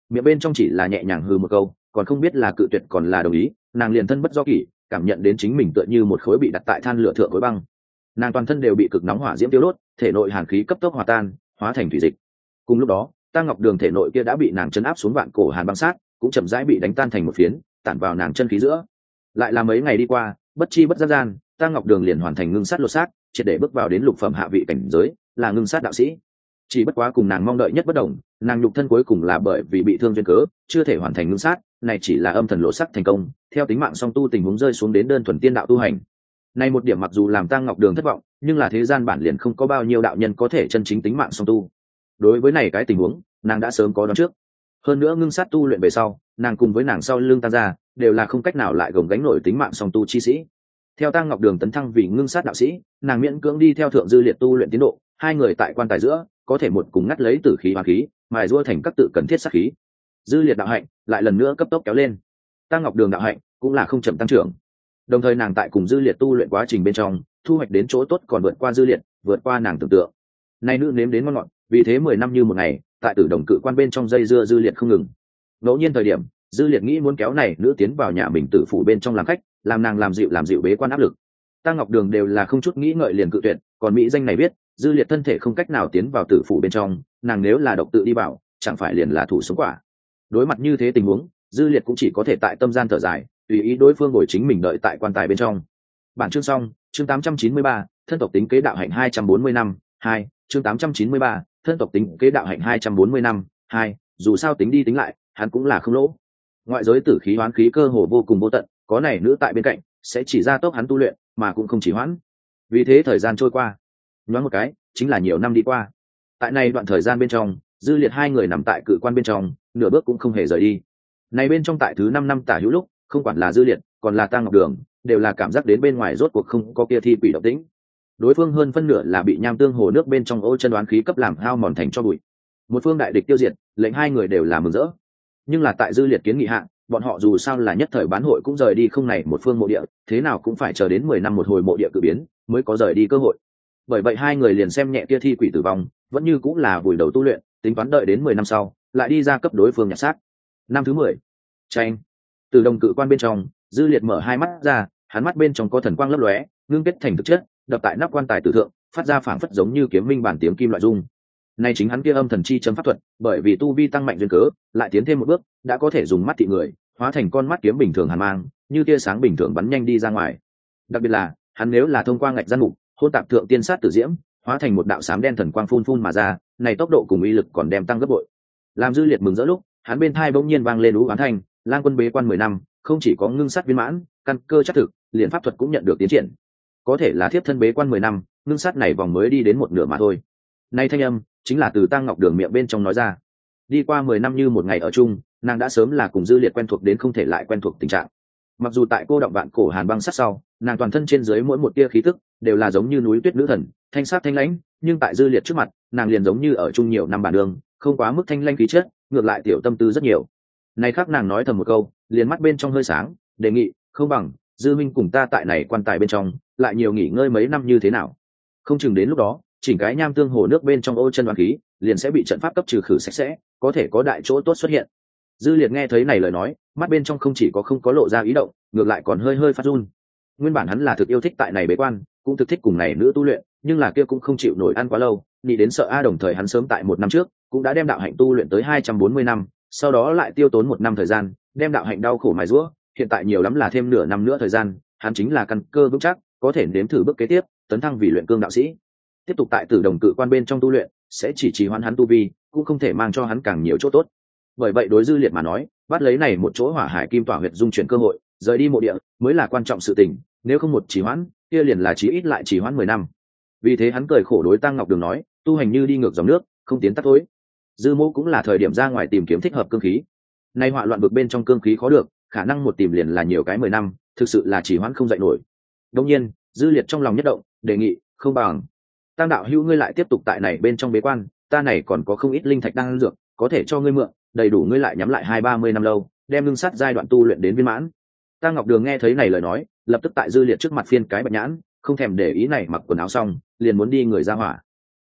miệng bên trong chỉ là nhẹ nhàng hừ một câu, còn không biết là cự tuyệt còn là đồng ý. Nàng liền thân bất do kỷ, cảm nhận đến chính mình tựa như một khối bị đặt tại than lửa thượng khối băng. Nàng toàn thân đều bị cực nóng hỏa diễm tiêu đốt, thể nội hàn khí cấp tốc hòa tan, hóa thành thủy dịch. Cùng lúc đó, Tăng Ngọc Đường thể nội kia đã bị nàng chấn áp xuống vạn cổ hàn băng sát, cũng chậm rãi bị đánh tan thành một phiến, tản vào nàng chân khí giữa. Lại là mấy ngày đi qua, bất chi bất giác gian, Tăng Ngọc Đường liền hoàn thành ngưng sát lột xác, triệt để bước vào đến lục phẩm hạ vị cảnh giới, là ngưng sát đạo sĩ. Chỉ bất quá cùng nàng mong đợi nhất bất đồng, nàng nhục thân cuối cùng là bởi vì bị thương duyên cớ, chưa thể hoàn thành ngưng sát, này chỉ là âm thần lột xác thành công, theo tính mạng song tu tình huống rơi xuống đến đơn thuần tiên đạo tu hành. Này một điểm mặc dù làm Tăng Ngọc Đường thất vọng, nhưng là thế gian bản liền không có bao nhiêu đạo nhân có thể chân chính tính mạng song tu. Đối với này cái tình huống, nàng đã sớm có đoán trước. Hơn nữa ngưng sát tu luyện về sau, nàng cùng với nàng sau lưng Tăng gia, đều là không cách nào lại gồng gánh nổi tính mạng song tu chi sĩ. Theo Tăng Ngọc Đường tấn thăng vì ngưng sát đạo sĩ, nàng miễn cưỡng đi theo thượng dư liệt tu luyện tiến độ, hai người tại quan tài giữa, có thể một cùng ngắt lấy tử khí hóa khí, mài giũa thành các tự cần thiết sát khí. Dư liệt đạo hạnh lại lần nữa cấp tốc kéo lên. Tăng Ngọc Đường đạo hạnh cũng là không chậm tăng trưởng. Đồng thời nàng tại cùng dư liệt tu luyện quá trình bên trong, thu hoạch đến chỗ tốt còn vượt qua dư liệt, vượt qua nàng tưởng tượng. Nay nữ nếm đến ngon ngọt, vì thế 10 năm như một ngày, tại Tử Đồng Cự Quan bên trong dây dưa dư liệt không ngừng. Ngẫu nhiên thời điểm, dư liệt nghĩ muốn kéo này nữ tiến vào nhà mình tử phủ bên trong làm khách, làm nàng làm dịu bế quan áp lực. Tăng Ngọc Đường đều là không chút nghĩ ngợi liền cự tuyệt, còn mỹ danh này biết, dư liệt thân thể không cách nào tiến vào tử phủ bên trong, nàng nếu là độc tự đi vào, chẳng phải liền là thủ sống quả. Đối mặt như thế tình huống, dư liệt cũng chỉ có thể tại tâm gian thở dài, tùy ý đối phương ngồi chính mình đợi tại quan tài bên trong. Bản chương xong, chương 893, thân tộc tính kế đạo hạnh 240 năm, 2, chương 893, thân tộc tính kế đạo hạnh 240 năm, 2, dù sao tính đi tính lại, hắn cũng là không lỗ. Ngoại giới tử khí hoán khí cơ hồ vô cùng vô tận, có này nữ tại bên cạnh, sẽ chỉ ra tốc hắn tu luyện, mà cũng không chỉ hoãn. Vì thế thời gian trôi qua, nhoáng một cái, chính là nhiều năm đi qua. Tại này đoạn thời gian bên trong, dư liệt hai người nằm tại cự quan bên trong, nửa bước cũng không hề rời đi. Này bên trong tại thứ 5 năm tả hữu lúc, không quản là dư liệt, còn là Tăng Ngọc Đường, đều là cảm giác đến bên ngoài rốt cuộc không có kia thi quỷ động tĩnh. Đối phương hơn phân nửa là bị nham tương hồ nước bên trong ô chân đoán khí cấp làm hao mòn thành cho bụi. Một phương đại địch tiêu diệt, lệnh hai người đều là mừng rỡ. Nhưng là tại dư liệt kiến nghị hạ, bọn họ dù sao là nhất thời bán hội cũng rời đi không này một phương mộ địa, thế nào cũng phải chờ đến 10 năm một hồi mộ địa cử biến, mới có rời đi cơ hội. Bởi vậy hai người liền xem nhẹ kia thi quỷ tử vong, vẫn như cũng là vùi đầu tu luyện, tính toán đợi đến 10 năm sau, lại đi ra cấp đối phương nhặt xác. Năm thứ 10. Tranh. Từ Đồng Cự Quan bên trong, dư liệt mở hai mắt ra, hắn mắt bên trong có thần quang lấp lóe, ngưng kết thành thực chất, đập tại nắp quan tài tử thượng, phát ra phảng phất giống như kiếm minh bản tiếng kim loại rung. Nay chính hắn kia âm thần chi châm pháp thuật, bởi vì tu vi tăng mạnh duyên cớ, lại tiến thêm một bước, đã có thể dùng mắt thị người, hóa thành con mắt kiếm bình thường hàn mang, như tia sáng bình thường bắn nhanh đi ra ngoài. Đặc biệt là, hắn nếu là thông qua ngạch gian mục, hôn tạp thượng tiên sát tử diễm, hóa thành một đạo xám đen thần quang phun phun mà ra, này tốc độ cùng uy lực còn đem tăng gấp bội. Làm dư liệt mừng rỡ lúc, hắn bên thai bỗng nhiên vang lên ú oán thanh, lang quân bế quan 10 năm, không chỉ có ngưng sát viên mãn, căn cơ chắc thực, liền pháp thuật cũng nhận được tiến triển. Có thể là thiếp thân bế quan 10 năm, ngưng sát này vòng mới đi đến một nửa mà thôi. Nay thanh âm chính là từ Tăng Ngọc Đường miệng bên trong nói ra. Đi qua 10 năm như một ngày ở chung, nàng đã sớm là cùng dư liệt quen thuộc đến không thể lại quen thuộc tình trạng. Mặc dù tại cô động vạn cổ hàn băng sát sau, nàng toàn thân trên dưới mỗi một tia khí tức đều là giống như núi tuyết nữ thần, thanh sát thanh lãnh, nhưng tại dư liệt trước mặt, nàng liền giống như ở chung nhiều năm bản đường, không quá mức thanh lãnh khí chất, ngược lại tiểu tâm tư rất nhiều. Này khác nàng nói thầm một câu, liền mắt bên trong hơi sáng, đề nghị, không bằng dư minh cùng ta tại này quan tài bên trong, lại nhiều nghỉ ngơi mấy năm như thế nào. Không chừng đến lúc đó, chỉnh cái nham tương hồ nước bên trong ô chân đoán khí, liền sẽ bị trận pháp cấp trừ khử sạch sẽ, có thể có đại chỗ tốt xuất hiện. Dư liệt nghe thấy này lời nói, mắt bên trong không chỉ có không có lộ ra ý động, ngược lại còn hơi hơi phát run. Nguyên bản hắn là thực yêu thích tại này bế quan, cũng thực thích cùng này nữ tu luyện, nhưng là kia cũng không chịu nổi ăn quá lâu, nghĩ đến sợ a đồng thời hắn sớm tại 1 năm trước, cũng đã đem đạo hạnh tu luyện tới 240 năm, sau đó lại tiêu tốn 1 năm thời gian, đem đạo hạnh đau khổ mài giũa, hiện tại nhiều lắm là thêm nửa năm nữa thời gian, hắn chính là căn cơ vững chắc, có thể nếm thử bước kế tiếp, tấn thăng vì luyện cương đạo sĩ. Tiếp tục tại Tử Đồng Cự Quan bên trong tu luyện, sẽ chỉ trì hoãn hắn tu vi, cũng không thể mang cho hắn càng nhiều chỗ tốt. Bởi vậy đối dư liệt mà nói, bắt lấy này một chỗ hỏa hải kim tỏa huyệt dung chuyển cơ hội, rời đi mộ địa mới là quan trọng sự tình, nếu không một trì hoãn, kia liền là chí ít lại trì hoãn 10 năm. Vì thế hắn cười khổ đối Tăng Ngọc Đường nói, tu hành như đi ngược dòng nước, không tiến tắt tối. Dư Mỗ cũng là thời điểm ra ngoài tìm kiếm thích hợp cương khí. Nay họa loạn vực bên trong cương khí khó được, khả năng một tìm liền là nhiều cái 10 năm, thực sự là trì hoãn không dậy nổi. Đương nhiên, dư liệt trong lòng nhất động, đề nghị, không bằng Tăng đạo hữu ngươi lại tiếp tục tại này bên trong bế quan, ta này còn có không ít linh thạch đang dược, có thể cho ngươi mượn, đầy đủ ngươi lại nhắm lại 20-30 năm lâu, đem ngưng sát giai đoạn tu luyện đến viên mãn. Tăng Ngọc Đường nghe thấy này lời nói, lập tức tại dư liệt trước mặt phiên cái bạch nhãn, không thèm để ý này, mặc quần áo xong, liền muốn đi người ra hỏa.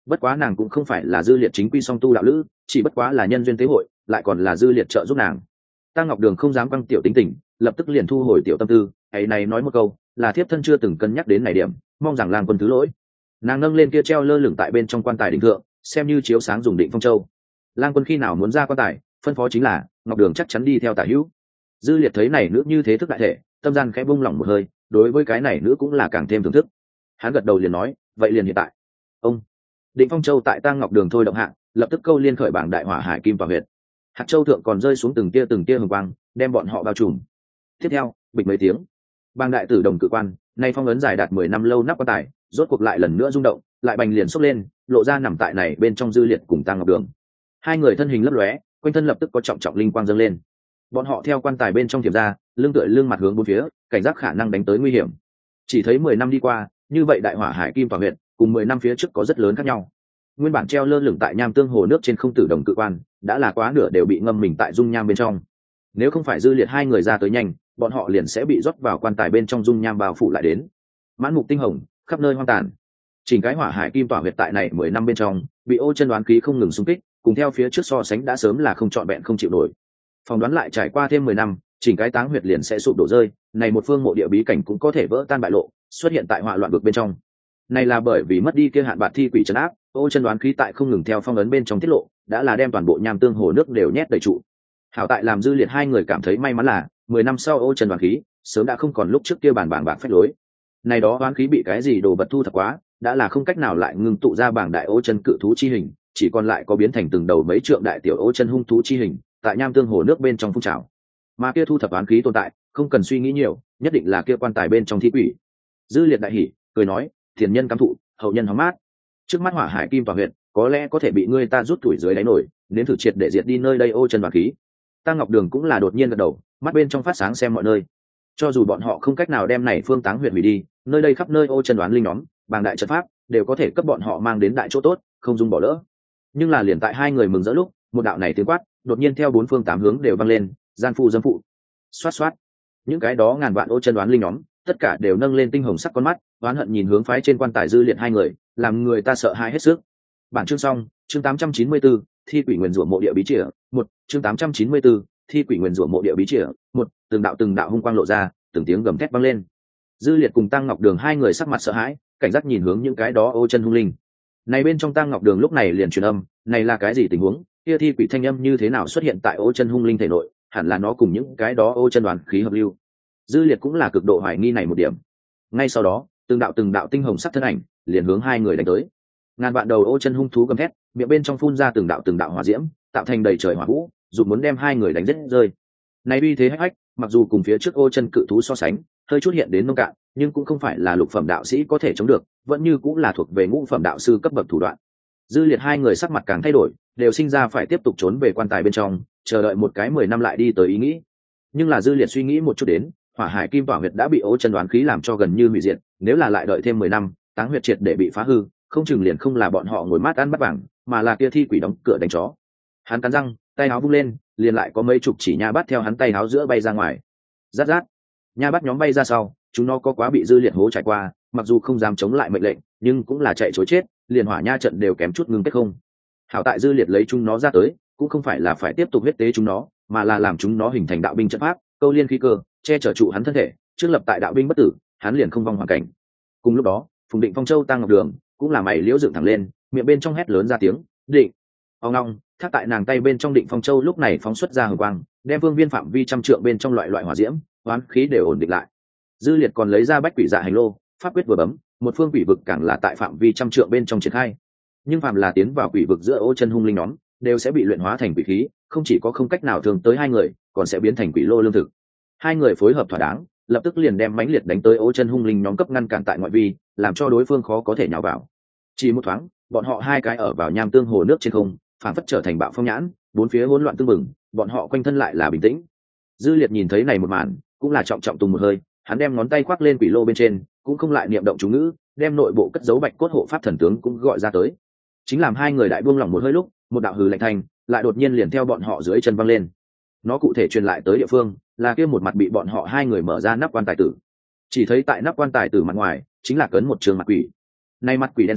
bất quá nàng cũng không phải là Dư Liệt chính quy song tu đạo lữ, chỉ bất quá là nhân duyên tế hội, lại còn là Dư Liệt trợ giúp nàng. Tăng Ngọc Đường không dám quăng tiểu tính tình, lập tức liền thu hồi tiểu tâm tư, ấy này nói một câu, là thiếp thân chưa từng cân nhắc đến này điểm, mong rằng Lang quân thứ lỗi. Nàng nâng lên kia treo lơ lửng tại bên trong quan tài đỉnh thượng, xem như chiếu sáng dùng Định Phong Châu. Lang quân khi nào muốn ra quan tài, phân phó chính là Ngọc Đường chắc chắn đi theo tả hữu. Dư Liệt thấy này nữ như thế thức đại thể, tâm gian khẽ bung lỏng một hơi, đối với cái này nữ cũng là càng thêm thưởng thức. Hắn gật đầu liền nói, vậy liền hiện tại. Ông Định Phong Châu tại Tăng Ngọc Đường thôi động hạ, lập tức câu liên khởi bảng đại hỏa hải kim vào huyệt. Hạt châu thượng còn rơi xuống từng tia hồng quang, đem bọn họ bao trùm. Tiếp theo, bịch mấy tiếng, bang đại tử đồng cự quan, nay phong ấn dài đạt 10 năm lâu nắp quan tài, rốt cuộc lại lần nữa rung động, lại bành liền xốc lên, lộ ra nằm tại này bên trong Dư Liệt cùng Tăng Ngọc Đường. Hai người thân hình lấp lóe, quanh thân lập tức có trọng trọng linh quang dâng lên. Bọn họ theo quan tài bên trong thiểm ra, lưng tựa lưng mặt hướng bốn phía, cảnh giác khả năng đánh tới nguy hiểm. Chỉ thấy 10 năm đi qua, như vậy đại hỏa hải kim vào huyệt, cùng 10 năm phía trước có rất lớn khác nhau. Nguyên bản treo lơ lửng tại nham tương hồ nước trên không tử đồng cự quan, đã là quá nửa đều bị ngâm mình tại dung nham bên trong. Nếu không phải Dư Liệt hai người ra tới nhanh, bọn họ liền sẽ bị rót vào quan tài bên trong dung nham bao phủ lại đến. Mãn mục tinh hồng, khắp nơi hoang tàn. Chỉnh cái hỏa hải kim tỏa huyệt tại này 10 năm bên trong, bị ô chân đoán khí không ngừng xung kích, cùng theo phía trước so sánh đã sớm là không trọn vẹn không chịu nổi. Phỏng đoán lại trải qua thêm 10 năm, chỉnh cái táng huyệt liền sẽ sụp đổ rơi, này một phương mộ địa bí cảnh cũng có thể vỡ tan bại lộ, xuất hiện tại hỏa loạn vực bên trong. Này là bởi vì mất đi kia hạn bạt thi quỷ trấn áp, ô chân đoán khí tại không ngừng theo phong ấn bên trong tiết lộ, đã là đem toàn bộ nham tương hồ nước đều nhét đầy trụ. Hảo tại làm Dư Liệt hai người cảm thấy may mắn là 10 năm sau ô chân đoán khí sớm đã không còn lúc trước kia bản bảng bạc phách lối. Này đó đoán khí bị cái gì đồ vật thu thập quá, đã là không cách nào lại ngưng tụ ra bảng đại ô chân cự thú chi hình, chỉ còn lại có biến thành từng đầu mấy trượng đại tiểu ô chân hung thú chi hình, tại nham tương hồ nước bên trong phun trào. Mà kia thu thập đoán khí tồn tại, không cần suy nghĩ nhiều, nhất định là kia quan tài bên trong thi quỷ. Dư Liệt đại hỉ, cười nói, thiền nhân cam thụ, hậu nhân hóng mát. Trước mắt hỏa hải kim tỏa huyệt, có lẽ có thể bị ngươi ta rút tuổi dưới đáy nổi, đến thử triệt để diệt đi nơi đây ô chân đoán khí. Tăng Ngọc Đường cũng là đột nhiên gật đầu, mắt bên trong phát sáng xem mọi nơi. Cho dù bọn họ không cách nào đem này phương táng huyệt hủy đi, nơi đây khắp nơi ô chân đoán linh nhóm, bàng đại trận pháp đều có thể cấp bọn họ mang đến đại chỗ tốt, không dung bỏ lỡ. Nhưng là liền tại hai người mừng rỡ lúc, một đạo này tiếng quát đột nhiên theo bốn phương tám hướng đều vang lên, gian phụ dâm phụ. Xoát xoát, những cái đó ngàn vạn ô chân đoán linh nhóm, tất cả đều nâng lên tinh hồng sắc con mắt, oán hận nhìn hướng phái trên quan tài Dư Liệt hai người, làm người ta sợ hãi hết sức. Bản chương xong, chương 894, thi quỷ nguyên rủa mộ địa bí chìa, 1, chương 894, thi quỷ nguyên rủa mộ địa bí chìa, 1, từng đạo hung quang lộ ra, từng tiếng gầm thét vang lên. Dư Liệt cùng Tăng Ngọc Đường hai người sắc mặt sợ hãi, cảnh giác nhìn hướng những cái đó ô chân hung linh. Này bên trong Tăng Ngọc Đường lúc này liền truyền âm, này là cái gì tình huống? Kia thi quỷ thanh âm như thế nào xuất hiện tại ô chân hung linh thể nội? Hẳn là nó cùng những cái đó ô chân đoàn khí hợp lưu. Dư Liệt cũng là cực độ hoài nghi này một điểm. Ngay sau đó, từng đạo tinh hồng sắc thân ảnh liền hướng hai người đánh tới. Ngàn vạn đầu ô chân hung thú gầm thét, miệng bên trong phun ra từng đạo hỏa diễm, tạo thành đầy trời hỏa vũ, dù muốn đem hai người đánh rớt rơi. Này uy thế hách hách, mặc dù cùng phía trước ô chân cự thú so sánh, hơi chút hiện đến nông cạn, nhưng cũng không phải là lục phẩm đạo sĩ có thể chống được, vẫn như cũng là thuộc về ngũ phẩm đạo sư cấp bậc thủ đoạn. Dư Liệt hai người sắc mặt càng thay đổi, đều sinh ra phải tiếp tục trốn về quan tài bên trong, chờ đợi một cái 10 năm lại đi tới ý nghĩ. Nhưng là Dư Liệt suy nghĩ một chút đến, hỏa hải kim tỏa huyệt đã bị ô chân đoán khí làm cho gần như hủy diệt, nếu là lại đợi thêm 10 năm, táng huyệt triệt để bị phá hư, không chừng liền không là bọn họ ngồi mát ăn bắt vàng, mà là kia thi quỷ đóng cửa đánh chó. Hắn cắn răng, tay áo vung lên, liền lại có mấy chục chỉ nha bát theo hắn tay áo giữa bay ra ngoài. Rát rát, nha bát nhóm bay ra sau, chúng nó có quá bị Dư Liệt hố trải qua, mặc dù không dám chống lại mệnh lệnh, nhưng cũng là chạy trối chết, liền hỏa nha trận đều kém chút ngưng kết không. Hảo tại Dư Liệt lấy chúng nó ra tới, cũng không phải là phải tiếp tục huyết tế chúng nó, mà là làm chúng nó hình thành đạo binh trận pháp, câu liên khí cơ, che chở trụ hắn thân thể, trước lập tại đạo binh bất tử, hắn liền không vong hoàn cảnh. Cùng lúc đó, Phùng Định Phong Châu Tăng Ngọc Đường cũng là mày liễu dựng thẳng lên, miệng bên trong hét lớn ra tiếng, "Định!" Ông long, thác tại nàng tay bên trong Định Phong Châu lúc này phóng xuất ra hừng quang, đem vương viên phạm vi trăm trượng bên trong loại hỏa diễm, oán khí đều ổn định lại. Dư Liệt còn lấy ra bách quỷ dạ hành lô, pháp quyết vừa bấm, một phương quỷ vực càng là tại phạm vi trăm trượng bên trong triển khai. Nhưng phạm là tiến vào quỷ vực giữa ô chân hung linh nhóm, đều sẽ bị luyện hóa thành quỷ khí, không chỉ có không cách nào thường tới hai người, còn sẽ biến thành quỷ lô lương thực. Hai người phối hợp thỏa đáng, lập tức liền đem mãnh liệt đánh tới ô chân hung linh nhóm cấp ngăn cản tại ngoại vi, làm cho đối phương khó có thể nhào vào. Chỉ một thoáng, bọn họ hai cái ở vào nham tương hồ nước trên không, phản phất trở thành bạo phong nhãn, bốn phía hỗn loạn tương mừng, bọn họ quanh thân lại là bình tĩnh. Dư Liệt nhìn thấy này một màn, cũng là trọng trọng tùng một hơi, hắn đem ngón tay khoác lên quỷ lô bên trên, cũng không lại niệm động chú ngữ, đem nội bộ cất giấu bạch cốt hộ pháp thần tướng cũng gọi ra tới. Chính làm hai người đại buông lỏng một hơi lúc, một đạo hừ lạnh thanh lại đột nhiên liền theo bọn họ dưới chân văng lên. Nó cụ thể truyền lại tới địa phương là kia một mặt bị bọn họ hai người mở ra nắp quan tài tử. Chỉ thấy tại nắp quan tài tử mặt ngoài chính là cấn một trường mặt quỷ. Này mặt quỷ đen xì,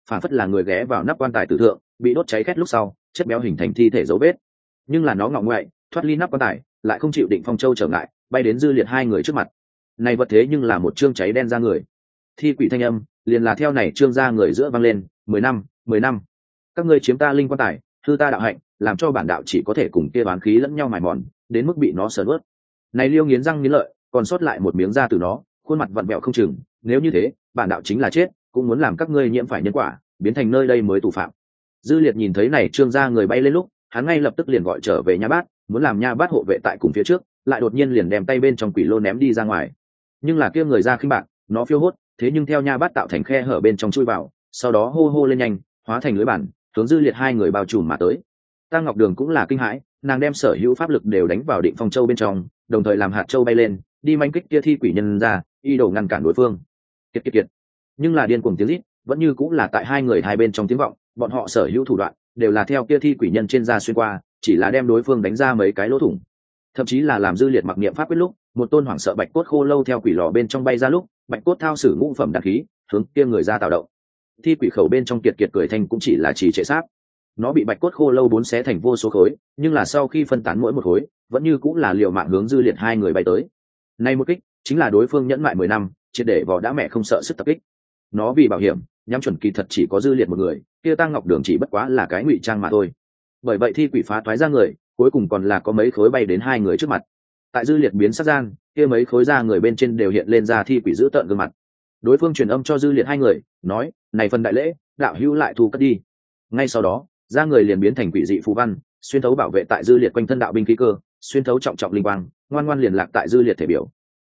phản phất là người ghé vào nắp quan tài tử thượng bị đốt cháy khét lúc sau chất béo hình thành thi thể dấu vết. Nhưng là nó ngọ ngoại thoát ly nắp quan tài lại không chịu Định Phong Châu trở ngại, bay đến Dư Liệt hai người trước mặt. Này vật thế nhưng là một chương cháy đen ra người. Thi quỷ thanh âm liền là theo này trương ra người giữa vang lên, 10 năm, 10 năm. Các ngươi chiếm ta linh quan tài, hư ta đạo hạnh, làm cho bản đạo chỉ có thể cùng kia bán khí lẫn nhau mài mòn, đến mức bị nó sờ nuốt. Này Liêu nghiến răng nghiến lợi, còn sót lại một miếng da từ nó, khuôn mặt vặn vẹo không chừng, nếu như thế, bản đạo chính là chết, cũng muốn làm các ngươi nhiễm phải nhân quả, biến thành nơi đây mới tù phạm. Dư Liệt nhìn thấy này trương ra người bay lên lúc, hắn ngay lập tức liền gọi trở về Nha Bát, muốn làm Nha Bát hộ vệ tại cùng phía trước, lại đột nhiên liền đem tay bên trong quỷ lô ném đi ra ngoài. Nhưng là kia người ra khinh bạc, nó phiêu hốt, thế nhưng theo Nha Bát tạo thành khe hở bên trong chui vào, sau đó hô hô lên nhanh, hóa thành lưới bản, hướng Dư Liệt hai người bao trùm mà tới. Tang Ngọc Đường cũng là kinh hãi, nàng đem sở hữu pháp lực đều đánh vào Định Phong Châu bên trong, đồng thời làm hạt châu bay lên, đi manh kích kia thi quỷ nhân ra, y đồ ngăn cản đối phương. Kiệt kiệt kiệt. Nhưng là điên cuồng tiếng rít, vẫn như cũng là tại hai người hai bên trong tiếng vọng, bọn họ sở hữu thủ đoạn đều là theo kia thi quỷ nhân trên da xuyên qua, chỉ là đem đối phương đánh ra mấy cái lỗ thủng. Thậm chí là làm Dư Liệt mặc niệm pháp quyết lúc, một tôn hoảng sợ bạch cốt khô lâu theo quỷ lò bên trong bay ra lúc, bạch cốt thao sử ngũ phẩm đạn khí, hướng kia người ra tạo động. Thi quỷ khẩu bên trong kiệt kiệt cười thanh cũng chỉ là trì trệ sáp. Nó bị bạch cốt khô lâu bốn xé thành vô số khối, nhưng là sau khi phân tán mỗi một khối, vẫn như cũng là liều mạng hướng Dư Liệt hai người bay tới. Nay một kích, chính là đối phương nhẫn mại 10 năm, triệt để vỏ đã mẹ không sợ sức tập kích. Nó vì bảo hiểm, nhắm chuẩn kỳ thật chỉ có Dư Liệt một người, kia Tang Ngọc Đường chỉ bất quá là cái ngụy trang mà thôi. Bởi vậy thi quỷ phá toái ra người, cuối cùng còn là có mấy khối bay đến hai người trước mặt. Tại Dư Liệt biến sắc gian, kia mấy khối da người bên trên đều hiện lên ra thi quỷ giữ tợn gương mặt. Đối phương truyền âm cho Dư Liệt hai người, nói: "Này phần đại lễ, đạo hữu lại thu cất đi." Ngay sau đó, da người liền biến thành quỷ dị phù văn, xuyên thấu bảo vệ tại Dư Liệt quanh thân đạo binh khí cơ, xuyên thấu trọng trọng linh quang, ngoan ngoan liền lạc tại Dư Liệt thể biểu.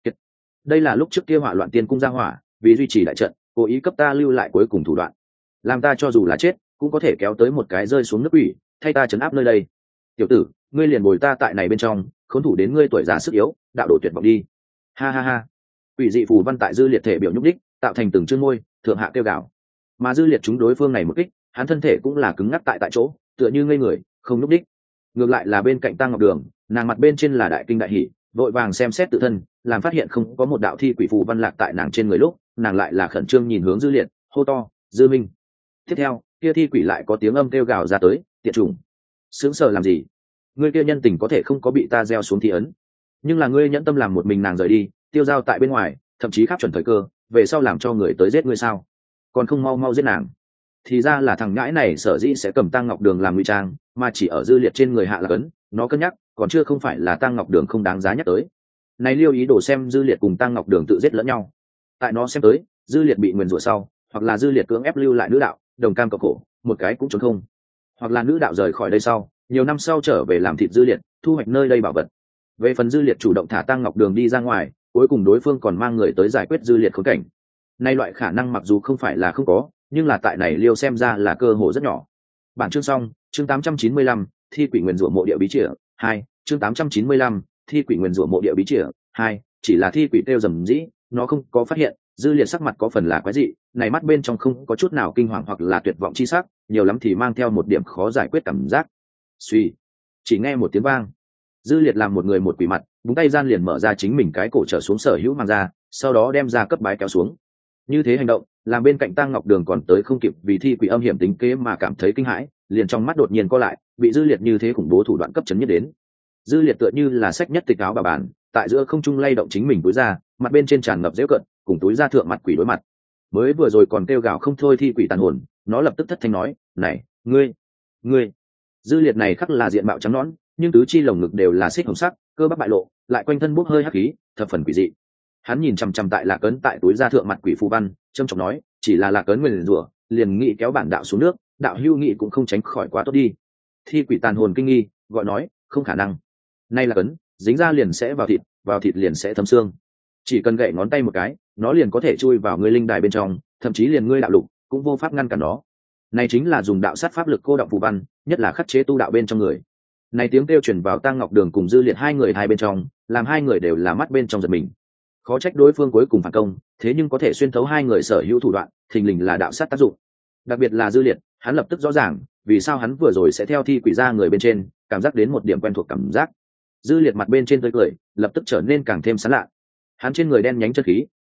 Đây là lúc trước kia Hỏa Loạn Tiên cung ra hỏa, vì duy trì đại trận, cố ý cấp ta lưu lại cuối cùng thủ đoạn, làm ta cho dù là chết, cũng có thể kéo tới một cái rơi xuống nước quỷ, thay ta trấn áp nơi đây. Tiểu tử, ngươi liền bồi ta tại này bên trong, khốn thủ đến ngươi tuổi già sức yếu, đạo độ tuyệt vọng đi. Ha ha ha. Quỷ dị phù văn tại Dư Liệt thể biểu nhúc đích, tạo thành từng chương môi, thượng hạ kêu gào. Mà Dư Liệt chúng đối phương này một kích, hắn thân thể cũng là cứng ngắc tại chỗ, tựa như ngây người, không nhúc đích. Ngược lại là bên cạnh Tang Ngọc Đường, nàng mặt bên trên là đại kinh đại hỉ, vội vàng xem xét tự thân, làm phát hiện không có một đạo thi quỷ phù văn lạc tại nàng trên người lúc, nàng lại là khẩn trương nhìn hướng Dư Liệt, hô to: "Dư Minh!" Tiếp theo, kia thi quỷ lại có tiếng âm kêu gào ra tới: "Tiện chủng, sướng sờ làm gì? Ngươi kia nhân tình có thể không có bị ta gieo xuống thì ấn, nhưng là ngươi nhẫn tâm làm một mình nàng rời đi, tiêu dao tại bên ngoài, thậm chí khắp chuẩn thời cơ, về sau làm cho người tới giết ngươi sao? Còn không mau mau giết nàng!" Thì ra là thằng ngãi này sở dĩ sẽ cầm Tang Ngọc Đường làm ngụy trang, mà chỉ ở Dư Liệt trên người hạ là cấn, nó cân nhắc, còn chưa không phải là Tang Ngọc Đường không đáng giá nhắc tới. Này Liêu ý đồ xem Dư Liệt cùng Tang Ngọc Đường tự giết lẫn nhau. Tại nó xem tới, Dư Liệt bị nguyền rủa sau, hoặc là Dư Liệt cưỡng ép lưu lại nữ đạo, đồng cam cộng khổ, một cái cũng trốn không. Hoặc là nữ đạo rời khỏi đây sau, nhiều năm sau trở về làm thịt Dư Liệt, thu hoạch nơi đây bảo vật. Về phần Dư Liệt chủ động thả Tang Ngọc Đường đi ra ngoài, cuối cùng đối phương còn mang người tới giải quyết Dư Liệt khốn cảnh. Nay loại khả năng mặc dù không phải là không có, nhưng là tại này Liêu xem ra là cơ hội rất nhỏ. Bản chương xong, chương 895, thi quỷ nguyền rủa mộ địa bí chìa 2, chương 895, thi quỷ nguyền rủa mộ địa bí chìa 2, chỉ là thi quỷ tiêu rầm rĩ, nó không có phát hiện, Dư Liệt sắc mặt có phần là quái dị, này mắt bên trong không có chút nào kinh hoàng hoặc là tuyệt vọng chi sắc, nhiều lắm thì mang theo một điểm khó giải quyết cảm giác. Suy, chỉ nghe một tiếng vang, Dư Liệt làm một người một quỷ mặt, búng tay gian liền mở ra chính mình cái cổ trở xuống sở hữu mang ra, sau đó đem ra cấp bái kéo xuống. Như thế hành động, làm bên cạnh Tang Ngọc Đường còn tới không kịp vì thi quỷ âm hiểm tính kế mà cảm thấy kinh hãi, liền trong mắt đột nhiên co lại, bị Dư Liệt như thế khủng bố thủ đoạn cấp chấn nhất đến. Dư Liệt tựa như là sách nhất tịch áo bà bàn, tại giữa không trung lay động chính mình túi ra, mặt bên trên tràn ngập dễu cận, cùng túi ra thượng mặt quỷ đối mặt. Mới vừa rồi còn kêu gào không thôi thi quỷ tàn hồn, nó lập tức thất thanh nói: "Này, ngươi!" Dư Liệt này khắc là diện mạo trắng nõn, nhưng tứ chi lồng ngực đều là xích hồng sắc, cơ bắp bại lộ, lại quanh thân bốc hơi hắc khí, thập phần quỷ dị. Hắn nhìn chằm chằm tại Lạc Cấn tại túi ra thượng mặt quỷ phù văn, trầm trọng nói: "Chỉ là Lạc Cấn nguyền rủa, liền nghĩ kéo bản đạo xuống nước, đạo hưu nghị cũng không tránh khỏi quá tốt đi." Thi quỷ tàn hồn kinh nghi, gọi nói: "Không khả năng. Nay Lạc Cấn, dính ra liền sẽ vào thịt liền sẽ thấm xương. Chỉ cần gậy ngón tay một cái, nó liền có thể chui vào ngươi linh đài bên trong, thậm chí liền ngươi đạo lục cũng vô pháp ngăn cản nó. Này chính là dùng đạo sát pháp lực cô động phù văn, nhất là khắc chế tu đạo bên trong người." Này tiếng kêu truyền vào Tang Ngọc Đường cùng Dư Liệt hai người hai bên trong, làm hai người đều là mắt bên trong giật mình. Khó trách đối phương cuối cùng phản công, thế nhưng có thể xuyên thấu hai người sở hữu thủ đoạn, thình lình là đạo sát tác dụng. Đặc biệt là Dư Liệt, hắn lập tức rõ ràng vì sao hắn vừa rồi sẽ theo thi quỷ ra người bên trên, cảm giác đến một điểm quen thuộc cảm giác. Dư Liệt mặt bên trên tươi cười lập tức trở nên càng thêm sán lạ. Hắn trên người đen nhánh chân khí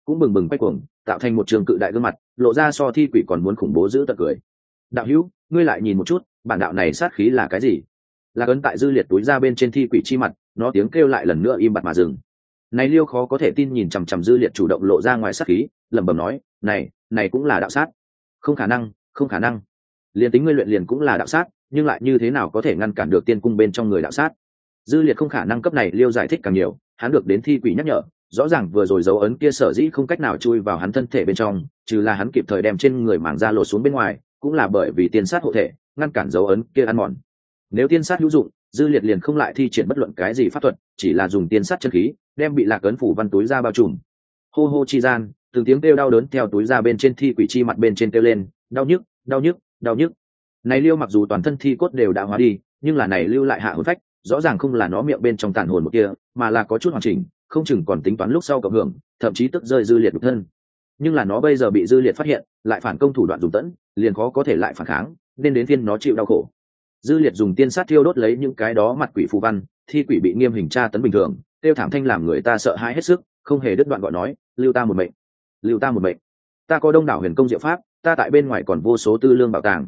cũng bừng bừng quay cuồng, tạo thành một trường cự đại gương mặt, lộ ra so thi quỷ còn muốn khủng bố dữ tợn cười. Đạo hữu, ngươi lại nhìn một chút, bản đạo này sát khí là cái gì? Lạc ấn tại Dư Liệt túi ra bên trên thi quỷ chi mặt, nó tiếng kêu lại lần nữa im bặt mà dừng. Này Liêu khó có thể tin nhìn chằm chằm Dư Liệt chủ động lộ ra ngoài sát khí, lẩm bẩm nói, này cũng là đạo sát. Không khả năng, không khả năng. Liền tính ngươi luyện liền cũng là đạo sát, nhưng lại như thế nào có thể ngăn cản được tiên cung bên trong người đạo sát? Dư Liệt không khả năng cấp này Liêu giải thích càng nhiều, hắn được đến thi quỷ nhắc nhở, rõ ràng vừa rồi dấu ấn kia sở dĩ không cách nào chui vào hắn thân thể bên trong, trừ là hắn kịp thời đem trên người màng da lột xuống bên ngoài, cũng là bởi vì tiên sát hộ thể, ngăn cản dấu ấn kia ăn mòn. Nếu tiên sát hữu dụng, Dư Liệt liền không lại thi triển bất luận cái gì pháp thuật, chỉ là dùng tiên sát chân khí, đem bị Lạc ấn phủ văn túi ra bao trùm. Hô hô chi gian, từng tiếng kêu đau đớn theo túi ra bên trên thi quỷ chi mặt bên trên kêu lên, đau nhức, đau nhức, đau nhức. Này Liêu mặc dù toàn thân thi cốt đều đã hóa đi, nhưng là này lưu lại hạ hồn phách, rõ ràng không là nó miệng bên trong tàn hồn một kia, mà là có chút hoàn chỉnh, không chừng còn tính toán lúc sau cộng hưởng, thậm chí tức rơi Dư Liệt đục thân. Nhưng là nó bây giờ bị Dư Liệt phát hiện, lại phản công thủ đoạn dùng tẫn, liền khó có thể lại phản kháng, nên đến phiên nó chịu đau khổ. Dư Liệt dùng tiên sát thiêu đốt lấy những cái đó mặt quỷ phù văn, thi quỷ bị nghiêm hình tra tấn bình thường, tiêu thảm thanh làm người ta sợ hãi hết sức, không hề đứt đoạn gọi nói, lưu ta một mệnh, lưu ta một mệnh. Ta có đông đảo huyền công diệu pháp, ta tại bên ngoài còn vô số tư lương bảo tàng.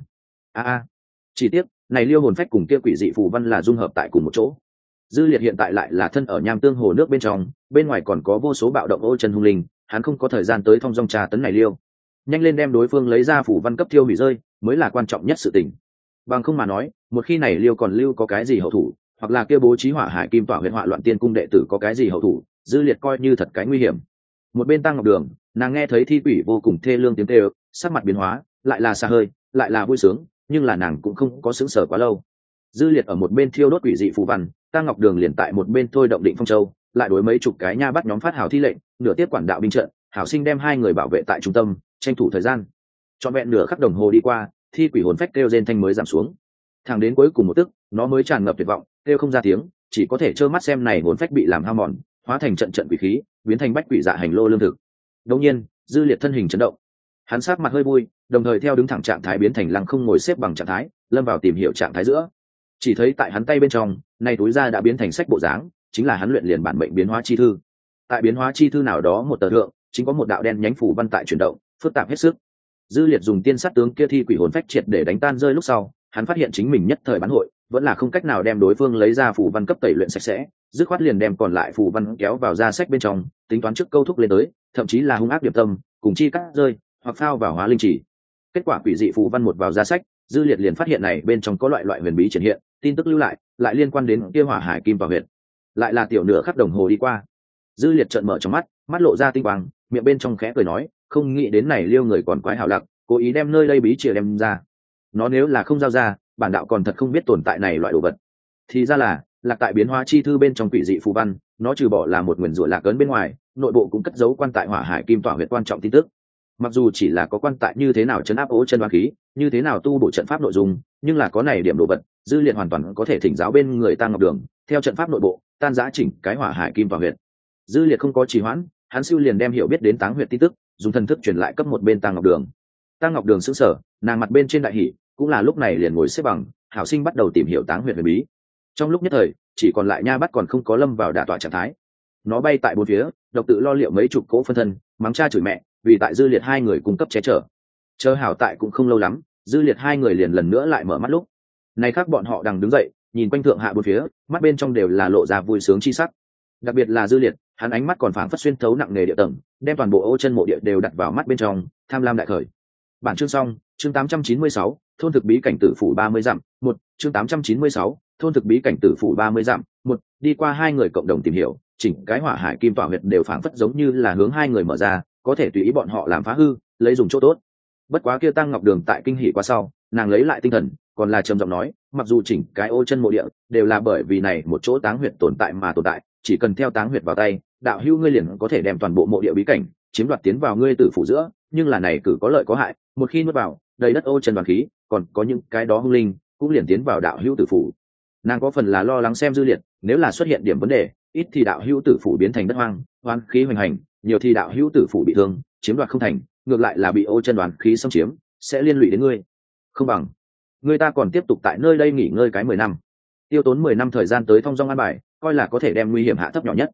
Chỉ tiếc, này Liêu hồn phách cùng kia quỷ dị phù văn là dung hợp tại cùng một chỗ. Dư Liệt hiện tại lại là thân ở nham tương hồ nước bên trong, bên ngoài còn có vô số bạo động ô chân hung linh, hắn không có thời gian tới thong dong trà tấn này Liêu. Nhanh lên đem đối phương lấy ra phù văn cấp tiêu hủy rơi, mới là quan trọng nhất sự tình. Bằng không mà nói, một khi này Liêu còn lưu có cái gì hậu thủ, hoặc là kia bố trí hỏa hải kim tỏa huyện hỏa loạn tiên cung đệ tử có cái gì hậu thủ, Dư Liệt coi như thật cái nguy hiểm. Một bên Tăng Ngọc Đường, nàng nghe thấy thi quỷ vô cùng thê lương tiếng kêu, sắc mặt biến hóa, lại là xa hơi, lại là vui sướng, nhưng là nàng cũng không có sững sờ quá lâu. Dư Liệt ở một bên thiêu đốt quỷ dị phù văn, Tăng Ngọc Đường liền tại một bên thôi động Định Phong Châu, lại đối mấy chục cái nha bắt nhóm phát hảo thi lệnh, nửa tiếp quản đạo binh trận, hảo sinh đem hai người bảo vệ tại trung tâm, tranh thủ thời gian. Trọn vẹn nửa khắc đồng hồ đi qua, thi quỷ hồn phách kêu rên thanh mới giảm xuống. Thẳng đến cuối cùng một tức, nó mới tràn ngập tuyệt vọng, kêu không ra tiếng, chỉ có thể trơ mắt xem này hồn phách bị làm hao mòn, hóa thành trận trận quỷ khí, biến thành bách quỷ dạ hành lô lương thực. Đột nhiên, Dư Liệt thân hình chấn động, hắn sát mặt hơi vui, đồng thời theo đứng thẳng trạng thái biến thành lăng không ngồi xếp bằng trạng thái, lâm vào tìm hiểu trạng thái giữa. Chỉ thấy tại hắn tay bên trong, này túi da đã biến thành sách bộ dáng, chính là hắn luyện liền bản mệnh biến hóa chi thư. Tại biến hóa chi thư nào đó một tờ thượng, chính có một đạo đen nhánh phủ văn tại chuyển động, phức tạp hết sức. Dư Liệt dùng tiên sát tướng kia thi quỷ hồn phách triệt để đánh tan rơi lúc sau, hắn phát hiện chính mình nhất thời bán hội, vẫn là không cách nào đem đối phương lấy ra phủ văn cấp tẩy luyện sạch sẽ, dứt khoát liền đem còn lại phủ văn kéo vào ra sách bên trong, tính toán trước câu thúc lên tới, thậm chí là hung ác điệp tâm, cùng chi cắt rơi, hoặc phao vào hóa linh chỉ. Kết quả quỷ dị phù văn một vào ra sách, Dư Liệt liền phát hiện này bên trong có loại huyền bí triển hiện, tin tức lưu lại liên quan đến kia hỏa hải kim vào huyệt. Lại là tiểu nửa khắc đồng hồ đi qua, Dư Liệt trợn mở trong mắt, mắt lộ ra tinh quang, miệng bên trong khẽ cười nói, không nghĩ đến này Liêu người còn quái hảo lặc, cố ý đem nơi đây bí chìa đem ra. Nó nếu là không giao ra, bản đạo còn thật không biết tồn tại này loại đồ vật. Thì ra là lạc tại biến hóa chi thư bên trong quỷ dị phù văn, nó trừ bỏ là một nguyền rủa lạc ấn bên ngoài, nội bộ cũng cất giấu quan tại hỏa hải kim tỏa huyệt quan trọng tin tức. Mặc dù chỉ là có quan tại như thế nào chấn áp ố chân đoán khí, như thế nào tu bổ trận pháp nội dung, nhưng là có này điểm đồ vật, Dư Liệt hoàn toàn có thể thỉnh giáo bên người Tăng Ngọc Đường, theo trận pháp nội bộ tan giã chỉnh cái hỏa hải kim tỏa huyệt. Dư Liệt không có trì hoãn, hắn siêu liền đem hiểu biết đến táng huyệt tin tức, dùng thần thức truyền lại cấp một bên Tăng Ngọc Đường. Tăng Ngọc Đường sững sờ, nàng mặt bên trên đại hỉ, cũng là lúc này liền ngồi xếp bằng, hảo sinh bắt đầu tìm hiểu táng huyệt huyền bí. Trong lúc nhất thời, chỉ còn lại nha bắt còn không có lâm vào đả tọa trạng thái. Nó bay tại bốn phía, độc tự lo liệu mấy chục cỗ phân thân, mắng cha chửi mẹ, vì tại Dư Liệt hai người cung cấp che chở. Chờ hảo tại cũng không lâu lắm, Dư Liệt hai người liền lần nữa lại mở mắt lúc. Này khác bọn họ đang đứng dậy, nhìn quanh thượng hạ bốn phía, mắt bên trong đều là lộ ra vui sướng chi sắc. Đặc biệt là Dư Liệt, hắn ánh mắt còn phảng phất xuyên thấu nặng nề địa tầng, đem toàn bộ ô chân mộ địa đều đặt vào mắt bên trong, tham lam đại khởi. Bản chương xong, chương 896, thôn thực bí cảnh tử phủ 30 dặm, 1, chương 896, thôn thực bí cảnh tử phủ 30 dặm, 1, đi qua hai người cộng đồng tìm hiểu, chỉnh cái hỏa hải kim tỏa huyệt đều phảng phất giống như là hướng hai người mở ra, có thể tùy ý bọn họ làm phá hư, lấy dùng chỗ tốt. Bất quá kia Tăng Ngọc Đường tại kinh hỉ quá sau, nàng lấy lại tinh thần, còn là trầm giọng nói, mặc dù chỉnh cái ô chân mộ địa đều là bởi vì này một chỗ táng huyệt tồn tại mà tồn tại, chỉ cần theo táng huyệt vào tay, đạo hữu ngươi liền có thể đem toàn bộ mộ địa bí cảnh chiếm đoạt tiến vào ngươi tử phủ giữa, nhưng là này cử có lợi có hại, một khi nuốt vào, đầy đất ô chân đoàn khí, còn có những cái đó hung linh cũng liền tiến vào đạo hữu tử phủ. Nàng có phần là lo lắng xem Dư Liệt, nếu là xuất hiện điểm vấn đề, ít thì đạo hữu tử phủ biến thành đất hoang, oan khí hoành hành, nhiều thì đạo hữu tử phủ bị thương, chiếm đoạt không thành, ngược lại là bị ô chân đoàn khí xâm chiếm, sẽ liên lụy đến ngươi. Không bằng người ta còn tiếp tục tại nơi đây nghỉ ngơi cái 10 năm, tiêu tốn 10 năm thời gian tới thong dong an bài, coi là có thể đem nguy hiểm hạ thấp nhỏ nhất.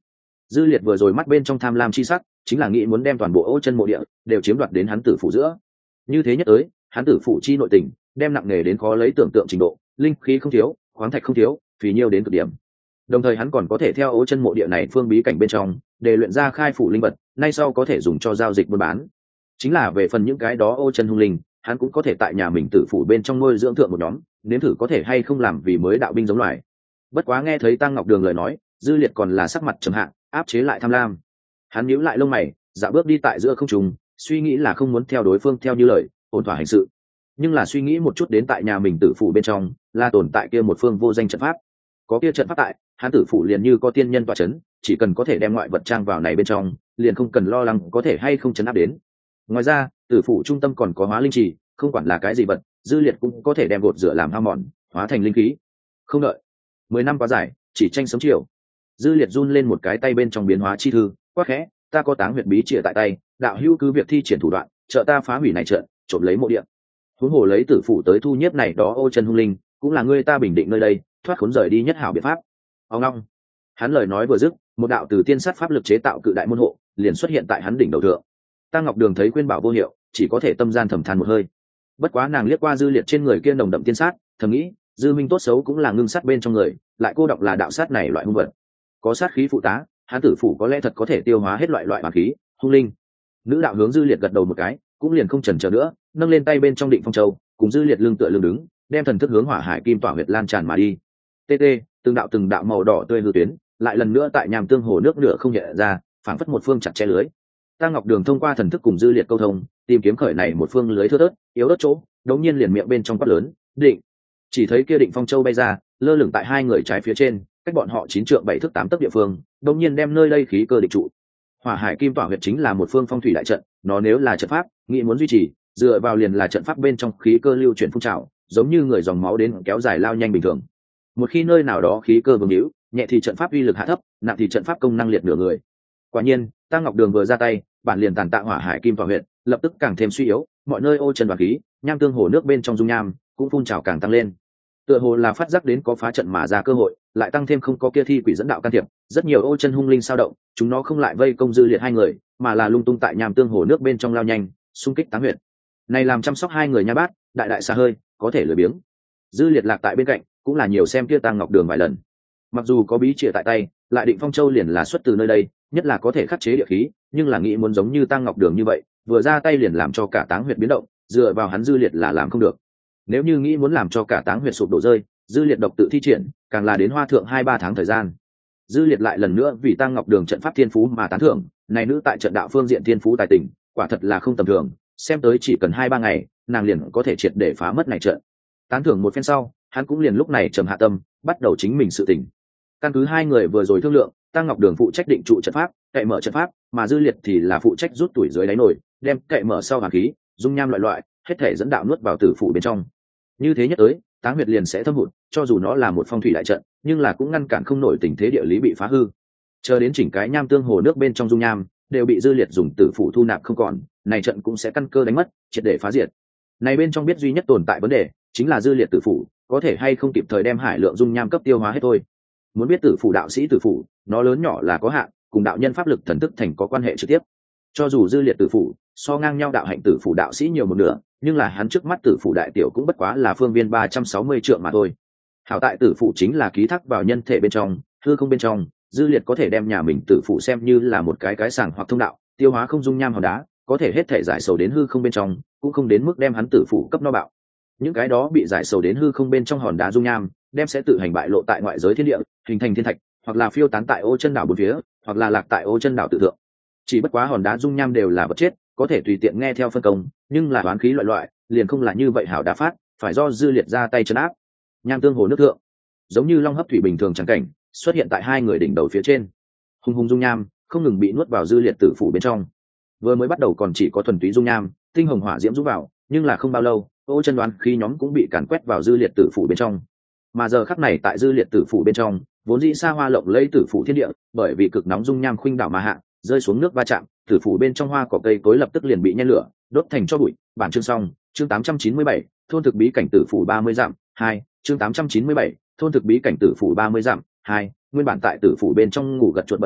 Dư Liệt vừa rồi mắt bên trong tham lam chi sắc chính là nghĩ muốn đem toàn bộ ô chân mộ địa đều chiếm đoạt đến hắn tử phủ giữa. Như thế nhất tới, hắn tử phủ chi nội tình đem nặng nề đến khó lấy tưởng tượng trình độ, linh khí không thiếu, khoáng thạch không thiếu, phì nhiêu đến cực điểm. Đồng thời hắn còn có thể theo ô chân mộ địa này phương bí cảnh bên trong để luyện ra khai phủ linh vật, nay sau có thể dùng cho giao dịch buôn bán. Chính là về phần những cái đó ô chân hung linh, hắn cũng có thể tại nhà mình tử phủ bên trong nuôi dưỡng thượng một nhóm, nếm thử có thể hay không làm vì mới đạo binh giống loài. Bất quá nghe thấy Tăng Ngọc Đường lời nói, Dư Liệt còn là sắc mặt trầm hạ, áp chế lại tham lam. Hắn nhíu lại lông mày, dạo bước đi tại giữa không trung, suy nghĩ là không muốn theo đối phương theo như lời, ổn thỏa hành sự. Nhưng là suy nghĩ một chút đến tại nhà mình tử phủ bên trong, là tồn tại kia một phương vô danh trận pháp. Có kia trận pháp tại, hắn tử phủ liền như có tiên nhân tọa chấn, chỉ cần có thể đem ngoại vật trang vào này bên trong, liền không cần lo lắng có thể hay không chấn áp đến. Ngoài ra, tử phủ trung tâm còn có hóa linh trì, không quản là cái gì vật, Dư Liệt cũng có thể đem gột rửa làm hao mòn, hóa thành linh khí. Không đợi 10 năm quá dài, chỉ tranh sống chiều. Dư Liệt run lên một cái tay bên trong biến hóa chi thư, quát khẽ, ta có táng huyệt bí trịa tại tay, đạo hữu cứ việc thi triển thủ đoạn, trợ ta phá hủy này trận, trộm lấy mộ địa. Huống hồ lấy tử phủ tới thu nhiếp này đó ô chân hung linh, cũng là ngươi ta bình định nơi đây, thoát khốn rời đi nhất hảo biện pháp. Ông long, hắn lời nói vừa dứt, một đạo từ tiên sát pháp lực chế tạo cự đại môn hộ liền xuất hiện tại hắn đỉnh đầu thượng. Tăng Ngọc Đường thấy khuyên bảo vô hiệu, chỉ có thể tâm gian thầm than một hơi. Bất quá nàng liếc qua Dư Liệt trên người kia nồng đậm tiên sát, thầm nghĩ, Dư Minh tốt xấu cũng là ngưng sát bên trong người, lại cô độc là đạo sát này loại hung vật. Có sát khí phụ tá, hắn tử phủ có lẽ thật có thể tiêu hóa hết loại oán khí, hung linh. Nữ đạo hướng Dư Liệt gật đầu một cái, cũng liền không chần chờ nữa, nâng lên tay bên trong Định Phong Châu, cùng Dư Liệt lưng tựa lưng đứng, đem thần thức hướng Hỏa Hải Kim Tỏa huyệt lan tràn mà đi. TT, từng đạo màu đỏ tươi hư tuyến, lại lần nữa tại nhàm tương hồ nước nửa không hiện ra, phảng phất một phương chặt che lưới. Tăng Ngọc Đường thông qua thần thức cùng Dư Liệt câu thông, tìm kiếm khởi này một phương lưới thưa thớt, yếu đất chỗ, đống nhiên liền miệng bên trong quát lớn, định. Chỉ thấy kia Định Phong Châu bay ra, lơ lửng tại hai người trái phía trên, cách bọn họ 9 trượng 7 thước 8 tấc địa phương, đống nhiên đem nơi đây khí cơ định trụ. Hỏa Hải Kim Tỏa huyệt chính là một phương phong thủy đại trận, nó nếu là trận pháp, nghĩ muốn duy trì, dựa vào liền là trận pháp bên trong khí cơ lưu chuyển phun trào, giống như người dòng máu đến kéo dài lao nhanh bình thường. Một khi nơi nào đó khí cơ vương hữu, nhẹ thì trận pháp uy lực hạ thấp, nặng thì trận pháp công năng liệt nửa người. Quả nhiên, Tăng Ngọc Đường vừa ra tay, bản liền tàn tạ Hỏa Hải Kim Tỏa huyệt, lập tức càng thêm suy yếu, mọi nơi ô chân đoàn khí, nham tương hồ nước bên trong dung nham cũng phun trào càng tăng lên. Tựa hồ là phát giác đến có phá trận mà ra cơ hội, lại tăng thêm không có kia thi quỷ dẫn đạo can thiệp, rất nhiều ô chân hung linh sao động, chúng nó không lại vây công Dư Liệt hai người, mà là lung tung tại nham tương hồ nước bên trong lao nhanh, xung kích táng huyệt. Này làm chăm sóc hai người nha bát, đại đại xa hơi, có thể lười biếng. Dư Liệt lạc tại bên cạnh, cũng là nhiều xem kia Tăng Ngọc Đường vài lần. Mặc dù có bí trịa tại tay, lại Định Phong Châu liền là xuất từ nơi đây, nhất là có thể khắc chế địa khí, nhưng là nghĩ muốn giống như Tăng Ngọc Đường như vậy, vừa ra tay liền làm cho cả táng huyệt biến động, dựa vào hắn Dư Liệt là làm không được. Nếu như nghĩ muốn làm cho cả táng huyệt sụp đổ rơi, Dư Liệt độc tự thi triển, càng là đến hoa thượng 2-3 tháng thời gian. Dư Liệt lại lần nữa vì Tăng Ngọc Đường trận pháp thiên phú mà tán thưởng, này nữ tại trận đạo phương diện thiên phú tài tình, quả thật là không tầm thường, xem tới chỉ cần 2-3 ngày, nàng liền có thể triệt để phá mất này trận. Tán thưởng một phen sau, hắn cũng liền lúc này trầm hạ tâm, bắt đầu chính mình sự tình. Căn cứ hai người vừa rồi thương lượng, Tăng Ngọc Đường phụ trách định trụ trận pháp, cậy mở trận pháp, mà Dư Liệt thì là phụ trách rút tuổi dưới đáy nồi, đem cậy mở sau hàn khí, dung nham loại, hết thể dẫn đạo nuốt vào tử phủ bên trong. Như thế nhất tới, táng huyệt liền sẽ thâm hụt, cho dù nó là một phong thủy đại trận, nhưng là cũng ngăn cản không nổi tình thế địa lý bị phá hư. Chờ đến chỉnh cái nham tương hồ nước bên trong dung nham đều bị Dư Liệt dùng tử phủ thu nạp không còn, này trận cũng sẽ căn cơ đánh mất, triệt để phá diệt. Này bên trong biết duy nhất tồn tại vấn đề, chính là Dư Liệt tử phủ có thể hay không kịp thời đem hải lượng dung nham cấp tiêu hóa hết thôi. Muốn biết tử phủ đạo sĩ tử phủ, nó lớn nhỏ là có hạn, cùng đạo nhân pháp lực thần thức thành có quan hệ trực tiếp. Cho dù Dư Liệt tử phủ so ngang nhau đạo hạnh tử phủ đạo sĩ nhiều một nửa, nhưng là hắn trước mắt tử phủ đại tiểu cũng bất quá là phương viên 360 trượng mà thôi. Hảo tại tử phủ chính là ký thác vào nhân thể bên trong, hư không bên trong, Dư Liệt có thể đem nhà mình tử phủ xem như là một cái sàng hoặc thông đạo, tiêu hóa không dung nham hòn đá, có thể hết thể giải sầu đến hư không bên trong, cũng không đến mức đem hắn tử phủ cấp no bạo. Những cái đó bị giải sầu đến hư không bên trong hòn đá dung nham, đem sẽ tự hành bại lộ tại ngoại giới thiên địa, hình thành thiên thạch, hoặc là phiêu tán tại ô chân đảo bốn phía, hoặc là lạc tại ô chân đảo tự thượng. Chỉ bất quá hòn đá dung nham đều là vật chết, có thể tùy tiện nghe theo phân công, nhưng là oán khí loại liền không là như vậy hảo đá phát, phải do Dư Liệt ra tay trấn áp. Nham tương hồ nước thượng, giống như long hấp thủy bình thường chẳng cảnh xuất hiện tại hai người đỉnh đầu phía trên. Hung hung dung nham không ngừng bị nuốt vào Dư Liệt tử phủ bên trong. Vừa mới bắt đầu còn chỉ có thuần túy dung nham, tinh hồng hỏa diễm rũ vào, nhưng là không bao lâu, ô chân đoán khí nhóm cũng bị càn quét vào Dư Liệt tử phủ bên trong. Mà giờ khắc này tại Dư Liệt tử phủ bên trong, vốn dĩ xa hoa lộng lẫy tử phủ thiên địa, bởi vì cực nóng dung nham khuynh đảo mà hạ, rơi xuống nước va chạm, tử phủ bên trong hoa cỏ cây cối lập tức liền bị nhen lửa, đốt thành tro bụi. Bản chương xong, chương 897, thôn thực bí cảnh tử phủ 30 dặm, 2, chương 897, thôn thực bí cảnh tử phủ 30 dặm, 2, nguyên bản tại tử phủ bên trong ngủ gật chuột bận điệu,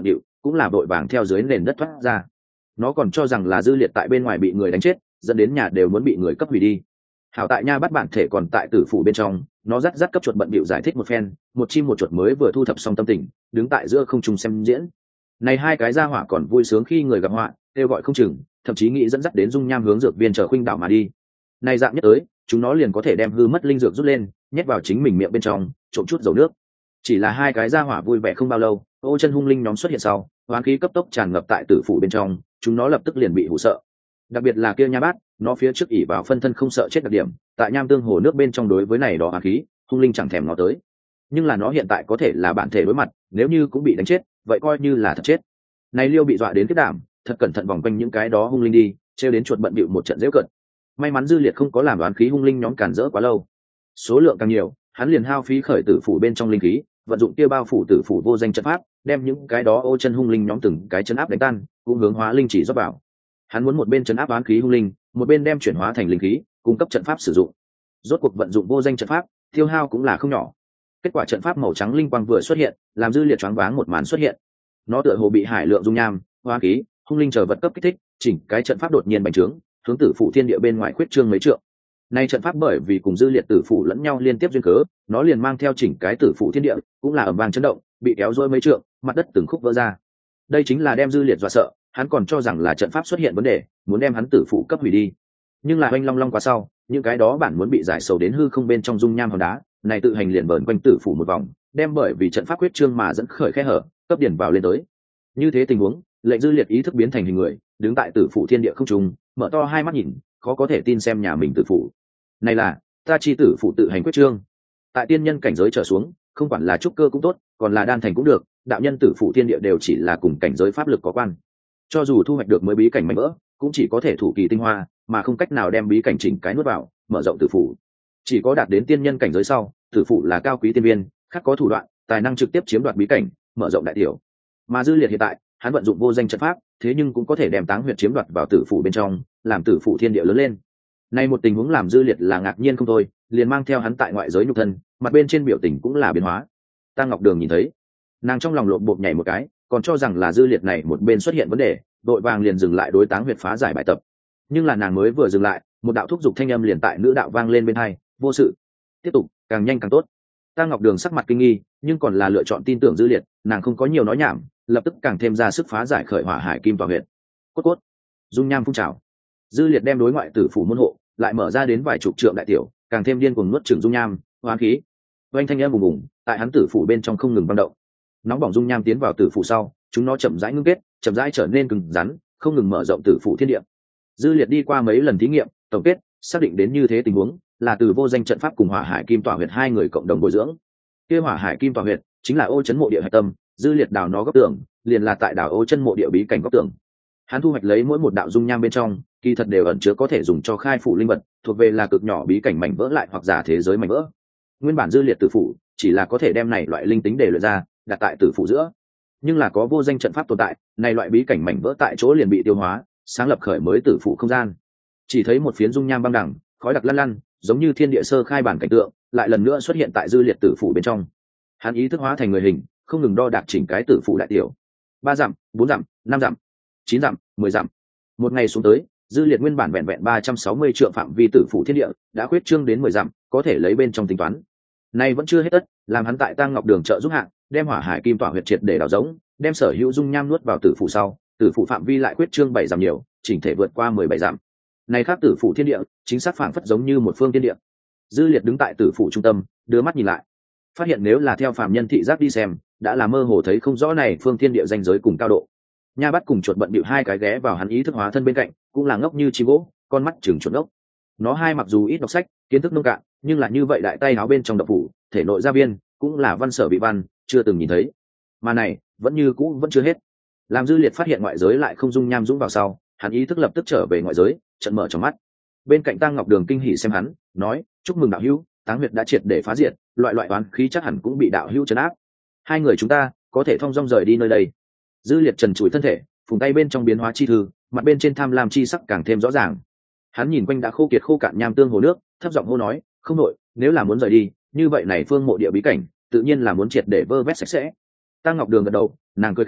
cũng là vội vàng theo dưới nền đất thoát ra. Nó còn cho rằng là Dư Liệt tại bên ngoài bị người đánh chết, dẫn đến nhà đều muốn bị người cấp hủy đi. Hảo tại nha bắt bản thể còn tại tử phủ bên trong, nó dắt cấp chuột bận bịu giải thích một phen, một chim một chuột mới vừa thu thập xong tâm tình, đứng tại giữa không trung xem diễn. Này hai cái gia hỏa còn vui sướng khi người gặp họa, kêu gọi không chừng, thậm chí nghĩ dẫn dắt đến dung nham hướng dược viên chờ khuynh đảo mà đi. Này dạng nhất tới, chúng nó liền có thể đem hư mất linh dược rút lên, nhét vào chính mình miệng bên trong, trộn chút dầu nước. Chỉ là hai cái gia hỏa vui vẻ không bao lâu, ô chân hung linh nhóm xuất hiện sau, oán khí cấp tốc tràn ngập tại tử phủ bên trong, chúng nó lập tức liền bị hù sợ. Đặc biệt là kia nha bát, nó phía trước ỉ vào phân thân không sợ chết đặc điểm, tại nham tương hồ nước bên trong đối với này đó oán khí, hung linh chẳng thèm nó tới. Nhưng là nó hiện tại có thể là bản thể đối mặt, nếu như cũng bị đánh chết, vậy coi như là thật chết. Này Liêu bị dọa đến kết đảm, thật cẩn thận vòng quanh những cái đó hung linh đi, trêu đến chuột bận bịu một trận giễu cợt. May mắn Dư Liệt không có làm đoán khí hung linh nhóm cản rỡ quá lâu, số lượng càng nhiều, hắn liền hao phí khởi tử phủ bên trong linh khí, vận dụng kia bao phủ tử phủ vô danh trận pháp, đem những cái đó ô chân hung linh nhóm từng cái chấn áp đánh tan, cũng hướng hóa linh chỉ rót vào. Hắn muốn một bên chấn áp đoán khí hung linh, một bên đem chuyển hóa thành linh khí, cung cấp trận pháp sử dụng. Rốt cuộc vận dụng vô danh trận pháp, tiêu hao cũng là không nhỏ. Kết quả trận pháp màu trắng linh quang vừa xuất hiện, làm Dư Liệt choáng váng một màn xuất hiện. Nó tựa hồ bị hải lượng dung nham, hóa khí, hung linh chờ vật cấp kích thích, chỉnh cái trận pháp đột nhiên bành trướng, hướng tử phủ thiên địa bên ngoài khuyết trương mấy trượng. Nay trận pháp bởi vì cùng Dư Liệt tử phủ lẫn nhau liên tiếp duyên cớ, nó liền mang theo chỉnh cái tử phủ thiên địa, cũng là ầm vang chấn động, bị kéo rối mấy trượng, mặt đất từng khúc vỡ ra. Đây chính là đem Dư Liệt dọa sợ, hắn còn cho rằng là trận pháp xuất hiện vấn đề, muốn đem hắn tử phủ cấp hủy đi. Nhưng là oanh long long qua sau, những cái đó bản muốn bị giải sầu đến hư không bên trong dung nham hòn đá, này tự hành liền vờn quanh tử phủ một vòng, đem bởi vì trận pháp quyết trương mà dẫn khởi khe hở, cấp điển vào lên tới. Như thế tình huống, lệnh Dư Liệt ý thức biến thành hình người, đứng tại tử phủ thiên địa không trung, mở to hai mắt nhìn, khó có thể tin xem nhà mình tử phủ. Này là ta chi tử phụ tự hành quyết trương. Tại tiên nhân cảnh giới trở xuống, không quản là trúc cơ cũng tốt, còn là đan thành cũng được, đạo nhân tử phụ thiên địa đều chỉ là cùng cảnh giới pháp lực có quan. Cho dù thu hoạch được mới bí cảnh mạnh vỡ, cũng chỉ có thể thủ kỳ tinh hoa, mà không cách nào đem bí cảnh chỉnh cái nuốt vào, mở rộng tử phụ. Chỉ có đạt đến tiên nhân cảnh giới sau, tử phụ là cao quý tiên viên, khác có thủ đoạn, tài năng trực tiếp chiếm đoạt bí cảnh, mở rộng đại tiểu. Mà Dư Liệt hiện tại, hắn vận dụng vô danh trận pháp, thế nhưng cũng có thể đem táng huyệt chiếm đoạt vào tử phụ bên trong, làm tử phụ thiên địa lớn lên. Nay một tình huống làm Dư Liệt là ngạc nhiên không thôi, liền mang theo hắn tại ngoại giới nhục thân, mặt bên trên biểu tình cũng là biến hóa. Tăng Ngọc Đường nhìn thấy, nàng trong lòng lộn bộp nhảy một cái, còn cho rằng là Dư Liệt này một bên xuất hiện vấn đề, đội vàng liền dừng lại đối táng huyệt phá giải bài tập. Nhưng là nàng mới vừa dừng lại, một đạo thúc giục thanh âm liền tại nữ đạo vang lên bên hai, vô sự, tiếp tục, càng nhanh càng tốt. Tăng Ngọc Đường sắc mặt kinh nghi, nhưng còn là lựa chọn tin tưởng Dư Liệt, nàng không có nhiều nói nhảm, lập tức càng thêm ra sức phá giải khởi hỏa hải kim tòa huyệt. Cốt cốt, dung nham phun trào. Dư Liệt đem đối ngoại tử phủ môn hộ lại mở ra đến vài chục trượng đại tiểu, càng thêm điên cuồng nuốt chửng dung nham, hoán khí. Oanh thanh âm bùng bùng, tại hắn tử phủ bên trong không ngừng băng động. Nóng bỏng dung nham tiến vào tử phủ sau, chúng nó chậm rãi ngưng kết, chậm rãi trở nên cứng rắn, không ngừng mở rộng tử phủ thiên địa. Dư Liệt đi qua mấy lần thí nghiệm, tổng kết, xác định đến như thế tình huống, là từ vô danh trận pháp cùng hỏa hải kim tỏa huyệt hai người cộng đồng bồi dưỡng. Kia hỏa hải kim tỏa huyệt chính là ô chấn mộ địa hạch tâm, Dư Liệt đào nó góc tường, liền là tại đảo ô chân mộ địa bí cảnh góc tường. Hắn thu hoạch lấy mỗi một đạo dung nham bên trong, kỳ thật đều ẩn chứa có thể dùng cho khai phủ linh vật, thuộc về là cực nhỏ bí cảnh mảnh vỡ lại hoặc giả thế giới mảnh vỡ. Nguyên bản Dư Liệt tử phủ chỉ là có thể đem này loại linh tính để luyện ra, đặt tại tử phủ giữa. Nhưng là có vô danh trận pháp tồn tại, này loại bí cảnh mảnh vỡ tại chỗ liền bị tiêu hóa, sáng lập khởi mới tử phủ không gian. Chỉ thấy một phiến dung nham băng đẳng, khói đặc lăn lăn, giống như thiên địa sơ khai bản cảnh tượng, lại lần nữa xuất hiện tại Dư Liệt tử phủ bên trong. Hắn ý thức hóa thành người hình, không ngừng đo đạc chỉnh cái tử phủ đại tiểu. 3 dặm, 4 dặm, 5 dặm, 9 dặm, 10 dặm. Một ngày xuống tới, Dư Liệt nguyên bản vẹn vẹn 360 trượng phạm vi tử phủ thiên địa, đã khuyết trương đến 10 dặm, có thể lấy bên trong tính toán. Nay vẫn chưa hết tất, làm hắn tại Tăng Ngọc Đường trợ giúp hạng, đem hỏa hải kim tỏa huyệt triệt để đào giống, đem sở hữu dung nham nuốt vào tử phủ sau, tử phủ phạm vi lại khuyết trương 7 dặm nhiều, chỉnh thể vượt qua 17 dặm. Này khác tử phủ thiên địa, chính xác phảng phất giống như một phương thiên địa. Dư Liệt đứng tại tử phủ trung tâm, đưa mắt nhìn lại, phát hiện nếu là theo phàm nhân thị giác đi xem, đã là mơ hồ thấy không rõ này phương thiên địa danh giới cùng cao độ. Nha bắt cùng chuột bận bịu hai cái ghé vào hắn ý thức hóa thân bên cạnh, cũng là ngốc như chim gỗ, con mắt chừng chuột ốc. Nó hai mặc dù ít đọc sách, kiến thức nông cạn, nhưng là như vậy đại tay áo bên trong độc phủ, thể nội gia viên, cũng là văn sở bị văn, chưa từng nhìn thấy. Mà này, vẫn như cũ vẫn chưa hết. Làm Dư Liệt phát hiện ngoại giới lại không dung nham dũng vào sau, hắn ý thức lập tức trở về ngoại giới, trận mở trong mắt. Bên cạnh Tăng Ngọc Đường kinh hỉ xem hắn, nói: "Chúc mừng đạo hữu, táng huyệt đã triệt để phá diệt, loại oán khí chắc hẳn cũng bị đạo hữu trấn áp. Hai người chúng ta có thể thong dong rời đi nơi đây." Dư Liệt trần trụi thân thể, phùng tay bên trong biến hóa chi thư, mặt bên trên tham lam chi sắc càng thêm rõ ràng. Hắn nhìn quanh đã khô kiệt khô cạn nham tương hồ nước, thấp giọng hô nói: "Không nội, nếu là muốn rời đi, như vậy này phương mộ địa bí cảnh, tự nhiên là muốn triệt để vơ vét sạch sẽ." Tăng Ngọc Đường gật đầu, nàng cười khẽ,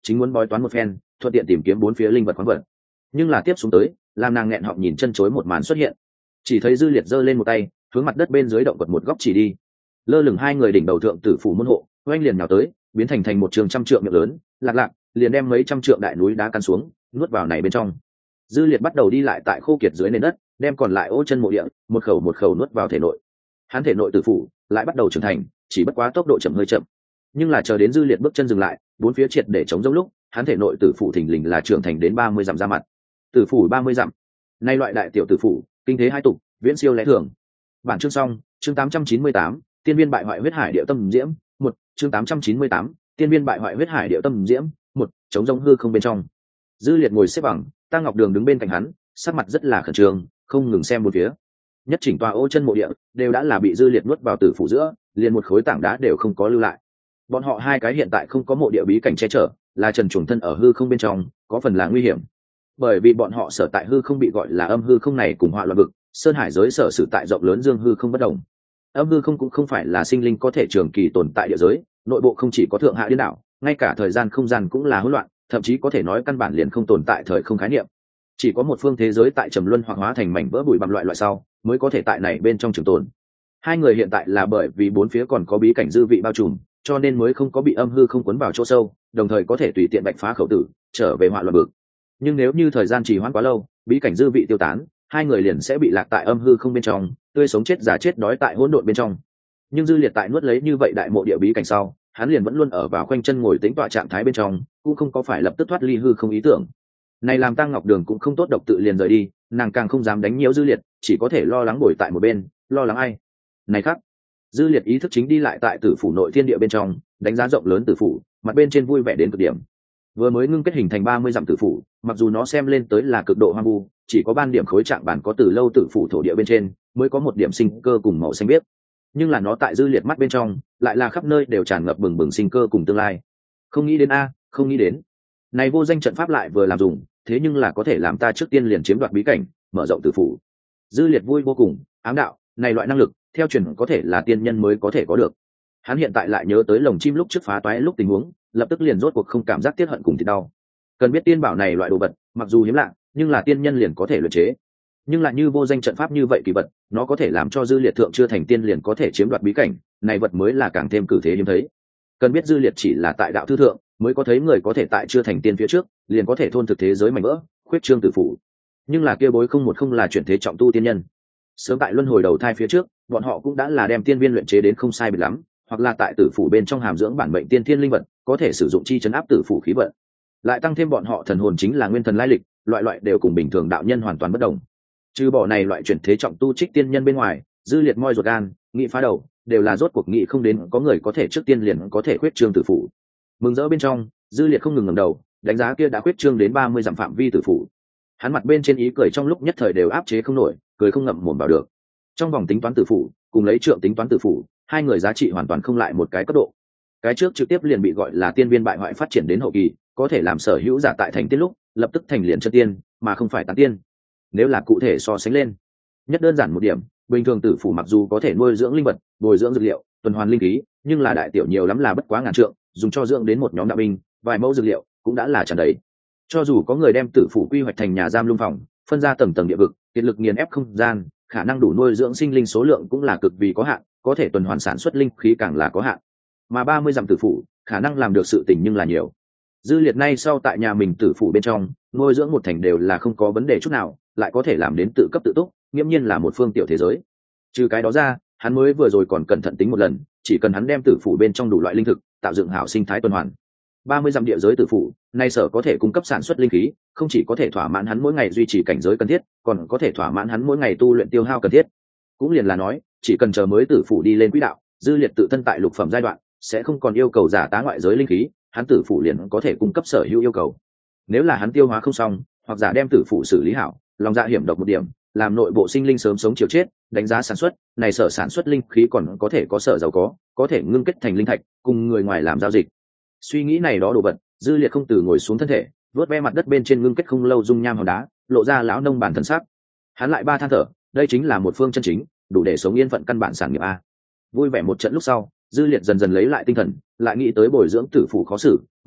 chính muốn bói toán một phen thuận tiện tìm kiếm bốn phía linh vật khoáng vật. Nhưng là tiếp xuống tới làm nàng nghẹn họng nhìn chân chối một màn xuất hiện. Chỉ thấy Dư Liệt giơ lên một tay hướng mặt đất bên dưới động vật một góc chỉ đi, lơ lửng hai người đỉnh đầu thượng tử phủ môn hộ oanh liền nhào tới, biến thành một trường trăm trượng miệng lớn, lạc lạc liền đem mấy trăm trượng đại núi đá căn xuống nuốt vào này bên trong. Dư Liệt bắt đầu đi lại tại khô kiệt dưới nền đất, đem còn lại ô chân mộ địa một khẩu nuốt vào thể nội. Hắn thể nội tử phủ lại bắt đầu trưởng thành, chỉ bất quá tốc độ chậm hơi chậm. Nhưng là chờ đến Dư Liệt bước chân dừng lại, bốn phía triệt để chống rỗng lúc, hắn thể nội tử phủ thình lình là trưởng thành đến 30 dặm ra mặt. Tử phủ 30 dặm. Nay loại đại tiểu tử phủ, kinh thế hai tục, viễn siêu lẽ thường. Bản chương xong, chương 898, tiên viên bại hoại huyết hải điệu tâm diễm, một chương 898, tiên viên bại hoại huyết hải điệu tâm diễm, một chống rỗng hư không bên trong. Dư Liệt ngồi xếp bằng, Tăng Ngọc Đường đứng bên cạnh hắn, sắc mặt rất là khẩn trương, không ngừng xem bốn phía. Nhất chỉnh tòa ô chân mộ địa đều đã là bị Dư Liệt nuốt vào tử phủ giữa, liền một khối tảng đá đều không có lưu lại. Bọn họ hai cái hiện tại không có mộ địa bí cảnh che chở, là trần truồng thân ở hư không bên trong, có phần là nguy hiểm. Bởi vì bọn họ sở tại hư không bị gọi là âm hư không này cùng họa loạn vực, sơn hải giới sở sử tại rộng lớn dương hư không bất đồng. Âm hư không cũng không phải là sinh linh có thể trường kỳ tồn tại địa giới, nội bộ không chỉ có thượng hạ điên đảo, ngay cả thời gian không gian cũng là hỗn loạn, thậm chí có thể nói căn bản liền không tồn tại thời không khái niệm. Chỉ có một phương thế giới tại trầm luân hoặc hóa thành mảnh vỡ bụi bặm loại sau mới có thể tại này bên trong trường tồn. Hai người hiện tại là bởi vì bốn phía còn có bí cảnh dư vị bao trùm, cho nên mới không có bị âm hư không cuốn vào chỗ sâu, đồng thời có thể tùy tiện bạch phá khẩu tử trở về họa loạn vực. Nhưng nếu như thời gian trì hoãn quá lâu, bí cảnh dư vị tiêu tán, hai người liền sẽ bị lạc tại âm hư không bên trong, tươi sống chết giả chết đói tại hỗn độn bên trong. Nhưng Dư Liệt tại nuốt lấy như vậy đại mộ địa bí cảnh sau, hắn liền vẫn luôn ở vào khoanh chân ngồi tĩnh tọa trạng thái bên trong, cũng không có phải lập tức thoát ly hư không ý tưởng. Này làm Tăng Ngọc Đường cũng không tốt độc tự liền rời đi, nàng càng không dám đánh nhiễu Dư Liệt, chỉ có thể lo lắng ngồi tại một bên, lo lắng ai. Này khác, Dư Liệt ý thức chính đi lại tại tử phủ nội thiên địa bên trong, đánh giá rộng lớn tử phủ, mặt bên trên vui vẻ đến cực điểm. Vừa mới ngưng kết hình thành 30 dặm tử phủ, mặc dù nó xem lên tới là cực độ hoang vu, chỉ có ban điểm khối trạng bản có từ lâu tử phủ thổ địa bên trên, mới có một điểm sinh cơ cùng màu xanh biếc. Nhưng là nó tại Dư Liệt mắt bên trong, lại là khắp nơi đều tràn ngập bừng bừng sinh cơ cùng tương lai. Không nghĩ đến không nghĩ đến. Này vô danh trận pháp lại vừa làm dùng, thế nhưng là có thể làm ta trước tiên liền chiếm đoạt bí cảnh, mở rộng tử phủ. Dư Liệt vui vô cùng, ám đạo, này loại năng lực, theo truyền có thể là tiên nhân mới có thể có được. Hắn hiện tại lại nhớ tới lồng chim lúc trước phá toái lúc tình huống, lập tức liền rốt cuộc không cảm giác tiết hận cùng thì đau. Cần biết tiên bảo này loại đồ vật, mặc dù hiếm lạ, nhưng là tiên nhân liền có thể luyện chế. Nhưng lại như vô danh trận pháp như vậy kỳ vật, nó có thể làm cho Dư Liệt thượng chưa thành tiên liền có thể chiếm đoạt bí cảnh, này vật mới là càng thêm cử thế hiếm thấy. Cần biết Dư Liệt chỉ là tại đạo thư thượng mới có thấy người có thể tại chưa thành tiên phía trước liền có thể thôn thực thế giới mảnh vỡ, khuyết trương tử phủ. Nhưng là kia bối không là chuyển thế trọng tu tiên nhân. Sớm tại luân hồi đầu thai phía trước, bọn họ cũng đã là đem tiên viên luyện chế đến không sai biệt lắm, hoặc là tại tử phủ bên trong hàm dưỡng bản mệnh tiên thiên linh vật, có thể sử dụng chi chấn áp tử phủ khí vận. Lại tăng thêm bọn họ thần hồn chính là nguyên thần lai lịch, loại đều cùng bình thường đạo nhân hoàn toàn bất đồng. Trừ bỏ này loại chuyển thế trọng tu trích tiên nhân bên ngoài, Dư Liệt moi ruột gan, nghị phá đầu, đều là rốt cuộc nghị không đến có người có thể trước tiên liền có thể khuyết trương tử phủ. Mừng rỡ bên trong, Dư Liệt không ngừng ngẩng đầu, đánh giá kia đã khuyết trương đến 30 dặm phạm vi tử phủ. Hắn mặt bên trên ý cười trong lúc nhất thời đều áp chế không nổi, cười không ngậm mồm vào được. Trong vòng tính toán tử phủ, cùng lấy trượng tính toán tử phủ, hai người giá trị hoàn toàn không lại một cái cấp độ. Cái trước trực tiếp liền bị gọi là tiên viên bại hoại phát triển đến hậu kỳ, có thể làm sở hữu giả tại thành tiên lúc, lập tức thành liền chân tiên, mà không phải tán tiên. Nếu là cụ thể so sánh lên, nhất đơn giản một điểm, bình thường tử phủ mặc dù có thể nuôi dưỡng linh vật, bồi dưỡng dược liệu, tuần hoàn linh khí, nhưng là đại tiểu nhiều lắm là bất quá ngàn trượng, dùng cho dưỡng đến một nhóm đạo binh, vài mẫu dược liệu cũng đã là tràn đầy. Cho dù có người đem tử phủ quy hoạch thành nhà giam lung phòng, phân ra tầng tầng địa vực, kiệt lực nghiền ép không gian, khả năng đủ nuôi dưỡng sinh linh số lượng cũng là cực vì có hạn, có thể tuần hoàn sản xuất linh khí càng là có hạn. Mà 30 dặm tử phủ, khả năng làm được sự tình nhưng là nhiều. Dư Liệt nay sau tại nhà mình tử phủ bên trong, nuôi dưỡng một thành đều là không có vấn đề chút nào, lại có thể làm đến tự cấp tự túc, nghiễm nhiên là một phương tiểu thế giới. Trừ cái đó ra, hắn mới vừa rồi còn cẩn thận tính một lần, chỉ cần hắn đem tử phủ bên trong đủ loại linh thực, tạo dựng hảo sinh thái tuần hoàn. 30 dặm địa giới tử phủ, nay sở có thể cung cấp sản xuất linh khí, không chỉ có thể thỏa mãn hắn mỗi ngày duy trì cảnh giới cần thiết, còn có thể thỏa mãn hắn mỗi ngày tu luyện tiêu hao cần thiết. Cũng liền là nói, chỉ cần chờ mới tử phủ đi lên quỹ đạo, Dư Liệt tự thân tại lục phẩm giai đoạn, sẽ không còn yêu cầu giả tá ngoại giới linh khí, hắn tử phủ liền có thể cung cấp sở hữu yêu cầu. Nếu là hắn tiêu hóa không xong, hoặc giả đem tử phủ xử lý hảo, lòng dạ hiểm độc một điểm, làm nội bộ sinh linh sớm sống chiều chết, đánh giá sản xuất, này sở sản xuất linh khí còn có thể có sở giàu có thể ngưng kết thành linh thạch, cùng người ngoài làm giao dịch. Suy nghĩ này đó đồ vật, Dư Liệt không từ ngồi xuống thân thể, vớt ve mặt đất bên trên ngưng kết không lâu dung nham hòn đá, lộ ra lão nông bản thần sắc. Hắn lại ba than thở, đây chính là một phương chân chính, đủ để sống yên phận căn bản sản nghiệp a. Vui vẻ một trận lúc sau, Dư Liệt dần dần lấy lại tinh thần, lại nghĩ tới bồi dưỡng tử phủ khó xử,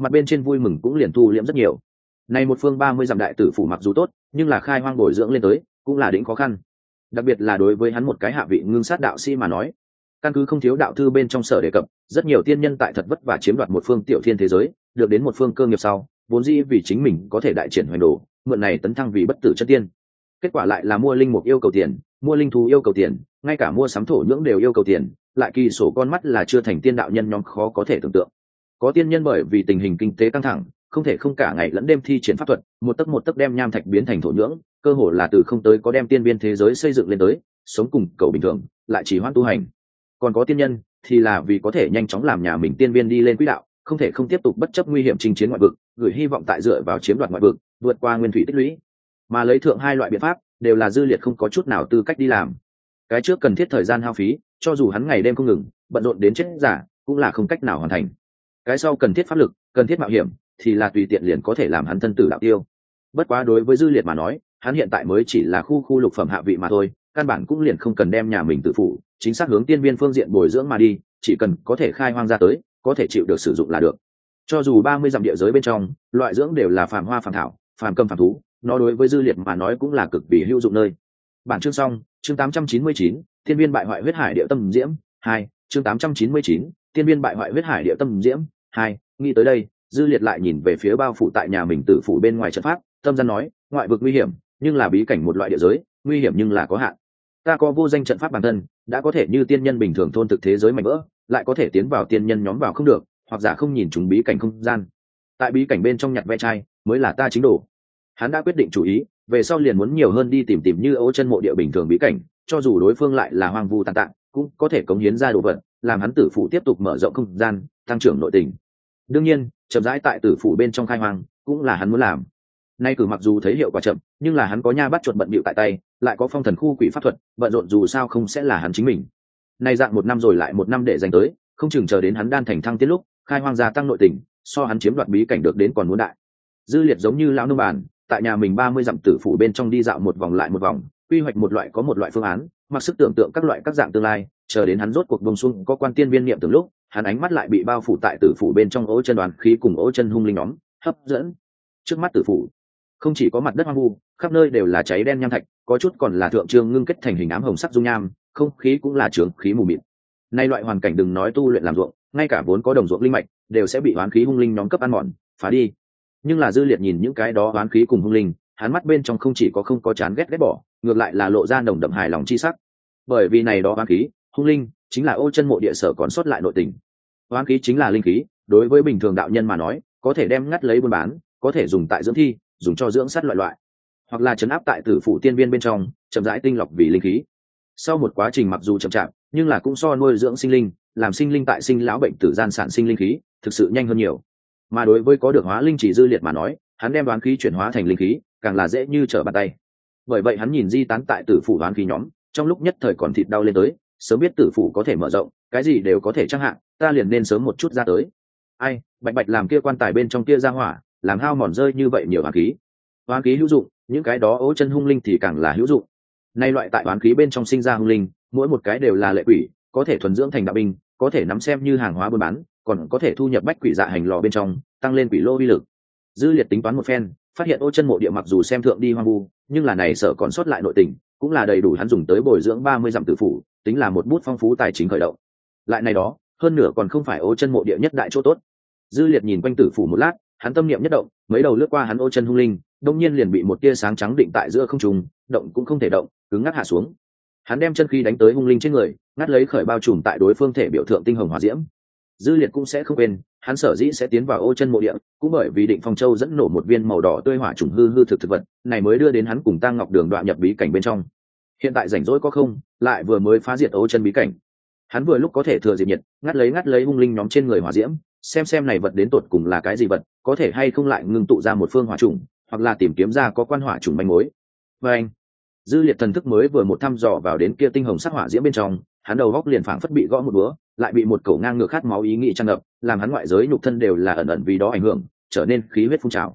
mặt bên trên vui mừng cũng liền thu liễm rất nhiều. Này một phương 30 dặm đại tử phủ mặc dù tốt, nhưng là khai hoang bồi dưỡng lên tới cũng là đỉnh khó khăn, đặc biệt là đối với hắn một cái hạ vị ngưng sát đạo sĩ mà nói. Căn cứ không thiếu đạo thư bên trong sở đề cập, rất nhiều tiên nhân tại thật vất vả chiếm đoạt một phương tiểu thiên thế giới, được đến một phương cơ nghiệp sau, vốn dĩ vì chính mình có thể đại triển hoành đồ, mượn này tấn thăng vì bất tử chân tiên. Kết quả lại là mua linh mục yêu cầu tiền, mua linh thú yêu cầu tiền, ngay cả mua sắm thổ nhưỡng đều yêu cầu tiền, lại kỳ sổ con mắt là chưa thành tiên đạo nhân nhóm khó có thể tưởng tượng. Có tiên nhân bởi vì tình hình kinh tế căng thẳng, không thể không cả ngày lẫn đêm thi triển pháp thuật, một tấc đem nham thạch biến thành thổ nhưỡng, cơ hồ là từ không tới có đem tiên biên thế giới xây dựng lên tới, sống cùng cầu bình thường, lại chỉ hoãn tu hành. Còn có tiên nhân thì là vì có thể nhanh chóng làm nhà mình tiên biên đi lên quỹ đạo, không thể không tiếp tục bất chấp nguy hiểm chinh chiến ngoại vực, gửi hy vọng tại dựa vào chiếm đoạt ngoại vực, vượt qua nguyên thủy tích lũy. Mà lấy thượng hai loại biện pháp đều là Dư Liệt không có chút nào tư cách đi làm. Cái trước cần thiết thời gian hao phí, cho dù hắn ngày đêm không ngừng bận rộn đến chết giả cũng là không cách nào hoàn thành. Cái sau cần thiết pháp lực, cần thiết mạo hiểm, thì là tùy tiện liền có thể làm hắn thân tử đạo tiêu. Bất quá đối với Dư Liệt mà nói, hắn hiện tại mới chỉ là khu lục phẩm hạ vị mà thôi, căn bản cũng liền không cần đem nhà mình tự phụ chính xác hướng tiên viên phương diện bồi dưỡng mà đi, chỉ cần có thể khai hoang ra tới, có thể chịu được sử dụng là được. Cho dù 30 dặm địa giới bên trong, loại dưỡng đều là phàm hoa phàm thảo, phàm cầm phàm thú, nó đối với Dư Liệt mà nói cũng là cực kỳ hữu dụng nơi. Bản chương xong, chương 899, tiên viên bại hoại huyết hải địa tâm diễm 2, chương 899, tiên viên bại hoại huyết hải địa tâm diễm 2. Nghĩ tới đây, Dư Liệt lại nhìn về phía bao phủ tại nhà mình tử phủ bên ngoài trận pháp, tâm gian nói, ngoại vực nguy hiểm, nhưng là bí cảnh một loại địa giới, nguy hiểm nhưng là có hạn. Ta có vô danh trận pháp bản thân, đã có thể như tiên nhân bình thường thôn thực thế giới mạnh vỡ, lại có thể tiến vào tiên nhân nhóm vào không được, hoặc giả không nhìn chúng bí cảnh không gian. Tại bí cảnh bên trong nhặt ve chai, mới là ta chính đồ. Hắn đã quyết định chủ ý, về sau liền muốn nhiều hơn đi tìm như Ô Chân mộ địa bình thường bí cảnh, cho dù đối phương lại là hoang vu tàn tạ, cũng có thể cống hiến ra đồ vật, làm hắn tử phủ tiếp tục mở rộng không gian, tăng trưởng nội tình. Đương nhiên, chậm rãi tại tử phủ bên trong khai hoang, cũng là hắn muốn làm. Nay cử mặc dù thấy hiệu quả chậm, nhưng là hắn có nha bắt chuột bận bịu tại tay, lại có phong thần khu quỷ pháp thuật, bận rộn dù sao không sẽ là hắn chính mình. Nay dạng một năm rồi lại một năm để dành tới, không chừng chờ đến hắn đan thành thăng tiết lúc, khai hoang gia tăng nội tình, so hắn chiếm đoạt bí cảnh được đến còn muốn đại. Dư Liệt giống như lão nông bàn, tại nhà mình 30 dặm tử phủ bên trong đi dạo một vòng lại một vòng, quy hoạch một loại có một loại phương án, mặc sức tưởng tượng các loại các dạng tương lai, chờ đến hắn rốt cuộc bông xuông có quan tiên viên niệm từng lúc, hắn ánh mắt lại bị bao phủ tại tử phủ bên trong Ô Chân đoàn khí cùng Ô Chân hung linh nhóm hấp dẫn. Trước mắt tử phủ không chỉ có mặt đất hoang vu, khắp nơi đều là cháy đen nham thạch, có chút còn là thượng trương ngưng kết thành hình ám hồng sắc dung nham, không khí cũng là trướng khí mù mịt. Nay loại hoàn cảnh đừng nói tu luyện làm ruộng, ngay cả vốn có đồng ruộng linh mạch đều sẽ bị oán khí hung linh nhóm cấp ăn mòn, phá đi. Nhưng là Dư Liệt nhìn những cái đó oán khí cùng hung linh, hắn mắt bên trong không chỉ có không có chán ghét bỏ, ngược lại là lộ ra nồng đậm hài lòng chi sắc. Bởi vì này đó oán khí, hung linh chính là Ô Chân mộ địa sở còn sót lại nội tình. Oán khí chính là linh khí, đối với bình thường đạo nhân mà nói, có thể đem ngắt lấy buôn bán, có thể dùng tại dưỡng thi, dùng cho dưỡng sát loại, hoặc là trấn áp tại tử phủ tiên viên bên trong, chậm rãi tinh lọc vì linh khí. Sau một quá trình mặc dù chậm chạp, nhưng là cũng so nuôi dưỡng sinh linh, làm sinh linh tại sinh lão bệnh tử gian sản sinh linh khí, thực sự nhanh hơn nhiều. Mà đối với có được hóa linh chỉ Dư Liệt mà nói, hắn đem đoán khí chuyển hóa thành linh khí, càng là dễ như trở bàn tay. Bởi vậy hắn nhìn di tán tại tử phủ đoán khí nhóm, trong lúc nhất thời còn thịt đau lên tới, sớm biết tử phủ có thể mở rộng, cái gì đều có thể trang hạng, ta liền nên sớm một chút ra tới. Ai, bạch làm kia quan tài bên trong kia ra hỏa, làm hao mòn rơi như vậy nhiều oán khí. Oán khí hữu dụng, những cái đó Ô Chân hung linh thì càng là hữu dụng. Nay loại tại oán khí bên trong sinh ra hung linh, mỗi một cái đều là lệ quỷ, có thể thuần dưỡng thành đạo binh, có thể nắm xem như hàng hóa buôn bán, còn có thể thu nhập bách quỷ dạ hành lò bên trong, tăng lên quỷ lô uy lực. Dư Liệt tính toán một phen, phát hiện Ô Chân mộ địa mặc dù xem thượng đi hoang vu, nhưng là này sợ còn sót lại nội tình, cũng là đầy đủ hắn dùng tới bồi dưỡng 30 dặm tử phủ, tính là một bút phong phú tài chính khởi động. Lại này đó, hơn nửa còn không phải Ô Chân mộ địa nhất đại chỗ tốt. Dư Liệt nhìn quanh tử phủ một lát, hắn tâm niệm nhất động, mấy đầu lướt qua hắn Ô Chân hung linh, đột nhiên liền bị một tia sáng trắng định tại giữa không trung, động cũng không thể động, cứng ngắc hạ xuống. Hắn đem chân khí đánh tới hung linh trên người, ngắt lấy khởi bao trùm tại đối phương thể biểu thượng tinh hồng hỏa diễm. Dư Liệt cũng sẽ không quên, hắn sở dĩ sẽ tiến vào Ô Chân mộ địa, cũng bởi vì Định Phong Châu dẫn nổ một viên màu đỏ tươi hỏa trùng hư thực vật, này mới đưa đến hắn cùng Tang Ngọc Đường đoạn nhập bí cảnh bên trong. Hiện tại rảnh rỗi có không, lại vừa mới phá diệt Ô Chân bí cảnh. Hắn vừa lúc có thể thừa dịp nhiệt, ngắt lấy hung linh nhóm trên người hỏa diễm, xem này vật đến tột cùng là cái gì vật, có thể hay không lại ngưng tụ ra một phương hỏa trùng, hoặc là tìm kiếm ra có quan hỏa trùng manh mối. Và anh, Dư Liệt thần thức mới vừa một thăm dò vào đến kia tinh hồng sắc hỏa diễm bên trong, hắn đầu góc liền phảng phất bị gõ một búa, lại bị một cổ ngang ngược khát máu ý nghĩ tràn ngập, làm hắn ngoại giới nhục thân đều là ẩn vì đó ảnh hưởng, trở nên khí huyết phun trào.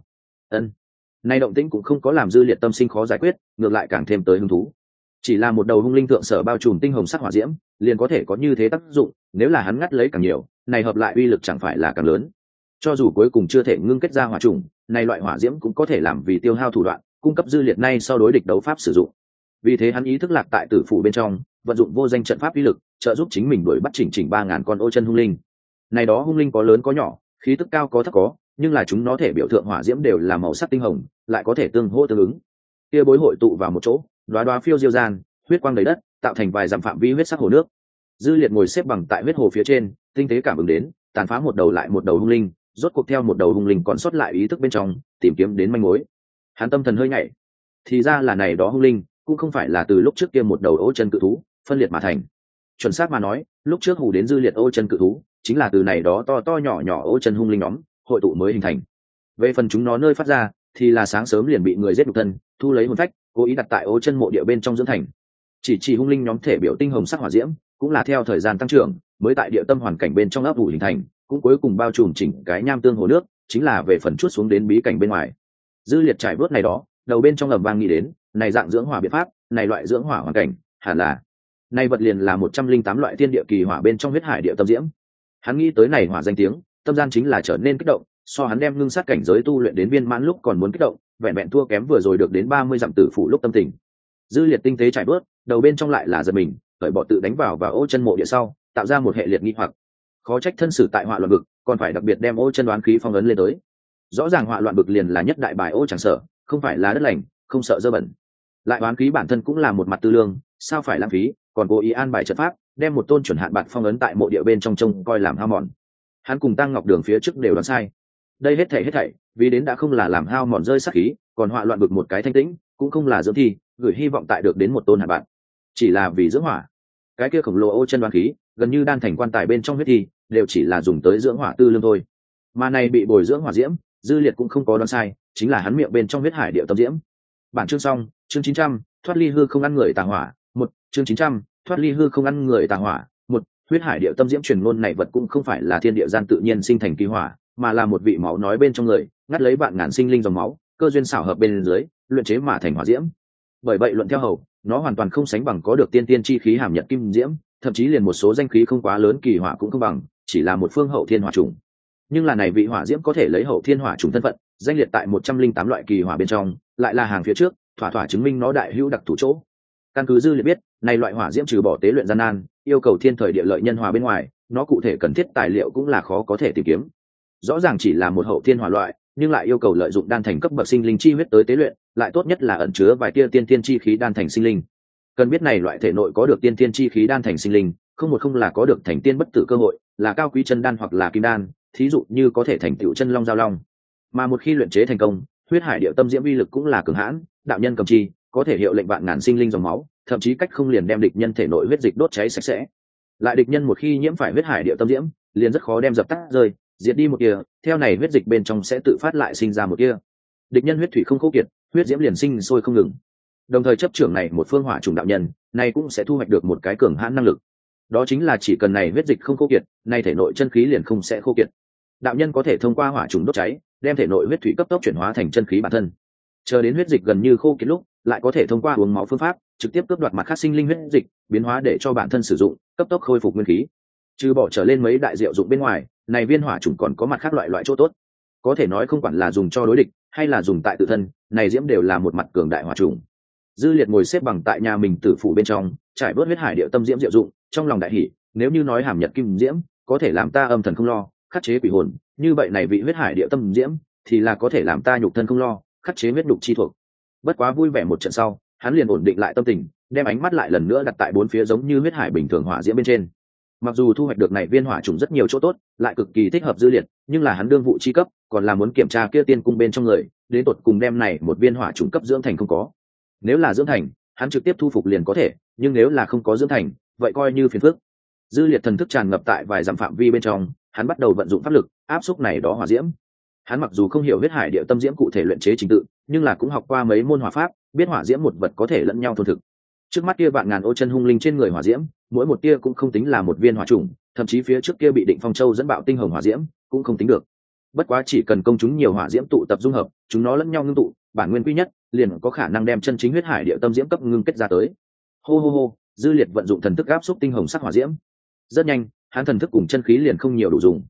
Nay động tĩnh cũng không có làm Dư Liệt tâm sinh khó giải quyết, ngược lại càng thêm tới hứng thú. Chỉ là một đầu hung linh thượng sở bao trùm tinh hồng sắc hỏa diễm, liền có thể có như thế tác dụng, nếu là hắn ngắt lấy càng nhiều, này hợp lại uy lực chẳng phải là càng lớn. Cho dù cuối cùng chưa thể ngưng kết ra hỏa trùng, này loại hỏa diễm cũng có thể làm vì tiêu hao thủ đoạn, cung cấp Dư Liệt nay sau đối địch đấu pháp sử dụng. Vì thế hắn ý thức lạc tại tử phủ bên trong, vận dụng vô danh trận pháp uy lực, trợ giúp chính mình đuổi bắt chỉnh 3000 con ô chân hung linh. Này đó hung linh có lớn có nhỏ, khí tức cao có thấp có, nhưng là chúng nó thể biểu tượng hỏa diễm đều là màu sắc tinh hồng, lại có thể tương hỗ tương ứng. Kia bối hội tụ vào một chỗ, đóa đóa phiêu diêu gian, huyết quang đầy đất, tạo thành vài dặm phạm vi huyết sắc hồ nước. Dư Liệt ngồi xếp bằng tại huyết hồ phía trên, tinh tế cảm ứng đến, tàn phá một đầu lại một đầu hung linh, rốt cuộc theo một đầu hung linh còn sót lại ý thức bên trong, tìm kiếm đến manh mối. Hắn tâm thần hơi nhảy, thì ra là này đó hung linh, cũng không phải là từ lúc trước kia một đầu ô chân cự thú phân liệt mà thành. Chuẩn xác mà nói, lúc trước hù đến Dư Liệt ô chân cự thú, chính là từ này đó to to nhỏ nhỏ ô chân hung linh nhóm hội tụ mới hình thành. Về phần chúng nó nơi phát ra, thì là sáng sớm liền bị người giết nhục thân, thu lấy hồn phách, cố ý đặt tại ô chân mộ địa bên trong dưỡng thành. Chỉ hung linh nhóm thể biểu tinh hồng sắc hỏa diễm, cũng là theo thời gian tăng trưởng, mới tại địa tâm hoàn cảnh bên trong ấp ủ hình thành, cũng cuối cùng bao trùm chỉnh cái nham tương hồ nước, chính là về phần chuốt xuống đến bí cảnh bên ngoài. Dư Liệt trải bước này đó, đầu bên trong ầm vang nghĩ đến, này dạng dưỡng hỏa biện pháp, này loại dưỡng hỏa hoàn cảnh, hẳn là này vật liền là 108 loại thiên địa kỳ hỏa bên trong huyết hải địa tâm diễm. Hắn nghĩ tới này hỏa danh tiếng, tâm gian chính là trở nên kích động, so hắn đem ngưng sát cảnh giới tu luyện đến viên mãn lúc còn muốn kích động, vẹn vẹn thua kém vừa rồi được đến 30 dặm tử phủ lúc tâm tình. Dư Liệt tinh tế trải bước, đầu bên trong lại là giật mình, cởi bỏ tự đánh vào ô chân mộ địa sau, tạo ra một hệ liệt nghi hoặc. Khó trách thân sử tại họa loạn vực, còn phải đặc biệt đem ô chân đoán khí phong ấn lên tới. Rõ ràng họa loạn vực liền là nhất đại bài ô chẳng sợ, không phải là đất lành, không sợ dơ bẩn. Lại đoán khí bản thân cũng là một mặt tư lương, sao phải lãng phí, còn cố ý an bài trận pháp, đem một tôn chuẩn hạn bạt phong ấn tại mộ địa bên trong trông coi làm hao mòn. Hắn cùng Tăng Ngọc Đường phía trước đều đoán sai. Đây hết thảy, vì đến đã không là làm hao mòn rơi sát khí, còn họa loạn vực một cái thanh tĩnh, cũng không là dưỡng thi, gửi hy vọng tại được đến một tôn hạn bạt, chỉ là vì dưỡng hỏa. Cái kia khổng lồ ô chân đoán khí, gần như đan thành quan tài bên trong huyết thi, đều chỉ là dùng tới dưỡng hỏa tư lương thôi. Mà này bị bồi dưỡng hỏa diễm, Dư Liệt cũng không có đoán sai, chính là hắn miệng bên trong huyết hải điệu tâm diễm. Bản chương xong, chương 900, thoát ly hư không ăn người tà hỏa, một chương 900, thoát ly hư không ăn người tà hỏa, một huyết hải điệu tâm diễm truyền ngôn này vật cũng không phải là thiên địa gian tự nhiên sinh thành kỳ hỏa, mà là một vị máu nói bên trong người, ngắt lấy vạn ngàn sinh linh dòng máu, cơ duyên xảo hợp bên dưới, luyện chế mà thành hỏa diễm. Bởi vậy luận theo hầu, nó hoàn toàn không sánh bằng có được tiên tiên chi khí hàm nhật kim diễm, thậm chí liền một số danh khí không quá lớn kỳ hỏa cũng không bằng, chỉ là một phương hậu thiên hỏa trùng. Nhưng là này vị hỏa diễm có thể lấy hậu thiên hỏa trùng thân phận, danh liệt tại 108 loại kỳ hỏa bên trong, lại là hàng phía trước, thỏa thỏa chứng minh nó đại hữu đặc thủ chỗ. Căn cứ Dư Liệt biết, này loại hỏa diễm trừ bỏ tế luyện gian nan, yêu cầu thiên thời địa lợi nhân hòa bên ngoài, nó cụ thể cần thiết tài liệu cũng là khó có thể tìm kiếm. Rõ ràng chỉ là một hậu thiên hỏa loại, nhưng lại yêu cầu lợi dụng đan thành cấp bậc sinh linh chi huyết tới tế luyện, lại tốt nhất là ẩn chứa vài tia tiên tiên chi khí đan thành sinh linh. Cần biết này loại thể nội có được tiên tiên chi khí đan thành sinh linh, không là có được thành tiên bất tử cơ hội, là cao quý chân đan hoặc là kim đan, thí dụ như có thể thành tựu chân long giao long. Mà một khi luyện chế thành công, huyết hải điệu tâm diễm uy lực cũng là cường hãn, đạo nhân cầm chi, có thể hiệu lệnh vạn ngàn sinh linh dòng máu, thậm chí cách không liền đem địch nhân thể nội huyết dịch đốt cháy sạch sẽ. Lại địch nhân một khi nhiễm phải huyết hải điệu tâm diễm, liền rất khó đem dập tắt rơi, diệt đi một kia, theo này huyết dịch bên trong sẽ tự phát lại sinh ra một kia. Địch nhân huyết thủy không khô kiệt, huyết diễm liền sinh sôi không ngừng. Đồng thời chấp trưởng này một phương hỏa trùng đạo nhân, này cũng sẽ thu hoạch được một cái cường hãn năng lực. Đó chính là chỉ cần này huyết dịch không khô kiệt, này thể nội chân khí liền không sẽ khô kiệt. Đạo nhân có thể thông qua hỏa trùng đốt cháy, đem thể nội huyết thủy cấp tốc chuyển hóa thành chân khí bản thân. Chờ đến huyết dịch gần như khô kiệt lúc, lại có thể thông qua uống máu phương pháp, trực tiếp cướp đoạt mặt khác sinh linh huyết dịch, biến hóa để cho bản thân sử dụng, cấp tốc khôi phục nguyên khí. Trừ bỏ trở lên mấy đại diệu dụng bên ngoài, này viên hỏa trùng còn có mặt khác loại chỗ tốt. Có thể nói không quản là dùng cho đối địch, hay là dùng tại tự thân, này diễm đều là một mặt cường đại hỏa trùng. Dư Liệt ngồi xếp bằng tại nhà mình tử phủ bên trong, trải bớt huyết hải điệu tâm diễm diệu dụng, trong lòng đại hỉ, nếu như nói hàm nhật kim diễm có thể làm ta âm thần không lo, khắc chế quỷ hồn, như vậy này vị huyết hải điệu tâm diễm thì là có thể làm ta nhục thân không lo, khắc chế huyết đục chi thuộc. Bất quá vui vẻ một trận sau, hắn liền ổn định lại tâm tình, đem ánh mắt lại lần nữa đặt tại bốn phía giống như huyết hải bình thường hỏa diễm bên trên. Mặc dù thu hoạch được này viên hỏa trùng rất nhiều chỗ tốt, lại cực kỳ thích hợp Dư Liệt, nhưng là hắn đương vụ chi cấp, còn là muốn kiểm tra kia tiên cung bên trong người, đến tột cùng đem này một viên hỏa trùng cấp dưỡng thành không có. Nếu là dưỡng thành, hắn trực tiếp thu phục liền có thể, nhưng nếu là không có dưỡng thành, vậy coi như phiền phức. Dư Liệt thần thức tràn ngập tại vài dặm phạm vi bên trong, hắn bắt đầu vận dụng pháp lực áp xúc này đó hỏa diễm. Hắn mặc dù không hiểu huyết hải địa tâm diễm cụ thể luyện chế trình tự, nhưng là cũng học qua mấy môn hỏa pháp, biết hỏa diễm một vật có thể lẫn nhau thôn thực. Trước mắt kia vạn ngàn ô chân hung linh trên người hỏa diễm, mỗi một tia cũng không tính là một viên hỏa trùng, thậm chí phía trước kia bị Định Phong Châu dẫn bạo tinh hồng hỏa diễm cũng không tính được. Bất quá chỉ cần công chúng nhiều hỏa diễm tụ tập dung hợp, chúng nó lẫn nhau ngưng tụ, bản nguyên quy nhất, liền có khả năng đem chân chính huyết hải địa tâm diễm cấp ngưng kết ra tới. Hô hô hô, Dư Liệt vận dụng thần thức áp xúc tinh hồng sắc hỏa diễm. Rất nhanh, hắn thần thức cùng chân khí liền không nhiều đủ dùng.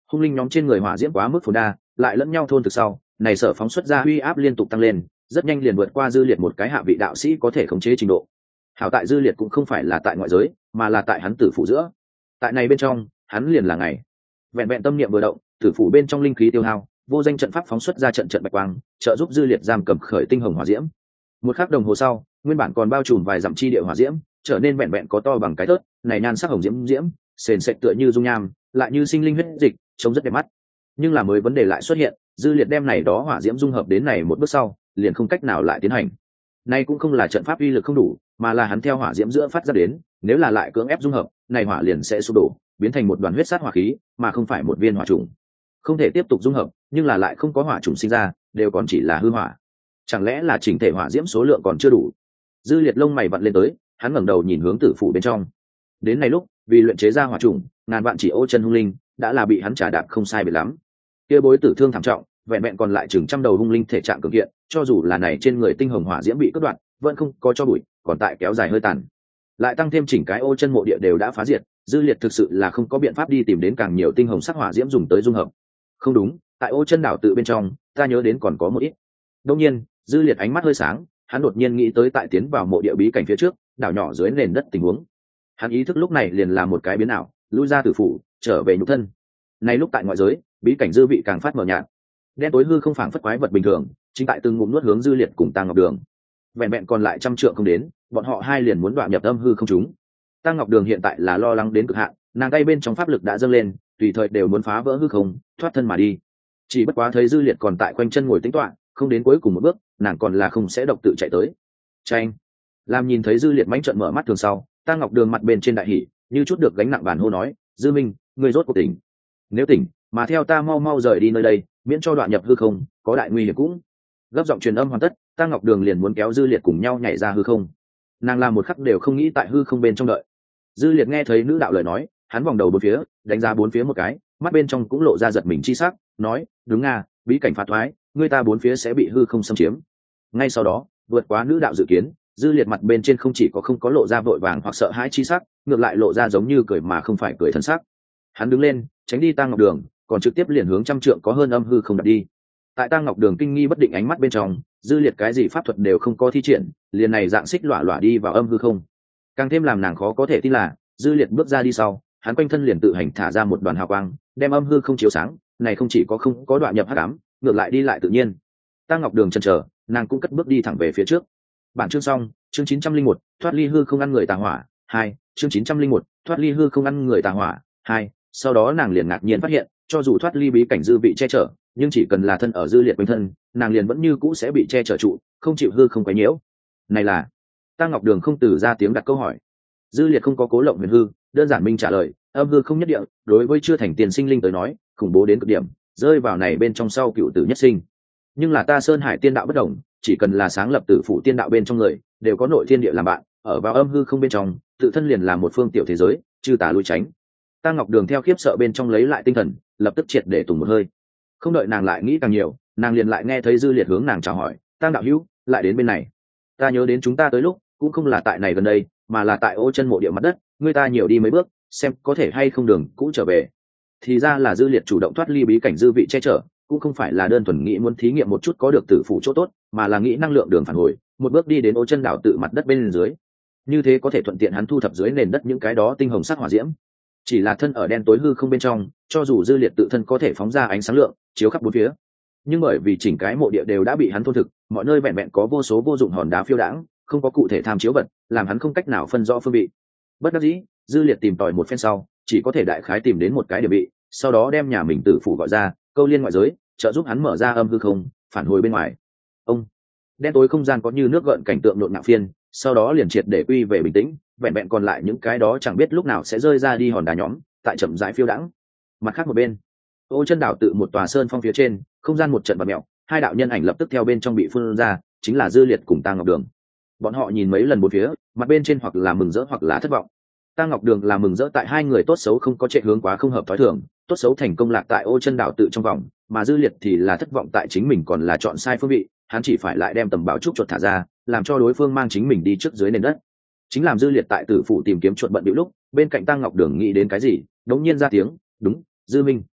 hung linh nhóm trên người hỏa diễm quá mức phồn đa, lại lẫn nhau thôn thực sau, này sở phóng xuất ra uy áp liên tục tăng lên, rất nhanh liền vượt qua Dư Liệt một cái hạ vị đạo sĩ có thể khống chế trình độ. Hảo tại Dư Liệt cũng không phải là tại ngoại giới, mà là tại hắn tử phủ giữa. Tại này bên trong, hắn liền là ngày. Vẹn vẹn tâm niệm vừa động, tử phủ bên trong linh khí tiêu hao, vô danh trận pháp phóng xuất ra trận trận bạch quang, trợ giúp Dư Liệt giam cầm khởi tinh hồng hỏa diễm. Một khắc đồng hồ sau, nguyên bản còn bao trùm vài dặm chi địa hỏa diễm, trở nên vẹn vẹn có to bằng cái thớt, này nhan sắc hồng diễm diễm, sền sệt tựa như dung nham, lại như sinh linh huyết dịch, trông rất đẹp mắt. Nhưng là mới vấn đề lại xuất hiện, Dư Liệt đem này đó hỏa diễm dung hợp đến này một bước sau, liền không cách nào lại tiến hành. Này cũng không là trận pháp uy lực không đủ, mà là hắn theo hỏa diễm giữa phát ra đến, nếu là lại cưỡng ép dung hợp, này hỏa liền sẽ sụp đổ, biến thành một đoàn huyết sát hỏa khí, mà không phải một viên hỏa trùng. Không thể tiếp tục dung hợp, nhưng là lại không có hỏa trùng sinh ra, đều còn chỉ là hư hỏa. Chẳng lẽ là chỉnh thể hỏa diễm số lượng còn chưa đủ? Dư Liệt lông mày vặn lên tới, hắn ngẩng đầu nhìn hướng tử phủ bên trong. Đến này lúc, vì luyện chế ra hỏa trùng, ngàn vạn chỉ ô chân hung linh đã là bị hắn trả đạp không sai biệt lắm. Kia bối tử thương thảm trọng, vẹn vẹn còn lại chừng trăm đầu hung linh thể trạng cường kiện, cho dù là này trên người tinh hồng hỏa diễm bị cắt đoạn, vẫn không có cho bụi, còn tại kéo dài hơi tàn. Lại tăng thêm chỉnh cái ô chân mộ địa đều đã phá diệt, Dư Liệt thực sự là không có biện pháp đi tìm đến càng nhiều tinh hồng sắc hỏa diễm dùng tới dung hợp. Không đúng, tại ô chân đảo tự bên trong, ta nhớ đến còn có một ít. Đương nhiên, Dư Liệt ánh mắt hơi sáng, hắn đột nhiên nghĩ tới tại tiến vào mộ địa bí cảnh phía trước, đảo nhỏ dưới nền đất tình huống. Hắn ý thức lúc này liền là một cái biến ảo, lui ra tử phủ, trở về nhục thân. Nay lúc tại ngoại giới, bí cảnh dư vị càng phát mờ nhạt. Đen tối hư không phảng phất quái vật bình thường, chính tại từng ngụm nuốt hướng Dư Liệt cùng Tang Ngọc Đường. Vẹn vẹn còn lại trăm trượng không đến, bọn họ hai liền muốn đoạn nhập âm hư không chúng. Tang Ngọc Đường hiện tại là lo lắng đến cực hạn, nàng tay bên trong pháp lực đã dâng lên, tùy thời đều muốn phá vỡ hư không, thoát thân mà đi. Chỉ bất quá thấy Dư Liệt còn tại quanh chân ngồi tĩnh tọa, không đến cuối cùng một bước, nàng còn là không sẽ độc tự chạy tới. Chanh. Làm nhìn thấy Dư Liệt mãnh trợn mở mắt thường sau, Tang Ngọc Đường mặt bên trên đại hỉ, như chút được gánh nặng bản hô nói, "Dư Minh, ngươi rốt cuộc tỉnh. Nếu tỉnh, mà theo ta mau mau rời đi nơi đây, miễn cho đoạn nhập hư không, có đại nguy hiểm cũng." Gấp giọng truyền âm hoàn tất, Tang Ngọc Đường liền muốn kéo Dư Liệt cùng nhau nhảy ra hư không. Nàng làm một khắc đều không nghĩ tại hư không bên trong đợi. Dư Liệt nghe thấy nữ đạo lời nói, hắn vòng đầu bốn phía, đánh giá bốn phía một cái, mắt bên trong cũng lộ ra giật mình chi sắc, nói, "Đúng nga, bí cảnh phá thoái, người ta bốn phía sẽ bị hư không xâm chiếm." Ngay sau đó, vượt quá nữ đạo dự kiến, Dư Liệt mặt bên trên không chỉ có không có lộ ra vội vàng hoặc sợ hãi chi sắc, ngược lại lộ ra giống như cười mà không phải cười thân sắc. Hắn đứng lên, tránh đi Tang Ngọc Đường, còn trực tiếp liền hướng trăm trượng có hơn âm hư không đặt đi. Tại Tang Ngọc Đường kinh nghi bất định ánh mắt bên trong, Dư Liệt cái gì pháp thuật đều không có thi triển, liền này dạng xích lọa lọa đi vào âm hư không. Càng thêm làm nàng khó có thể tin là, Dư Liệt bước ra đi sau, hắn quanh thân liền tự hành thả ra một đoàn hào quang, đem âm hư không chiếu sáng, này không chỉ có không có đoạn nhập hắc ám, ngược lại đi lại tự nhiên. Tang Ngọc Đường chần chờ, nàng cũng cất bước đi thẳng về phía trước. Bản chương xong, chương 901, thoát ly hư không ăn người tà hỏa, 2, chương 901, thoát ly hư không ăn người tà hỏa, 2. Sau đó nàng liền ngạc nhiên phát hiện, cho dù thoát ly bí cảnh dư vị che chở, nhưng chỉ cần là thân ở Dư Liệt quanh thân, nàng liền vẫn như cũ sẽ bị che chở trụ, không chịu hư không quấy nhiễu. Này là? Tang Ngọc Đường không từ ra tiếng đặt câu hỏi. Dư Liệt không có cố lộng huyền hư, đơn giản minh trả lời, âm hư không nhất địa, đối với chưa thành tiền sinh linh tới nói, khủng bố đến cực điểm, rơi vào này bên trong sau cựu tử nhất sinh. Nhưng là ta Sơn Hải tiên đạo bất đồng, chỉ cần là sáng lập tử phụ tiên đạo bên trong người, đều có nội thiên địa làm bạn, ở vào âm hư không bên trong, tự thân liền là một phương tiểu thế giới, chư tà lui tránh. Tang Ngọc Đường theo khiếp sợ bên trong lấy lại tinh thần, lập tức triệt để tùng một hơi. Không đợi nàng lại nghĩ càng nhiều, nàng liền lại nghe thấy Dư Liệt hướng nàng chào hỏi, "Tang đạo hữu, lại đến bên này. Ta nhớ đến chúng ta tới lúc, cũng không là tại này gần đây, mà là tại ô chân mộ địa mặt đất, ngươi ta nhiều đi mấy bước, xem có thể hay không đường cũ trở về." Thì ra là Dư Liệt chủ động thoát ly bí cảnh dư vị che chở, cũng không phải là đơn thuần nghĩ muốn thí nghiệm một chút có được tử phụ chỗ tốt, mà là nghĩ năng lượng đường phản hồi, một bước đi đến ô chân đảo tự mặt đất bên dưới. Như thế có thể thuận tiện hắn thu thập dưới nền đất những cái đó tinh hồng sắc hỏa diễm. Chỉ là thân ở đen tối hư không bên trong, cho dù Dư Liệt tự thân có thể phóng ra ánh sáng lượng, chiếu khắp bốn phía, nhưng bởi vì chỉnh cái mộ địa đều đã bị hắn thôn thực, mọi nơi vẹn vẹn có vô số vô dụng hòn đá phiêu đãng, không có cụ thể tham chiếu vật, làm hắn không cách nào phân rõ phương vị. Bất đắc dĩ, Dư Liệt tìm tòi một phen sau, chỉ có thể đại khái tìm đến một cái địa vị, sau đó đem nhà mình tử phủ gọi ra, câu liên ngoại giới, trợ giúp hắn mở ra âm hư không, phản hồi bên ngoài. Ông đen tối không gian có như nước gợn cảnh tượng nhộn nhạo phiên, sau đó liền triệt để quy về bình tĩnh, vẹn vẹn còn lại những cái đó chẳng biết lúc nào sẽ rơi ra đi hòn đá nhóm, tại chậm rãi phiêu đãng. Mặt khác một bên, ô chân đảo tự một tòa sơn phong phía trên, không gian một trận bạt mèo, hai đạo nhân ảnh lập tức theo bên trong bị phun ra, chính là Dư Liệt cùng Tang Ngọc Đường. Bọn họ nhìn mấy lần bốn phía, mặt bên trên hoặc là mừng rỡ hoặc là thất vọng. Tang Ngọc Đường là mừng rỡ tại hai người tốt xấu không có chạy hướng quá không hợp thói thường, tốt xấu thành công lạc tại ô chân đảo tự trong vòng, mà Dư Liệt thì là thất vọng tại chính mình còn là chọn sai phương vị, hắn chỉ phải lại đem tầm bảo trúc chuột thả ra, làm cho đối phương mang chính mình đi trước dưới nền đất. Chính làm Dư Liệt tại tử phủ tìm kiếm chuột bận bịu lúc, bên cạnh Tang Ngọc Đường nghĩ đến cái gì, đống nhiên ra tiếng, "Đúng, Dư Minh."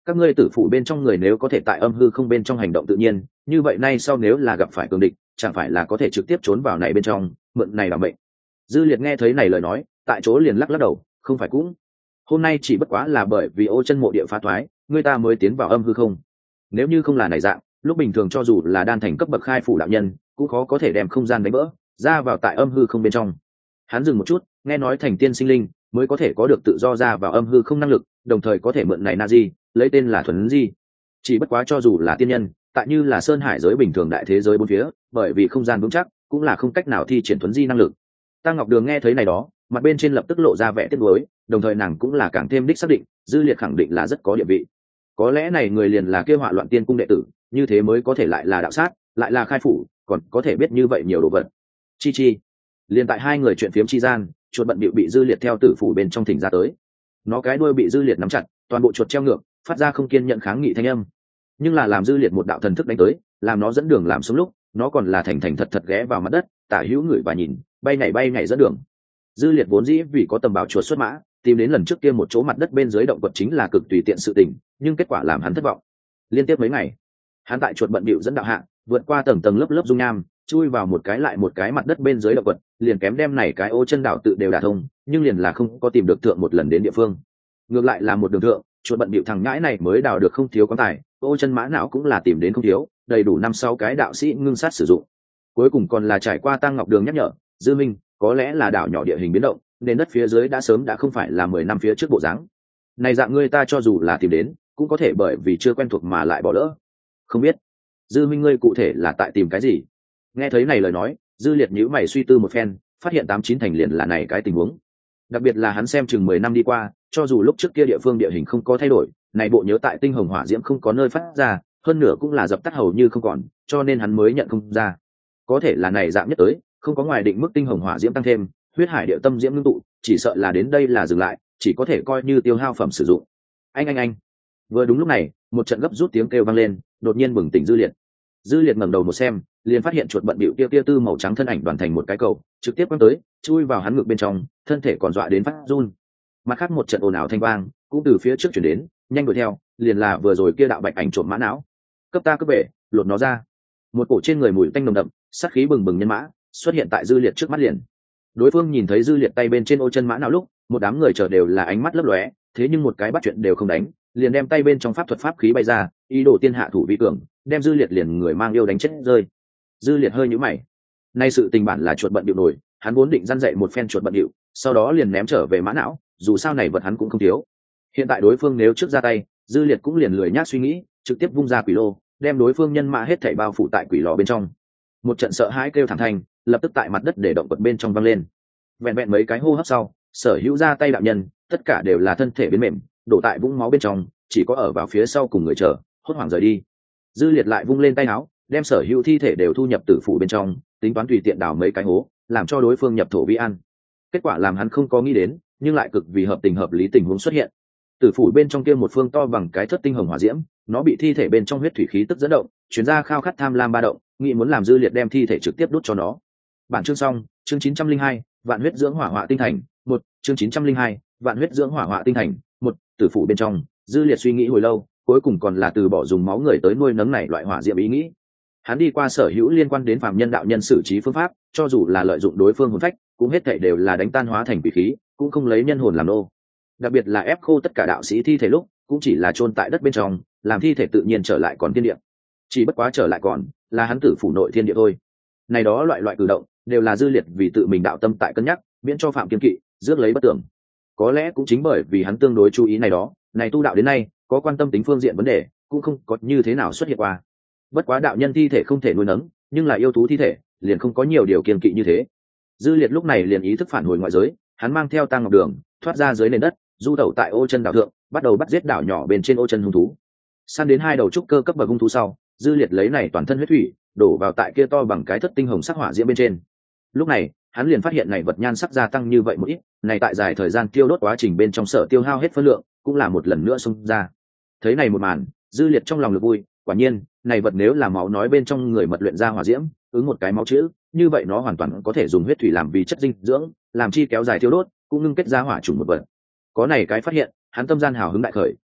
các ngươi tử phụ bên trong người nếu có thể tại âm hư không bên trong hành động tự nhiên, như vậy nay sau nếu là gặp phải cường địch, chẳng phải là có thể trực tiếp trốn vào này bên trong, mượn này làm bệnh. Dư Liệt nghe thấy này lời nói, tại chỗ liền lắc lắc đầu, không phải cũng hôm nay chỉ bất quá là bởi vì ô chân mộ địa phá thoái, người ta mới tiến vào âm hư không. Nếu như không là này dạng, lúc bình thường cho dù là đan thành cấp bậc khai phủ đạo nhân, cũng khó có thể đem không gian đánh vỡ ra vào tại âm hư không bên trong. Hắn dừng một chút, nghe nói thành tiên sinh linh mới có thể có được tự do ra vào âm hư không năng lực, đồng thời có thể mượn này na di, lấy tên là thuần di. Chỉ bất quá cho dù là tiên nhân, tại như là sơn hải giới bình thường đại thế giới bốn phía, bởi vì không gian vững chắc, cũng là không cách nào thi triển thuần di năng lực. Tăng Ngọc Đường nghe thấy này đó, mặt bên trên lập tức lộ ra vẻ tiếc nuối, đồng thời nàng cũng là càng thêm đích xác định, Dư Liệt khẳng định là rất có địa vị. Có lẽ này người liền là kia Hỏa Loạn Tiên cung đệ tử, như thế mới có thể lại là đạo sát, lại là khai phủ, còn có thể biết như vậy nhiều đồ vật. Chi chi. Liên tại hai người chuyện phiếm chi gian, chuột bận bịu bị Dư Liệt theo tử phủ bên trong thỉnh ra tới. Nó cái đuôi bị Dư Liệt nắm chặt, toàn bộ chuột treo ngược, phát ra không kiên nhận kháng nghị thanh âm. Nhưng là làm Dư Liệt một đạo thần thức đánh tới, làm nó dẫn đường làm xuống lúc, nó còn là thành thành thật thật ghé vào mặt đất, tả hữu người và nhìn, bay nhảy dẫn đường. Dư Liệt vốn dĩ vì có tầm bảo chuột xuất mã, tìm đến lần trước kia một chỗ mặt đất bên dưới động quật chính là cực tùy tiện sự tình, nhưng kết quả làm hắn thất vọng. Liên tiếp mấy ngày, hắn tại chuột bận bịu dẫn đạo hạ, vượt qua tầng tầng lớp lớp dung nham, chui vào một cái lại một cái mặt đất bên dưới động quật, liền kém đem này cái ô chân đảo tự đều đả thông, nhưng liền là không có tìm được thượng một lần đến địa phương. Ngược lại là một đường thượng, chuột bận bịu thằng nhãi này mới đào được không thiếu quan tài, ô chân mã não cũng là tìm đến không thiếu, đầy đủ 5-6 cái đạo sĩ ngưng sát sử dụng. Cuối cùng còn là trải qua Tăng Ngọc Đường nhắc nhở, Dư Minh, có lẽ là đảo nhỏ địa hình biến động, nên đất phía dưới đã sớm đã không phải là 10 năm phía trước bộ dáng. Này dạng ngươi ta cho dù là tìm đến, cũng có thể bởi vì chưa quen thuộc mà lại bỏ lỡ. Không biết, Dư Minh ngươi cụ thể là tại tìm cái gì? Nghe thấy này lời nói, Dư Liệt nhíu mày suy tư một phen, phát hiện 89 thành liền là này cái tình huống. Đặc biệt là hắn xem chừng 10 năm đi qua, cho dù lúc trước kia địa phương địa hình không có thay đổi, này bộ nhớ tại tinh hồng hỏa diễm không có nơi phát ra, hơn nữa cũng là dập tắt hầu như không còn, cho nên hắn mới nhận không ra. Có thể là này dạng nhất tới, không có ngoài định mức tinh hồng hỏa diễm tăng thêm, huyết hải địa tâm diễm ngưng tụ, chỉ sợ là đến đây là dừng lại, chỉ có thể coi như tiêu hao phẩm sử dụng. Anh. Vừa đúng lúc này, một trận gấp rút tiếng kêu vang lên, đột nhiên bừng tỉnh Dư Liệt. Dư Liệt ngẩng đầu một xem, liền phát hiện chuột bận bịu kia tư màu trắng thân ảnh đoàn thành một cái cầu, trực tiếp quăng tới, chui vào hắn ngực bên trong, thân thể còn dọa đến phát run. Mặt khác một trận ồn ào thanh vang, cũng từ phía trước chuyển đến, nhanh đuổi theo, liền là vừa rồi kia đạo bạch ảnh trộm mã não. Cấp bể, lột nó ra. Một cổ trên người mùi tanh nồng đậm, sát khí bừng bừng nhân mã xuất hiện tại Dư Liệt trước mắt liền. Đối phương nhìn thấy Dư Liệt tay bên trên ô chân mã não lúc, một đám người chờ đều là ánh mắt lấp lóe, thế nhưng một cái bắt chuyện đều không đánh, liền đem tay bên trong pháp thuật pháp khí bay ra, ý đồ tiên hạ thủ vi cường, đem Dư Liệt liền người mang yêu đánh chết rơi. Dư Liệt hơi nhíu mày, nay sự tình bản là chuột bận bịu nổi, hắn vốn định răn dạy một phen chuột bận bịu, sau đó liền ném trở về mã não, dù sao này vật hắn cũng không thiếu. Hiện tại đối phương nếu trước ra tay, Dư Liệt cũng liền lười nhác suy nghĩ, trực tiếp vung ra quỷ lô, đem đối phương nhân mã hết thảy bao phủ tại quỷ lò bên trong. Một trận sợ hãi kêu thảm thành, lập tức tại mặt đất để động quật bên trong văng lên. Vẹn vẹn mấy cái hô hấp sau, sở hữu ra tay đạo nhân, tất cả đều là thân thể biến mềm, đổ tại vũng máu bên trong, chỉ có ở vào phía sau cùng người chờ, hốt hoảng rời đi. Dư Liệt lại vung lên tay áo, đem sở hữu thi thể đều thu nhập tử phủ bên trong, tính toán tùy tiện đào mấy cái hố, làm cho đối phương nhập thổ vi ăn. Kết quả làm hắn không có nghĩ đến, nhưng lại cực vì hợp tình hợp lý tình huống xuất hiện. Tử phủ bên trong kia một phương to bằng cái thất tinh hồng hỏa diễm, nó bị thi thể bên trong huyết thủy khí tức dẫn động, chuyển ra khao khát tham lam ba động, nghĩ muốn làm Dư Liệt đem thi thể trực tiếp đốt cho nó. Bản chương xong, chương 902, vạn huyết dưỡng hỏa họa tinh thành, một chương 902, vạn huyết dưỡng hỏa họa tinh thành, một tử phủ bên trong, Dư Liệt suy nghĩ hồi lâu, cuối cùng còn là từ bỏ dùng máu người tới nuôi nấng này loại hỏa diễm ý nghĩ. Hắn đi qua sở hữu liên quan đến phàm nhân đạo nhân xử trí phương pháp, cho dù là lợi dụng đối phương hồn phách, cũng hết thảy đều là đánh tan hóa thành quỷ khí, cũng không lấy nhân hồn làm nô. Đặc biệt là ép khô tất cả đạo sĩ thi thể lúc, cũng chỉ là chôn tại đất bên trong, làm thi thể tự nhiên trở lại còn thiên địa. Chỉ bất quá trở lại còn là hắn tử phủ nội thiên địa thôi. Này đó loại cử động đều là Dư Liệt vì tự mình đạo tâm tại cân nhắc, miễn cho phạm kiên kỵ, rước lấy bất tưởng. Có lẽ cũng chính bởi vì hắn tương đối chú ý này đó, này tu đạo đến nay, có quan tâm tính phương diện vấn đề, cũng không có như thế nào xuất hiện qua. Bất quá đạo nhân thi thể không thể nuôi nấng, nhưng là yêu thú thi thể, liền không có nhiều điều kiên kỵ như thế. Dư Liệt lúc này liền ý thức phản hồi ngoại giới, hắn mang theo Tăng Ngọc Đường, thoát ra dưới nền đất, du tẩu tại ô chân đảo thượng, bắt đầu bắt giết đảo nhỏ bên trên ô chân hung thú. Săn đến 2 đầu trúc cơ cấp bậc hung thú sau, Dư Liệt lấy này toàn thân huyết thủy, đổ vào tại kia to bằng cái thất tinh hồng sắc hỏa diễm bên trên. Lúc này, hắn liền phát hiện này vật nhan sắc gia tăng như vậy một ít, này tại dài thời gian tiêu đốt quá trình bên trong sở tiêu hao hết phân lượng, cũng là một lần nữa xông ra. Thấy này một màn, Dư Liệt trong lòng lực vui, quả nhiên, này vật nếu là máu nói bên trong người mật luyện ra hỏa diễm, ứng một cái máu chữ, như vậy nó hoàn toàn có thể dùng huyết thủy làm vì chất dinh dưỡng, làm chi kéo dài tiêu đốt, cũng ngưng kết ra hỏa trùng một vật. Có này cái phát hiện, hắn tâm gian hào hứng đại khởi,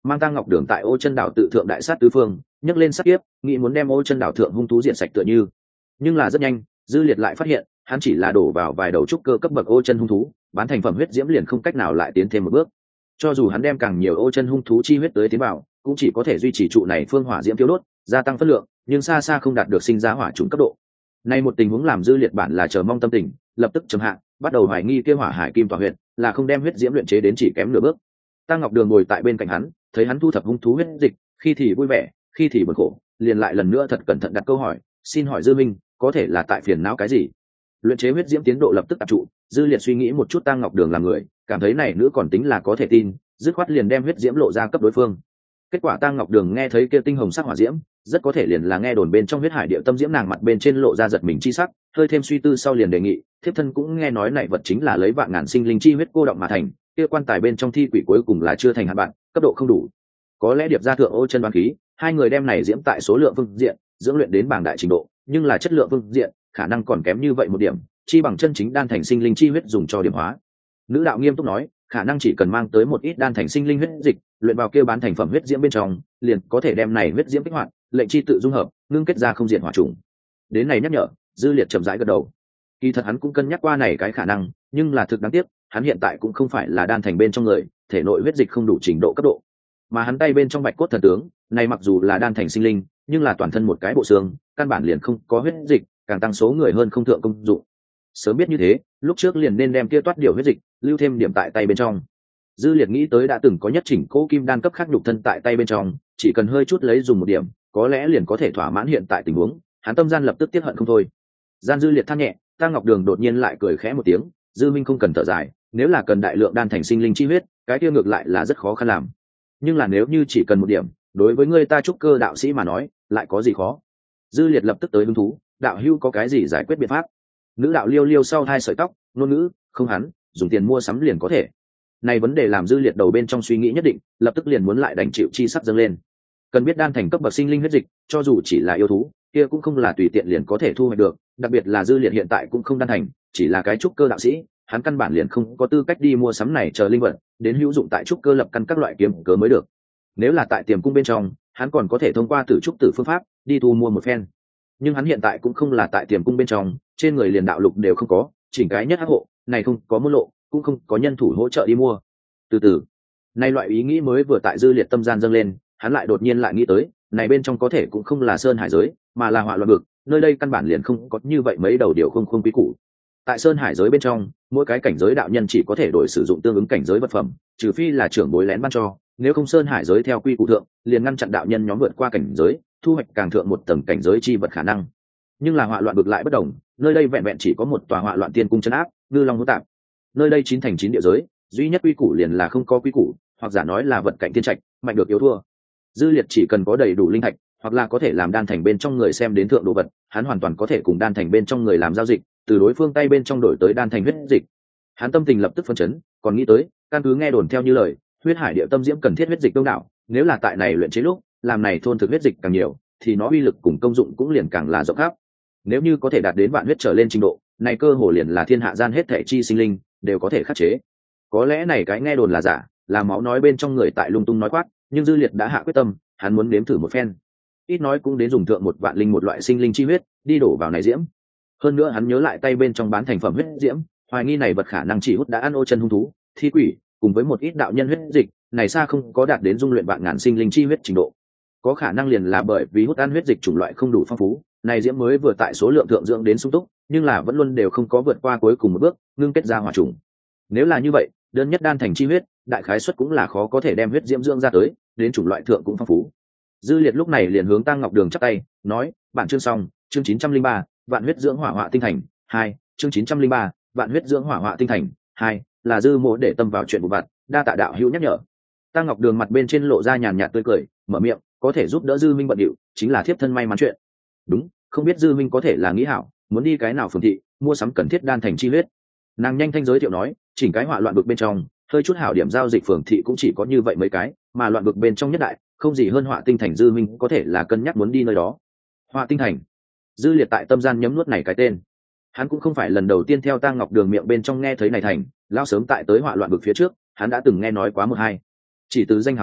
mang Tăng Ngọc Đường tại Ô Chân đảo tự thượng đại sát tứ phương, nhấc lên sát kiếp, nghĩ muốn đem Ô Chân đảo thượng hung thú diện sạch tựa như. Nhưng là rất nhanh, Dư Liệt lại phát hiện, hắn chỉ là đổ vào vài đầu trúc cơ cấp bậc Ô Chân hung thú, bán thành phẩm huyết diễm liền không cách nào lại tiến thêm một bước. Cho dù hắn đem càng nhiều Ô Chân hung thú chi huyết tới tiến vào, cũng chỉ có thể duy trì trụ này phương hỏa diễm tiêu đốt, gia tăng phân lượng, nhưng xa xa không đạt được sinh ra hỏa trùng cấp độ. Nay một tình huống làm Dư Liệt bản là chờ mong tâm tình, lập tức trầm hạ, bắt đầu hoài nghi kia hỏa hải kim tỏa huyết, là không đem huyết diễm luyện chế đến chỉ kém nửa bước. Tăng Ngọc Đường ngồi tại bên cạnh hắn, thấy hắn thu thập hung thú huyết dịch, khi thì vui vẻ, khi thì buồn khổ, liền lại lần nữa thật cẩn thận đặt câu hỏi, xin hỏi Dư Minh, có thể là tại phiền não cái gì? Luyện chế huyết diễm tiến độ lập tức tập trụ, Dư Liệt suy nghĩ một chút Tăng Ngọc Đường là người, cảm thấy này nữ còn tính là có thể tin, dứt khoát liền đem huyết diễm lộ ra cấp đối phương. Kết quả Tăng Ngọc Đường nghe thấy kia tinh hồng sắc hỏa diễm, rất có thể liền là nghe đồn bên trong huyết hải địa tâm diễm, nàng mặt bên trên lộ ra giật mình chi sắc, hơi thêm suy tư sau liền đề nghị, thiếp thân cũng nghe nói này vật chính là lấy vạn ngàn sinh linh chi huyết cô động mà thành, kia quan tài bên trong thi quỷ cuối cùng là chưa thành hạn bạn, cấp độ không đủ. Có lẽ điệp gia thượng Ô Chân đoán khí, hai người đem này diễm tại số lượng phương diện dưỡng luyện đến bảng đại trình độ, nhưng là chất lượng phương diện khả năng còn kém như vậy một điểm, chi bằng chân chính đan thành sinh linh chi huyết dùng cho điểm hóa. Nữ đạo nghiêm túc nói, khả năng chỉ cần mang tới một ít đan thành sinh linh huyết dịch, luyện vào kia bán thành phẩm huyết diễm bên trong, liền có thể đem này huyết diễm kích hoạt, lệnh chi tự dung hợp, ngưng kết ra không diện hỏa trùng. Đến này nhắc nhở, Dư Liệt chậm rãi gật đầu. Kỳ thật hắn cũng cân nhắc qua này cái khả năng, nhưng là thực đáng tiếc, hắn hiện tại cũng không phải là đan thành bên trong người, thể nội huyết dịch không đủ trình độ cấp độ. Mà hắn tay bên trong bạch cốt thần tướng, này mặc dù là đan thành sinh linh, nhưng là toàn thân một cái bộ xương, căn bản liền không có huyết dịch, càng tăng số người hơn không thượng công dụng. Sớm biết như thế, lúc trước liền nên đem kia toát điều huyết dịch, lưu thêm điểm tại tay bên trong. Dư Liệt nghĩ tới đã từng có nhất chỉnh cố kim đan cấp khác nhục thân tại tay bên trong, chỉ cần hơi chút lấy dùng một điểm, có lẽ liền có thể thỏa mãn hiện tại tình huống, hắn tâm gian lập tức tiếc hận không thôi. Gian Dư Liệt than nhẹ, Tăng Ngọc Đường đột nhiên lại cười khẽ một tiếng, Dư Minh không cần thở dài, nếu là cần đại lượng đan thành sinh linh chi huyết, cái kia ngược lại là rất khó khăn làm. Nhưng là nếu như chỉ cần một điểm, đối với người ta trúc cơ đạo sĩ mà nói, lại có gì khó? Dư Liệt lập tức tới hứng thú, đạo hưu có cái gì giải quyết biện pháp? Nữ đạo liêu liêu sau hai sợi tóc, ngôn ngữ, không hắn, dùng tiền mua sắm liền có thể. Này vấn đề làm Dư Liệt đầu bên trong suy nghĩ nhất định, lập tức liền muốn lại đành chịu chi sắc dâng lên. Cần biết đan thành cấp bậc sinh linh huyết dịch, cho dù chỉ là yêu thú, kia cũng không là tùy tiện liền có thể thu hoạch được, đặc biệt là Dư Liệt hiện tại cũng không đan thành, chỉ là cái trúc cơ đạo sĩ, hắn căn bản liền không có tư cách đi mua sắm này chờ linh vật, đến hữu dụng tại trúc cơ lập căn các loại kiếm cớ mới được. Nếu là tại tiềm cung bên trong, hắn còn có thể thông qua tử trúc tử phương pháp đi thu mua một phen. Nhưng hắn hiện tại cũng không là tại tiềm cung bên trong, trên người liền đạo lục đều không có, chỉnh cái nhất hắc hộ, này không có môn lộ, cũng không có nhân thủ hỗ trợ đi mua. Từ từ, nay loại ý nghĩ mới vừa tại Dư Liệt tâm gian dâng lên, hắn lại đột nhiên lại nghĩ tới, này bên trong có thể cũng không là sơn hải giới, mà là hỏa loạn vực, nơi đây căn bản liền không có như vậy mấy đầu điều không quý củ. Tại sơn hải giới bên trong, mỗi cái cảnh giới đạo nhân chỉ có thể đổi sử dụng tương ứng cảnh giới vật phẩm, trừ phi là trưởng bối lén ban cho, nếu không sơn hải giới theo quy củ thượng, liền ngăn chặn đạo nhân nhóm vượt qua cảnh giới, thu hoạch càng thượng một tầng cảnh giới chi vật khả năng. Nhưng là hỏa loạn vực lại bất đồng, nơi đây vẹn vẹn chỉ có một tòa hỏa loạn tiên cung trấn áp, ngư long hỗn tạp. Nơi đây 9 thành 9 địa giới, duy nhất quy củ liền là không có quy củ, hoặc giả nói là vật cạnh thiên trạch, mạnh được yếu thua. Dư Liệt chỉ cần có đầy đủ linh thạch, hoặc là có thể làm đan thành bên trong người xem đến thượng đồ vật, hắn hoàn toàn có thể cùng đan thành bên trong người làm giao dịch, từ đối phương tay bên trong đổi tới đan thành huyết dịch. Hắn tâm tình lập tức phấn chấn, còn nghĩ tới, căn cứ nghe đồn theo như lời, huyết hải địa tâm diễm cần thiết huyết dịch đông đảo, nếu là tại này luyện chế lúc, làm này thôn thực huyết dịch càng nhiều, thì nó uy lực cùng công dụng cũng liền càng là rộng khắp. Nếu như có thể đạt đến vạn huyết trở lên trình độ, này cơ hồ liền là thiên hạ gian hết thể chi sinh linh đều có thể khắc chế. Có lẽ này cái nghe đồn là giả, là máu nói bên trong người tại lung tung nói quát, nhưng Dư Liệt đã hạ quyết tâm, hắn muốn nếm thử một phen. Ít nói cũng đến dùng thượng một vạn linh một loại sinh linh chi huyết, đi đổ vào này diễm. Hơn nữa hắn nhớ lại tay bên trong bán thành phẩm huyết diễm, hoài nghi này vật khả năng chỉ hút đã ăn Ô Chân hung thú, thi quỷ, cùng với một ít đạo nhân huyết dịch, này xa không có đạt đến dung luyện vạn ngàn sinh linh chi huyết trình độ. Có khả năng liền là bởi vì hút ăn huyết dịch chủng loại không đủ phong phú, này diễm mới vừa tại số lượng thượng dưỡng đến sung túc, nhưng là vẫn luôn đều không có vượt qua cuối cùng một bước, ngưng kết ra hỏa trùng. Nếu là như vậy, đơn nhất đan thành chi huyết, đại khái suất cũng là khó có thể đem huyết diễm dưỡng ra tới, đến chủng loại thượng cũng phong phú. Dư Liệt lúc này liền hướng Tăng Ngọc Đường chắp tay, nói, bản chương xong, chương 903, vạn huyết dưỡng hỏa họa tinh thành, 2, chương 903, vạn huyết dưỡng hỏa họa tinh thành, 2, là Dư Mỗ để tâm vào chuyện vụ vặt, đa tạ đạo hữu nhắc nhở. Tăng Ngọc Đường mặt bên trên lộ ra nhàn nhạt tươi cười, mở miệng, có thể giúp đỡ Dư Minh bận điệu, chính là thiếp thân may mắn chuyện. Đúng, không biết Dư Minh có thể là nghĩ hảo, muốn đi cái nào phường thị, mua sắm cần thiết đan thành chi huyết. Nàng nhanh thanh giới thiệu nói, chỉnh cái hỏa loạn vực bên trong, hơi chút hảo điểm giao dịch phường thị cũng chỉ có như vậy mấy cái, mà loạn vực bên trong nhất đại, không gì hơn Họa Tinh Thành. Dư Minh có thể là cân nhắc muốn đi nơi đó. Họa Tinh Thành. Dư Liệt tại tâm gian nhấm nuốt này cái tên. Hắn cũng không phải lần đầu tiên theo Tang Ngọc Đường miệng bên trong nghe thấy này thành, lao sớm tại tới họa loạn vực phía trước, hắn đã từng nghe nói quá một hai. Chỉ từ danh hào thượng,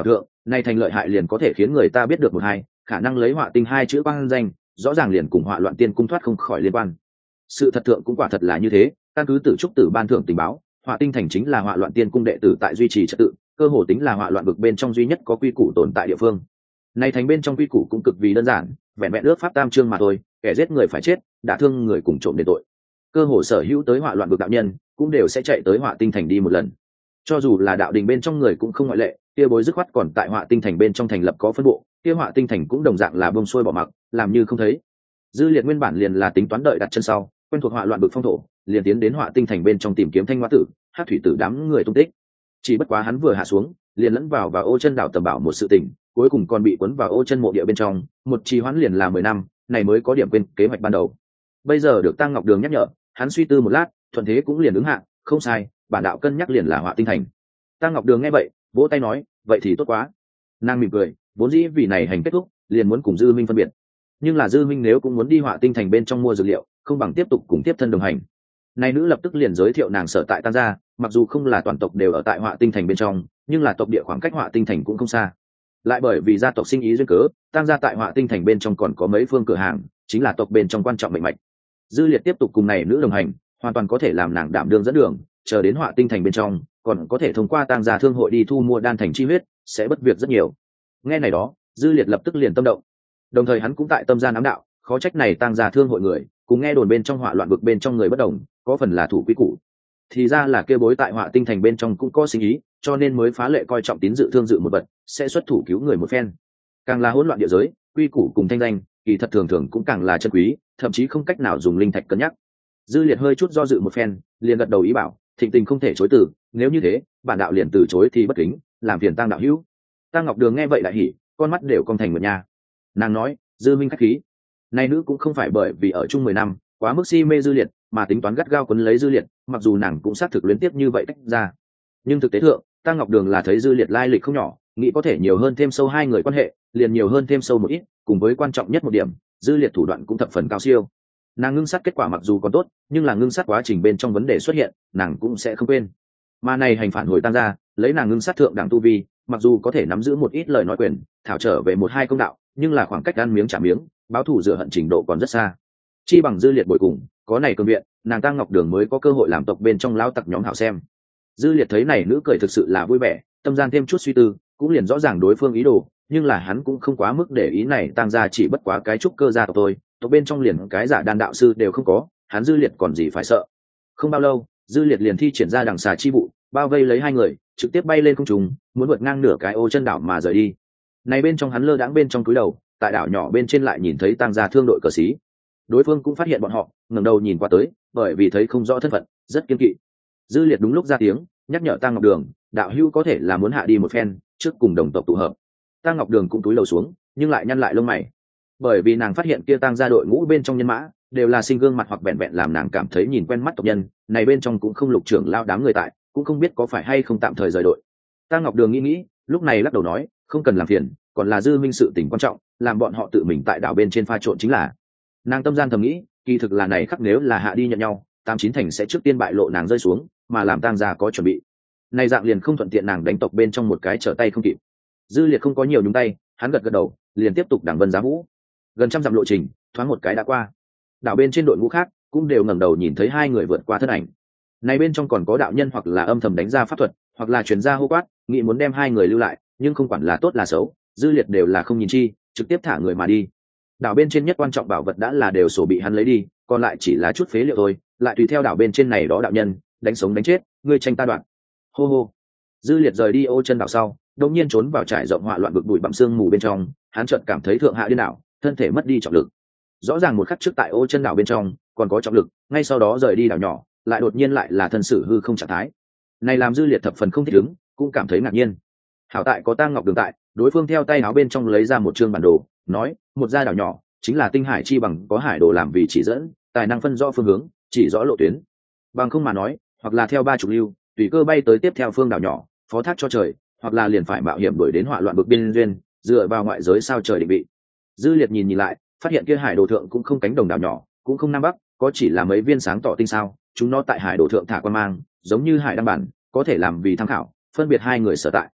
Này thành lợi hại liền có thể khiến người ta biết được một hai, khả năng lấy họa tinh hai chữ quang danh, rõ ràng liền cùng họa loạn tiên cung thoát không khỏi liên quan. Sự thật thượng cũng quả thật là như thế, căn cứ Tử Trúc Tử ban thưởng tình báo, họa tinh thành chính là họa loạn tiên cung đệ tử tại duy trì trật tự, cơ hồ tính là họa loạn vực bên trong duy nhất có quy củ tồn tại địa phương. Này thành bên trong quy củ cũng cực vì đơn giản, vẹn vẹn ước pháp tam chương mà thôi, kẻ giết người phải chết, đả thương người cùng trộm đền tội. Cơ hồ sở hữu tới họa loạn vực đạo nhân cũng đều sẽ chạy tới họa tinh thành đi một lần. Cho dù là đạo đình bên trong người cũng không ngoại lệ, kia bối dứt khoát còn tại họa tinh thành bên trong thành lập có phân bộ, kia họa tinh thành cũng đồng dạng là bông xuôi bỏ mặc, làm như không thấy. Dư Liệt nguyên bản liền là tính toán đợi đặt chân sau, quen thuộc họa loạn vực phong thổ, liền tiến đến họa tinh thành bên trong tìm kiếm Thanh Hoa Tử, Hát Thủy Tử đám người tung tích. Chỉ bất quá hắn vừa hạ xuống, liền lẫn vào Ô Chân đảo tầm bảo một sự tình, cuối cùng còn bị cuốn vào Ô Chân mộ địa bên trong, một trì hoãn liền là 10 năm, này mới có điểm quên kế hoạch ban đầu. Bây giờ được Tăng Ngọc Đường nhắc nhở, hắn suy tư một lát, thuận thế cũng liền ứng hạ, không sai, bản đạo cân nhắc liền là họa tinh thành. Tăng Ngọc Đường nghe vậy, vỗ tay nói, vậy thì tốt quá. Nàng mỉm cười, vốn dĩ vì này hành kết thúc, liền muốn cùng Dư Minh phân biệt. Nhưng là Dư Minh nếu cũng muốn đi họa tinh thành bên trong mua dược liệu, không bằng tiếp tục cùng tiếp thân đồng hành. Này nữ lập tức liền giới thiệu nàng sở tại Tăng gia, mặc dù không là toàn tộc đều ở tại họa tinh thành bên trong, nhưng là tộc địa khoảng cách họa tinh thành cũng không xa. Lại bởi vì gia tộc sinh ý duyên cớ, Tăng gia tại họa tinh thành bên trong còn có mấy phương cửa hàng, chính là tộc bên trong quan trọng mạnh mạch. Dư Liệt tiếp tục cùng này nữ đồng hành, hoàn toàn có thể làm nàng đảm đương dẫn đường, chờ đến họa tinh thành bên trong, còn có thể thông qua Tăng gia thương hội đi thu mua đan thành chi huyết, sẽ bất việc rất nhiều. Nghe này đó, Dư Liệt lập tức liền tâm động. Đồng thời hắn cũng tại tâm gian ám đạo, khó trách này Tăng gia thương hội người, cùng nghe đồn bên trong họa loạn vực bên trong người bất đồng, có phần là thủ quy củ. Thì ra là kêu bối tại họa tinh thành bên trong cũng có sinh ý, cho nên mới phá lệ coi trọng tín dự thương dự một vật, sẽ xuất thủ cứu người một phen. Càng là hỗn loạn địa giới, quy củ cùng thanh danh, kỳ thật thường thường cũng càng là chân quý, thậm chí không cách nào dùng linh thạch cân nhắc. Dư Liệt hơi chút do dự một phen, liền gật đầu ý bảo, thịnh tình không thể chối từ, nếu như thế, bản đạo liền từ chối thì bất kính, làm phiền Tăng đạo hữu. Tăng Ngọc Đường nghe vậy lại hỉ, con mắt đều cong thành một nha. Nàng nói, Dư Minh khách khí. Này nữ cũng không phải bởi vì ở chung 10 năm, quá mức si mê Dư Liệt, mà tính toán gắt gao quấn lấy Dư Liệt, mặc dù nàng cũng xác thực luyến tiếp như vậy tách ra. Nhưng thực tế thượng, Tăng Ngọc Đường là thấy Dư Liệt lai lịch không nhỏ, nghĩ có thể nhiều hơn thêm sâu hai người quan hệ, liền nhiều hơn thêm sâu một ít, cùng với quan trọng nhất một điểm, Dư Liệt thủ đoạn cũng thập phần cao siêu. Nàng ngưng sát kết quả mặc dù còn tốt, nhưng là ngưng sát quá trình bên trong vấn đề xuất hiện, nàng cũng sẽ không quên. Mà này hành phản hồi Tăng ra, lấy nàng ngưng sát thượng đẳng tu vi, mặc dù có thể nắm giữ một ít lời nói quyền, thảo trở về một hai công đạo, nhưng là khoảng cách ăn miếng trả miếng, báo thù rửa hận trình độ còn rất xa. Chi bằng Dư Liệt bồi cùng, có này cương viện, nàng Tăng Ngọc Đường mới có cơ hội làm tộc bên trong lao tặc nhóm hảo xem. Dư Liệt thấy này nữ cười thực sự là vui vẻ, tâm gian thêm chút suy tư, cũng liền rõ ràng đối phương ý đồ, nhưng là hắn cũng không quá mức để ý này Tăng gia chỉ bất quá cái trúc cơ gia tộc thôi, tộc bên trong liền cái giả đan đạo sư đều không có, hắn Dư Liệt còn gì phải sợ. Không bao lâu, Dư Liệt liền thi triển ra đằng xà chi vụ, bao vây lấy hai người, trực tiếp bay lên không trung, muốn vượt ngang nửa cái Ô Chân đảo mà rời đi. Này bên trong hắn lơ đãng bên trong túi đầu, tại đảo nhỏ bên trên lại nhìn thấy Tăng gia thương đội cờ xí. Đối phương cũng phát hiện bọn họ, ngẩng đầu nhìn qua tới, bởi vì thấy không rõ thân phận, rất kiêng kỵ. Dư Liệt đúng lúc ra tiếng, nhắc nhở Tăng Ngọc Đường, đạo hữu có thể là muốn hạ đi một phen, trước cùng đồng tộc tụ hợp. Tăng Ngọc Đường cũng túi lầu xuống, nhưng lại nhăn lại lông mày, bởi vì nàng phát hiện kia Tăng gia đội ngũ bên trong nhân mã đều là sinh gương mặt hoặc vẹn vẹn làm nàng cảm thấy nhìn quen mắt tộc nhân, này bên trong cũng không lục trưởng lao đám người tại, cũng không biết có phải hay không tạm thời rời đội. Tăng Ngọc Đường nghĩ, lúc này lắc đầu nói, không cần làm phiền, còn là Dư Minh sự tình quan trọng, làm bọn họ tự mình tại đảo bên trên pha trộn chính là. Nàng tâm gian thầm nghĩ, kỳ thực là này khắc nếu là hạ đi nhận nhau, 89 thành sẽ trước tiên bại lộ nàng rơi xuống, mà làm Tăng gia có chuẩn bị. Này dạng liền không thuận tiện nàng đánh tộc bên trong một cái trở tay không kịp. Dư Liệt không có nhiều nhúng tay, hắn gật gật đầu, liền tiếp tục đằng vân giá vũ. Gần trăm dặm lộ trình, thoáng một cái đã qua. Đảo bên trên đội ngũ khác cũng đều ngẩng đầu nhìn thấy hai người vượt qua thân ảnh. Này bên trong còn có đạo nhân hoặc là âm thầm đánh ra pháp thuật, hoặc là truyền ra hô quát, nghĩ muốn đem hai người lưu lại, nhưng không quản là tốt là xấu, Dư Liệt đều là không nhìn chi, trực tiếp thả người mà đi. Đảo bên trên nhất quan trọng bảo vật đã là đều sổ bị hắn lấy đi, còn lại chỉ là chút phế liệu thôi, lại tùy theo đảo bên trên này đó đạo nhân, đánh sống đánh chết, ngươi tranh ta đoạn. Hô hô. Dư Liệt rời đi Ô Chân đảo sau, đột nhiên trốn vào trại rộng họa loạn bực bụi bặm sương mù bên trong, hắn chợt cảm thấy thượng hạ điên đảo, thân thể mất đi trọng lực. Rõ ràng một khắc trước tại Ô Chân đảo bên trong còn có trọng lực, ngay sau đó rời đi đảo nhỏ, lại đột nhiên lại là thân sử hư không trạng thái. Này làm Dư Liệt thập phần không thích ứng, cũng cảm thấy ngạc nhiên. Hảo tại có Tăng Ngọc Đường tại, đối phương theo tay áo bên trong lấy ra một chương bản đồ, nói, một gia đảo nhỏ, chính là tinh hải chi bằng có hải đồ làm vì chỉ dẫn, tài năng phân rõ phương hướng, chỉ rõ lộ tuyến. Bằng không mà nói, hoặc là theo 30 lưu, tùy cơ bay tới tiếp theo phương đảo nhỏ, phó thác cho trời, hoặc là liền phải mạo hiểm đuổi đến họa loạn bực biên duyên, dựa vào ngoại giới sao trời định vị. Dư Liệt nhìn lại, phát hiện kia hải đồ thượng cũng không cánh đồng đảo nhỏ, cũng không nam bắc, có chỉ là mấy viên sáng tỏ tinh sao, chúng nó tại hải đồ thượng thả quan mang, giống như hải đăng bản, có thể làm vì tham khảo, phân biệt hai người sở tại.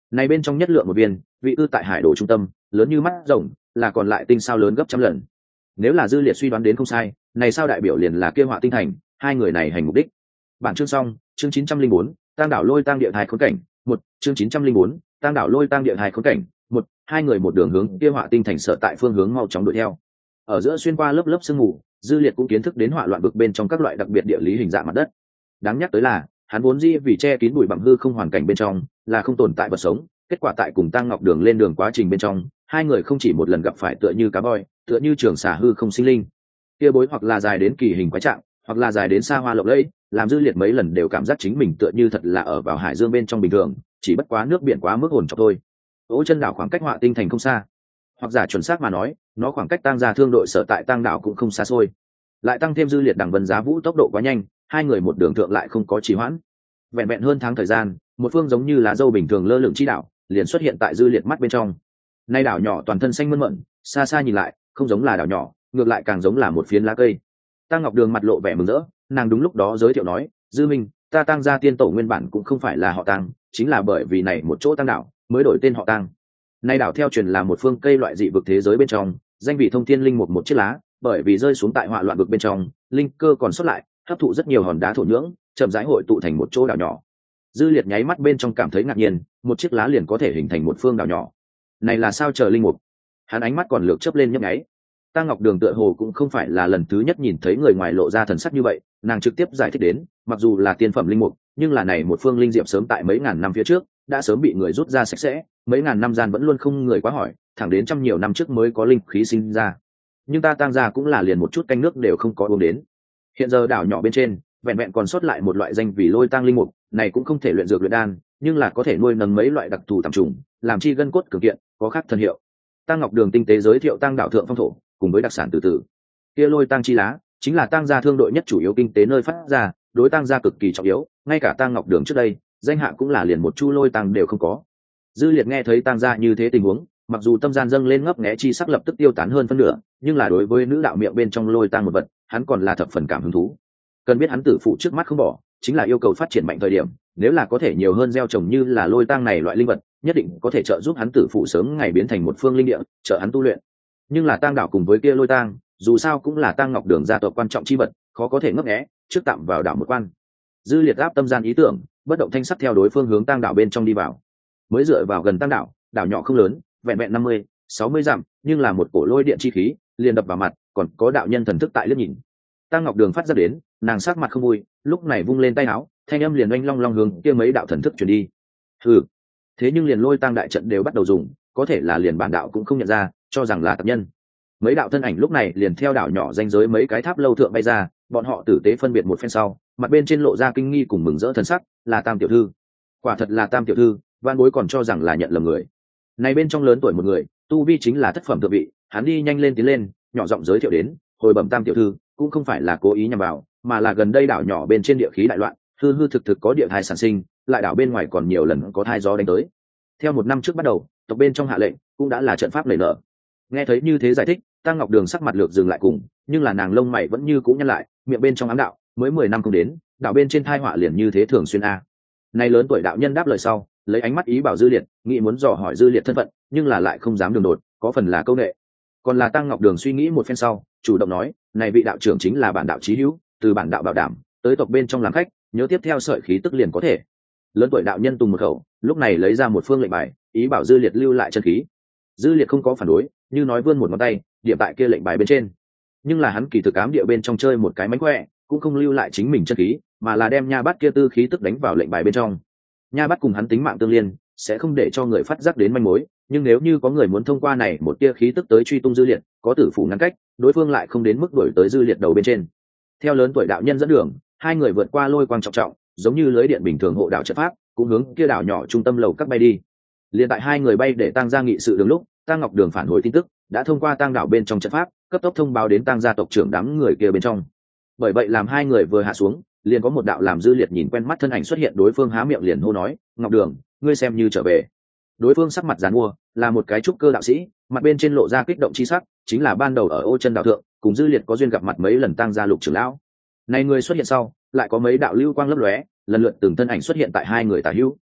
Này bên trong nhất lượng một viên, vị ư tại hải đồ trung tâm, lớn như mắt rồng, là còn lại tinh sao lớn gấp trăm lần. Nếu là Dư Liệt suy đoán đến không sai, này sao đại biểu liền là kia Họa Tinh Thành, hai người này hành mục đích. Bản chương xong, chương 904, Tang đảo lôi tang địa hài khốn cảnh, một chương 904, Tang đảo lôi tang địa hài khốn cảnh, một hai người một đường hướng kia Họa Tinh Thành sở tại phương hướng mau chóng đuổi theo. Ở giữa xuyên qua lớp lớp sương mù, Dư Liệt cũng kiến thức đến họa loạn vực bên trong các loại đặc biệt địa lý hình dạng mặt đất. Đáng nhắc tới là, hắn vốn dĩ vì che kín bụi bặm hư không hoàn cảnh bên trong, là không tồn tại vật sống, kết quả tại cùng Tang Ngọc Đường lên đường quá trình bên trong, hai người không chỉ một lần gặp phải tựa như cá voi, tựa như trường xà hư không sinh linh. Kia bối hoặc là dài đến kỳ hình quái trạng, hoặc là dài đến xa hoa lộng lẫy, làm Dư Liệt mấy lần đều cảm giác chính mình tựa như thật là ở vào hải dương bên trong bình thường, chỉ bất quá nước biển quá mức hồn trọc thôi. Ô chân đảo khoảng cách Họa Tinh Thành không xa, hoặc giả chuẩn xác mà nói, nó khoảng cách Tang gia thương đội sở tại Tang đảo cũng không xa xôi. Lại tăng thêm Dư Liệt đằng vân giá vũ tốc độ quá nhanh, hai người một đường thượng lại không có trì hoãn. Vẹn vẹn hơn tháng thời gian, một phương giống như lá dâu bình thường lơ lửng chi đảo liền xuất hiện tại Dư Liệt mắt bên trong. Nay đảo nhỏ toàn thân xanh mơn mởn, xa xa nhìn lại không giống là đảo nhỏ, ngược lại càng giống là một phiến lá cây. Tang Ngọc Đường mặt lộ vẻ mừng rỡ, nàng đúng lúc đó giới thiệu nói, Dư Minh, ta Tang gia tiên tổ nguyên bản cũng không phải là họ Tang, chính là bởi vì này một chỗ Tang đảo mới đổi tên họ Tang. Nay đảo theo truyền là một phương cây loại dị vực thế giới bên trong, danh vị thông thiên linh một chiếc lá, bởi vì rơi xuống tại họa loạn vực bên trong, linh cơ còn xuất lại, hấp thụ rất nhiều hòn đá thổ nhưỡng, chậm rãi hội tụ thành một chỗ đảo nhỏ. Dư Liệt nháy mắt bên trong cảm thấy ngạc nhiên, một chiếc lá liền có thể hình thành một phương đảo nhỏ. Này là sao chờ linh mục? Hắn ánh mắt còn lược chớp lên nhấp nháy. Tang Ngọc Đường tựa hồ cũng không phải là lần thứ nhất nhìn thấy người ngoài lộ ra thần sắc như vậy, nàng trực tiếp giải thích đến, mặc dù là tiên phẩm linh mục, nhưng là này một phương linh diệp sớm tại mấy ngàn năm phía trước, đã sớm bị người rút ra sạch sẽ, mấy ngàn năm gian vẫn luôn không người quá hỏi, thẳng đến trăm nhiều năm trước mới có linh khí sinh ra. Nhưng ta Tang gia cũng là liền một chút canh nước đều không có uống đến. Hiện giờ đảo nhỏ bên trên, vẹn vẹn còn sót lại một loại danh vì lôi tang linh mục, này cũng không thể luyện dược luyện đan, nhưng là có thể nuôi nấng mấy loại đặc thù tầm trùng, làm chi gân cốt cường kiện, có khác thân hiệu. Tang Ngọc Đường tinh tế giới thiệu Tang đảo thượng phong thổ, cùng với đặc sản từ từ. Kia lôi tang chi lá, chính là Tang gia thương đội nhất chủ yếu kinh tế nơi phát ra, đối Tang gia cực kỳ trọng yếu, ngay cả Tang Ngọc Đường trước đây, danh hạ cũng là liền một chu lôi tang đều không có. Dư Liệt nghe thấy Tang gia như thế tình huống, mặc dù tâm gian dâng lên ngấp nghé chi sắc lập tức tiêu tán hơn phân nửa, nhưng là đối với nữ đạo miệng bên trong lôi tang một vật, hắn còn là thập phần cảm hứng thú. Cần biết hắn tử phụ trước mắt không bỏ, chính là yêu cầu phát triển mạnh thời điểm, nếu là có thể nhiều hơn gieo trồng như là lôi tang này loại linh vật, nhất định có thể trợ giúp hắn tử phụ sớm ngày biến thành một phương linh địa, trợ hắn tu luyện. Nhưng là Tang đảo cùng với kia lôi tang, dù sao cũng là Tang Ngọc Đường gia tộc quan trọng chi vật, khó có thể ngấp nghé, trước tạm vào đảo một quan. Dư Liệt áp tâm gian ý tưởng, bất động thanh sắc theo đối phương hướng Tang đảo bên trong đi vào. Mới dựa vào gần Tang đảo, đảo nhỏ không lớn, vẹn vẹn 50-60 dặm, nhưng là một cổ lôi điện chi khí liền đập vào mặt, còn có đạo nhân thần thức tại liếc nhìn. Tang Ngọc Đường phát ra đến, nàng sắc mặt không vui, lúc này vung lên tay áo, thanh âm liền oanh long long hướng kia mấy đạo thần thức truyền đi. Hừ, thế nhưng liền lôi tang đại trận đều bắt đầu dùng, có thể là liền bản đạo cũng không nhận ra, cho rằng là tập nhân. Mấy đạo thân ảnh lúc này liền theo đảo nhỏ danh giới mấy cái tháp lâu thượng bay ra, bọn họ tử tế phân biệt một phen sau, mặt bên trên lộ ra kinh nghi cùng mừng rỡ thần sắc, là Tam tiểu thư. Quả thật là Tam tiểu thư, Van Bối còn cho rằng là nhận lầm người. Này bên trong lớn tuổi một người, tu vi chính là thất phẩm thượng vị, hắn đi nhanh lên tiến lên, nhỏ giọng giới thiệu đến, hồi bẩm Tam tiểu thư, cũng không phải là cố ý nhằm vào, mà là gần đây đảo nhỏ bên trên địa khí đại loạn, hư hư thực thực có địa thai sản sinh, lại đảo bên ngoài còn nhiều lần có thai gió đánh tới. Theo một năm trước bắt đầu, tộc bên trong hạ lệnh, cũng đã là trận pháp nảy nở. Nghe thấy như thế giải thích, Tang Ngọc Đường sắc mặt lược dừng lại cùng, nhưng là nàng lông mày vẫn như cũ nhăn lại, miệng bên trong ám đạo, mới 10 năm không đến, đảo bên trên thai họa liền như thế thường xuyên a. Nay lớn tuổi đạo nhân đáp lời sau, lấy ánh mắt ý bảo Dư Liệt, nghĩ muốn dò hỏi Dư Liệt thân phận, nhưng là lại không dám đường đột, có phần là câu nệ. Còn là Tang Ngọc Đường suy nghĩ một phen sau, chủ động nói, này vị đạo trưởng chính là bản đạo chí hữu, từ bản đạo bảo đảm, tới tộc bên trong làm khách, nhớ tiếp theo sợi khí tức liền có thể. Lớn tuổi đạo nhân tùng một khẩu, lúc này lấy ra một phương lệnh bài, ý bảo Dư Liệt lưu lại chân khí. Dư Liệt không có phản đối, như nói vươn một ngón tay, điểm tại kia lệnh bài bên trên. Nhưng là hắn kỳ thực ám địa bên trong chơi một cái mánh khỏe, cũng không lưu lại chính mình chân khí, mà là đem nha bát kia tư khí tức đánh vào lệnh bài bên trong. Nha bát cùng hắn tính mạng tương liên, sẽ không để cho người phát giác đến manh mối, nhưng nếu như có người muốn thông qua này một tia khí tức tới truy tung Dư Liệt, có tử phủ ngăn cách, đối phương lại không đến mức đuổi tới Dư Liệt đầu bên trên. Theo lớn tuổi đạo nhân dẫn đường, hai người vượt qua lôi quang trọng trọng, giống như lưới điện bình thường hộ đảo trận pháp, cũng hướng kia đảo nhỏ trung tâm lầu các bay đi. Liên tại hai người bay để Tang gia nghị sự đường lúc, Tang Ngọc Đường phản hồi tin tức, đã thông qua Tang đảo bên trong trận pháp, cấp tốc thông báo đến Tang gia tộc trưởng đám người kia bên trong. Bởi vậy làm hai người vừa hạ xuống, liền có một đạo làm Dư Liệt nhìn quen mắt thân ảnh xuất hiện, đối phương há miệng liền hô nói, Ngọc Đường, ngươi xem như trở về. Đối phương sắc mặt giàn mua, là một cái trúc cơ đạo sĩ, mặt bên trên lộ ra kích động chi sắc, chính là ban đầu ở Ô Chân đảo thượng, cùng Dư Liệt có duyên gặp mặt mấy lần Tang gia Lục trưởng lão. Này người xuất hiện sau, lại có mấy đạo lưu quang lấp lóe, lần lượt từng thân ảnh xuất hiện tại hai người tả hữu.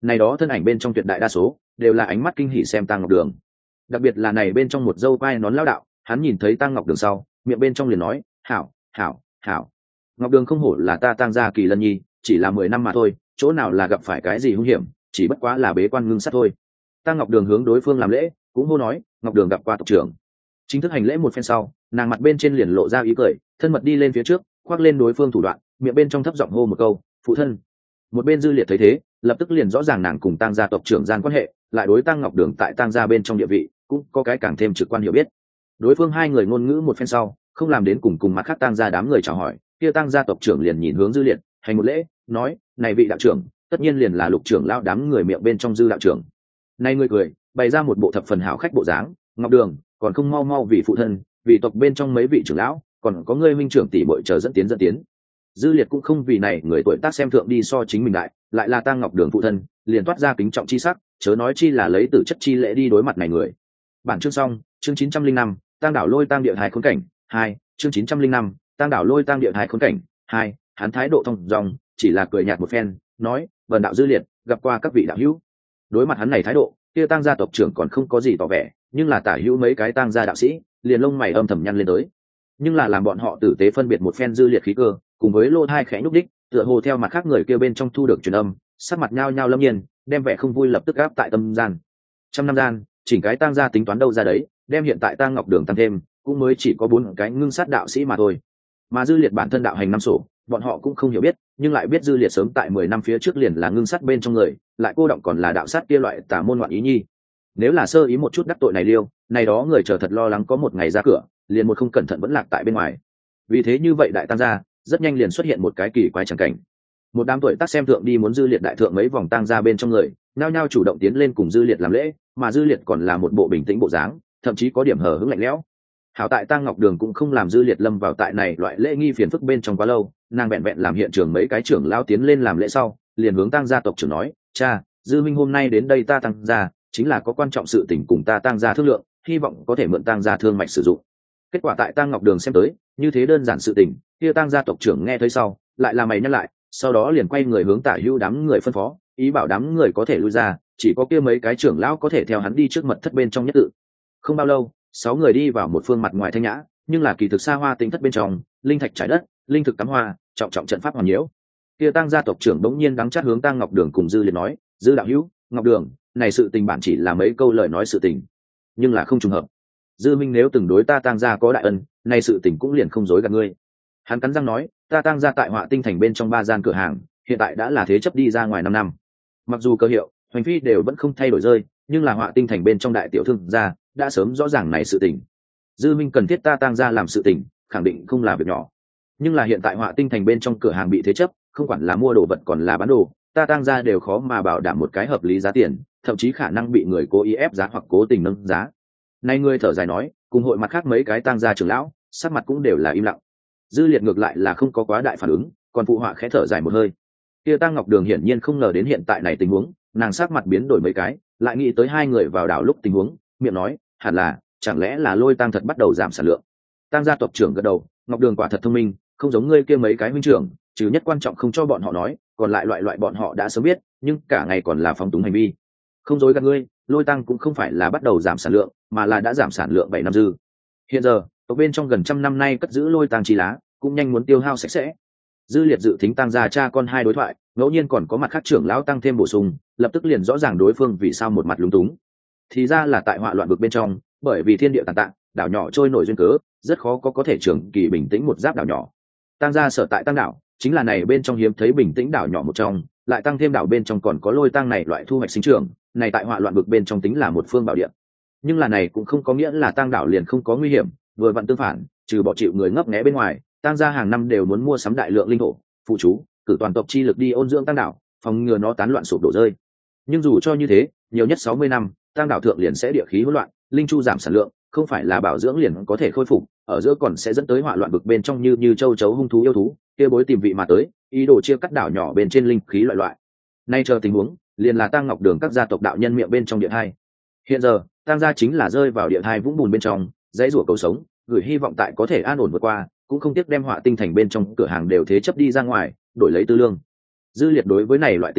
này đó thân ảnh bên trong tuyệt đại đa số đều là ánh mắt kinh hỉ xem Tăng Ngọc Đường. Đặc biệt là này bên trong một dâu quai nón lão đạo, hắn nhìn thấy Tăng Ngọc Đường sau, miệng bên trong liền nói, hảo hảo hảo, Ngọc Đường không hổ là ta Tăng gia kỳ lân nhi, chỉ là 10 năm mà thôi, chỗ nào là gặp phải cái gì hung hiểm, chỉ bất quá là bế quan ngưng sát thôi. Tăng Ngọc Đường hướng đối phương làm lễ, cũng hô nói, Ngọc Đường gặp qua tộc trưởng. Chính thức hành lễ một phen sau, nàng mặt bên trên liền lộ ra ý cười, thân mật đi lên phía trước, khoác lên đối phương thủ đoạn, miệng bên trong thấp giọng hô một câu, phụ thân. Một bên Dư Liệt thấy thế, lập tức liền rõ ràng nàng cùng Tăng gia tộc trưởng gian quan hệ, lại đối Tăng Ngọc Đường tại Tăng gia bên trong địa vị, cũng có cái càng thêm trực quan hiểu biết. Đối phương hai người ngôn ngữ một phen sau, không làm đến cùng mặt khác Tăng gia đám người chào hỏi, kia Tăng gia tộc trưởng liền nhìn hướng Dư Liệt, hành một lễ, nói, này vị đạo trưởng, tất nhiên liền là Lục trưởng lão đám người miệng bên trong Dư đạo trưởng. Này người cười, bày ra một bộ thập phần hảo khách bộ dáng, Ngọc Đường, còn không mau mau vì phụ thân, vì tộc bên trong mấy vị trưởng lão, còn có ngươi minh trưởng tỷ muội chờ dẫn tiến. Dư Liệt cũng không vì này người tuổi tác xem thượng đi so chính mình đại, lại là Tăng Ngọc Đường phụ thân, liền toát ra kính trọng chi sắc, chớ nói chi là lấy tử chất chi lễ đi đối mặt này người. Bản chương xong, chương 905, Tăng đảo lôi tăng địa hài khốn cảnh 2, chương 905, Tăng đảo lôi tăng địa hài khốn cảnh 2, hắn thái độ thông dong, chỉ là cười nhạt một phen, nói, "Vân đạo Dư Liệt, gặp qua các vị đạo hữu." Đối mặt hắn này thái độ, kia Tăng gia tộc trưởng còn không có gì tỏ vẻ, nhưng là tả hữu mấy cái Tăng gia đạo sĩ, liền lông mày âm thầm nhăn lên tới. Nhưng là làm bọn họ tử tế phân biệt một phen Dư Liệt khí cơ, cùng với lô thai khẽ nhúc đích, tựa hồ theo mặt khác người kia bên trong thu được truyền âm, sắc mặt nhao nhao lâm nhiên, đem vẻ không vui lập tức áp tại tâm gian. Trăm năm gian, chỉnh cái Tăng gia tính toán đâu ra đấy, đem hiện tại Tăng Ngọc Đường tăng thêm, cũng mới chỉ có 4 cái ngưng sát đạo sĩ mà thôi. Mà Dư Liệt bản thân đạo hành năm sổ, bọn họ cũng không hiểu biết, nhưng lại biết Dư Liệt sớm tại 10 năm phía trước liền là ngưng sát bên trong người, lại cô động còn là đạo sát kia loại tà môn loạn ý nhi. Nếu là sơ ý một chút đắc tội này liêu, này đó người chờ thật lo lắng có một ngày ra cửa, liền một không cẩn thận vẫn lạc tại bên ngoài. Vì thế như vậy đại Tăng gia, rất nhanh liền xuất hiện một cái kỳ quái chẳng cảnh. Một đám tuổi tác xem thượng đi muốn Dư Liệt đại thượng mấy vòng Tăng gia bên trong người, nhao nhao chủ động tiến lên cùng Dư Liệt làm lễ, mà Dư Liệt còn là một bộ bình tĩnh bộ dáng, thậm chí có điểm hờ hững lạnh lẽo. Hảo tại Tăng Ngọc Đường cũng không làm Dư Liệt lâm vào tại này loại lễ nghi phiền phức bên trong quá lâu, nàng vẹn vẹn làm hiện trường mấy cái trưởng lão tiến lên làm lễ sau, liền hướng Tăng gia tộc trưởng nói, "Cha, Dư minh hôm nay đến đây ta Tăng gia, chính là có quan trọng sự tình cùng ta Tăng gia thương lượng, hy vọng có thể mượn Tăng gia thương mạch sử dụng." Kết quả tại Tăng Ngọc Đường xem tới, như thế đơn giản sự tình, kia Tăng gia tộc trưởng nghe thấy sau, lại là mày nhắc lại, sau đó liền quay người hướng Tả Hữu đám người phân phó, ý bảo đám người có thể lui ra, chỉ có kia mấy cái trưởng lão có thể theo hắn đi trước mật thất bên trong nhất tự. Không bao lâu, 6 người đi vào một phương mặt ngoài thanh nhã, nhưng là kỳ thực xa hoa tinh thất bên trong, linh thạch trải đất, linh thực cắm hoa, trọng trọng trận pháp hoàn nhiễu. Kia Tăng gia tộc trưởng bỗng nhiên đắng chát hướng Tăng Ngọc Đường cùng Dư Liệt nói, "Dư đạo hữu, Ngọc Đường, này sự tình bản chỉ là mấy câu lời nói sự tình, nhưng là không trùng hợp. Dư minh nếu từng đối ta Tăng gia có đại ân, này sự tình cũng liền không dối gạt ngươi." Hắn cắn răng nói, "Ta Tăng gia tại Họa Tinh thành bên trong 3 gian cửa hàng, hiện tại đã là thế chấp đi ra ngoài 5 năm. Mặc dù cơ hiệu, hoành phi đều vẫn không thay đổi rơi, nhưng là Họa Tinh thành bên trong đại tiểu thương gia đã sớm rõ ràng này sự tình. Dư minh cần thiết ta Tăng gia làm sự tình, khẳng định không là việc nhỏ. Nhưng là hiện tại Họa Tinh thành bên trong cửa hàng bị thế chấp, không quản là mua đồ vật còn là bán đồ, ta Tăng gia đều khó mà bảo đảm một cái hợp lý giá tiền, thậm chí khả năng bị người cố ý ép giá hoặc cố tình nâng giá." Nay người thở dài nói, cùng hội mặt khác mấy cái Tăng gia trưởng lão, sắc mặt cũng đều là im lặng. Dư Liệt ngược lại là không có quá đại phản ứng, còn phụ họa khẽ thở dài một hơi. Kia Tăng Ngọc Đường hiển nhiên không ngờ đến hiện tại này tình huống, nàng sắc mặt biến đổi mấy cái, lại nghĩ tới hai người vào đảo lúc tình huống, miệng nói, hẳn là, chẳng lẽ là Lôi Tăng thật bắt đầu giảm sản lượng. Tăng gia tộc trưởng gật đầu, Ngọc Đường quả thật thông minh, không giống ngươi kia mấy cái huynh trưởng, trừ nhất quan trọng không cho bọn họ nói, còn lại loại bọn họ đã sớm biết, nhưng cả ngày còn là phóng túng hành vi. Không dối gạt ngươi, Lôi Tăng cũng không phải là bắt đầu giảm sản lượng, mà là đã giảm sản lượng 7 năm dư. Hiện giờ, tộc bên trong gần trăm năm nay cất giữ Lôi Tăng chi lá, cũng nhanh muốn tiêu hao sạch sẽ. Dư Liệt dự tính Tăng gia cha con hai đối thoại, ngẫu nhiên còn có mặt khác trưởng lão tăng thêm bổ sung, lập tức liền rõ ràng đối phương vì sao một mặt lúng túng. Thì ra là tại họa loạn vực bên trong, bởi vì thiên địa tàn tạ, đảo nhỏ trôi nổi duyên cớ, rất khó có thể trường kỳ bình tĩnh một giáp đảo nhỏ. Tăng gia sở tại Tăng đảo, chính là này bên trong hiếm thấy bình tĩnh đảo nhỏ một trong, lại tăng thêm đảo bên trong còn có Lôi Tăng này loại thu hoạch sinh trưởng, này tại họa loạn vực bên trong tính là một phương bảo địa. Nhưng là này cũng không có nghĩa là Tăng đảo liền không có nguy hiểm, vừa vặn tương phản, trừ bỏ chịu người ngấp nghé bên ngoài, Tăng gia hàng năm đều muốn mua sắm đại lượng linh thổ, phụ chú, cử toàn tộc chi lực đi ôn dưỡng Tăng đảo, phòng ngừa nó tán loạn sụp đổ rơi. Nhưng dù cho như thế, nhiều nhất 60 năm, Tăng đảo thượng liền sẽ địa khí hỗn loạn, linh chu giảm sản lượng, không phải là bảo dưỡng liền có thể khôi phục, ở giữa còn sẽ dẫn tới họa loạn vực bên trong như châu chấu hung thú yêu thú, kia bối tìm vị mà tới, ý đồ chia cắt đảo nhỏ bên trên linh khí loại. Nay chờ tình huống, liền là Tăng Ngọc Đường các gia tộc đạo nhân miệng bên trong địa hai. Hiện giờ, Tăng gia chính là rơi vào địa hai vũng bùn bên trong, dãy rủa cầu sống, gửi hy vọng tại có thể an ổn vượt qua, cũng không tiếc đem Họa Tinh thành bên trong cửa hàng đều thế chấp đi ra ngoài, đổi lấy tư lương. Dư Liệt đối với này loại tình huống,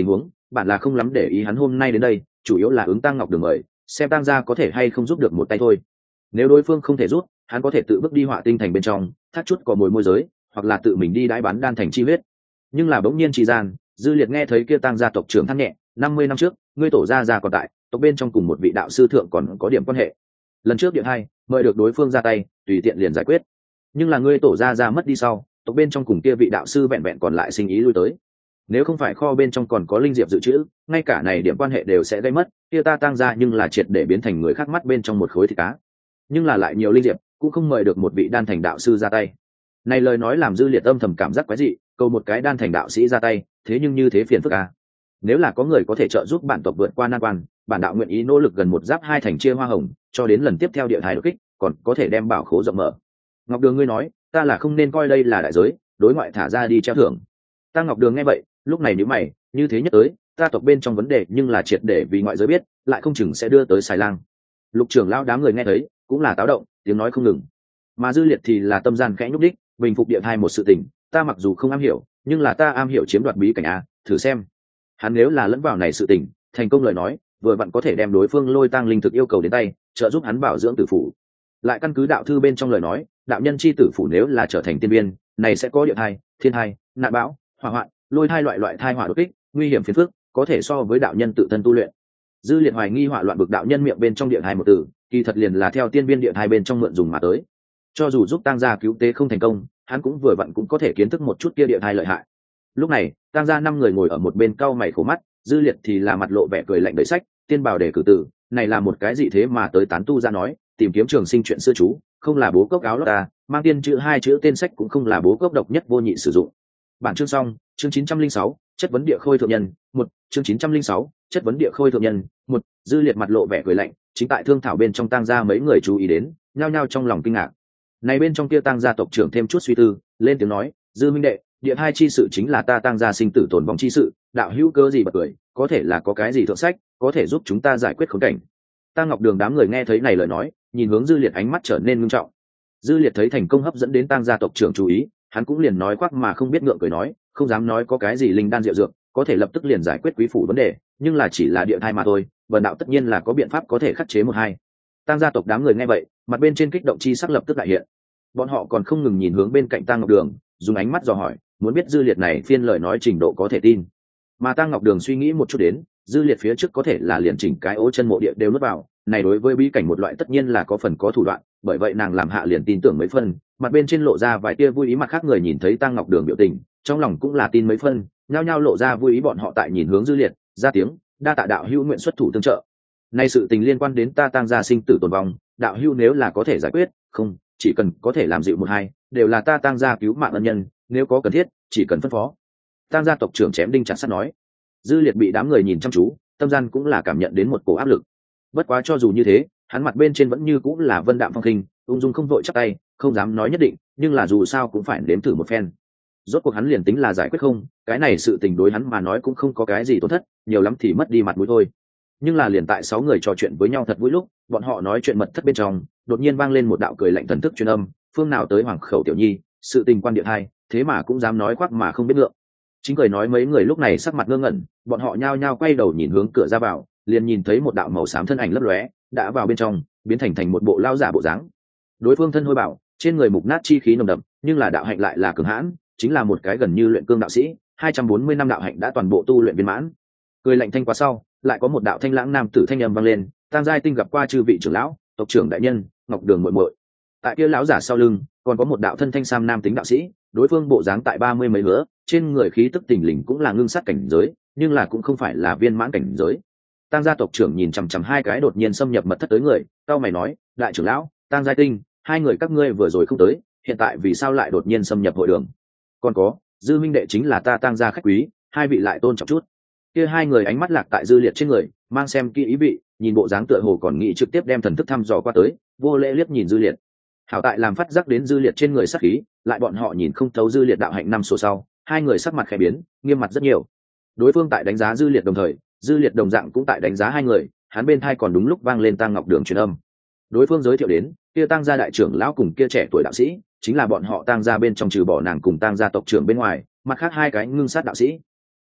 bản là không lắm để ý hắn hôm nay đến đây, chủ yếu là ứng Tăng Ngọc Đường mời, xem Tăng gia có thể hay không giúp được một tay thôi. Nếu đối phương không thể giúp, hắn có thể tự bước đi Họa Tinh thành bên trong, thắt chút có mồi môi giới, hoặc là tự mình đi đãi bán đan thành chi huyết. Nhưng là bỗng nhiên trì gian, Dư Liệt nghe thấy kia Tăng gia tộc trưởng than nhẹ, 50 năm trước, ngươi tổ gia còn tại, tộc bên trong cùng một vị đạo sư thượng còn có điểm quan hệ. Lần trước điện hai, mời được đối phương ra tay, tùy tiện liền giải quyết. Nhưng là ngươi tổ gia mất đi sau, tộc bên trong cùng kia vị đạo sư vẹn vẹn còn lại sinh ý lui tới. Nếu không phải kho bên trong còn có linh diệp dự trữ, ngay cả này điểm quan hệ đều sẽ gây mất, kia ta Tăng gia nhưng là triệt để biến thành người khác mắt bên trong một khối thịt cá. Nhưng là lại nhiều linh diệp, cũng không mời được một vị đan thành đạo sư ra tay. Này lời nói làm Dư Liệt âm thầm cảm giác quái dị, cầu một cái đan thành đạo sĩ ra tay, thế nhưng như thế phiền phức à. Nếu là có người có thể trợ giúp bản tộc vượt qua nan quan, bản đạo nguyện ý nỗ lực gần một giáp hai thành chia hoa hồng, cho đến lần tiếp theo địa thái đột kích, còn có thể đem bảo khố rộng mở. Ngọc Đường ngươi nói, ta là không nên coi đây là đại giới, đối ngoại thả ra đi treo thưởng. Ta Ngọc Đường nghe vậy, lúc này nhíu mày, như thế nhất tới, ta tộc bên trong vấn đề nhưng là triệt để vì ngoại giới biết, lại không chừng sẽ đưa tới xài lang. Lục trưởng lão đám người nghe thấy, cũng là táo động, tiếng nói không ngừng. Mà Dư Liệt thì là tâm gian khẽ nhúc đích, bình phục địa thai một sự tình, ta mặc dù không am hiểu, nhưng là ta am hiểu chiếm đoạt bí cảnh a, thử xem. Hắn nếu là lẫn vào này sự tình, thành công lời nói, vừa vặn có thể đem đối phương lôi tăng linh thực yêu cầu đến tay, trợ giúp hắn bảo dưỡng tử phủ. Lại căn cứ đạo thư bên trong lời nói, đạo nhân chi tử phủ nếu là trở thành tiên viên, này sẽ có địa thai, thiên thai, nạn bão, hỏa hoạn, lôi thai loại thai hỏa đột kích, nguy hiểm phiền phức, có thể so với đạo nhân tự thân tu luyện. Dư Liệt hoài nghi hỏa loạn bực đạo nhân miệng bên trong địa thai một từ, kỳ thật liền là theo tiên viên địa thai bên trong mượn dùng mà tới. Cho dù giúp Tăng gia cứu tế không thành công, hắn cũng vừa vặn cũng có thể kiến thức một chút kia địa thai lợi hại. Lúc này, Tăng gia 5 người ngồi ở một bên cau mày khổ mắt, Dư Liệt thì là mặt lộ vẻ cười lạnh đầy sách, tiên bảo để cử tử, này là một cái gì thế mà tới tán tu ra nói, tìm kiếm trường sinh chuyện xưa chú, không là bố cốc áo lót ta, mang tiên chữ 2 chữ tên sách cũng không là bố cốc độc nhất vô nhị sử dụng. Bản chương xong, chương 906, chất vấn địa khôi thượng nhân, 1, chương 906, chất vấn địa khôi thượng nhân, 1, Dư Liệt mặt lộ vẻ cười lạnh, chính tại thương thảo bên trong Tăng gia mấy người chú ý đến, nhao nhao trong lòng kinh ngạc. Này bên trong kia Tăng gia tộc trưởng thêm chút suy tư, lên tiếng nói, Dư minh đệ, địa hai chi sự chính là ta Tăng gia sinh tử tồn vong chi sự, đạo hữu cơ gì bật cười, có thể là có cái gì thượng sách, có thể giúp chúng ta giải quyết khốn cảnh. Ta Ngọc Đường đám người nghe thấy này lời nói, nhìn hướng Dư Liệt ánh mắt trở nên nghiêm trọng. Dư Liệt thấy thành công hấp dẫn đến Tăng gia tộc trưởng chú ý, hắn cũng liền nói khoác mà không biết ngượng cười nói, không dám nói có cái gì linh đan diệu dược, có thể lập tức liền giải quyết quý phủ vấn đề, nhưng là chỉ là địa thai mà thôi, bần đạo tất nhiên là có biện pháp có thể khắc chế một hai. Tăng gia tộc đám người nghe vậy, mặt bên trên kích động chi sắc lập tức đại hiện. Bọn họ còn không ngừng nhìn hướng bên cạnh Tăng Ngọc Đường, dùng ánh mắt dò hỏi, muốn biết Dư Liệt này phiên lời nói trình độ có thể tin. Mà Tăng Ngọc Đường suy nghĩ một chút đến, Dư Liệt phía trước có thể là liền chỉnh cái ố chân mộ địa đều nuốt vào, này đối với bí cảnh một loại tất nhiên là có phần có thủ đoạn, bởi vậy nàng làm hạ liền tin tưởng mấy phân, mặt bên trên lộ ra vài tia vui ý, mặt khác người nhìn thấy Tăng Ngọc Đường biểu tình, trong lòng cũng là tin mấy phân, nhao nhao lộ ra vui ý, bọn họ tại nhìn hướng Dư Liệt, ra tiếng, đa tạ đạo hữu nguyện xuất thủ tương trợ. Nay sự tình liên quan đến ta Tăng gia sinh tử tồn vong, đạo hữu nếu là có thể giải quyết, không, chỉ cần có thể làm dịu một hai, đều là ta Tăng gia cứu mạng ân nhân, nếu có cần thiết, chỉ cần phân phó. Tăng gia tộc trưởng chém đinh chặt sắt nói. Dư Liệt bị đám người nhìn chăm chú, tâm gian cũng là cảm nhận đến một cổ áp lực. Bất quá cho dù như thế, hắn mặt bên trên vẫn như cũng là vân đạm phong khinh, ung dung không vội chắp tay, không dám nói nhất định, nhưng là dù sao cũng phải nếm thử một phen. Rốt cuộc hắn liền tính là giải quyết không, cái này sự tình đối hắn mà nói cũng không có cái gì tổn thất, nhiều lắm thì mất đi mặt mũi thôi. Nhưng là liền tại 6 người trò chuyện với nhau thật vui lúc, bọn họ nói chuyện mật thất bên trong, đột nhiên vang lên một đạo cười lạnh thần thức truyền âm, phương nào tới hoàng khẩu tiểu nhi, sự tình quan địa hai, thế mà cũng dám nói khoác mà không biết ngượng. Chính cười nói mấy người lúc này sắc mặt ngơ ngẩn, bọn họ nhao nhao quay đầu nhìn hướng cửa ra vào, liền nhìn thấy một đạo màu xám thân ảnh lấp lóe, đã vào bên trong, biến thành một bộ lao giả bộ dáng. Đối phương thân hôi bảo, trên người mục nát chi khí nồng đậm, nhưng là đạo hạnh lại là cường hãn, chính là một cái gần như luyện cương đạo sĩ, 240 năm đạo hạnh đã toàn bộ tu luyện viên mãn. Cười lạnh thanh quá sau, lại có một đạo thanh lãng nam tử thanh âm vang lên, Tăng giai tinh gặp qua chư vị trưởng lão, tộc trưởng đại nhân, Ngọc Đường muội muội. Tại kia lão giả sau lưng, còn có một đạo thân thanh sam nam tính đạo sĩ, đối phương bộ dáng tại 30 mấy hứa, trên người khí tức tỉnh lình cũng là ngưng sát cảnh giới, nhưng là cũng không phải là viên mãn cảnh giới. Tăng gia tộc trưởng nhìn chằm chằm hai cái đột nhiên xâm nhập mật thất tới người, cao mày nói, đại trưởng lão, Tăng giai tinh, hai người các ngươi vừa rồi không tới, hiện tại vì sao lại đột nhiên xâm nhập hội đường? Còn có, Dư minh đệ chính là ta Tăng gia khách quý, hai vị lại tôn trọng chút. Kia hai người ánh mắt lạc tại Dư Liệt trên người, mang xem kỹ ý vị, nhìn bộ dáng tựa hồ còn nghĩ trực tiếp đem thần thức thăm dò qua tới, vô lễ liếc nhìn Dư Liệt. Hảo tại làm phát giác đến Dư Liệt trên người sát khí, lại bọn họ nhìn không thấu Dư Liệt đạo hạnh năm số sau, hai người sắc mặt khẽ biến, nghiêm mặt rất nhiều. Đối phương tại đánh giá Dư Liệt đồng thời, Dư Liệt đồng dạng cũng tại đánh giá hai người, hắn bên thai còn đúng lúc vang lên Tăng Ngọc Đường truyền âm. Đối phương giới thiệu đến, kia Tăng gia đại trưởng lão cùng kia trẻ tuổi đạo sĩ, chính là bọn họ Tăng gia bên trong trừ bỏ nàng cùng Tăng gia tộc trưởng bên ngoài, mặt khác hai cái ngưng sát đạo sĩ.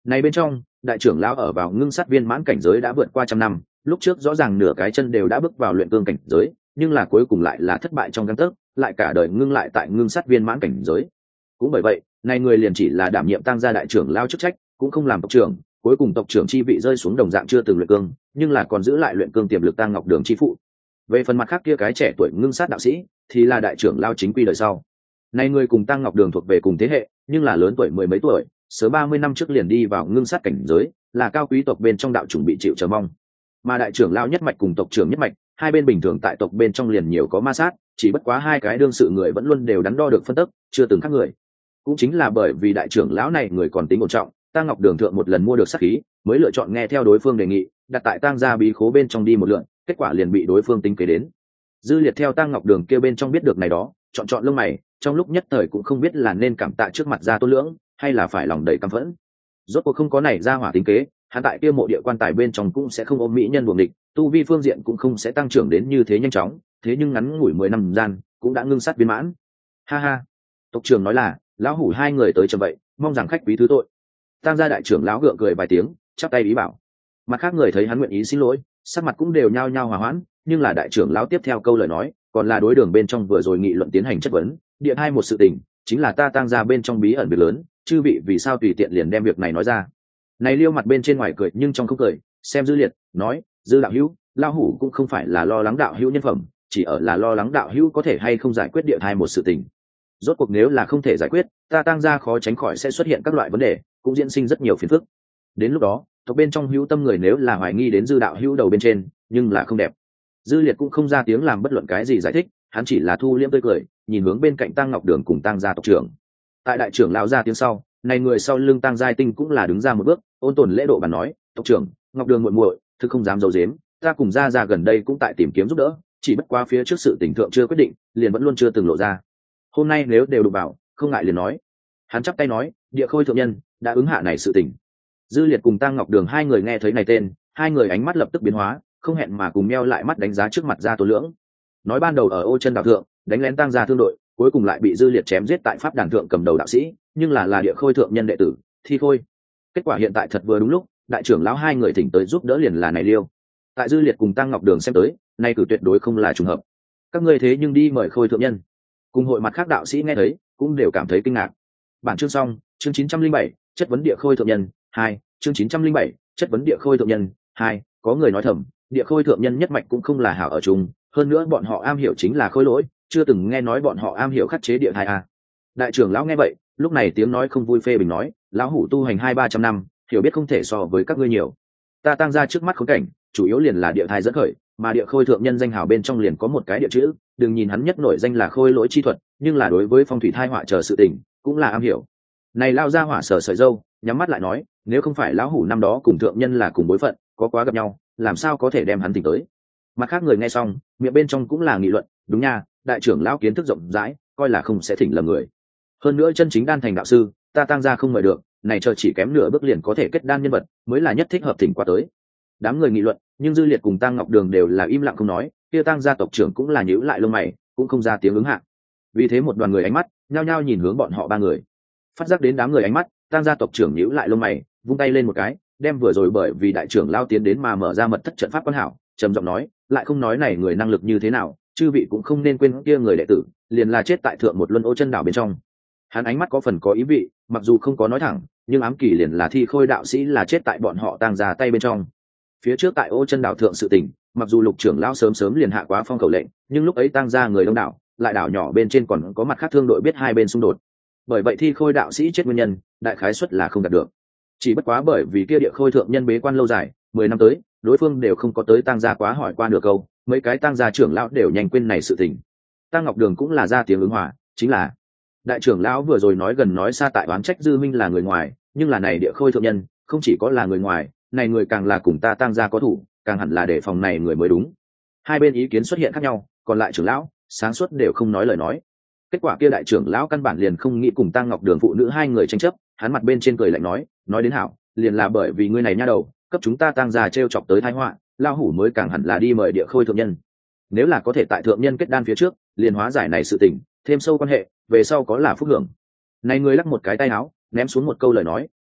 Này bên trong, đại trưởng lão ở vào ngưng sát viên mãn cảnh giới đã vượt qua trăm năm, lúc trước rõ ràng nửa cái chân đều đã bước vào luyện cương cảnh giới, nhưng là cuối cùng lại là thất bại trong gang tấc, lại cả đời ngưng lại tại ngưng sát viên mãn cảnh giới. Cũng bởi vậy, này người liền chỉ là đảm nhiệm tăng gia đại trưởng lão chức trách, cũng không làm tộc trưởng, cuối cùng tộc trưởng chi vị rơi xuống đồng dạng chưa từng luyện cương, nhưng là còn giữ lại luyện cương tiềm lực Tăng Ngọc Đường chi phụ. Về phần mặt khác kia cái trẻ tuổi ngưng sát đạo sĩ, thì là đại trưởng lão chính quy đời sau. Này người cùng Tăng Ngọc Đường thuộc về cùng thế hệ, nhưng là lớn tuổi mười mấy tuổi, sớm 30 năm trước liền đi vào ngưng sát cảnh giới, là cao quý tộc bên trong đạo chủng bị chịu chờ mong. Mà đại trưởng lão nhất mạch cùng tộc trưởng nhất mạch, hai bên bình thường tại tộc bên trong liền nhiều có ma sát, chỉ bất quá hai cái đương sự người vẫn luôn đều đắn đo được phân tức, chưa từng khác người. Cũng chính là bởi vì đại trưởng lão này người còn tính ổn trọng, Tăng Ngọc Đường thượng một lần mua được sát khí, mới lựa chọn nghe theo đối phương đề nghị, đặt tại Tăng gia bí khố bên trong đi một lượt, kết quả liền bị đối phương tính kế đến. Dư Liệt theo Tăng Ngọc Đường kia bên trong biết được này đó, chọn lông mày, trong lúc nhất thời cũng không biết là nên cảm tạ trước mặt Gia Tôn Lưỡng, hay là phải lòng đầy căm phẫn. Rốt cuộc không có này ra hỏa tính kế, hắn tại kia mộ địa quan tài bên trong cũng sẽ không ôm mỹ nhân buồng địch, tu vi phương diện cũng không sẽ tăng trưởng đến như thế nhanh chóng, thế nhưng ngắn ngủi 10 năm gian, cũng đã ngưng sát viên mãn. Ha ha. Tộc trưởng nói là, lão hủ hai người tới chậm vậy, mong rằng khách quý thứ tội. Tăng gia đại trưởng lão gượng cười vài tiếng, chắp tay ý bảo. Mặt khác người thấy hắn nguyện ý xin lỗi, sắc mặt cũng đều nhao nhao hòa hoãn, nhưng là đại trưởng lão tiếp theo câu lời nói, còn là đối đường bên trong vừa rồi nghị luận tiến hành chất vấn, điện hai một sự tình, chính là ta Tăng gia bên trong bí ẩn việc lớn, chư vị vì sao tùy tiện liền đem việc này nói ra. Này Liêu mặt bên trên ngoài cười nhưng trong không cười, xem Dư Liệt, nói, Dư đạo hữu, lão hủ cũng không phải là lo lắng đạo hữu nhân phẩm, chỉ ở là lo lắng đạo hữu có thể hay không giải quyết địa thai một sự tình. Rốt cuộc nếu là không thể giải quyết, ta Tăng gia khó tránh khỏi sẽ xuất hiện các loại vấn đề, cũng diễn sinh rất nhiều phiền phức. Đến lúc đó, tộc bên trong hữu tâm người nếu là hoài nghi đến Dư đạo hữu đầu bên trên, nhưng là không đẹp. Dư Liệt cũng không ra tiếng làm bất luận cái gì giải thích, hắn chỉ là thu liễm tươi cười, nhìn hướng bên cạnh Tăng Ngọc Đường cùng Tăng gia tộc trưởng. Tại đại trưởng lão ra tiếng sau, này người sau lưng Tăng Giai Tinh cũng là đứng ra một bước, ôn tồn lễ độ bàn nói, tộc trưởng, Ngọc Đường muội muội, thực không dám giấu giếm, ta cùng gia gia gần đây cũng tại tìm kiếm giúp đỡ, chỉ bất quá phía trước sự tình thượng chưa quyết định, liền vẫn luôn chưa từng lộ ra. Hôm nay nếu đều đụng vào, không ngại liền nói. Hắn chắp tay nói, địa khôi thượng nhân đã ứng hạ này sự tình. Dư Liệt cùng Tăng Ngọc Đường hai người nghe thấy này tên, hai người ánh mắt lập tức biến hóa, không hẹn mà cùng meo lại mắt đánh giá trước mặt Gia Tôn Lưỡng. Nói ban đầu ở Ô Chân đạo thượng, đánh lén Tăng gia thương đội, cuối cùng lại bị Dư Liệt chém giết tại pháp đàn thượng cầm đầu đạo sĩ, nhưng là địa khôi thượng nhân đệ tử, Thi Khôi. Kết quả hiện tại thật vừa đúng lúc, đại trưởng lão hai người thỉnh tới giúp đỡ liền là này Liêu. Tại Dư Liệt cùng Tăng Ngọc Đường xem tới, nay cử tuyệt đối không là trùng hợp. Các ngươi thế nhưng đi mời Khôi thượng nhân. Cùng hội mặt khác đạo sĩ nghe thấy, cũng đều cảm thấy kinh ngạc. Bản chương xong, chương 907, chất vấn địa khôi thượng nhân 2, chương 907, chất vấn địa khôi thượng nhân 2, có người nói thầm, địa khôi thượng nhân nhất mạch cũng không là hảo ở chung, hơn nữa bọn họ am hiểu chính là khôi lỗi, chưa từng nghe nói bọn họ am hiểu khắc chế địa thai a. Đại trưởng lão nghe vậy, lúc này tiếng nói không vui phê bình nói, lão hủ tu hành 200-300 năm, hiểu biết không thể so với các ngươi nhiều. Ta Tăng gia trước mắt khốn cảnh, chủ yếu liền là địa thai dẫn khởi, mà địa khôi thượng nhân danh hào bên trong liền có một cái địa chữ, đừng nhìn hắn nhất nổi danh là khôi lỗi chi thuật, nhưng là đối với phong thủy thai họa chờ sự tình, cũng là am hiểu. Này lao ra hỏa sở sợi dâu, nhắm mắt lại nói, nếu không phải lão hủ năm đó cùng thượng nhân là cùng bối phận, có quá gặp nhau, làm sao có thể đem hắn tỉnh tới. Mặt khác người nghe xong, miệng bên trong cũng là nghị luận, đúng nha, đại trưởng lão kiến thức rộng rãi, coi là không sẽ thỉnh lầm người. Hơn nữa chân chính đan thành đạo sư, ta Tăng gia không mời được, này chờ chỉ kém nửa bước liền có thể kết đan nhân vật, mới là nhất thích hợp thỉnh qua tới. Đám người nghị luận, nhưng Dư Liệt cùng Tăng Ngọc Đường đều là im lặng không nói, kia Tăng gia tộc trưởng cũng là nhíu lại lông mày, cũng không ra tiếng ứng hạ. Vì thế một đoàn người ánh mắt nhao nhao nhìn hướng bọn họ ba người. Phát giác đến đám người ánh mắt, Tăng gia tộc trưởng nhíu lại lông mày, vung tay lên một cái, đem vừa rồi bởi vì đại trưởng lao tiến đến mà mở ra mật thất trận pháp quan hảo, trầm giọng nói, lại không nói này người năng lực như thế nào, chư vị cũng không nên quên kia người đệ tử, liền là chết tại thượng một luân Ô Chân đảo bên trong. Hắn ánh mắt có phần có ý vị, mặc dù không có nói thẳng, nhưng ám kỳ liền là Thi Khôi đạo sĩ là chết tại bọn họ Tăng gia tay bên trong. Phía trước tại Ô Chân đảo thượng sự tình, mặc dù lục trưởng lão sớm sớm liền hạ quá phong khẩu lệnh, nhưng lúc ấy Tăng gia người đông đảo, lại đảo nhỏ bên trên còn có mặt khác thương đội biết hai bên xung đột. Bởi vậy Thi Khôi đạo sĩ chết nguyên nhân, đại khái suất là không đạt được. Chỉ bất quá bởi vì kia địa khôi thượng nhân bế quan lâu dài, 10 năm tới, đối phương đều không có tới Tăng gia quá hỏi qua nửa câu, mấy cái Tăng gia trưởng lão đều nhanh quên này sự tình. Tăng Ngọc Đường cũng là ra tiếng ứng hòa, chính là đại trưởng lão vừa rồi nói gần nói xa tại oán trách Dư Minh là người ngoài, nhưng là này địa khôi thượng nhân, không chỉ có là người ngoài, này người càng là cùng ta Tăng gia có thủ, càng hẳn là để phòng này người mới đúng. Hai bên ý kiến xuất hiện khác nhau, còn lại trưởng lão sáng suốt đều không nói lời nói. Kết quả kia đại trưởng lão căn bản liền không nghĩ cùng Tăng Ngọc Đường phụ nữ hai người tranh chấp, hắn mặt bên trên cười lạnh nói đến hảo, liền là bởi vì ngươi này nha đầu, cấp chúng ta Tăng gia trêu chọc tới tai họa, lao hủ mới càng hẳn là đi mời địa khôi thượng nhân. Nếu là có thể tại thượng nhân kết đan phía trước, liền hóa giải này sự tình, thêm sâu quan hệ, về sau có là phúc hưởng. Này người lắc một cái tay áo, ném xuống một câu lời nói,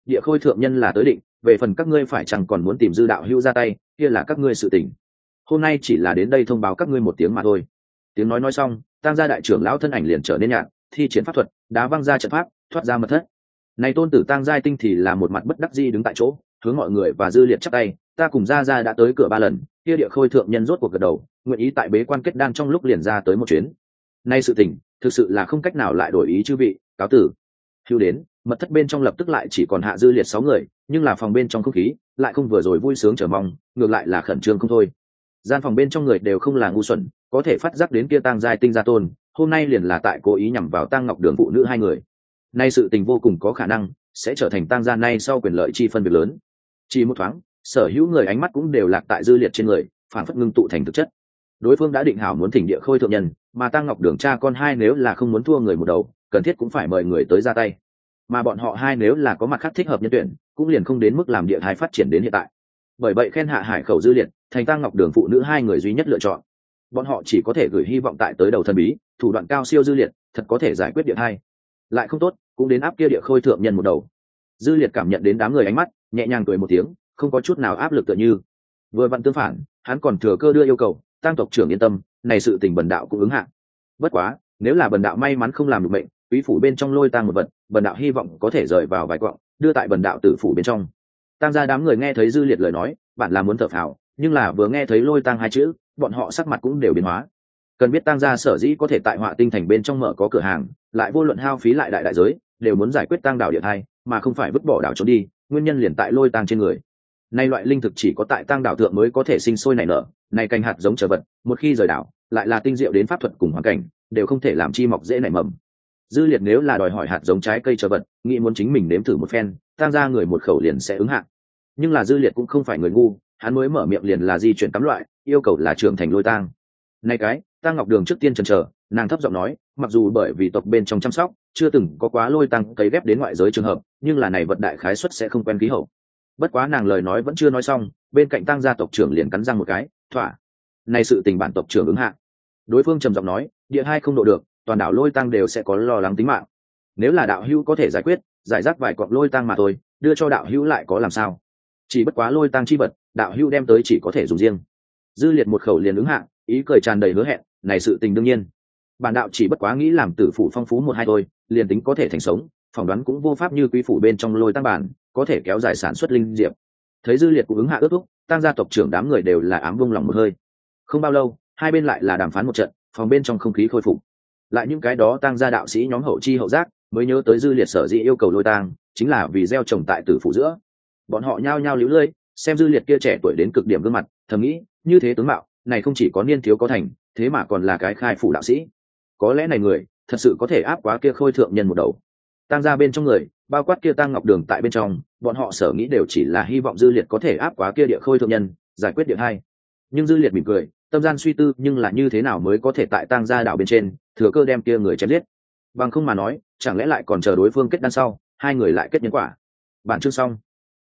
địa khôi thượng nhân là tới định, về phần các ngươi phải chẳng còn muốn tìm dư đạo hữu ra tay, kia là các ngươi sự tình. Hôm nay chỉ là đến đây thông báo các ngươi một tiếng mà thôi. Tiếng nói xong, Tang gia đại trưởng lão thân ảnh liền trở nên nhạt, thi triển pháp thuật, đá văng ra trận pháp, thoát ra mật thất. Này tôn tử Tang giai tinh thì là một mặt bất đắc dĩ đứng tại chỗ, hướng mọi người và dư liệt chắp tay, ta cùng gia gia đã tới cửa 3 lần, kia địa khôi thượng nhân rốt cuộc gật đầu, nguyện ý tại bế quan kết đan trong lúc liền ra tới một chuyến. Nay sự tình, thực sự là không cách nào lại đổi ý chư vị, cáo tử. Hưu đến, mật thất bên trong lập tức lại chỉ còn hạ dư liệt 6 người, nhưng là phòng bên trong không khí lại không vừa rồi vui sướng chờ mong, ngược lại là khẩn trương không thôi. Gian phòng bên trong người đều không là ngu xuẩn, có thể phát giác đến kia Tang giai tinh gia tôn, hôm nay liền là tại cố ý nhằm vào Tang Ngọc Đường phụ nữ 2 người. Nay sự tình vô cùng có khả năng sẽ trở thành Tang gia nay sau quyền lợi chi phân biệt lớn. Chỉ một thoáng, sở hữu người ánh mắt cũng đều lạc tại dư liệt trên người, phản phất ngưng tụ thành thực chất. Đối phương đã định hảo muốn thỉnh địa khôi thượng nhân, mà Tang Ngọc Đường cha con 2 nếu là không muốn thua người một đầu, cần thiết cũng phải mời người tới ra tay. Mà bọn họ 2 nếu là có mặt khác thích hợp nhân tuyển, cũng liền không đến mức làm địa thái phát triển đến hiện tại. Bởi vậy khen hạ hải khẩu dư liệt, thành Tang Ngọc Đường phụ nữ 2 người duy nhất lựa chọn. Bọn họ chỉ có thể gửi hy vọng tại tới đầu thần bí, thủ đoạn cao siêu dư liệt, thật có thể giải quyết địa hai. Lại không tốt, cũng đến áp kia địa khôi thượng nhân một đầu. Dư liệt cảm nhận đến đám người ánh mắt, nhẹ nhàng cười một tiếng, không có chút nào áp lực tựa như. Vừa vặn tương phản, hắn còn thừa cơ đưa yêu cầu, Tang tộc trưởng yên tâm, này sự tình bần đạo cũng ứng hạ. Bất quá, nếu là bần đạo may mắn không làm được mệnh, quý phủ bên trong lôi tang một vật, bần đạo hy vọng có thể rời vào vài quặng, đưa tại bần đạo tử phủ bên trong. Tang gia đám người nghe thấy dư liệt lời nói, bạn là muốn thở phào, nhưng là vừa nghe thấy lôi tang 2 chữ, bọn họ sắc mặt cũng đều biến hóa. Cần biết Tang gia sở dĩ có thể tại Họa Tinh thành bên trong mở có cửa hàng, lại vô luận hao phí lại đại giới, đều muốn giải quyết Tang đảo địa thai, mà không phải vứt bỏ đảo trốn đi, nguyên nhân liền tại lôi tang trên người. Nay loại linh thực chỉ có tại Tang đảo thượng mới có thể sinh sôi nảy nở, này cành hạt giống trở vật, một khi rời đảo, lại là tinh diệu đến pháp thuật cùng hoàn cảnh, đều không thể làm chi mọc dễ nảy mầm. Dư liệt nếu là đòi hỏi hạt giống trái cây trở vật, nghĩ muốn chính mình nếm thử một phen, Tang gia người một khẩu liền sẽ ứng hạ. Nhưng là dư liệt cũng không phải người ngu, hắn mới mở miệng liền là di chuyển cắm loại, yêu cầu là trưởng thành lôi tang. Này cái, Tang Ngọc Đường trước tiên chần chờ, nàng thấp giọng nói, mặc dù bởi vì tộc bên trong chăm sóc, chưa từng có quá lôi tang cấy ghép đến ngoại giới trường hợp, nhưng là này vật đại khái suất sẽ không quen khí hậu. Bất quá nàng lời nói vẫn chưa nói xong, bên cạnh Tang gia tộc trưởng liền cắn răng một cái, thỏa. Này sự tình bản tộc trưởng ứng hạ. Đối phương trầm giọng nói, địa hai không độ được, toàn đảo lôi tang đều sẽ có lo lắng tính mạng. Nếu là đạo hữu có thể giải quyết, giải rác vài cọng lôi tang mà thôi, đưa cho đạo hữu lại có làm sao? Chỉ bất quá lôi tang chi vật, đạo hữu đem tới chỉ có thể dùng riêng. Dư liệt một khẩu liền ứng hạ, ý cười tràn đầy hứa hẹn, này sự tình đương nhiên. Bản đạo chỉ bất quá nghĩ làm tử phủ phong phú 1-2 thôi, liền tính có thể thành sống, phỏng đoán cũng vô pháp như quý phủ bên trong lôi tang bản, có thể kéo dài sản xuất linh diệp. Thấy dư liệt cũng ứng hạ ước thúc, Tang gia tộc trưởng đám người đều là ám vung lòng một hơi. Không bao lâu, hai bên lại là đàm phán một trận, phòng bên trong không khí khôi phục. Lại những cái đó Tang gia đạo sĩ nhóm hậu chi hậu giác, mới nhớ tới dư liệt sở dĩ yêu cầu lôi tang, chính là vì gieo trồng tại tử phủ giữa. Bọn họ nhao nhao líu lưỡi, xem dư liệt kia trẻ tuổi đến cực điểm gương mặt, thầm nghĩ, như thế tướng mạo, này không chỉ có niên thiếu có thành, thế mà còn là cái khai phủ đạo sĩ. Có lẽ này người, thật sự có thể áp quá kia khôi thượng nhân một đầu. Tang gia bên trong người, bao quát kia Tang Ngọc Đường tại bên trong, bọn họ sở nghĩ đều chỉ là hy vọng dư liệt có thể áp quá kia địa khôi thượng nhân, giải quyết địa hai. Nhưng dư liệt mỉm cười, tâm gian suy tư, nhưng là như thế nào mới có thể tại Tang gia đảo bên trên, thừa cơ đem kia người chém giết. Bằng không mà nói, chẳng lẽ lại còn chờ đối phương kết đan sau, hai người lại kết nhân quả. Bản chương xong.